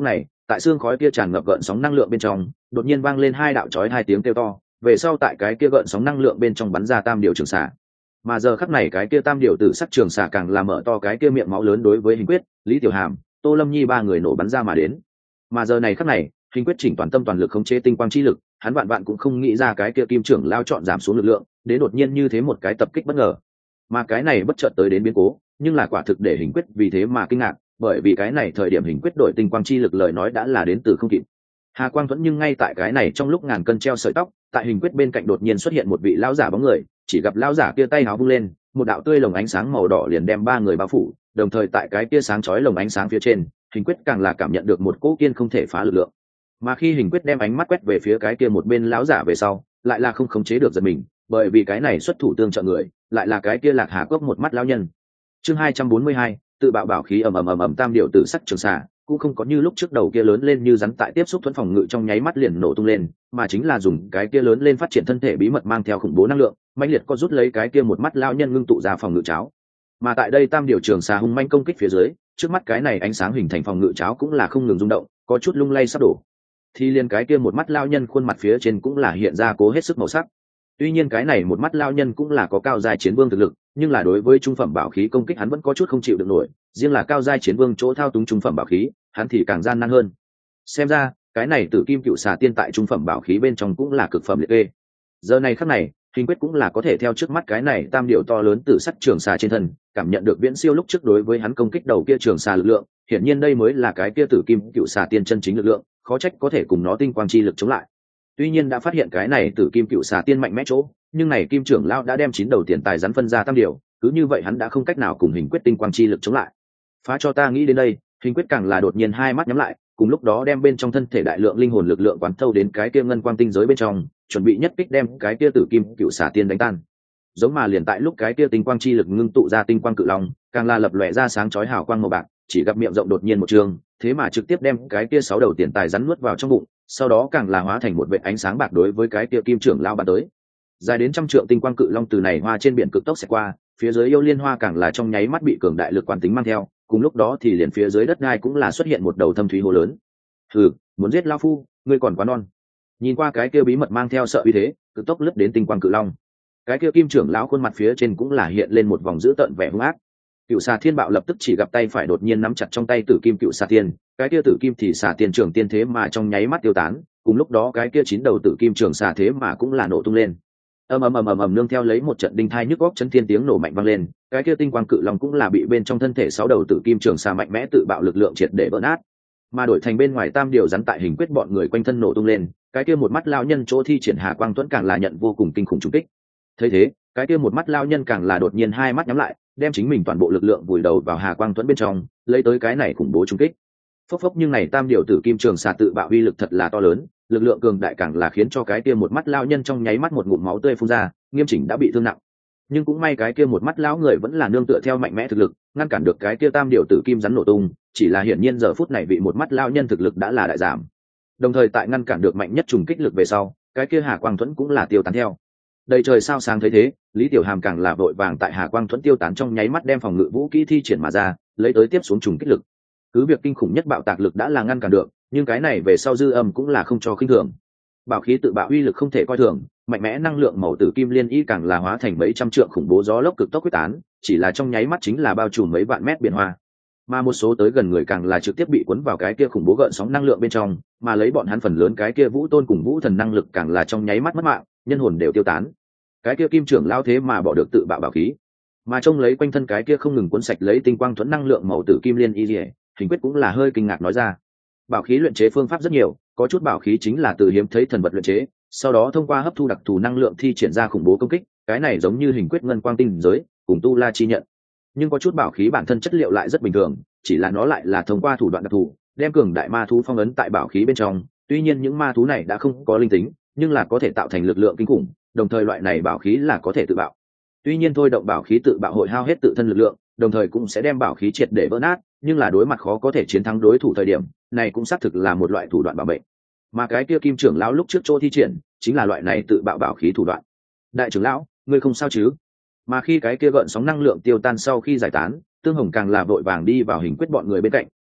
tại xương khói kia tràn ngập gợn sóng năng lượng bên trong đột nhiên vang lên hai đạo chói hai tiếng kêu to, về sau tại cái kia gợn sóng năng lượng bên trong bắn ra tam điều trường xạ. Mà giờ khắc này cái kia tam điều tử sắc trường xạ càng làm mở to cái kia miệng máu lớn đối với Hình Quyết, Lý Tiểu Hàm, Tô Lâm Nhi ba người nổ bắn ra mà đến. Mà giờ này khắc này Hình Quyết chỉnh toàn tâm toàn lực khống chế tinh quang chi lực, hắn vạn vạn cũng không nghĩ ra cái kia kim trưởng lao chọn giảm xuống lực lượng đến đột nhiên như thế một cái tập kích bất ngờ. Mà cái này bất chợt tới đến biến cố nhưng là quả thực để Hình Quyết vì thế mà kinh ngạc, bởi vì cái này thời điểm Hình Quyết đổi tinh quang chi lực lời nói đã là đến từ không kịp. Hà Quang Thuẫn nhưng ngay tại cái này trong lúc ngàn cân treo sợi tóc, tại Hình Quyết bên cạnh đột nhiên xuất hiện một vị lão giả bóng người, chỉ gặp lão giả kia tay áo vung lên, một đạo tươi lồng ánh sáng màu đỏ liền đem ba người bao phủ, đồng thời tại cái kia sáng chói lồng ánh sáng phía trên, Hình Quyết càng là cảm nhận được một cỗ kiên không thể phá lực lượng. Mà khi Hình Quyết đem ánh mắt quét về phía cái kia một bên lão giả về sau, lại là không khống chế được giật mình, bởi vì cái này xuất thủ tương trợ người, lại là cái kia Lạc Hà Cốc một mắt lão nhân. Chương hai trăm bốn mươi hai, tự bạo bảo khí ầm ầm ầm ầm tam điệu tử sắc trường xạ, cũng không có như lúc trước đầu kia lớn lên như rắn tại tiếp xúc thuẫn phòng ngự trong nháy mắt liền nổ tung lên, mà chính là dùng cái kia lớn lên phát triển thân thể bí mật mang theo khủng bố năng lượng, mãnh liệt có rút lấy cái kia một mắt lão nhân ngưng tụ ra phòng ngự cháo. Mà tại đây tam điều trường xạ hung manh công kích phía dưới, trước mắt cái này ánh sáng hình thành phòng ngự cháo cũng là không ngừng rung động, có chút lung lay sắp đổ. Thì liền cái kia một mắt lão nhân khuôn mặt phía trên cũng là hiện ra cố hết sức màu sắc. Tuy nhiên cái này một mắt lão nhân cũng là có cao giai chiến vương thực lực, nhưng là đối với trung phẩm bảo khí công kích hắn vẫn có chút không chịu được nổi, riêng là cao giai chiến vương chỗ thao túng trung phẩm bảo khí, hắn thì càng gian nan hơn. Xem ra, cái này Tử Kim Cựu Xà Tiên tại trung phẩm bảo khí bên trong cũng là cực phẩm liệt kê. Giờ này khắc này, Hình Quyết cũng là có thể theo trước mắt cái này tam điệu to lớn tử sắc trường xà trên thân, cảm nhận được viễn siêu lúc trước đối với hắn công kích đầu kia trường xà lực lượng, hiển nhiên đây mới là cái kia Tử Kim Cựu Xà Tiên chân chính lực lượng, khó trách có thể cùng nó tinh quang chi lực chống lại. Tuy nhiên đã phát hiện cái này Tử Kim Cựu Xà Tiên mạnh mẽ chỗ, nhưng này Kim trưởng lão đã đem chín đầu tiền tài rắn phân ra tam điều, cứ như vậy hắn đã không cách nào cùng Hình Quyết tinh quang chi lực chống lại. Phá cho ta nghĩ đến đây, Hình Quyết càng là đột nhiên hai mắt nhắm lại, cùng lúc đó đem bên trong thân thể đại lượng linh hồn lực lượng quán thâu đến cái kia ngân quang tinh giới bên trong, chuẩn bị nhất kích đem cái kia Tử Kim Cựu Xà Tiên đánh tan. Giống mà liền tại lúc cái kia tinh quang chi lực ngưng tụ ra tinh quang cự long, càng là lập lòe ra sáng chói hào quang màu bạc, chỉ gặp miệng rộng đột nhiên một trường, thế mà trực tiếp đem cái kia sáu đầu tiền tài rắn nuốt vào trong bụng, sau đó càng là hóa thành một vệt ánh sáng bạc đối với cái kia Kim trưởng lão bắn tới. Dài đến trăm trượng tinh quang cự long từ này hoa trên biển cực tốc sẽ qua, phía dưới yêu liên hoa càng là trong nháy mắt bị cường đại lực quán tính mang theo, cùng lúc đó thì liền phía dưới đất đai cũng là xuất hiện một đầu thâm thúy hồ lớn. Hừ, muốn giết lão phu, ngươi còn quá non. Nhìn qua cái kia bí mật mang theo sợ uy thế, cực tốc lướt đến tinh quang cự long. Cái kia Kim trưởng lão khuôn mặt phía trên cũng là hiện lên một vòng dữ tợn vẻ hung ác. Cựu Xà Thiên Bạo lập tức chỉ gặp tay phải đột nhiên nắm chặt trong tay Tử Kim Cựu Xà Tiên, cái kia Tử Kim thì xà tiên trưởng tiên thế mà trong nháy mắt tiêu tán, cùng lúc đó cái kia chín đầu Tử Kim trường xà thế mà cũng là nổ tung lên. Ầm ầm ầm ầm ầm nương theo lấy một trận đinh thai nhức óc chấn thiên tiếng nổ mạnh vang lên, cái kia tinh quang cự long cũng là bị bên trong thân thể sáu đầu Tử Kim trường xà mạnh mẽ tự bạo lực lượng triệt để vỡ nát. Mà đổi thành bên ngoài tam điều rắn tại Hình Quyết bọn người quanh thân nổ tung lên, cái kia một mắt lão nhân chỗ thi triển Hà Quang Tuẫn càng là nhận vô cùng kinh khủng trùng kích. Thấy thế, cái kia một mắt lão nhân càng là đột nhiên hai mắt nhắm lại, đem chính mình toàn bộ lực lượng vùi đầu vào Hà Quang Tuẫn bên trong, lấy tới cái này khủng bố trùng kích. Phốc phốc nhưng này tam điều Tử Kim trường xà tự bạo uy lực thật là to lớn, lực lượng cường đại càng là khiến cho cái kia một mắt lão nhân trong nháy mắt một ngụm máu tươi phun ra, nghiêm chỉnh đã bị thương nặng. Nhưng cũng may cái kia một mắt lão người vẫn là nương tựa theo mạnh mẽ thực lực, ngăn cản được cái kia tam điều Tử Kim rắn nổ tung, chỉ là hiển nhiên giờ phút này vị một mắt lão nhân thực lực đã là đại giảm. Đồng thời tại ngăn cản được mạnh nhất trùng kích lực về sau, cái kia Hà Quang Thuẫn cũng là tiêu tán theo. Đầy trời sao sáng thấy thế, Lý Tiểu Hàm càng là vội vàng tại Hà Quang Thuẫn tiêu tán trong nháy mắt đem phòng ngự vũ kỹ thi triển mà ra, lấy tới tiếp xuống trùng kích lực. Cứ việc kinh khủng nhất bạo tạc lực đã là ngăn cản được, nhưng cái này về sau dư âm cũng là không cho khinh thường. Bảo khí tự bạo uy lực không thể coi thường, mạnh mẽ năng lượng màu tử kim liên y càng là hóa thành mấy trăm trượng khủng bố gió lốc cực tốc quyết tán, chỉ là trong nháy mắt chính là bao trùm mấy vạn mét biển hoa. Mà một số tới gần người càng là trực tiếp bị cuốn vào cái kia khủng bố gợn sóng năng lượng bên trong, mà lấy bọn hắn phần lớn cái kia vũ tôn cùng vũ thần năng lực càng là trong nháy mắt mất mạng, nhân hồn đều tiêu tán. Cái kia Kim trưởng lao thế mà bỏ được tự bạo bảo khí, mà trông lấy quanh thân cái kia không ngừng cuốn sạch lấy tinh quang thuẫn năng lượng màu tử kim liên y liễu, Hình Quyết cũng là hơi kinh ngạc nói ra. Bảo khí luyện chế phương pháp rất nhiều, có chút bảo khí chính là từ hiếm thấy thần vật luyện chế, sau đó thông qua hấp thu đặc thù năng lượng thi triển ra khủng bố công kích, cái này giống như Hình Quyết ngân quang tinh giới cùng tu la chi nhận. Nhưng có chút bảo khí bản thân chất liệu lại rất bình thường, chỉ là nó lại là thông qua thủ đoạn đặc thù đem cường đại ma thú phong ấn tại bảo khí bên trong. Tuy nhiên những ma thú này đã không có linh tính, nhưng là có thể tạo thành lực lượng kinh khủng, đồng thời loại này bảo khí là có thể tự bạo. Tuy nhiên thôi động bảo khí tự bạo hội hao hết tự thân lực lượng, đồng thời cũng sẽ đem bảo khí triệt để vỡ nát, nhưng là đối mặt khó có thể chiến thắng đối thủ thời điểm này cũng xác thực là một loại thủ đoạn bảo mệnh. Mà cái kia Kim trưởng lão lúc trước chỗ thi triển chính là loại này tự bạo bảo khí thủ đoạn. Đại trưởng lão, ngươi không sao chứ? Mà khi cái kia gợn sóng năng lượng tiêu tan sau khi giải tán, Tương Hồng càng là vội vàng đi vào Hình Quyết bọn người bên cạnh,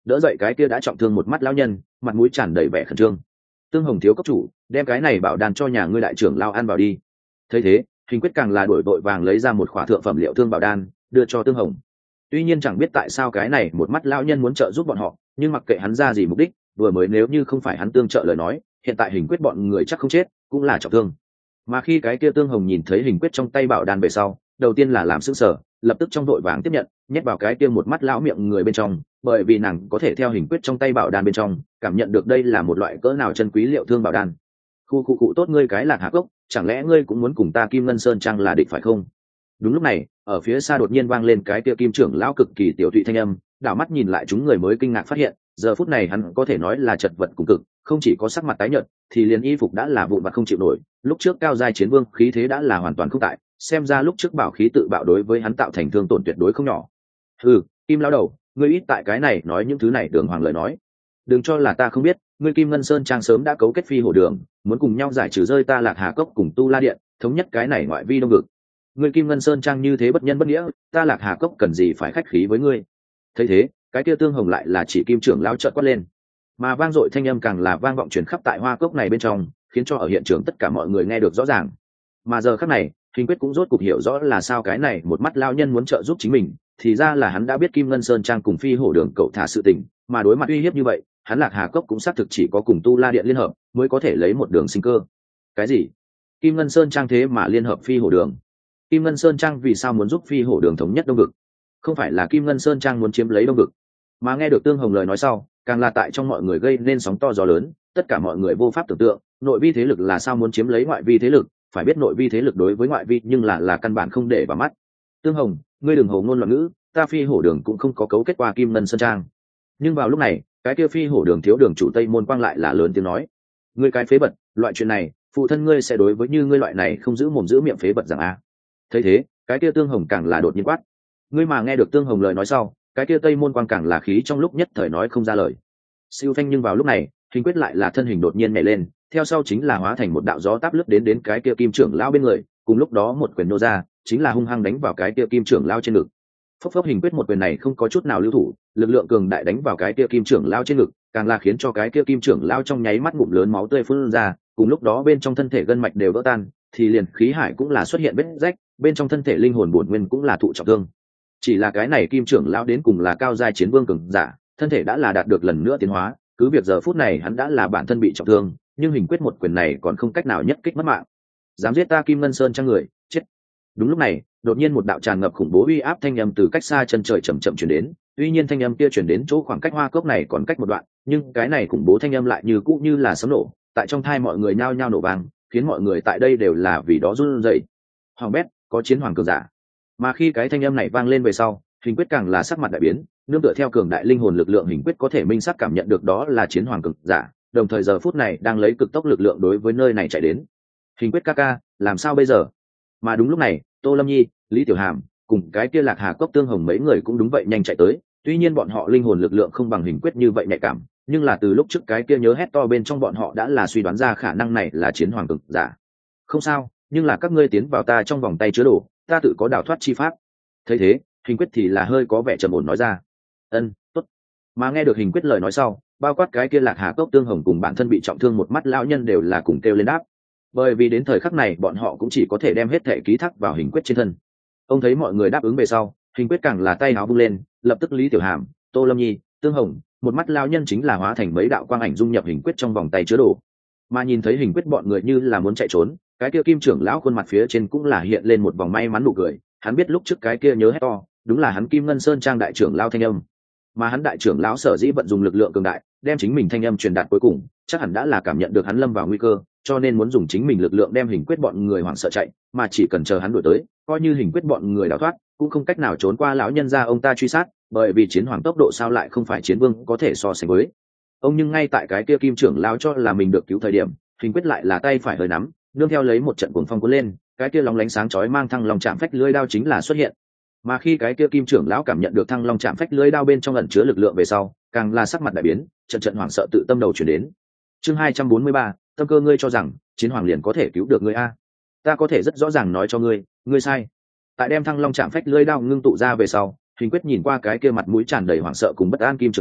đỡ dậy cái kia đã trọng thương một mắt lão nhân, mặt mũi tràn đầy vẻ khẩn trương. Tương Hồng thiếu cấp chủ, đem cái này bảo đan cho nhà ngươi đại trưởng lao ăn vào đi. Thấy thế, Hình Quyết càng là đổi vội vàng lấy ra một khỏa thượng phẩm liệu thương bảo đan đưa cho Tương Hồng. Tuy nhiên chẳng biết tại sao cái này một mắt lão nhân muốn trợ giúp bọn họ, nhưng mặc kệ hắn ra gì mục đích, vừa mới nếu như không phải hắn tương trợ lời nói, hiện tại Hình Quyết bọn người chắc không chết, cũng là trọng thương. Mà khi cái kia Tương Hồng nhìn thấy Hình Quyết trong tay bảo đan về sau, đầu tiên là làm sững sờ, lập tức trong đội vàng tiếp nhận, nhét vào cái kia một mắt lão miệng người bên trong, bởi vì nàng có thể theo Hình Quyết trong tay bảo đan bên trong cảm nhận được đây là một loại cỡ nào chân quý liệu thương bảo đan. Khu khu cụ tốt ngươi cái Lạc Hà Cốc, chẳng lẽ ngươi cũng muốn cùng ta Kim Ngân Sơn Trang là địch phải không? Đúng lúc này, ở phía xa đột nhiên vang lên cái kia Kim trưởng lão cực kỳ tiểu tụy thanh âm, đảo mắt nhìn lại chúng người mới kinh ngạc phát hiện, giờ phút này hắn có thể nói là chật vật cùng cực, không chỉ có sắc mặt tái nhợt, thì liền y phục đã là vụn vặt không chịu nổi, lúc trước cao giai chiến vương khí thế đã là hoàn toàn không tại, xem ra lúc trước bảo khí tự bạo đối với hắn tạo thành thương tổn tuyệt đối không nhỏ. Ừ, Kim lão đầu, ngươi ít tại cái này nói những thứ này đường hoàng lời nói. Đừng cho là ta không biết, ngươi Kim Ngân Sơn Trang sớm đã cấu kết phi hổ đường, muốn cùng nhau giải trừ rơi ta Lạc Hà Cốc cùng Tu La Điện, thống nhất cái này ngoại vi đông vực. Ngươi Kim Ngân Sơn Trang như thế bất nhân bất nghĩa, ta Lạc Hà Cốc cần gì phải khách khí với ngươi? Thấy thế, cái kia Tương Hồng lại là chỉ Kim trưởng lão trợn quát lên, mà vang dội thanh âm càng là vang vọng truyền khắp tại hoa cốc này bên trong, khiến cho ở hiện trường tất cả mọi người nghe được rõ ràng. Mà giờ khắc này, Hình Quyết cũng rốt cục hiểu rõ là sao cái này một mắt lao nhân muốn trợ giúp chính mình, thì ra là hắn đã biết Kim Ngân Sơn Trang cùng phi hổ đường cậu thả sự tình, mà đối mặt uy hiếp như vậy, hắn Lạc Hà Cốc cũng xác thực chỉ có cùng Tu La Điện liên hợp mới có thể lấy một đường sinh cơ. Cái gì? Kim Ngân Sơn Trang thế mà liên hợp phi hổ đường? Kim Ngân Sơn Trang vì sao muốn giúp phi hổ đường thống nhất đông vực? Không phải là Kim Ngân Sơn Trang muốn chiếm lấy đông vực? Mà nghe được Tương Hồng lời nói sau, càng là tại trong mọi người gây nên sóng to gió lớn, tất cả mọi người vô pháp tưởng tượng, nội vi thế lực là sao muốn chiếm lấy ngoại vi thế lực, phải biết nội vi thế lực đối với ngoại vi nhưng là là căn bản không để vào mắt. Tương Hồng, ngươi đừng hồ ngôn loạn ngữ, ta phi hổ đường cũng không có cấu kết qua Kim Ngân Sơn Trang. Nhưng vào lúc này, cái kia phi hổ đường thiếu đường chủ Tây Môn Quang lại là lớn tiếng nói, ngươi cái phế vật, loại chuyện này, phụ thân ngươi sẽ đối với như ngươi loại này không giữ mồm giữ miệng phế vật rằng a. Thấy thế, cái kia Tương Hồng càng là đột nhiên quát. Ngươi mà nghe được Tương Hồng lời nói sau, cái kia Tây Môn Quang càng là khí trong lúc nhất thời nói không ra lời. Siêu phanh, nhưng vào lúc này, Hình Quyết lại là thân hình đột nhiên nhảy lên, theo sau chính là hóa thành một đạo gió táp lướt đến đến cái kia Kim trưởng lão bên người, cùng lúc đó một quyền nô ra, chính là hung hăng đánh vào cái kia Kim trưởng lão trên ngực. Phốc phốc, Hình Quyết một quyền này không có chút nào lưu thủ, lực lượng cường đại đánh vào cái kia Kim trưởng lão trên ngực, càng là khiến cho cái kia Kim trưởng lão trong nháy mắt ngụm lớn máu tươi phun ra, cùng lúc đó bên trong thân thể gân mạch đều vỡ tan, thì liền khí hải cũng là xuất hiện vết rách, bên trong thân thể linh hồn bổn nguyên cũng là thụ trọng thương. Chỉ là cái này Kim trưởng lão đến cùng là cao giai chiến vương cường giả, thân thể đã là đạt được lần nữa tiến hóa, cứ việc giờ phút này hắn đã là bản thân bị trọng thương, nhưng Hình Quyết một quyền này còn không cách nào nhất kích mất mạng. Dám giết ta Kim Ngân Sơn Trang người, chết. Đúng lúc này, đột nhiên một đạo tràn ngập khủng bố uy áp thanh âm từ cách xa chân trời chậm chậm truyền đến, tuy nhiên thanh âm kia truyền đến chỗ khoảng cách hoa cốc này còn cách một đoạn, nhưng cái này khủng bố thanh âm lại như cũ như là sấm nổ, tại trong thai mọi người nhao nhao nổ vang, khiến mọi người tại đây đều là vì đó run rẩy. Hoàng bét, có chiến hoàng cường giả. Mà khi cái thanh âm này vang lên về sau, Hình Quyết càng là sắc mặt đại biến, nương tựa theo cường đại linh hồn lực lượng, Hình Quyết có thể minh xác cảm nhận được đó là chiến hoàng cường giả, đồng thời giờ phút này đang lấy cực tốc lực lượng đối với nơi này chạy đến. Hình Quyết ca ca, làm sao bây giờ? Mà đúng lúc này, Tô Lâm Nhi, Lý Tiểu Hàm cùng cái kia Lạc Hà Cốc Tương Hồng mấy người cũng đúng vậy nhanh chạy tới, tuy nhiên bọn họ linh hồn lực lượng không bằng Hình Quyết như vậy nhạy cảm, nhưng là từ lúc trước cái kia nhớ hét to bên trong bọn họ đã là suy đoán ra khả năng này là chiến hoàng cường giả. Không sao, nhưng là các ngươi tiến vào ta trong vòng tay chứa đồ, ta tự có đào thoát chi pháp. Thấy thế, Hình Quyết thì là hơi có vẻ trầm ổn nói ra. Ân, tốt. Mà nghe được Hình Quyết lời nói sau, bao quát cái kia Lạc Hà Cốc Tương Hồng cùng bản thân bị trọng thương một mắt lão nhân đều là cùng kêu lên đáp, bởi vì đến thời khắc này bọn họ cũng chỉ có thể đem hết thể ký thác vào Hình Quyết trên thân. Ông thấy mọi người đáp ứng về sau, Hình Quyết càng là tay áo vung lên, lập tức Lý Tiểu Hàm, Tô Lâm Nhi, Tương Hồng, một mắt lão nhân chính là hóa thành mấy đạo quang ảnh dung nhập Hình Quyết trong vòng tay chứa đồ. Mà nhìn thấy Hình Quyết bọn người như là muốn chạy trốn, cái kia Kim trưởng lão khuôn mặt phía trên cũng là hiện lên một vòng may mắn nụ cười, hắn biết lúc trước cái kia nhớ hét to, đúng là hắn Kim Ngân Sơn Trang đại trưởng lão thanh âm. Mà hắn đại trưởng lão sở dĩ vận dùng lực lượng cường đại, đem chính mình thanh âm truyền đạt cuối cùng, chắc hẳn đã là cảm nhận được hắn lâm vào nguy cơ, cho nên muốn dùng chính mình lực lượng đem Hình Quyết bọn người hoảng sợ chạy, mà chỉ cần chờ hắn đuổi tới, coi như Hình Quyết bọn người đào thoát, cũng không cách nào trốn qua lão nhân gia ông ta truy sát, bởi vì chiến hoàng tốc độ sao lại không phải chiến vương có thể so sánh với. Ông nhưng ngay tại cái kia Kim trưởng lão cho là mình được cứu thời điểm, Hình Quyết lại là tay phải hơi nắm, nương theo lấy một trận cuồng phong cuốn lên, cái kia lóng lánh sáng chói mang thăng long chạm phách lưỡi đao chính là xuất hiện. Mà khi cái kia Kim trưởng lão cảm nhận được thăng long chạm phách lưỡi đao bên trong ẩn chứa lực lượng về sau, càng là sắc mặt đại biến, trận trận hoảng sợ tự tâm đầu chuyển đến. Chương hai trăm bốn mươi ba, tâm cơ, ngươi cho rằng chiến hoàng liền có thể cứu được ngươi a? Ta có thể rất rõ ràng nói cho ngươi, ngươi sai. Tại đem thăng long chạm phách lưỡi đao ngưng tụ ra về sau, Hình Quyết nhìn qua cái kia mặt mũi tràn đầy hoảng sợ cùng bất an Kim trưởng lão,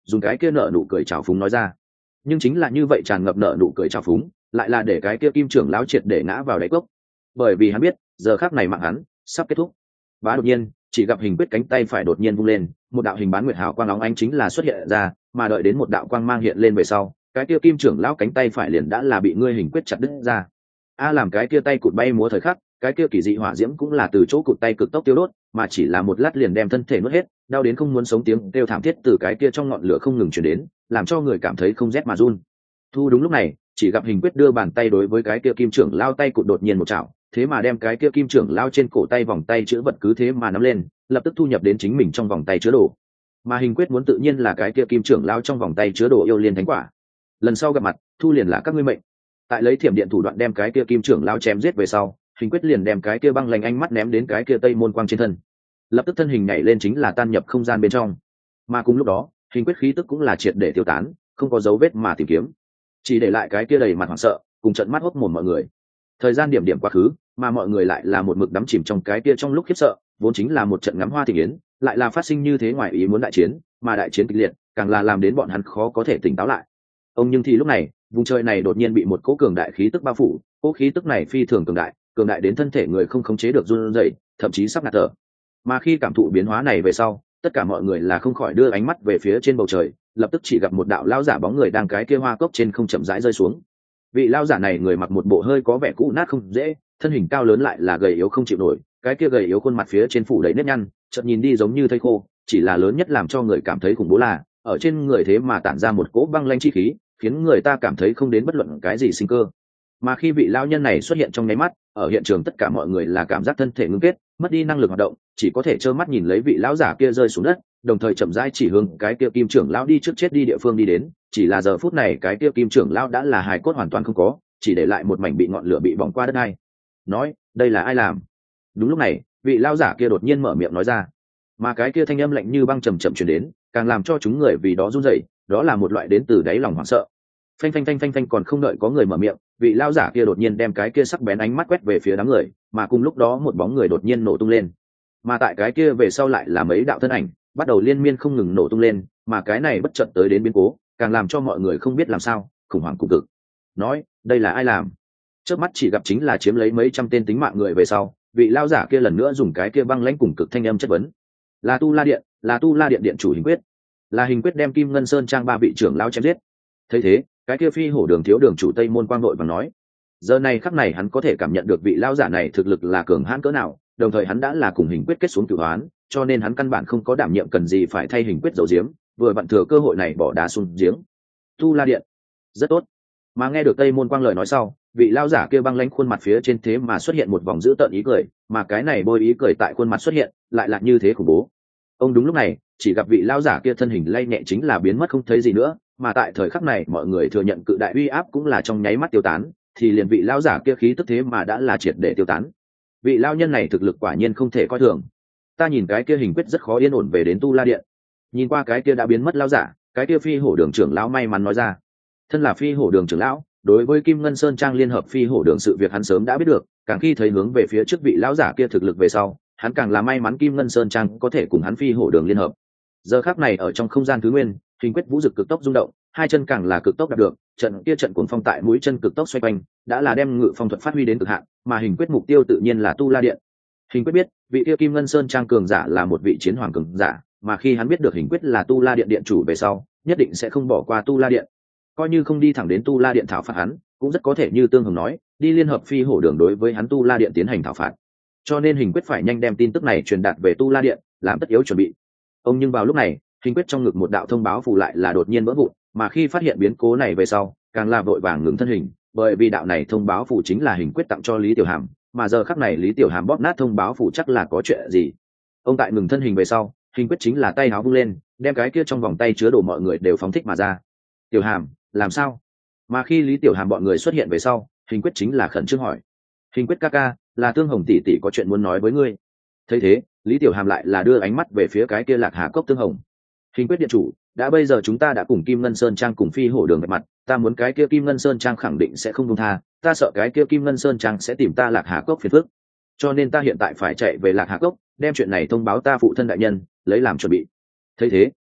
dùng cái kia nở nụ cười trào phúng nói ra. Nhưng chính là như vậy tràn ngập nở nụ cười trào phúng, lại là để cái kia kim trưởng lão triệt để ngã vào đáy cốc, bởi vì hắn biết giờ khắc này mạng hắn sắp kết thúc. Bá đột nhiên, chỉ gặp Hình Quyết cánh tay phải đột nhiên vung lên, một đạo hình bán nguyệt hào quang óng ánh chính là xuất hiện ra, mà đợi đến một đạo quang mang hiện lên về sau, cái kia kim trưởng lão cánh tay phải liền đã là bị ngươi Hình Quyết chặt đứt ra. A làm cái kia tay cụt bay múa thời khắc, cái kia kỳ dị hỏa diễm cũng là từ chỗ cụt tay cực tốc tiêu đốt, mà chỉ là một lát liền đem thân thể nuốt hết, đau đến không muốn sống tiếng kêu thảm thiết từ cái kia trong ngọn lửa không ngừng truyền đến, làm cho người cảm thấy không rét mà run. Thu đúng lúc này, chỉ gặp Hình Quyết đưa bàn tay đối với cái kia kim trưởng lao tay cụt đột nhiên một chảo, thế mà đem cái kia kim trưởng lao trên cổ tay vòng tay chứa vật cứ thế mà nắm lên, lập tức thu nhập đến chính mình trong vòng tay chứa đồ. Mà Hình Quyết muốn tự nhiên là cái kia kim trưởng lao trong vòng tay chứa đồ yêu liên thánh quả. Lần sau gặp mặt, thu liền là các ngươi mệnh. Tại lấy thiểm điện thủ đoạn đem cái kia kim trưởng lao chém giết về sau, Hình Quyết liền đem cái kia băng lạnh ánh mắt ném đến cái kia tây môn quang trên thân, lập tức thân hình nhảy lên chính là tan nhập không gian bên trong. Mà cùng lúc đó, Hình Quyết khí tức cũng là triệt để tiêu tán, không có dấu vết mà tìm kiếm, chỉ để lại cái kia đầy mặt hoảng sợ cùng trận mắt hốc mồm mọi người. Thời gian điểm điểm quá khứ, mà mọi người lại là một mực đắm chìm trong cái kia trong lúc khiếp sợ, vốn chính là một trận ngắm hoa thị yến, lại là phát sinh như thế ngoài ý muốn đại chiến, mà đại chiến kịch liệt càng là làm đến bọn hắn khó có thể tỉnh táo lại. Ông nhưng thì lúc này, vùng trời này đột nhiên bị một cỗ cường đại khí tức bao phủ, cỗ khí tức này phi thường cường đại, cường đại đến thân thể người không khống chế được run rẩy, thậm chí sắp ngạt thở. Mà khi cảm thụ biến hóa này về sau, tất cả mọi người là không khỏi đưa ánh mắt về phía trên bầu trời, lập tức chỉ gặp một đạo lão giả bóng người đang cái kia hoa cốc trên không chậm rãi rơi xuống. Vị lão giả này người mặc một bộ hơi có vẻ cũ nát không dễ, thân hình cao lớn lại là gầy yếu không chịu nổi, cái kia gầy yếu khuôn mặt phía trên phủ đầy nếp nhăn, chợt nhìn đi giống như thây khô, chỉ là lớn nhất làm cho người cảm thấy khủng bố là, ở trên người thế mà tản ra một cỗ băng lanh chi khí, khiến người ta cảm thấy không đến bất luận cái gì sinh cơ. Mà khi vị lão nhân này xuất hiện trong nháy mắt, ở hiện trường tất cả mọi người là cảm giác thân thể ngưng kết, mất đi năng lực hoạt động, chỉ có thể trơ mắt nhìn lấy vị lão giả kia rơi xuống đất, đồng thời chậm rãi chỉ hướng cái kia kim trưởng lão đi trước chết đi địa phương đi đến. Chỉ là giờ phút này cái kia kim trưởng lão đã là hài cốt hoàn toàn không có, chỉ để lại một mảnh bị ngọn lửa bị bỏng qua đất ai. Nói, đây là ai làm? Đúng lúc này, vị lão giả kia đột nhiên mở miệng nói ra, mà cái kia thanh âm lạnh như băng trầm trầm truyền đến, càng làm cho chúng người vì đó run rẩy, đó là một loại đến từ đáy lòng hoảng sợ. Phanh phanh phanh phanh phanh, còn không đợi có người mở miệng, vị lão giả kia đột nhiên đem cái kia sắc bén ánh mắt quét về phía đám người, mà cùng lúc đó một bóng người đột nhiên nổ tung lên. Mà tại cái kia về sau lại là mấy đạo thân ảnh bắt đầu liên miên không ngừng nổ tung lên, mà cái này bất chợt tới đến biến cố, càng làm cho mọi người không biết làm sao, khủng hoảng cùng cực. Nói, đây là ai làm? Trước mắt chỉ gặp chính là chiếm lấy mấy trăm tên tính mạng người về sau, vị lão giả kia lần nữa dùng cái kia băng lãnh cùng cực thanh âm chất vấn. Là Tu La Điện, là Tu La Điện điện chủ Hình Quyết. Là Hình Quyết đem Kim Ngân Sơn trang ba vị trưởng lão chém giết. Thấy thế, cái kia phi hổ đường thiếu đường chủ Tây Môn Quang vội vàng nói, giờ này khắc này hắn có thể cảm nhận được vị lão giả này thực lực là cường hãn cỡ nào, đồng thời hắn đã là cùng Hình Quyết kết xuống cửu oán, cho nên hắn căn bản không có đảm nhiệm cần gì phải thay Hình Quyết giấu giếm, vừa vặn thừa cơ hội này bỏ đá xuống giếng. Tu La Điện, rất tốt. Mà nghe được Tây Môn Quang lời nói sau, vị lão giả kia băng lãnh khuôn mặt phía trên thế mà xuất hiện một vòng dữ tợn ý cười, mà cái này bôi ý cười tại khuôn mặt xuất hiện, lại là như thế khủng bố. Ông đúng lúc này, chỉ gặp vị lão giả kia thân hình lay nhẹ chính là biến mất không thấy gì nữa, mà tại thời khắc này mọi người thừa nhận cự đại uy áp cũng là trong nháy mắt tiêu tán, thì liền vị lão giả kia khí tức thế mà đã là triệt để tiêu tán. Vị lão nhân này thực lực quả nhiên không thể coi thường. Ta nhìn cái kia Hình Quyết rất khó yên ổn về đến Tu La Điện. Nhìn qua cái kia đã biến mất lão giả, cái kia phi hổ đường trưởng lão may mắn nói ra. Thân là phi hổ đường trưởng lão, đối với Kim Ngân Sơn trang liên hợp phi hổ đường sự việc hắn sớm đã biết được, càng khi thấy hướng về phía trước vị lão giả kia thực lực về sau, hắn càng là may mắn Kim Ngân Sơn trang có thể cùng hắn phi hổ đường liên hợp. Giờ khắc này ở trong không gian thứ nguyên, Hình Quyết vũ dực cực tốc rung động, hai chân càng là cực tốc đạt được, trận kia trận cuồng phong tại mũi chân cực tốc xoay quanh, đã là đem ngự phong thuật phát huy đến cực hạn, mà Hình Quyết mục tiêu tự nhiên là Tu La Điện. Hình Quyết biết, vị kia Kim Ngân Sơn trang cường giả là một vị chiến hoàng cường giả, mà khi hắn biết được Hình Quyết là Tu La Điện điện chủ về sau, nhất định sẽ không bỏ qua Tu La Điện. Coi như không đi thẳng đến Tu La Điện thảo phạt hắn, cũng rất có thể như Tương Hồng nói, đi liên hợp phi hổ đường đối với hắn Tu La Điện tiến hành thảo phạt. Cho nên Hình Quyết phải nhanh đem tin tức này truyền đạt về Tu La Điện, làm tất yếu chuẩn bị. Ông nhưng vào lúc này, Hình Quyết trong ngực một đạo thông báo phù lại là đột nhiên vỡ vụn, mà khi phát hiện biến cố này về sau, càng là vội vàng ngừng thân hình, bởi vì đạo này thông báo phù chính là Hình Quyết tặng cho Lý Tiểu Hàm, mà giờ khắc này Lý Tiểu Hàm bóp nát thông báo phù chắc là có chuyện gì. Ông tại ngừng thân hình về sau, Hình Quyết chính là tay áo vung lên, đem cái kia trong vòng tay chứa đồ mọi người đều phóng thích mà ra. Tiểu Hàm, làm sao? Mà khi Lý Tiểu Hàm bọn người xuất hiện về sau, Hình Quyết chính là khẩn trương hỏi. Hình Quyết ca ca, là Tương Hồng tỷ tỷ có chuyện muốn nói với ngươi. Thấy thế, Lý Tiểu Hàm lại là đưa ánh mắt về phía cái kia Lạc Hà cốc Tương Hồng. Hình Quyết điện chủ, đã bây giờ chúng ta đã cùng Kim Ngân Sơn trang cùng phi hổ đường gặp mặt, ta muốn cái kia Kim Ngân Sơn trang khẳng định sẽ không buông tha, ta sợ cái kia Kim Ngân Sơn trang sẽ tìm ta Lạc Hà cốc phiền phức, cho nên ta hiện tại phải chạy về Lạc Hà cốc, đem chuyện này thông báo ta phụ thân đại nhân, lấy làm chuẩn bị. Thấy thế,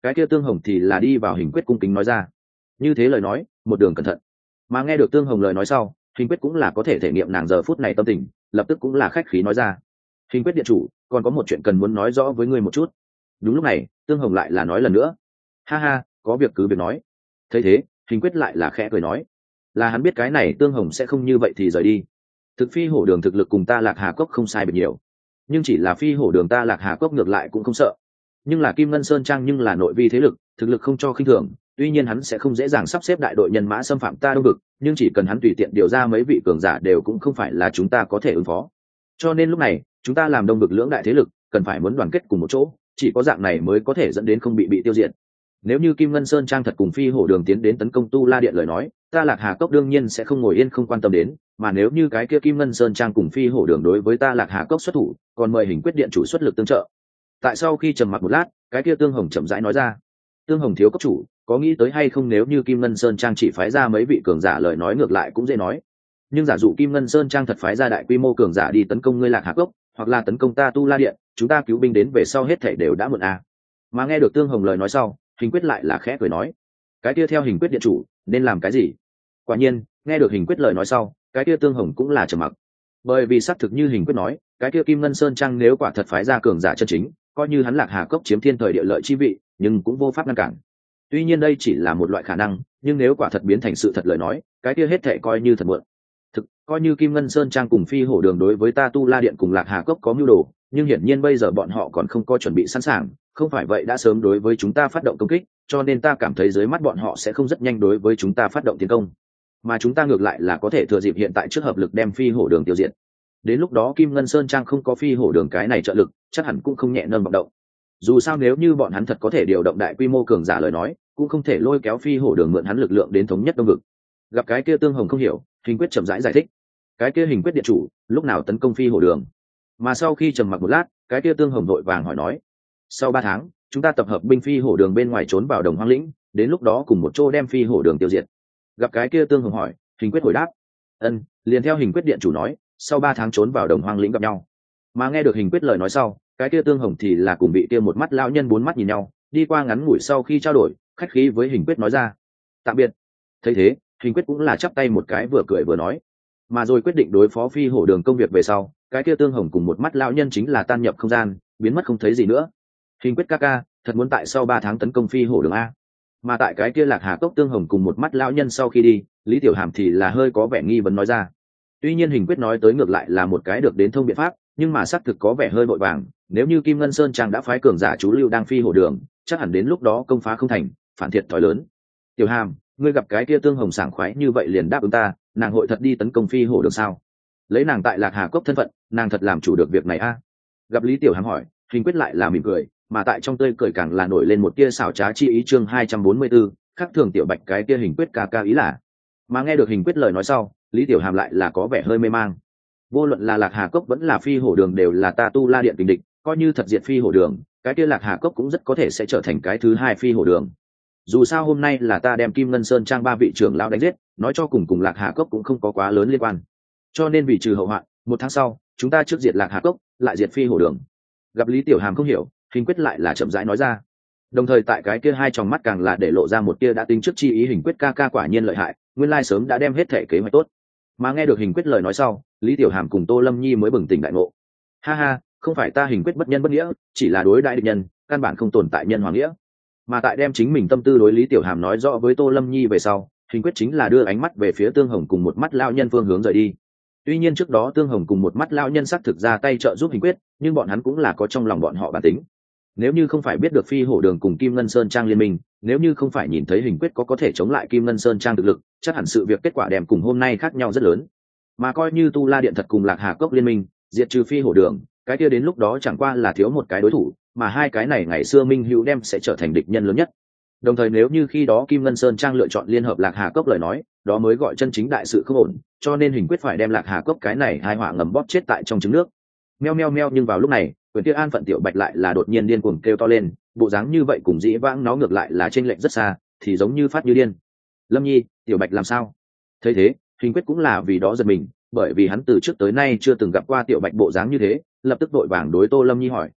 cái kia Tương Hồng thì là đi vào Hình Quyết cung kính nói ra. Như thế lời nói, một đường cẩn thận. Mà nghe được Tương Hồng lời nói sau, Hình Quyết cũng là có thể thể nghiệm nàng giờ phút này tâm tình, lập tức cũng là khách khí nói ra. Hình Quyết điện chủ, còn có một chuyện cần muốn nói rõ với ngươi một chút. Đúng lúc này, Tương Hồng lại là nói lần nữa. Ha ha, có việc cứ việc nói. Thấy thế, Hình Quyết lại là khẽ cười nói, là hắn biết cái này Tương Hồng sẽ không như vậy thì rời đi. Thực phi hổ đường thực lực cùng ta Lạc Hà Cốc không sai biệt nhiều, nhưng chỉ là phi hổ đường ta Lạc Hà Cốc ngược lại cũng không sợ. Nhưng là Kim Ngân Sơn Trang nhưng là nội vi thế lực, thực lực không cho khinh thường, tuy nhiên hắn sẽ không dễ dàng sắp xếp đại đội nhân mã xâm phạm ta Đông Vực, nhưng chỉ cần hắn tùy tiện điều ra mấy vị cường giả đều cũng không phải là chúng ta có thể ứng phó. Cho nên lúc này, chúng ta làm Đông Vực lưỡng đại thế lực, cần phải muốn đoàn kết cùng một chỗ, chỉ có dạng này mới có thể dẫn đến không bị bị tiêu diệt. Nếu như Kim Ngân Sơn Trang thật cùng phi hổ đường tiến đến tấn công Tu La Điện lời nói, ta Lạc Hà Cốc đương nhiên sẽ không ngồi yên không quan tâm đến, mà nếu như cái kia Kim Ngân Sơn Trang cùng phi hổ đường đối với ta Lạc Hà Cốc xuất thủ, còn mời Hình Quyết điện chủ xuất lực tương trợ. Tại sau khi trầm mặc một lát, cái kia Tương Hồng chậm rãi nói ra. Tương Hồng thiếu cấp chủ, có nghĩ tới hay không nếu như Kim Ngân Sơn Trang chỉ phái ra mấy vị cường giả lời nói ngược lại cũng dễ nói. Nhưng giả dụ Kim Ngân Sơn Trang thật phái ra đại quy mô cường giả đi tấn công ngươi Lạc Hà Cốc, hoặc là tấn công ta Tu La Điện, chúng ta cứu binh đến về sau hết thảy đều đã muộn à. Mà nghe được Tương Hồng lời nói sau, Hình Quyết lại là khẽ cười nói, cái kia theo Hình Quyết điện chủ nên làm cái gì? Quả nhiên, nghe được Hình Quyết lời nói sau, cái kia Tương Hồng cũng là trầm mặc. Bởi vì xác thực như Hình Quyết nói, cái kia Kim Ngân Sơn Trang nếu quả thật phái ra cường giả chân chính, coi như hắn Lạc Hà Cốc chiếm thiên thời địa lợi chi vị, nhưng cũng vô pháp ngăn cản. Tuy nhiên đây chỉ là một loại khả năng, nhưng nếu quả thật biến thành sự thật lời nói, cái kia hết thảy coi như thật muộn. Thực, coi như Kim Ngân Sơn Trang cùng phi hổ đường đối với ta Tu La Điện cùng Lạc Hà Cốc có mưu đồ, nhưng hiển nhiên bây giờ bọn họ còn không có chuẩn bị sẵn sàng, không phải vậy đã sớm đối với chúng ta phát động công kích, cho nên ta cảm thấy dưới mắt bọn họ sẽ không rất nhanh đối với chúng ta phát động tiến công, mà chúng ta ngược lại là có thể thừa dịp hiện tại trước hợp lực đem phi hổ đường tiêu diệt. Đến lúc đó Kim Ngân Sơn Trang không có phi hổ đường cái này trợ lực, chắc hẳn cũng không nhẹ nâng vọng động. Dù sao nếu như bọn hắn thật có thể điều động đại quy mô cường giả lời nói, cũng không thể lôi kéo phi hổ đường mượn hắn lực lượng đến thống nhất Đông Vực. Gặp cái kia Tương Hồng không hiểu, Hình Quyết chậm rãi giải, giải thích. Cái kia Hình Quyết điện chủ, lúc nào tấn công phi hổ đường? Mà sau khi trầm mặc một lát, cái kia Tương Hồng vội vàng hỏi nói, sau ba tháng, chúng ta tập hợp binh phi hổ đường bên ngoài trốn vào Đồng Hoang lĩnh, đến lúc đó cùng một chỗ đem phi hổ đường tiêu diệt. Gặp cái kia Tương Hồng hỏi, Hình Quyết hồi đáp, ân, liền theo Hình Quyết điện chủ nói, sau ba tháng trốn vào Đồng Hoang lĩnh gặp nhau. Mà nghe được Hình Quyết lời nói sau, cái kia Tương Hồng thì là cùng bị kia một mắt lão nhân bốn mắt nhìn nhau, đi qua ngắn ngủi sau khi trao đổi, khách khí với Hình Quyết nói ra, tạm biệt. Thấy thế, Hình Quyết cũng là chắp tay một cái vừa cười vừa nói, mà rồi quyết định đối phó phi hổ đường công việc về sau, cái kia Tương Hồng cùng một mắt lão nhân chính là tan nhập không gian, biến mất không thấy gì nữa. Hình Quyết ca ca, thật muốn tại sau ba tháng tấn công phi hổ đường a? Mà tại cái kia Lạc Hà Cốc Tương Hồng cùng một mắt lão nhân sau khi đi, Lý Tiểu Hàm thì là hơi có vẻ nghi vấn nói ra. Tuy nhiên Hình Quyết nói tới ngược lại là một cái được đến thông biện pháp, nhưng mà xác thực có vẻ hơi vội vàng, nếu như Kim Ngân Sơn Trang đã phái cường giả chú lưu đang phi hổ đường, chắc hẳn đến lúc đó công phá không thành, phản thiệt thòi lớn. Tiểu Hàm, ngươi gặp cái kia Tương Hồng sảng khoái như vậy liền đáp ứng ta, nàng hội thật đi tấn công phi hổ đường sao? Lấy nàng tại Lạc Hà Cốc thân phận, nàng thật làm chủ được việc này a? Gặp Lý Tiểu Hàm hỏi, Hình Quyết lại là mỉm cười, mà tại trong tươi cười càng là nổi lên một tia xảo trá chi ý. Chương hai trăm bốn mươi 4, khắc thường Tiểu Bạch cái kia Hình Quyết ca ca ý là. Mà nghe được Hình Quyết lời nói sau, Lý Tiểu Hàm lại là có vẻ hơi mê mang. Vô luận là Lạc Hà Cốc vẫn là phi hổ đường đều là ta Tu La Điện kình địch, coi như thật diệt phi hổ đường, cái kia Lạc Hà Cốc cũng rất có thể sẽ trở thành cái thứ hai phi hổ đường. Dù sao hôm nay là ta đem Kim Ngân Sơn Trang ba vị trưởng lão đánh giết, nói cho cùng cùng Lạc Hà Cốc cũng không có quá lớn liên quan. Cho nên vì trừ hậu hoạn, một tháng sau, chúng ta trước diệt Lạc Hà Cốc, lại diệt phi hổ đường. Gặp Lý Tiểu Hàm không hiểu, Hình Quyết lại là chậm rãi nói ra. Đồng thời tại cái kia hai tròng mắt càng là để lộ ra một tia đã tính trước chi ý. Hình Quyết ca ca quả nhiên lợi hại, nguyên lai sớm đã đem hết thể kế hoạch tốt. Mà nghe được Hình Quyết lời nói sau, Lý Tiểu Hàm cùng Tô Lâm Nhi mới bừng tỉnh đại ngộ. Ha ha, không phải ta Hình Quyết bất nhân bất nghĩa, chỉ là đối đại địch nhân, căn bản không tồn tại nhân hoàng nghĩa. Mà tại đem chính mình tâm tư đối Lý Tiểu Hàm nói rõ với Tô Lâm Nhi về sau, Hình Quyết chính là đưa ánh mắt về phía Tương Hồng cùng một mắt lão nhân phương hướng rời đi. Tuy nhiên trước đó Tương Hồng cùng một mắt lão nhân xác thực ra tay trợ giúp Hình Quyết, nhưng bọn hắn cũng là có trong lòng bọn họ bản tính. Nếu như không phải biết được phi hổ đường cùng Kim Ngân Sơn Trang liên minh, nếu như không phải nhìn thấy Hình Quyết có có thể chống lại Kim Ngân Sơn Trang thực lực, chắc hẳn sự việc kết quả đem cùng hôm nay khác nhau rất lớn. Mà coi như Tu La Điện thật cùng Lạc Hà Cốc liên minh, diệt trừ phi hổ đường, cái kia đến lúc đó chẳng qua là thiếu một cái đối thủ, mà hai cái này ngày xưa minh hữu đem sẽ trở thành địch nhân lớn nhất. Đồng thời nếu như khi đó Kim Ngân Sơn Trang lựa chọn liên hợp Lạc Hà Cốc lời nói, đó mới gọi chân chính đại sự không ổn, cho nên Hình Quyết phải đem Lạc Hà Cốc cái này hai họa ngầm bóp chết tại trong trứng nước. Meo meo meo. Nhưng vào lúc này, quyền kia an phận Tiểu Bạch lại là đột nhiên điên cuồng kêu to lên, bộ dáng như vậy cùng dĩ vãng nó ngược lại là chênh lệch rất xa, thì giống như phát như điên. Lâm Nhi, Tiểu Bạch làm sao? Thấy thế, Hình Quyết cũng là vì đó giật mình, bởi vì hắn từ trước tới nay chưa từng gặp qua Tiểu Bạch bộ dáng như thế, lập tức vội vàng đối Tô Lâm Nhi hỏi.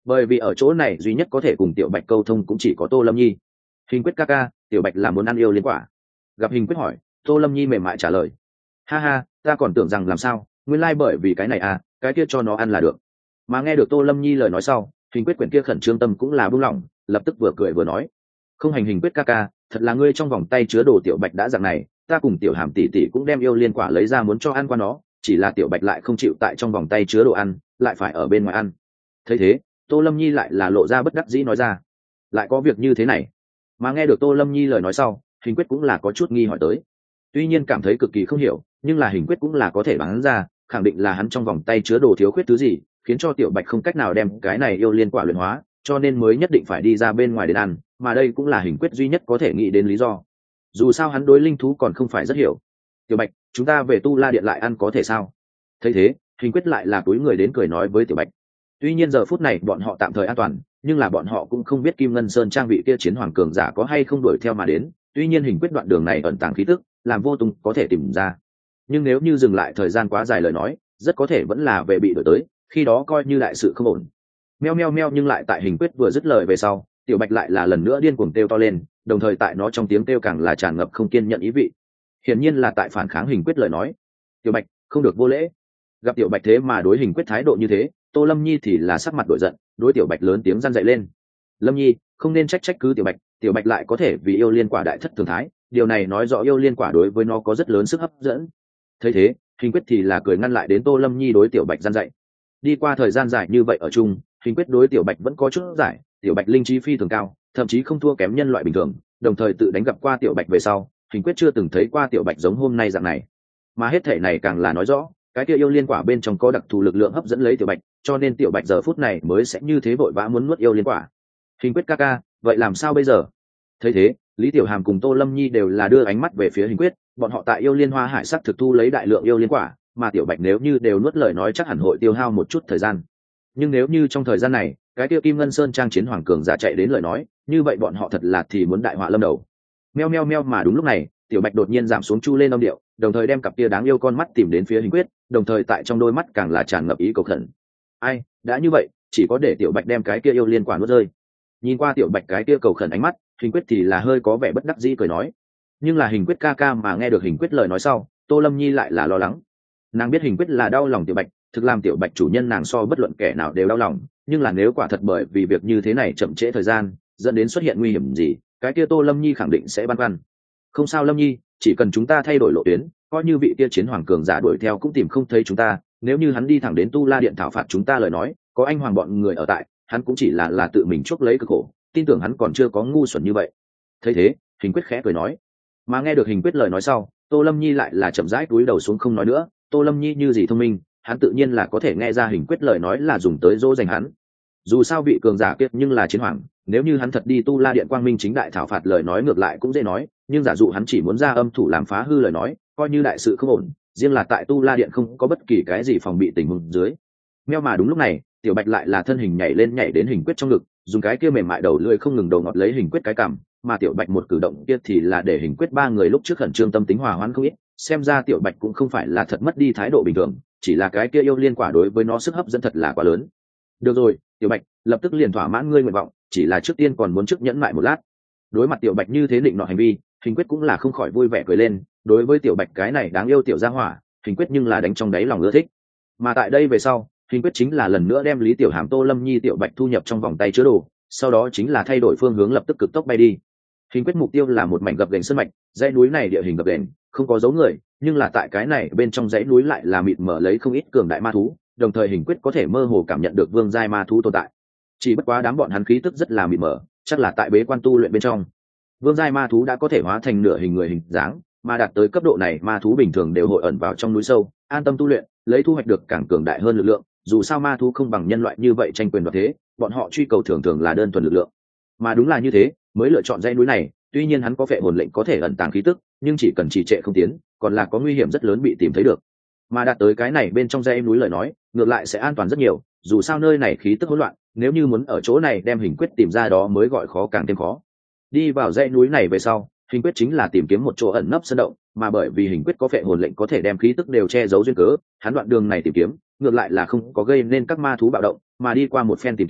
bởi vì ở chỗ này duy nhất có thể cùng tiểu bạch câu thông cũng chỉ có Tô Lâm Nhi. Hình quyết ca ca, tiểu bạch là muốn ăn yêu liên quả. Gặp hình quyết hỏi, Tô Lâm Nhi mềm mại trả lời, ha ha, ta còn tưởng rằng làm sao, nguyên lai bởi vì cái này à, cái kia cho nó ăn là được. Mà nghe được Tô Lâm Nhi lời nói sau, hình quyết quyển kia khẩn trương tâm cũng là buông lỏng, lập tức vừa cười vừa nói, không hành hình quyết ca ca, thật là ngươi trong vòng tay chứa đồ tiểu bạch đã dạng này, ta cùng tiểu hàm tỷ tỷ cũng đem yêu liên quả lấy ra muốn cho ăn qua nó, chỉ là tiểu bạch lại không chịu tại trong vòng tay chứa đồ ăn, lại phải ở bên ngoài ăn. Thấy thế, Tô Lâm Nhi lại là lộ ra bất đắc dĩ nói ra, lại có việc như thế này. Mà nghe được Tô Lâm Nhi lời nói sau, hình quyết cũng là có chút nghi hỏi tới, tuy nhiên cảm thấy cực kỳ không hiểu, nhưng là hình quyết cũng là có thể đoán ra, khẳng định là hắn trong vòng tay chứa đồ thiếu khuyết thứ gì, khiến cho tiểu bạch không cách nào đem cái này yêu liên quả luyện hóa, cho nên mới nhất định phải đi ra bên ngoài đến ăn, mà đây cũng là hình quyết duy nhất có thể nghĩ đến lý do. Dù sao hắn đối linh thú còn không phải rất hiểu. Tiểu bạch, chúng ta về Tu La Điện lại ăn có thể sao? Thấy thế, hình quyết lại là túi người đến cười nói với tiểu bạch. Tuy nhiên giờ phút này bọn họ tạm thời an toàn, nhưng là bọn họ cũng không biết Kim Ngân Sơn trang vị kia chiến hoàng cường giả có hay không đuổi theo mà đến. Tuy nhiên hình quyết đoạn đường này ẩn tàng khí tức, làm vô tung có thể tìm ra. Nhưng nếu như dừng lại thời gian quá dài lời nói, rất có thể vẫn là về bị đuổi tới, khi đó coi như đại sự không ổn. Meo meo meo, nhưng lại tại hình quyết vừa dứt lời về sau, tiểu bạch lại là lần nữa điên cuồng kêu to lên, đồng thời tại nó trong tiếng kêu càng là tràn ngập không kiên nhận ý vị. Hiển nhiên là tại phản kháng hình quyết lời nói. Tiểu bạch, không được vô lễ. Gặp tiểu bạch thế mà đối hình quyết thái độ như thế, Tô Lâm Nhi thì là sắc mặt đổi giận, đối tiểu bạch lớn tiếng răn dậy lên. Lâm Nhi, không nên trách trách cứ tiểu bạch, tiểu bạch lại có thể vì yêu liên quả đại thất thường thái, điều này nói rõ yêu liên quả đối với nó có rất lớn sức hấp dẫn. Thấy thế, hình quyết thì là cười ngăn lại đến Tô Lâm Nhi đối tiểu bạch răn dậy. Đi qua thời gian dài như vậy ở chung, hình quyết đối tiểu bạch vẫn có chút giải, tiểu bạch linh trí phi thường cao, thậm chí không thua kém nhân loại bình thường, đồng thời tự đánh gặp qua tiểu bạch về sau, hình quyết chưa từng thấy qua tiểu bạch giống hôm nay dạng này. Mà hết thể này càng là nói rõ, cái kia yêu liên quả bên trong có đặc thù lực lượng hấp dẫn lấy tiểu bạch, cho nên tiểu bạch giờ phút này mới sẽ như thế vội vã muốn nuốt yêu liên quả. Hình quyết ca ca, vậy làm sao bây giờ? Thấy thế, Lý Tiểu Hàm cùng Tô Lâm Nhi đều là đưa ánh mắt về phía hình quyết, bọn họ tại yêu liên hoa hải sắc thực thu lấy đại lượng yêu liên quả, mà tiểu bạch nếu như đều nuốt lời nói chắc hẳn hội tiêu hao một chút thời gian. Nhưng nếu như trong thời gian này, cái kia Kim Ngân Sơn trang chiến hoàng cường giả chạy đến lời nói, như vậy bọn họ thật là thì muốn đại họa lâm đầu. Meo meo meo, mà đúng lúc này, tiểu bạch đột nhiên giảm xuống chu lên âm điệu, đồng thời đem cặp kia đáng yêu con mắt tìm đến phía hình quyết, đồng thời tại trong đôi mắt càng là tràn ngập ý cầu khẩn. Ai, đã như vậy, chỉ có để tiểu bạch đem cái kia yêu liên quả nuốt rơi. Nhìn qua tiểu bạch cái kia cầu khẩn ánh mắt, hình quyết thì là hơi có vẻ bất đắc dĩ cười nói. Nhưng là hình quyết ca ca mà nghe được hình quyết lời nói sau, Tô Lâm Nhi lại là lo lắng. Nàng biết hình quyết là đau lòng tiểu bạch, thực làm tiểu bạch chủ nhân nàng so bất luận kẻ nào đều đau lòng, nhưng là nếu quả thật bởi vì việc như thế này chậm trễ thời gian, dẫn đến xuất hiện nguy hiểm gì, cái kia Tô Lâm Nhi khẳng định sẽ băn khoăn. Không sao Lâm Nhi, chỉ cần chúng ta thay đổi lộ tuyến, coi như vị kia chiến hoàng cường giả đuổi theo cũng tìm không thấy chúng ta, nếu như hắn đi thẳng đến Tu La Điện thảo phạt chúng ta lời nói, có anh hoàng bọn người ở tại, hắn cũng chỉ là là tự mình chuốc lấy cực khổ, tin tưởng hắn còn chưa có ngu xuẩn như vậy. Thấy thế, hình quyết khẽ cười nói. Mà nghe được hình quyết lời nói sau, Tô Lâm Nhi lại là chậm rãi cúi đầu xuống không nói nữa. Tô Lâm Nhi như gì thông minh, hắn tự nhiên là có thể nghe ra hình quyết lời nói là dùng tới dỗ dành hắn. Dù sao vị cường giả kiệt nhưng là chiến hoàng, nếu như hắn thật đi Tu La Điện quang minh chính đại thảo phạt lời nói ngược lại cũng dễ nói, nhưng giả dụ hắn chỉ muốn ra âm thủ làm phá hư lời nói, coi như đại sự không ổn, riêng là tại Tu La Điện không có bất kỳ cái gì phòng bị tình huống dưới. Meo, mà đúng lúc này, tiểu bạch lại là thân hình nhảy lên nhảy đến hình quyết trong ngực, dùng cái kia mềm mại đầu lưỡi không ngừng đầu ngọt lấy hình quyết cái cằm, mà tiểu bạch một cử động kia thì là để hình quyết ba người lúc trước khẩn trương tâm tính hòa hoãn không ít, xem ra tiểu bạch cũng không phải là thật mất đi thái độ bình thường, chỉ là cái kia yêu liên quả đối với nó sức hấp dẫn thật là quá lớn. Được rồi, tiểu bạch, lập tức liền thỏa mãn ngươi nguyện vọng, chỉ là trước tiên còn muốn trước nhẫn mại một lát. Đối mặt tiểu bạch như thế định nọ hành vi, hình quyết cũng là không khỏi vui vẻ cười lên, đối với tiểu bạch cái này đáng yêu tiểu gia hỏa, hình quyết nhưng là đánh trong đáy lòng ưa thích. Mà tại đây về sau, hình quyết chính là lần nữa đem Lý Tiểu Hàm, Tô Lâm Nhi, tiểu bạch thu nhập trong vòng tay chứa đồ, sau đó chính là thay đổi phương hướng lập tức cực tốc bay đi. Hình quyết mục tiêu là một mảnh gập ghềnh sơn mạch, dãy núi này địa hình gập ghềnh, không có dấu người, nhưng là tại cái này bên trong dãy núi lại là mịt mờ lấy không ít cường đại ma thú, đồng thời hình quyết có thể mơ hồ cảm nhận được vương giai ma thú tồn tại. Chỉ bất quá đám bọn hắn khí tức rất là mịt mờ, chắc là tại bế quan tu luyện bên trong. Vương giai ma thú đã có thể hóa thành nửa hình người hình dáng, mà đạt tới cấp độ này ma thú bình thường đều hội ẩn vào trong núi sâu, an tâm tu luyện, lấy thu hoạch được càng cường đại hơn lực lượng. Dù sao ma thú không bằng nhân loại như vậy tranh quyền đoạt thế, bọn họ truy cầu thường thường là đơn thuần lực lượng. Mà đúng là như thế, mới lựa chọn dãy núi này, tuy nhiên hắn có phệ hồn lệnh có thể ẩn tàng khí tức, nhưng chỉ cần trì trệ không tiến, còn là có nguy hiểm rất lớn bị tìm thấy được. Mà đạt tới cái này bên trong dãy núi lời nói, ngược lại sẽ an toàn rất nhiều, dù sao nơi này khí tức hỗn loạn, nếu như muốn ở chỗ này đem hình quyết tìm ra đó mới gọi khó càng thêm khó. Đi vào dãy núi này về sau, hình quyết chính là tìm kiếm một chỗ ẩn nấp sơn động, mà bởi vì hình quyết có phệ hồn lệnh có thể đem khí tức đều che giấu duyên cớ, hắn đoạn đường này tìm kiếm, ngược lại là không có gây nên các ma thú bạo động, mà đi qua một phen tìm kiếm,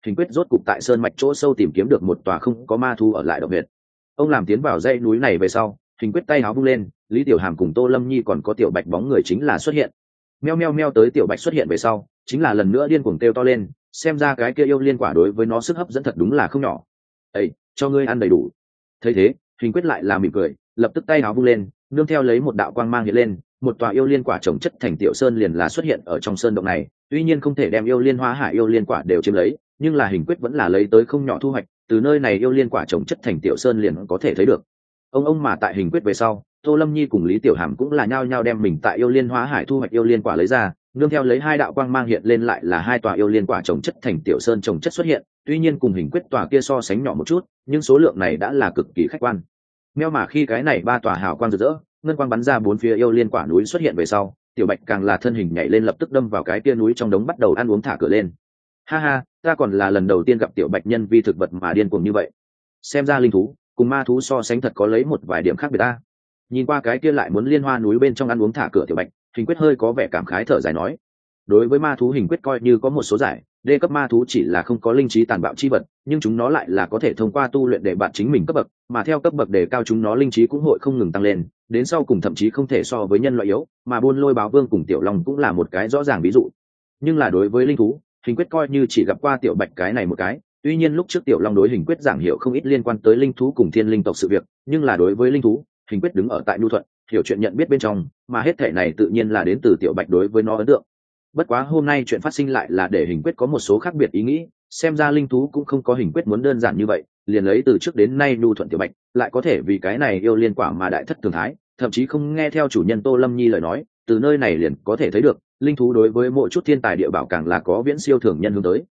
Hình quyết rốt cục tại sơn mạch chỗ sâu tìm kiếm được một tòa không có ma thu ở lại động huyệt. Ông làm tiến vào dãy núi này về sau, Hình quyết tay áo vung lên, Lý Tiểu Hàm cùng Tô Lâm Nhi còn có Tiểu Bạch bóng người chính là xuất hiện. Meo meo meo tới Tiểu Bạch xuất hiện về sau, chính là lần nữa điên cuồng kêu to lên, xem ra cái kia yêu liên quả đối với nó sức hấp dẫn thật đúng là không nhỏ. "Ê, cho ngươi ăn đầy đủ." Thấy thế, Hình quyết lại là mỉm cười, lập tức tay áo vung lên, nương theo lấy một đạo quang mang hiện lên, một tòa yêu liên quả trồng chất thành tiểu sơn liền là xuất hiện ở trong sơn động này. Tuy nhiên không thể đem yêu liên hoa hải yêu liên quả đều chiếm lấy, nhưng là Hình quyết vẫn là lấy tới không nhỏ thu hoạch, từ nơi này yêu liên quả trồng chất thành tiểu sơn liền có thể thấy được. Ông ông mà tại Hình quyết về sau, Tô Lâm Nhi cùng Lý Tiểu Hàm cũng là nhao nhao đem mình tại yêu liên hóa hải thu hoạch yêu liên quả lấy ra, nương theo lấy hai đạo quang mang hiện lên lại là hai tòa yêu liên quả trồng chất thành tiểu sơn trồng chất xuất hiện, tuy nhiên cùng Hình quyết tòa kia so sánh nhỏ một chút, nhưng số lượng này đã là cực kỳ khách quan. Meo mà khi cái này ba tòa hào quang rực rỡ, ngân quang bắn ra bốn phía yêu liên quả núi xuất hiện về sau, Tiểu Bạch càng là thân hình nhảy lên lập tức đâm vào cái kia núi trong đống bắt đầu ăn uống thả cửa lên. Ha ha, ta còn là lần đầu tiên gặp Tiểu Bạch nhân vi thực vật mà điên cuồng như vậy. Xem ra linh thú cùng ma thú so sánh thật có lấy một vài điểm khác biệt ta. Nhìn qua cái kia lại muốn liên hoa núi bên trong ăn uống thả cửa Tiểu Bạch, Hình quyết hơi có vẻ cảm khái thở dài nói. Đối với ma thú Hình quyết coi như có một số giải, đê cấp ma thú chỉ là không có linh trí tàn bạo chi vật, nhưng chúng nó lại là có thể thông qua tu luyện để bạn chính mình cấp bậc, mà theo cấp bậc đề cao chúng nó linh trí cũng hội không ngừng tăng lên, đến sau cùng thậm chí không thể so với nhân loại yếu, mà Buôn Lôi Báo Vương cùng Tiểu Long cũng là một cái rõ ràng ví dụ. Nhưng là đối với linh thú, Hình quyết coi như chỉ gặp qua Tiểu Bạch cái này một cái, tuy nhiên lúc trước Tiểu Long đối Hình quyết giảng hiểu không ít liên quan tới linh thú cùng thiên linh tộc sự việc, nhưng là đối với linh thú, Hình quyết đứng ở tại nhu thuận, hiểu chuyện nhận biết bên trong, mà hết thể này tự nhiên là đến từ Tiểu Bạch đối với nó ấn tượng. Bất quá hôm nay chuyện phát sinh lại là để Hình quyết có một số khác biệt ý nghĩ, xem ra linh thú cũng không có Hình quyết muốn đơn giản như vậy, liền lấy từ trước đến nay nhu thuận Tiểu Bạch, lại có thể vì cái này yêu liên quả mà đại thất thường thái, thậm chí không nghe theo chủ nhân Tô Lâm Nhi lời nói, từ nơi này liền có thể thấy được, linh thú đối với mỗi chút thiên tài địa bảo càng là có viễn siêu thường nhân hướng tới.